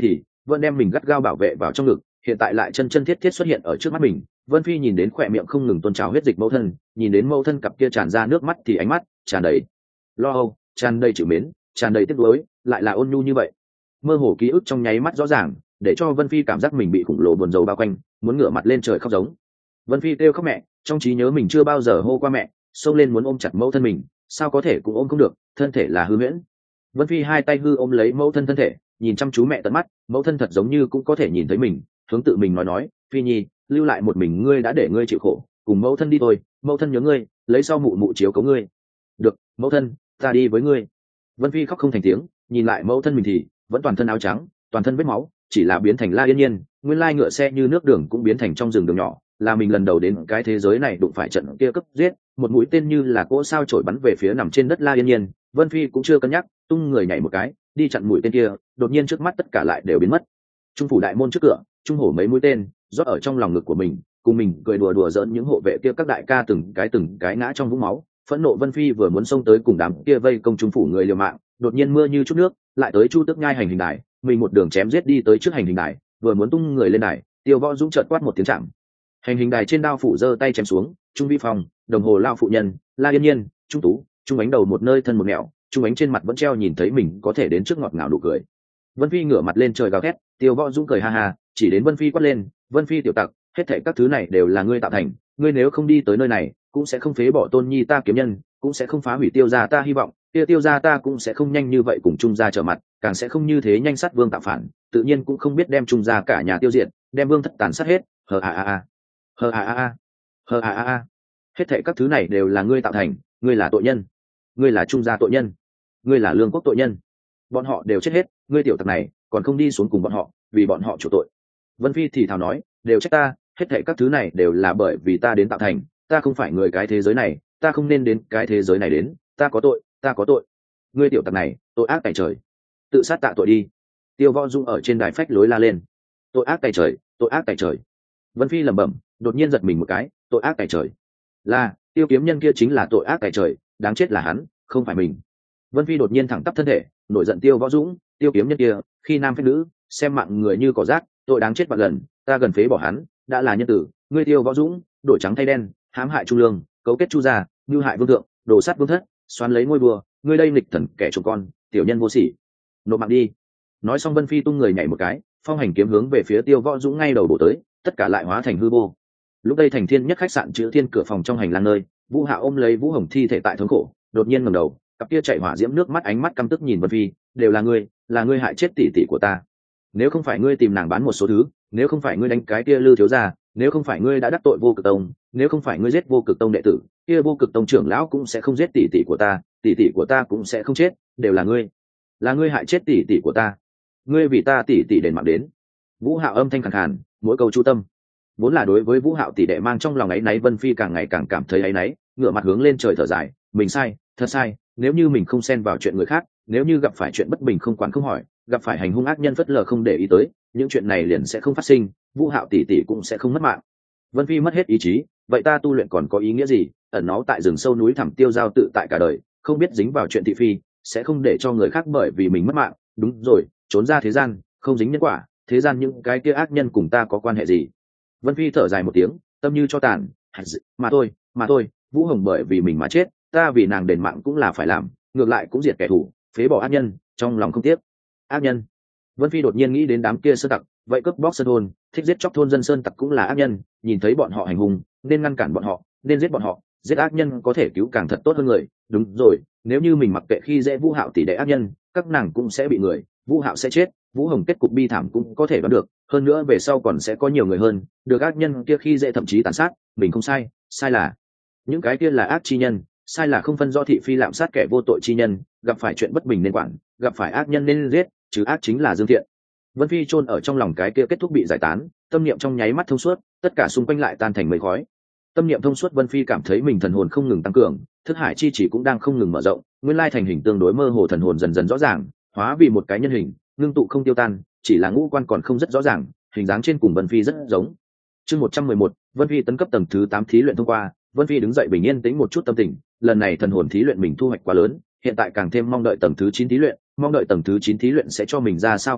vẫn đem mình gắt gao bảo vệ vào trong ngực, hiện tại lại chân chân thiết thiết xuất hiện ở trước mắt mình. Vân Phi nhìn đến khỏe miệng không ngừng tuôn trào huyết dịch mẫu thân, nhìn đến mẫu thân cặp kia tràn ra nước mắt thì ánh mắt tràn đầy lo âu, tràn đầy chịu mến, tràn đầy tiếc nuối, lại là ôn nhu như vậy. Mơ hồ ký ức trong nháy mắt rõ ràng, để cho Vân Phi cảm giác mình bị khủng lồ buồn rầu bao quanh, muốn ngửa mặt lên trời khóc giống. Vân Phi kêu khóc mẹ, trong trí nhớ mình chưa bao giờ hô qua mẹ, xông lên muốn ôm chặt mẫu thân mình, sao có thể cũng ôm không được, thân thể là hư huyễn. Vân Phi hai tay hư ôm lấy mẫu thân thân thể, nhìn chăm chú mẹ tận mắt, mẫu thân thật giống như cũng có thể nhìn thấy mình, hướng tự mình nói nói, Phi nhi, lưu lại một mình ngươi đã để ngươi chịu khổ, cùng mẫu thân đi thôi, mẫu thân nhớ ngươi, lấy sau mụ mụ chiếu cố ngươi. Được, mẫu thân, ta đi với ngươi. Vân Phi khóc không thành tiếng, nhìn lại mẫu thân mình thì vẫn toàn thân áo trắng, toàn thân vết máu, chỉ là biến thành La Yên Nhiên, nguyên lai ngựa xe như nước đường cũng biến thành trong rừng đường nhỏ, là mình lần đầu đến cái thế giới này đụng phải trận kia cấp giết, một mũi tên như là cỗ sao chổi bắn về phía nằm trên đất La Yên Nhiên. Vân Phi cũng chưa cân nhắc, tung người nhảy một cái, đi chặn mũi tên kia, đột nhiên trước mắt tất cả lại đều biến mất. Trung phủ đại môn trước cửa, trung hổ mấy mũi tên rót ở trong lòng ngực của mình, cùng mình cười đùa đùa giỡn những hộ vệ kia các đại ca từng cái từng cái ngã trong vũng máu. Phẫn nộ Vân Phi vừa muốn xông tới cùng đám kia vây công trung phủ người liều mạng, đột nhiên mưa như chút nước, lại tới Chu Tước Nhai hành hình đài, mình một đường chém giết đi tới trước hành hình đài, vừa muốn tung người lên đài, Tiêu Võ Dũng chợt quát một tiếng chạm. Hành hình đài trên đao phủ giơ tay chém xuống, Trung Vi Phong, Đồng Hồ Lao phụ nhân, La Yên Nhiên, Trung Tú, Trung Ánh đầu một nơi thân một nẻo, Trung Ánh trên mặt vẫn treo nhìn thấy mình có thể đến trước ngọt ngào nụ cười. Vân Phi ngửa mặt lên trời gào thét, Tiêu Võ Dũng cười ha ha, chỉ đến Vân Phi quát lên, Vân Phi tiểu tặc, hết thảy các thứ này đều là ngươi tạo thành, ngươi nếu không đi tới nơi này, cũng sẽ không phế bỏ Tôn Nhi ta kiếm nhân, cũng sẽ không phá hủy Tiêu gia ta hy vọng, Tiêu Tiêu gia ta cũng sẽ không nhanh như vậy cùng Trung gia trở mặt, càng sẽ không như thế nhanh sát Vương tạo phản, tự nhiên cũng không biết đem Trung gia cả nhà tiêu diệt, đem Vương thất tàn sát hết. Hờ a a a, hờ a a a, hờ a a a, hết thảy các thứ này đều là ngươi tạo thành, ngươi là tội nhân, ngươi là Trung gia tội nhân, ngươi là Lương quốc tội nhân, bọn họ đều chết hết, ngươi tiểu tặc này còn không đi xuống cùng bọn họ, vì bọn họ chủ tội. Vân Phi thì thào nói, đều trách ta, hết thảy các thứ này đều là bởi vì ta đến tạo thành, ta không phải người cái thế giới này, ta không nên đến cái thế giới này đến, ta có tội, ta có tội. Ngươi tiểu tặc này, tội ác tày trời, tự sát tạ tội đi. Tiêu Võ Dung ở trên đài phách lối la lên, tội ác tày trời, tội ác tày trời. Vân Phi lẩm bẩm, đột nhiên giật mình một cái, tội ác tày trời, là Tiêu kiếm nhân kia chính là tội ác tày trời, đáng chết là hắn, không phải mình. Vân Phi đột nhiên thẳng tắp thân thể, nổi giận Tiêu Võ Dũng, Tiêu kiếm nhân kia, khi nam phách nữ, xem mạng người như cỏ rác, tội đáng chết vạn lần, ta gần phế bỏ hắn, đã là nhân tử, ngươi Tiêu Võ Dũng, đổi trắng thay đen, hãm hại Trung Lương, cấu kết Chu gia, mưu hại vương thượng, đổ sát vương thất, xoắn lấy ngôi vua, ngươi đây nghịch thần kẻ trộm con, tiểu nhân vô sỉ, nộp mạng đi. Nói xong Vân Phi tung người nhảy một cái, phong hành kiếm hướng về phía Tiêu Võ Dũng ngay đầu bổ tới, tất cả lại hóa thành hư vô. Lúc đây thành thiên nhất khách sạn chữ thiên cửa phòng trong hành lang nơi, Vũ Hạo ôm lấy Vũ Hồng thi thể tại thống khổ, đột nhiên ngẩng đầu, cặp kia chạy hỏa diễm nước mắt ánh mắt căm tức nhìn Vân Phi, đều là ngươi, là ngươi hại chết tỷ tỷ của ta. Nếu không phải ngươi tìm nàng bán một số thứ, nếu không phải ngươi đánh cái kia Lư thiếu gia, nếu không phải ngươi đã đắc tội Vô Cực Tông, nếu không phải ngươi giết Vô Cực Tông đệ tử, kia Vô Cực Tông trưởng lão cũng sẽ không giết tỷ tỷ của ta, tỷ tỷ của ta cũng sẽ không chết, đều là ngươi, là ngươi hại chết tỷ tỷ của ta, ngươi vì ta tỷ tỷ đền mạng đến. Vũ Hạo âm thanh khàn khàn, mỗi câu chu tâm. Vốn là đối với Vũ Hạo tỷ đệ mang trong lòng ấy náy, Vân Phi càng ngày càng cảm thấy ấy náy, ngửa mặt hướng lên trời thở dài, mình sai, thật sai, nếu như mình không xen vào chuyện người khác, nếu như gặp phải chuyện bất bình không quản không hỏi, gặp phải hành hung ác nhân phất lờ không để ý tới, những chuyện này liền sẽ không phát sinh, Vũ Hạo tỷ tỷ cũng sẽ không mất mạng. Vân Phi mất hết ý chí, vậy ta tu luyện còn có ý nghĩa gì? Ẩn náu tại rừng sâu núi thẳm tiêu giao tự tại cả đời, không biết dính vào chuyện thị phi, sẽ không để cho người khác bởi vì mình mất mạng. Đúng rồi, trốn ra thế gian, không dính nhân quả, thế gian những cái kia ác nhân cùng ta có quan hệ gì? Vân Phi thở dài một tiếng, tâm như cho tàn, mà thôi, mà thôi, Vũ Hồng bởi vì mình mà chết, ta vì nàng đền mạng cũng là phải làm, ngược lại cũng diệt kẻ thù, phế bỏ ác nhân, trong lòng không tiếc. Ác nhân. Vân Phi đột nhiên nghĩ đến đám kia sơn tặc, vậy cướp bóc sơn thôn, thích giết chóc thôn dân sơn tặc cũng là ác nhân, nhìn thấy bọn họ hành hung, nên ngăn cản bọn họ, nên giết bọn họ, giết ác nhân có thể cứu càng thật tốt hơn người. Đúng rồi, nếu như mình mặc kệ khi dễ Vũ Hạo tỷ đệ ác nhân, các nàng cũng sẽ bị người, Vũ Hạo sẽ chết, Vũ Hồng kết cục bi thảm cũng có thể đoán được, hơn nữa về sau còn sẽ có nhiều người hơn, được ác nhân kia khi dễ thậm chí tàn sát, mình không sai, sai là những cái kia là ác chi nhân, sai là không phân do thị phi lạm sát kẻ vô tội chi nhân, gặp phải chuyện bất bình nên quản, gặp phải ác nhân nên giết, chứ ác chính là dương thiện. Vân Phi chôn ở trong lòng cái kia kết thúc bị giải tán, tâm niệm trong nháy mắt thông suốt, tất cả xung quanh lại tan thành mây khói. Tâm niệm thông suốt, Vân Phi cảm thấy mình thần hồn không ngừng tăng cường, thức hải chi chỉ cũng đang không ngừng mở rộng, nguyên lai thành hình tương đối mơ hồ thần hồn dần dần rõ ràng, hóa vì một cái nhân hình, ngưng tụ không tiêu tan, chỉ là ngũ quan còn không rất rõ ràng, hình dáng trên cùng Vân Phi rất giống. Chương một trăm mười một, Vân Phi tấn cấp tầng thứ tám thí luyện thông qua. Vân Phi đứng dậy bình yên tĩnh một chút tâm tình, lần này thần hồn thí luyện mình thu hoạch quá lớn, hiện tại càng thêm mong đợi tầng thứ chín thí luyện, mong đợi tầng thứ chín thí luyện sẽ cho mình ra sao kinh hỉ,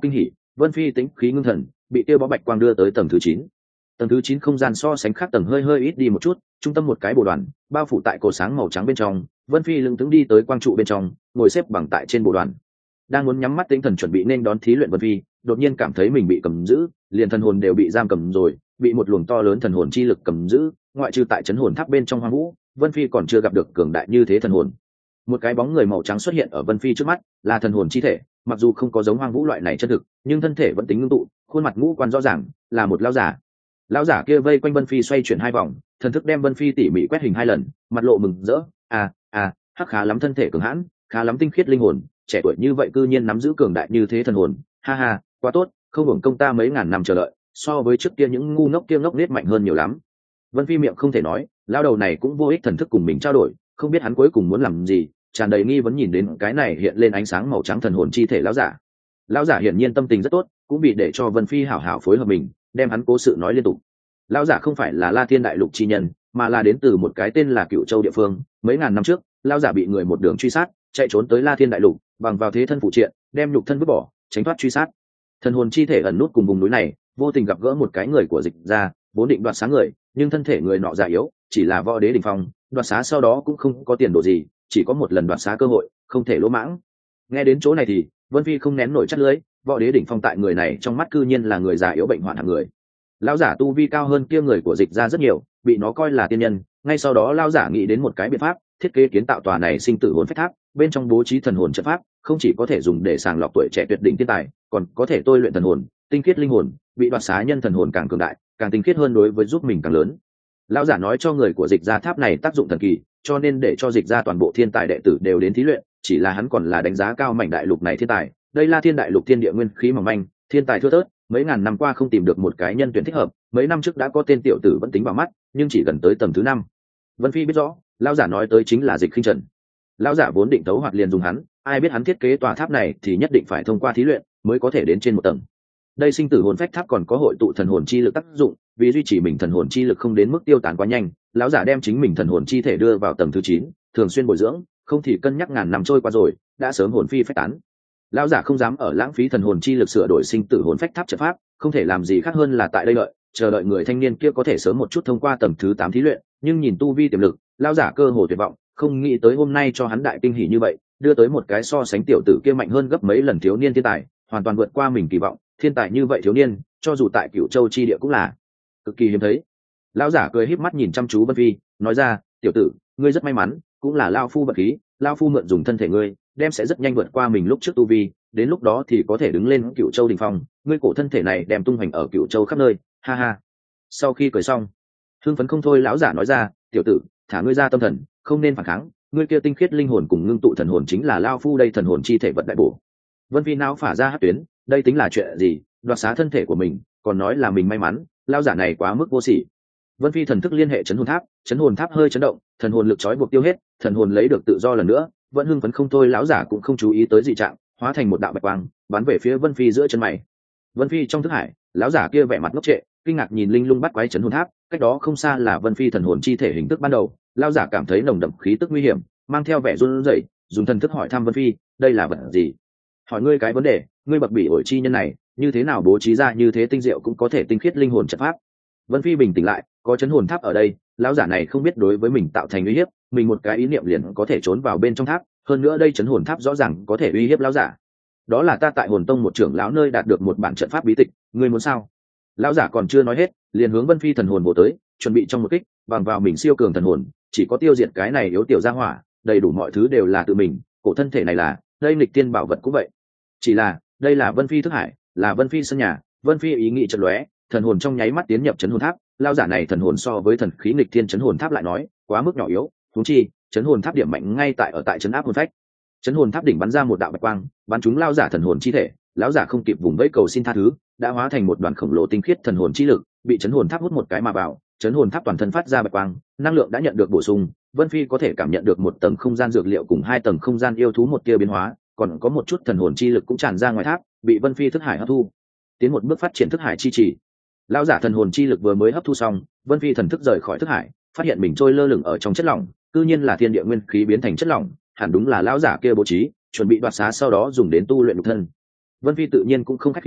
Vân Phi tĩnh khí ngưng thần, bị tiêu bó bạch quang đưa tới tầng thứ chín. Tầng thứ chín không gian so sánh khác tầng hơi hơi ít đi một chút, trung tâm một cái bồ đoàn bao phủ tại cổ sáng màu trắng bên trong. Vân Phi lững thững đi tới quang trụ bên trong, ngồi xếp bằng tại trên bồ đoàn, đang muốn nhắm mắt tinh thần chuẩn bị nên đón thí luyện. Vân Phi đột nhiên cảm thấy mình bị cầm giữ, liền thần hồn đều bị giam cầm rồi, bị một luồng to lớn thần hồn chi lực cầm giữ. Ngoại trừ tại chấn hồn tháp bên trong hoang vũ, Vân Phi còn chưa gặp được cường đại như thế thần hồn. Một cái bóng người màu trắng xuất hiện ở Vân Phi trước mắt, là thần hồn chi thể. Mặc dù không có giống hoang vũ loại này chân thực, nhưng thân thể vẫn tính ngưng tụ, khuôn mặt ngũ quan rõ ràng, là một lão giả. Lão giả kia vây quanh Vân Phi xoay chuyển hai vòng, thần thức đem Vân Phi tỉ mỉ quét hình hai lần, mặt lộ mừng rỡ. À à, hắc khá lắm thân thể cường hãn, khá lắm tinh khiết linh hồn, trẻ tuổi như vậy cư nhiên nắm giữ cường đại như thế thần hồn, ha ha, quá tốt, không hưởng công ta mấy ngàn năm chờ đợi, so với trước kia những ngu ngốc kia ngốc nết mạnh hơn nhiều lắm. Vân Phi miệng không thể nói, lão đầu này cũng vô ích thần thức cùng mình trao đổi, không biết hắn cuối cùng muốn làm gì, tràn đầy nghi vấn nhìn đến cái này hiện lên ánh sáng màu trắng thần hồn chi thể lão giả. Lão giả hiển nhiên tâm tình rất tốt, cũng bị để cho Vân Phi hảo hảo phối hợp mình, đem hắn cố sự nói liên tục. Lão giả không phải là La Thiên đại lục chi nhân, mà là đến từ một cái tên là Cựu Châu địa phương. Mấy ngàn năm trước, lão giả bị người một đường truy sát, chạy trốn tới La Thiên đại lục, bằng vào thế thân phụ triện, đem nhục thân vứt bỏ, tránh thoát truy sát. Thần hồn chi thể ẩn nút cùng vùng núi này, vô tình gặp gỡ một cái người của Dịch gia, vốn định đoạt xá người, nhưng thân thể người nọ già yếu, chỉ là võ đế đỉnh phong, đoạt xá sau đó cũng không có tiền đồ gì, chỉ có một lần đoạt xá cơ hội, không thể lỗ mãng. Nghe đến chỗ này thì Vân Phi không nén nổi chất lưới, võ đế đỉnh phong tại người này trong mắt cư nhiên là người già yếu bệnh hoạn hạng người. Lão giả tu vi cao hơn kia người của Dịch gia rất nhiều, bị nó coi là tiên nhân. Ngay sau đó lão giả nghĩ đến một cái biện pháp, thiết kế kiến tạo tòa này sinh tử hồn phách tháp, bên trong bố trí thần hồn trận pháp, không chỉ có thể dùng để sàng lọc tuổi trẻ tuyệt đỉnh thiên tài, còn có thể tôi luyện thần hồn, tinh khiết linh hồn, bị đoạt xá nhân thần hồn càng cường đại, càng tinh khiết hơn đối với giúp mình càng lớn. Lão giả nói cho người của Dịch gia tháp này tác dụng thần kỳ, cho nên để cho Dịch gia toàn bộ thiên tài đệ tử đều đến thí luyện, chỉ là hắn còn là đánh giá cao mảnh đại lục này thiên tài. Đây là thiên đại lục thiên địa nguyên khí mỏng manh, thiên tài thưa thớt, mấy ngàn năm qua không tìm được một cái nhân tuyển thích hợp, mấy năm trước đã có tên tiểu tử vẫn tính vào mắt, nhưng chỉ gần tới tầng thứ năm. Vân Phi biết rõ, lão giả nói tới chính là Dịch Khinh Trần. Lão giả vốn định tấu hoạt liền dùng hắn, ai biết hắn thiết kế tòa tháp này thì nhất định phải thông qua thí luyện mới có thể đến trên một tầng. Đây sinh tử hồn phách tháp còn có hội tụ thần hồn chi lực tác dụng, vì duy trì mình thần hồn chi lực không đến mức tiêu tán quá nhanh, lão giả đem chính mình thần hồn chi thể đưa vào tầng thứ chín, thường xuyên bồi dưỡng, không thì cân nhắc ngàn năm trôi qua rồi, đã sớm hồn phi phách tán. Lão giả không dám ở lãng phí thần hồn chi lực sửa đổi sinh tử hồn phách tháp trận pháp, không thể làm gì khác hơn là tại đây đợi, chờ đợi người thanh niên kia có thể sớm một chút thông qua tầng thứ tám thí luyện, nhưng nhìn tu vi tiềm lực, lão giả cơ hồ tuyệt vọng, không nghĩ tới hôm nay cho hắn đại kinh hỉ như vậy, đưa tới một cái so sánh tiểu tử kia mạnh hơn gấp mấy lần thiếu niên thiên tài, hoàn toàn vượt qua mình kỳ vọng, thiên tài như vậy thiếu niên, cho dù tại Cửu Châu chi địa cũng là cực kỳ hiếm thấy. Lão giả cười híp mắt nhìn chăm chú Vân Phi, nói ra, tiểu tử, ngươi rất may mắn, cũng là lão phu vật khí, lão phu mượn dùng thân thể ngươi, đem sẽ rất nhanh vượt qua mình lúc trước tu vi, đến lúc đó thì có thể đứng lên Cửu Châu đỉnh phong, ngươi cổ thân thể này đem tung hoành ở Cửu Châu khắp nơi, ha ha. Sau khi cười xong, hưng phấn không thôi lão giả nói ra, tiểu tử, thả ngươi ra tâm thần, không nên phản kháng, ngươi kia tinh khiết linh hồn cùng ngưng tụ thần hồn chính là lão phu đây thần hồn chi thể vật đại bổ. Vân Phi não phả ra hất tuyến, đây tính là chuyện gì, đoạt xá thân thể của mình, còn nói là mình may mắn, lão giả này quá mức vô sỉ. Vân Phi thần thức liên hệ chấn hồn tháp, chấn hồn tháp hơi chấn động, thần hồn lực trói buộc tiêu hết, thần hồn lấy được tự do lần nữa, vẫn hưng phấn không thôi. Lão giả cũng không chú ý tới dị trạng, hóa thành một đạo bạch quang, bắn về phía Vân Phi giữa chân mày. Vân Phi trong thức hải, lão giả kia vẻ mặt ngốc trệ, kinh ngạc nhìn linh lung bắt quái chấn hồn tháp, cách đó không xa là Vân Phi thần hồn chi thể hình thức ban đầu. Lão giả cảm thấy nồng đậm khí tức nguy hiểm, mang theo vẻ run rẩy, dùng thần thức hỏi thăm Vân Phi, đây là vật gì? Hỏi ngươi cái vấn đề, ngươi bậc bỉ ổi chi nhân này, như thế nào bố trí ra như thế tinh diệu cũng có thể tinh khiết linh hồn trận pháp? Vân Phi bình tĩnh lại, có chấn hồn tháp ở đây, lão giả này không biết đối với mình tạo thành uy hiếp, mình một cái ý niệm liền có thể trốn vào bên trong tháp, hơn nữa đây chấn hồn tháp rõ ràng có thể uy hiếp lão giả. Đó là ta tại hồn tông một trưởng lão nơi đạt được một bản trận pháp bí tịch, ngươi muốn sao? Lão giả còn chưa nói hết, liền hướng Vân Phi thần hồn bổ tới, chuẩn bị trong một kích, bằng vào mình siêu cường thần hồn, chỉ có tiêu diệt cái này yếu tiểu gia hỏa, đầy đủ mọi thứ đều là tự mình, cổ thân thể này là, đây nghịch tiên bảo vật cũng vậy. Chỉ là, đây là Vân Phi thức hải, là Vân Phi sân nhà, Vân Phi ý nghĩ chợt lóe, thần hồn trong nháy mắt tiến nhập chấn hồn tháp. Lão giả này thần hồn so với thần khí nghịch thiên chấn hồn tháp lại nói quá mức nhỏ yếu, huống chi chấn hồn tháp điểm mạnh ngay tại ở tại chấn áp hồn phách. Chấn hồn tháp đỉnh bắn ra một đạo bạch quang, bắn trúng lão giả thần hồn chi thể. Lão giả không kịp vùng vẫy cầu xin tha thứ, đã hóa thành một đoàn khổng lồ tinh khiết thần hồn chi lực, bị chấn hồn tháp hút một cái mà vào. Chấn hồn tháp toàn thân phát ra bạch quang, năng lượng đã nhận được bổ sung. Vân Phi có thể cảm nhận được một tầng không gian dược liệu cùng hai tầng không gian yêu thú một tia biến hóa, còn có một chút thần hồn chi lực cũng tràn ra ngoài tháp, bị Vân Phi thức hải hấp thu, tiến một bước phát triển thức hải chi trì. Lão giả thần hồn chi lực vừa mới hấp thu xong, Vân Phi thần thức rời khỏi thức hải, phát hiện mình trôi lơ lửng ở trong chất lỏng, cư nhiên là thiên địa nguyên khí biến thành chất lỏng, hẳn đúng là lão giả kia bố trí, chuẩn bị đoạt xá sau đó dùng đến tu luyện nhục thân. Vân Phi tự nhiên cũng không khách khí,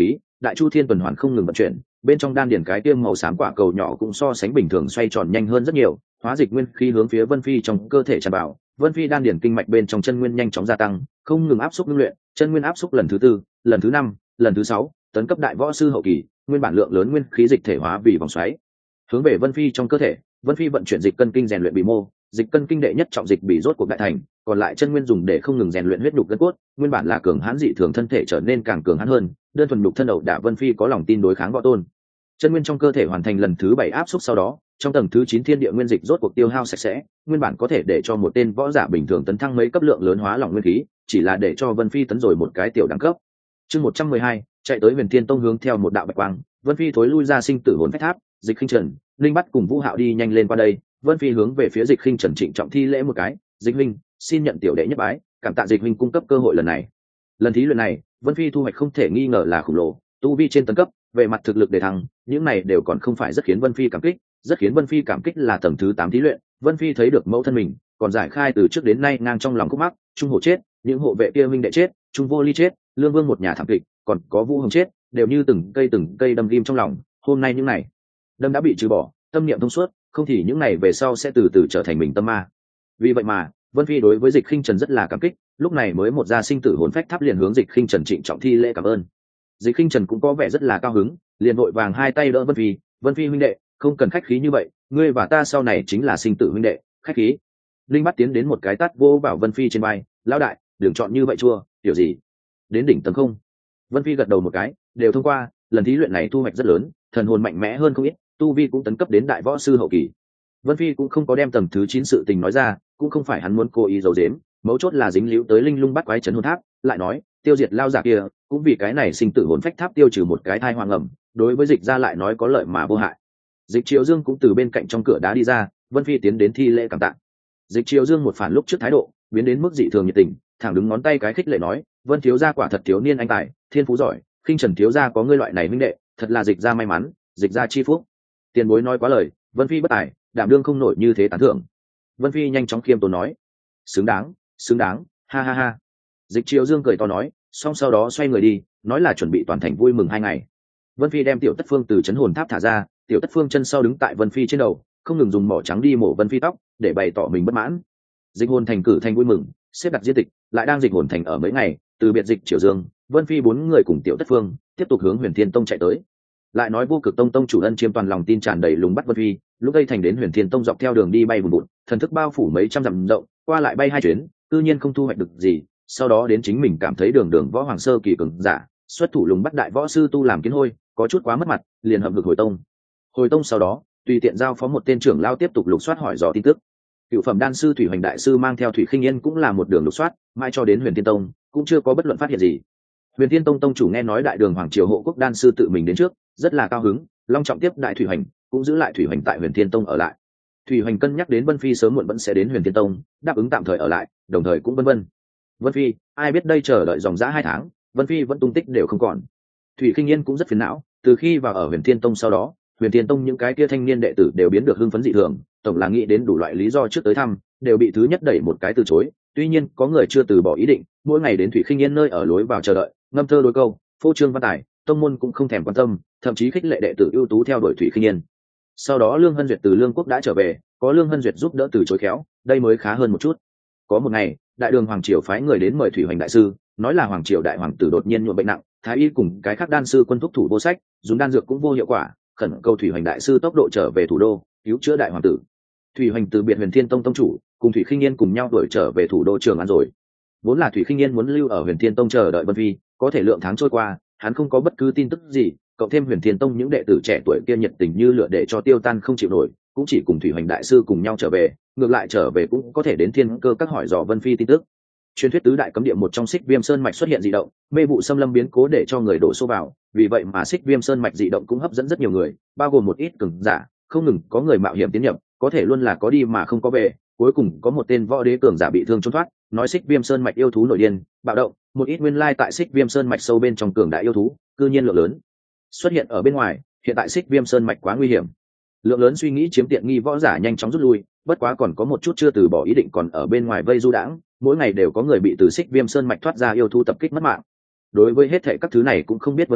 đại chu thiên tuần hoàn không ngừng vận chuyển, bên trong đan điển cái tiêm màu xám quả cầu nhỏ cũng so sánh bình thường xoay tròn nhanh hơn rất nhiều, hóa dịch nguyên khí hướng phía Vân Phi trong cơ thể tràn vào. Vân Phi đan điển kinh mạch bên trong chân nguyên nhanh chóng gia tăng, không ngừng áp xúc ngưng luyện, chân nguyên áp xúc lần thứ tư, lần thứ năm, lần thứ sáu, tấn cấp đại võ sư hậu kỳ, nguyên bản lượng lớn nguyên khí dịch thể hóa vì vòng xoáy, hướng về Vân Phi trong cơ thể. Vân Phi vận chuyển dịch cân kinh rèn luyện bì mô, dịch cân kinh đệ nhất trọng dịch bì rốt cuộc đại thành, còn lại chân nguyên dùng để không ngừng rèn luyện huyết nhục gân cốt, nguyên bản là cường hãn dị thường thân thể trở nên càng cường hãn hơn, đơn thuần nhục thân ẩu đả Vân Phi có lòng tin đối kháng võ tôn. Chân nguyên trong cơ thể hoàn thành lần thứ bảy áp xúc sau đó, trong tầng thứ chín thiên địa nguyên dịch rốt cuộc tiêu hao sạch sẽ, nguyên bản có thể để cho một tên võ giả bình thường tấn thăng mấy cấp lượng lớn hóa lỏng nguyên khí, chỉ là để cho Vân Phi tấn rồi một cái tiểu đẳng cấp. Chương một trăm mười hai, chạy tới Huyền Thiên Tông hướng theo một đạo bạch quang, Vân Phi thối lui ra sinh tử hồn phách tháp, Dịch Khinh Trần, Linh Bắt cùng Vũ Hạo đi nhanh lên qua đây. Vân Phi hướng về phía Dịch Khinh Trần trịnh trọng thi lễ một cái, "Dịch huynh, xin nhận tiểu đệ nhất bái, cảm tạ Dịch huynh cung cấp cơ hội lần này." Lần thí luyện này, Vân Phi thu hoạch không thể nghi ngờ là khủng lồ, tu vi trên tấn cấp, về mặt thực lực để thăng, những này đều còn không phải rất khiến Vân Phi cảm kích, rất khiến Vân Phi cảm kích là tầng thứ tám thí luyện, Vân Phi thấy được mẫu thân mình, còn giải khai từ trước đến nay ngang trong lòng khúc mắc, Trung Hổ chết, những hộ vệ kia huynh đệ chết, Trung Vô Ly chết, Lương Vương một nhà thảm kịch, còn có Vũ Hồng chết, đều như từng cây từng cây đâm ghim trong lòng, hôm nay những này, đâm đã bị trừ bỏ, tâm niệm thông suốt, không thì những này về sau sẽ từ từ trở thành mình tâm ma. Vì vậy mà, Vân Phi đối với Dịch Khinh Trần rất là cảm kích, lúc này mới một gia sinh tử hồn phách tháp liền hướng Dịch Khinh Trần trịnh trọng thi lễ cảm ơn. Dịch Khinh Trần cũng có vẻ rất là cao hứng, liền vội vàng hai tay đỡ Vân Phi, "Vân Phi huynh đệ, không cần khách khí như vậy, ngươi và ta sau này chính là sinh tử huynh đệ, khách khí." Linh Bắt tiến đến một cái tát vô vào Vân Phi trên vai, "Lão đại, đừng chọn như vậy chua, hiểu gì? Đến đỉnh tầng không?" Vân Phi gật đầu một cái, đều thông qua, lần thí luyện này thu hoạch rất lớn, thần hồn mạnh mẽ hơn không ít, tu vi cũng tấn cấp đến đại võ sư hậu kỳ. Vân Phi cũng không có đem tầng thứ chín sự tình nói ra, cũng không phải hắn muốn cố ý giấu giếm, mấu chốt là dính líu tới linh lung bắt quái trấn hồn tháp, lại nói, tiêu diệt lao giả kia, cũng vì cái này sinh tử hồn phách tháp tiêu trừ một cái thai hoang ẩm, đối với Dịch gia lại nói có lợi mà vô hại. Dịch Triều Dương cũng từ bên cạnh trong cửa đá đi ra, Vân Phi tiến đến thi lễ cảm tạ. Dịch Triều Dương một phản lúc trước thái độ, biến đến mức dị thường nhiệt tình, thẳng đứng ngón tay cái khích lệ nói, "Vân thiếu gia quả thật thiếu niên anh tài, thiên phú giỏi, Khinh Trần thiếu gia có ngươi loại này minh đệ, thật là Dịch gia may mắn, Dịch gia chi phúc." Tiền bối nói quá lời, Vân Phi bất tài, đảm đương không nổi như thế tán thưởng. Vân Phi nhanh chóng khiêm tốn nói, "Xứng đáng, xứng đáng, ha ha ha." Dịch Triều Dương cười to nói, xong sau đó xoay người đi, nói là chuẩn bị toàn thành vui mừng hai ngày. Vân Phi đem Tiểu Tất Phương từ trấn hồn tháp thả ra, Tiểu Tất Phương chân sau đứng tại Vân Phi trên đầu, không ngừng dùng mỏ trắng đi mổ Vân Phi tóc, để bày tỏ mình bất mãn. Dịch hồn thành cử thành vui mừng, xếp đặt diên tịch, lại đang dịch hồn thành ở mấy ngày, từ biệt Dịch Triều Dương, Vân Phi bốn người cùng Tiểu Tất Phương tiếp tục hướng Huyền Thiên Tông chạy tới. Lại nói Vô Cực Tông tông chủ Ân Chiêm toàn lòng tin tràn đầy lùng bắt Vân Phi, lúc đây thành đến Huyền Thiên Tông dọc theo đường đi bay bùn bụt, thần thức bao phủ mấy trăm dặm rộng, qua lại bay hai chuyến, tự nhiên không thu hoạch được gì. Sau đó đến chính mình cảm thấy đường đường võ hoàng sơ kỳ cường giả, xuất thủ lùng bắt đại võ sư tu làm kiến hôi, có chút quá mất mặt, liền hợp lực hồi tông. Hồi tông sau đó, tùy tiện giao phó một tên trưởng lao tiếp tục lục soát hỏi dò tin tức. Cựu phẩm đan sư Thủy Hoành đại sư mang theo Thủy Khinh Yên cũng là một đường lục soát, mãi cho đến Huyền Thiên Tông, cũng chưa có bất luận phát hiện gì. Huyền Thiên Tông tông chủ nghe nói đại đường hoàng triều hộ quốc đan sư tự mình đến trước, rất là cao hứng, long trọng tiếp đại Thủy Hoành, cũng giữ lại Thủy Hoành tại Huyền Thiên Tông ở lại. Thủy Hoành cân nhắc đến Vân Phi sớm muộn vẫn sẽ đến Huyền Thiên Tông, đáp ứng tạm thời ở lại, đồng thời cũng vân vân. Vân Phi, ai biết đây chờ đợi dòng dã hai tháng, Vân Phi vẫn tung tích đều không còn. Thủy Khinh Yên cũng rất phiền não, từ khi vào ở Huyền Thiên Tông sau đó, Huyền Thiên Tông những cái kia thanh niên đệ tử đều biến được hưng phấn dị thường, tổng là nghĩ đến đủ loại lý do trước tới thăm, đều bị thứ nhất đẩy một cái từ chối. Tuy nhiên, có người chưa từ bỏ ý định, mỗi ngày đến Thủy Khinh Yên nơi ở lối vào chờ đợi, ngâm thơ đối câu, phô trương văn tài, tông môn cũng không thèm quan tâm, thậm chí khích lệ đệ tử ưu tú theo đuổi Thủy Khinh Yên. Sau đó Lương Hân Duyệt từ Lương Quốc đã trở về, có Lương Hân Duyệt giúp đỡ từ chối khéo, đây mới khá hơn một chút. Có một ngày, đại đường hoàng triều phái người đến mời Thủy Hoành đại sư, nói là hoàng triều đại hoàng tử đột nhiên nhuộm bệnh nặng, thái y cùng cái khác đan sư quân thúc thủ vô sách, dùng đan dược cũng vô hiệu quả, khẩn cầu Thủy Hoành đại sư tốc độ trở về thủ đô, cứu chữa đại hoàng tử. Thủy Hoành từ biệt Huyền Thiên Tông tông chủ, cùng Thủy Khinh Yên cùng nhau đuổi trở về thủ đô Trường An rồi. Vốn là Thủy Khinh Yên muốn lưu ở Huyền Thiên Tông chờ đợi Vân Phi, có thể lượng tháng trôi qua, hắn không có bất cứ tin tức gì, cộng thêm Huyền Thiên Tông những đệ tử trẻ tuổi kia nhiệt tình như lửa để cho tiêu tan không chịu nổi, cũng chỉ cùng Thủy Hoành đại sư cùng nhau trở về, ngược lại trở về cũng có thể đến Thiên Cơ các hỏi dò Vân Phi tin tức. Truyền thuyết tứ đại cấm địa một trong Xích Viêm Sơn mạch xuất hiện dị động, mê vụ xâm lâm biến cố để cho người đổ xô vào, vì vậy mà Xích Viêm Sơn mạch dị động cũng hấp dẫn rất nhiều người, bao gồm một ít cường giả, không ngừng có người mạo hiểm tiến nhập, có thể luôn là có đi mà không có về, cuối cùng có một tên võ đế cường giả bị thương trốn thoát, nói Xích Viêm Sơn mạch yêu thú nổi điên, bạo động, một ít nguyên lai tại Xích Viêm Sơn mạch sâu bên trong cường đại yêu thú, cư nhiên lượng lớn xuất hiện ở bên ngoài, hiện tại Xích Viêm Sơn mạch quá nguy hiểm. Lượng lớn suy nghĩ chiếm tiện nghi võ giả nhanh chóng rút lui, bất quá còn có một chút chưa từ bỏ ý định còn ở bên ngoài vây du đãng, mỗi ngày đều có người bị từ Xích Viêm Sơn mạch thoát ra yêu thú tập kích mất mạng. Đối với hết thảy các thứ này cũng không biết Vân Phi,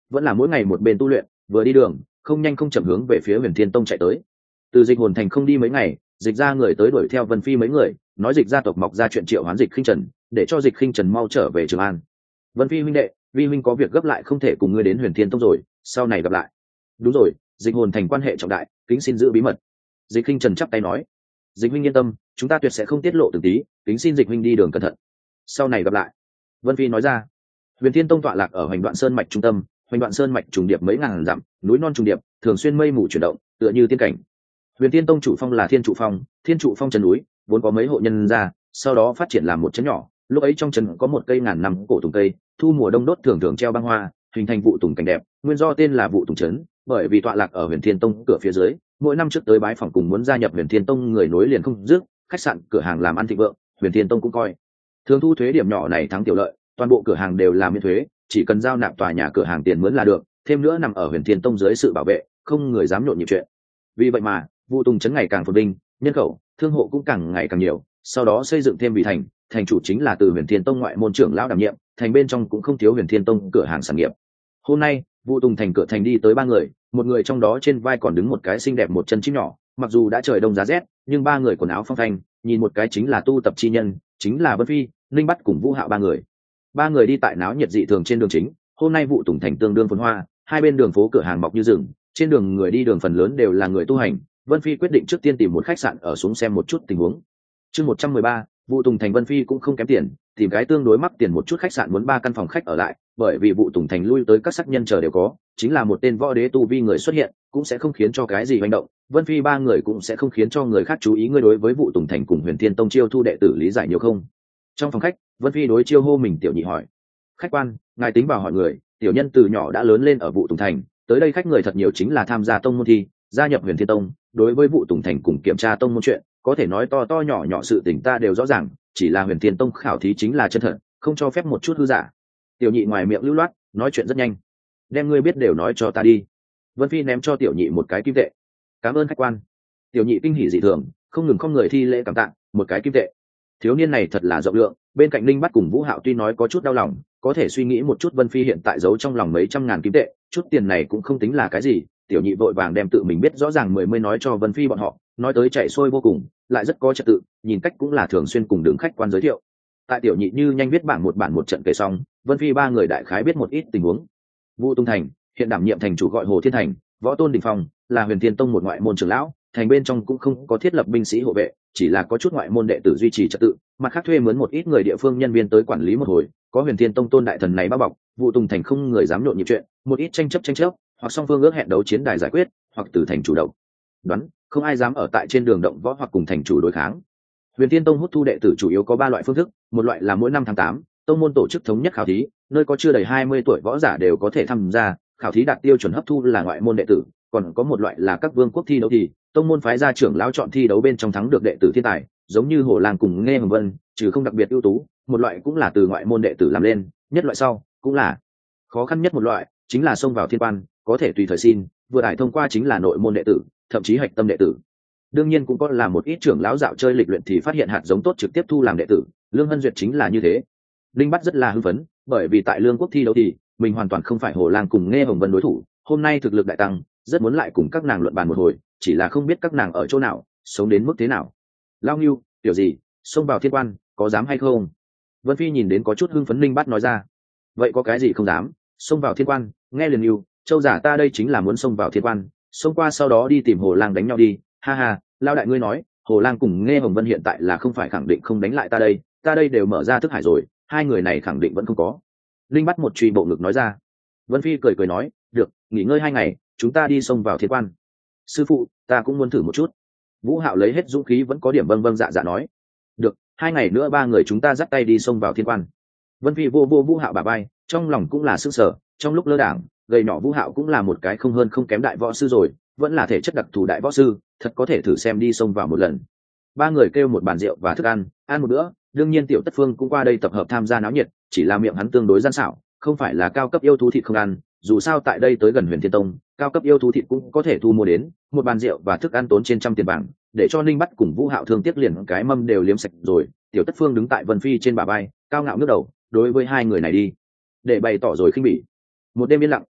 vẫn là mỗi ngày một bên tu luyện, vừa đi đường không nhanh không chậm hướng về phía Huyền Thiên Tông chạy tới. Từ Dịch Hồn Thành không đi mấy ngày, Dịch ra người tới đuổi theo Vân Phi mấy người, nói Dịch gia tộc mọc ra chuyện triệu hoán Dịch Khinh Trần, để cho Dịch Khinh Trần mau trở về Trường An. Vân Phi huynh đệ, vi huynh có việc gấp lại không thể cùng ngươi đến Huyền Thiên Tông rồi, sau này gặp lại. Đúng rồi, Dịch Hồn Thành quan hệ trọng đại, kính xin giữ bí mật. Dịch Khinh Trần chắp tay nói. Dịch huynh yên tâm, chúng ta tuyệt sẽ không tiết lộ từng tí, kính xin Dịch huynh đi đường cẩn thận. Sau này gặp lại. Vân Phi nói ra. Huyền Thiên Tông tọa lạc ở Hoành Đoạn Sơn mạch trung tâm, Hoành Đoạn Sơn mạch trùng điệp mấy ngàn dặm, núi non trùng điệp, thường xuyên mây mù chuyển động, tựa như tiên cảnh. Huyền Thiên Tông chủ phong là Thiên Trụ Phong, Thiên Trụ Phong chân núi, vốn có mấy hộ nhân ra, sau đó phát triển làm một trấn nhỏ. Lúc ấy trong trấn có một cây ngàn năm cổ tùng cây, thu mùa đông đốt thường thường treo băng hoa, hình thành vụ tùng cảnh đẹp, nguyên do tên là vụ tùng trấn, bởi vì tọa lạc ở Huyền Thiên Tông cửa phía dưới, mỗi năm trước tới bái phỏng cùng muốn gia nhập Huyền Thiên Tông người nối liền không dứt, khách sạn, cửa hàng làm ăn thịnh vượng, Huyền Thiên Tông cũng coi thường thu thuế điểm nhỏ này thắng tiểu lợi, toàn bộ cửa hàng đều là miễn thuế, chỉ cần giao nạp tòa nhà cửa hàng tiền mướn là được, thêm nữa nằm ở Huyền Thiên Tông dưới sự bảo vệ, không người dám nhộn nhịp chuyện. Vì vậy mà vụ tùng trấn ngày càng phồn vinh, nhân khẩu, thương hộ cũng càng ngày càng nhiều, sau đó xây dựng thêm vì thành, thành chủ chính là từ Huyền Thiên Tông ngoại môn trưởng lão đảm nhiệm, thành bên trong cũng không thiếu Huyền Thiên Tông cửa hàng sản nghiệp. Hôm nay vụ tùng thành cửa thành đi tới ba người, một người trong đó trên vai còn đứng một cái xinh đẹp một chân chim nhỏ, mặc dù đã trời đông giá rét nhưng ba người quần áo phong phanh, nhìn một cái chính là tu tập chi nhân, chính là Vân Phi, Linh Bắt cùng Vũ Hạo ba người. Ba người đi tại náo nhiệt dị thường trên đường chính, hôm nay vụ tùng thành tương đương phồn hoa, hai bên đường phố cửa hàng mọc như rừng, trên đường người đi đường phần lớn đều là người tu hành. Vân Phi quyết định trước tiên tìm một khách sạn ở xuống xem một chút tình huống. Chương một trăm mười ba, vụ tùng thành Vân Phi cũng không kém tiền, tìm cái tương đối mắc tiền một chút khách sạn muốn ba căn phòng khách ở lại, bởi vì vụ tùng thành lui tới các sắc nhân chờ đều có, chính là một tên võ đế tu vi người xuất hiện, cũng sẽ không khiến cho cái gì hành động. Vân Phi ba người cũng sẽ không khiến cho người khác chú ý. Ngươi đối với vụ tùng thành cùng Huyền Thiên Tông chiêu thu đệ tử lý giải nhiều không? Trong phòng khách, Vân Phi đối chiêu hô mình tiểu nhị hỏi. Khách quan, ngài tính vào hỏi người, tiểu nhân từ nhỏ đã lớn lên ở vụ tùng thành, tới đây khách người thật nhiều, chính là tham gia tông môn thi, gia nhập Huyền Thiên Tông. Đối với vụ tùng thành cùng kiểm tra tông môn chuyện, có thể nói to to nhỏ nhỏ sự tình ta đều rõ ràng, chỉ là Huyền Thiên Tông khảo thí chính là chân thật, không cho phép một chút hư giả. Tiểu nhị ngoài miệng lưu loát, nói chuyện rất nhanh. Đem ngươi biết đều nói cho ta đi. Vân Phi ném cho tiểu nhị một cái kim tệ. Cảm ơn khách quan. Tiểu nhị kinh hỉ dị thường, không ngừng không người thi lễ cảm tạ, một cái kim tệ. Thiếu niên này thật là rộng lượng. Bên cạnh Linh Bắt cùng Vũ Hạo tuy nói có chút đau lòng, có thể suy nghĩ một chút Vân Phi hiện tại giấu trong lòng mấy trăm ngàn kim tệ, chút tiền này cũng không tính là cái gì. Tiểu nhị vội vàng đem tự mình biết rõ ràng mười mươi nói cho Vân Phi bọn họ, nói tới chạy xuôi vô cùng, lại rất có trật tự, nhìn cách cũng là thường xuyên cùng đường khách quan giới thiệu. Tại tiểu nhị như nhanh viết bảng một bản một trận kể xong, Vân Phi ba người đại khái biết một ít tình huống. Vu Tung Thành hiện đảm nhiệm thành chủ gọi Hồ Thiên Thành, Võ Tôn Đình Phong là Huyền Thiên Tông một ngoại môn trưởng lão, thành bên trong cũng không có thiết lập binh sĩ hộ vệ, chỉ là có chút ngoại môn đệ tử duy trì trật tự, mặt khác thuê mướn một ít người địa phương nhân viên tới quản lý một hồi. Có Huyền Thiên Tông tôn đại thần này bao bọc, Vu Tung Thành không người dám nhộn nhịp chuyện, một ít tranh chấp tranh chấp, hoặc song phương ước hẹn đấu chiến đài giải quyết, hoặc từ thành chủ động đoán, không ai dám ở tại trên đường động võ hoặc cùng thành chủ đối kháng. Huyền Thiên Tông hút thu đệ tử chủ yếu có ba loại phương thức, một loại là mỗi năm tháng tám, tông môn tổ chức thống nhất khảo thí, nơi có chưa đầy hai mươi tuổi võ giả đều có thể tham gia, khảo thí đạt tiêu chuẩn hấp thu là ngoại môn đệ tử, còn có một loại là các vương quốc thi đấu thì, tông môn phái ra trưởng lão chọn thi đấu bên trong thắng được đệ tử thiên tài, giống như Hồ Lang cùng Nghe Hồng Vân, trừ không đặc biệt ưu tú, một loại cũng là từ ngoại môn đệ tử làm lên, nhất loại sau, cũng là khó khăn nhất một loại, chính là xông vào thiên quan, có thể tùy thời xin, vừa ải thông qua chính là nội môn đệ tử, thậm chí hạch tâm đệ tử. Đương nhiên cũng có là một ít trưởng lão dạo chơi lịch luyện thì phát hiện hạt giống tốt trực tiếp thu làm đệ tử, Lương Hân Duyệt chính là như thế. Linh Bắt rất là hưng phấn, bởi vì tại Lương Quốc thi đấu thì mình hoàn toàn không phải Hồ Lang cùng Nghe Hồng Vân đối thủ, hôm nay thực lực đại tăng, rất muốn lại cùng các nàng luận bàn một hồi, chỉ là không biết các nàng ở chỗ nào, sống đến mức thế nào. Lao Ngưu, tiểu gì, xông vào thiên quan, có dám hay không? Vân Phi nhìn đến có chút hưng phấn, Linh Bắt nói ra. Vậy có cái gì không dám, xông vào thiên quan, nghe liền Ngưu, Châu giả ta đây chính là muốn xông vào thiên quan, xông qua sau đó đi tìm Hồ Lang đánh nhau đi, ha ha. Lao đại ngươi nói, Hồ Lang cùng Nghe Hồng Vân hiện tại là không phải khẳng định không đánh lại ta đây, ta đây đều mở ra thức hải rồi, hai người này khẳng định vẫn không có. Linh Bắt một truy bộ ngực nói ra. Vân Phi cười cười nói, được, nghỉ ngơi hai ngày, chúng ta đi xông vào thiên quan. Sư phụ, ta cũng muốn thử một chút. Vũ Hạo lấy hết dũng khí vẫn có điểm vâng vâng dạ dạ nói. Được, hai ngày nữa ba người chúng ta dắt tay đi xông vào thiên quan. Vân Phi vô vô Vũ Hạo bả vai, trong lòng cũng là sức sở, trong lúc lơ đảng, gầy nhỏ Vũ Hạo cũng là một cái không hơn không kém đại võ sư rồi, vẫn là thể chất đặc thù đại võ sư, thật có thể thử xem đi xông vào một lần. Ba người kêu một bàn rượu và thức ăn, ăn một bữa, đương nhiên Tiểu Tất Phương cũng qua đây tập hợp tham gia náo nhiệt, chỉ là miệng hắn tương đối gian xảo, không phải là cao cấp yêu thú thịt không ăn, dù sao tại đây tới gần Huyền Thiên Tông, cao cấp yêu thú thịt cũng có thể thu mua đến, một bàn rượu và thức ăn tốn trên trăm tiền bảng, để cho Ninh Bắt cùng Vũ Hạo thương tiếc liền cái mâm đều liếm sạch rồi. Tiểu Tất Phương đứng tại Vân Phi trên bả vai, cao ngạo ngước đầu, đối với hai người này đi, để bày tỏ rồi khinh bỉ. Một đêm yên lặng,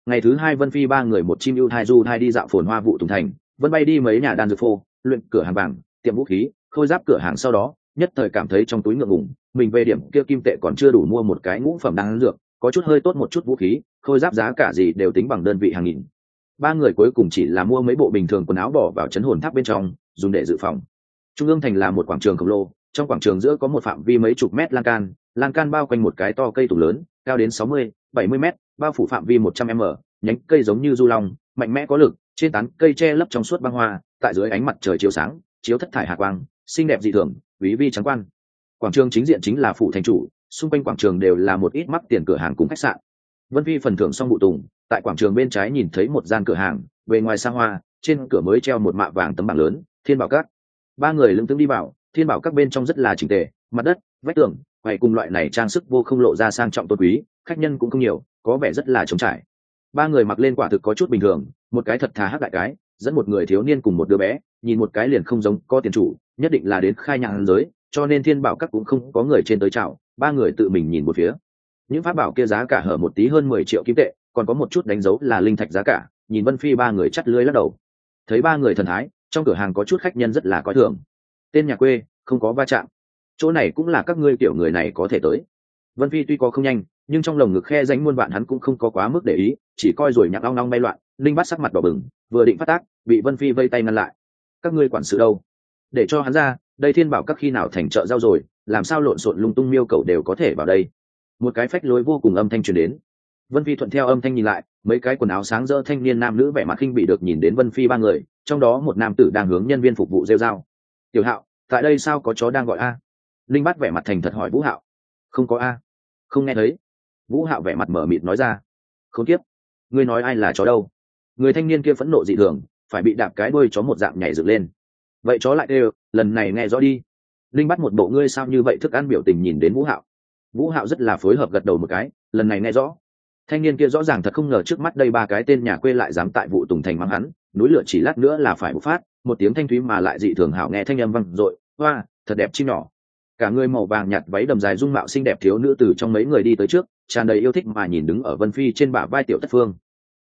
Ngày thứ hai Vân Phi ba người một chim ưu thai du thai đi dạo phồn hoa vụ tùng thành, Vân bay đi mấy nhà đan dược phô, luyện cửa hàng vàng, tiệm vũ khí, khôi giáp cửa hàng, sau đó nhất thời cảm thấy trong túi ngượng ngùng, mình về điểm kia kim tệ còn chưa đủ mua một cái ngũ phẩm đan dược, có chút hơi tốt một chút vũ khí, khôi giáp giá cả gì đều tính bằng đơn vị hàng nghìn. Ba người cuối cùng chỉ là mua mấy bộ bình thường quần áo bỏ vào trấn hồn tháp bên trong, dùng để dự phòng. Trung ương thành là một quảng trường khổng lồ, trong quảng trường giữa có một phạm vi mấy chục mét lan can, lan can bao quanh một cái to cây tùng lớn, cao đến sáu mươi, bảy mươi mét, bao phủ phạm vi một trăm mét, nhánh cây giống như du long, mạnh mẽ có lực, trên tán cây che lấp trong suốt băng hoa, tại dưới ánh mặt trời chiếu sáng, chiếu thất thải hạ quang, xinh đẹp dị thường, quý vi trắng quan. Quảng trường chính diện chính là phủ thành chủ, xung quanh quảng trường đều là một ít mắc tiền cửa hàng cùng khách sạn. Vân Phi phần thưởng xong vụ tùng, tại quảng trường bên trái nhìn thấy một gian cửa hàng, bề ngoài xa hoa, trên cửa mới treo một mạ vàng tấm bảng lớn, Thiên Bảo Các. Ba người lững thững đi vào, Thiên Bảo Các bên trong rất là chỉnh tề, mặt đất, vách tường, quầy cùng loại này trang sức vô không lộ ra sang trọng tôn quý, khách nhân cũng không nhiều, có vẻ rất là trống trải. Ba người mặc lên quả thực có chút bình thường, một cái thật thà hắc đại cái, dẫn một người thiếu niên cùng một đứa bé, nhìn một cái liền không giống có tiền chủ, nhất định là đến khai nhang giới, cho nên Thiên Bảo Các cũng không có người trên tới chào, ba người tự mình nhìn một phía. Những pháp bảo kia giá cả hở một tí hơn mười triệu kim tệ, còn có một chút đánh dấu là linh thạch giá cả, nhìn Vân Phi ba người chắt lưỡi lắc đầu. Thấy ba người thần thái, trong cửa hàng có chút khách nhân rất là coi thường. Tên nhà quê, không có va chạm. Chỗ này cũng là các ngươi kiểu người này có thể tới. Vân Phi tuy có không nhanh, nhưng trong lồng ngực khe danh muôn vạn hắn cũng không có quá mức để ý, chỉ coi rồi nhạc long long bay loạn. Linh Bát sắc mặt đỏ bừng, vừa định phát tác, bị Vân Phi vây tay ngăn lại. Các ngươi quản sự đâu? Để cho hắn ra, đây Thiên Bảo Các khi nào thành chợ rau rồi, làm sao lộn xộn lung tung miêu cầu đều có thể vào đây. Một cái phách lối vô cùng âm thanh truyền đến. Vân Phi thuận theo âm thanh nhìn lại, mấy cái quần áo sáng rỡ thanh niên nam nữ vẻ mặt khinh bị được nhìn đến Vân Phi ba người, trong đó một nam tử đang hướng nhân viên phục vụ rêu rao. Tiểu Hạo, tại đây sao có chó đang gọi a? Linh Bát vẻ mặt thành thật hỏi Vũ Hạo. Không có a, không nghe thấy. Vũ Hạo vẻ mặt mở mịt nói ra. Khốn kiếp, ngươi nói ai là chó đâu? Người thanh niên kia phẫn nộ dị thường, phải bị đạp cái đuôi chó một dạng nhảy dựng lên. Vậy chó lại đều, lần này nghe rõ đi. Linh Bát một bộ ngươi sao như vậy thức ăn biểu tình nhìn đến Vũ Hạo. Vũ Hạo rất là phối hợp gật đầu một cái, lần này nghe rõ. Thanh niên kia rõ ràng thật không ngờ trước mắt đây ba cái tên nhà quê lại dám tại vụ tùng thành mắng hắn, núi lửa chỉ lát nữa là phải bộc phát, một tiếng thanh thúy mà lại dị thường hảo nghe thanh âm vang dội, hoa, thật đẹp chim nhỏ. Cả người màu vàng nhạt váy đầm dài dung mạo xinh đẹp thiếu nữ từ trong mấy người đi tới trước, tràn đầy yêu thích mà nhìn đứng ở Vân Phi trên bả vai Tiểu Tất Phương.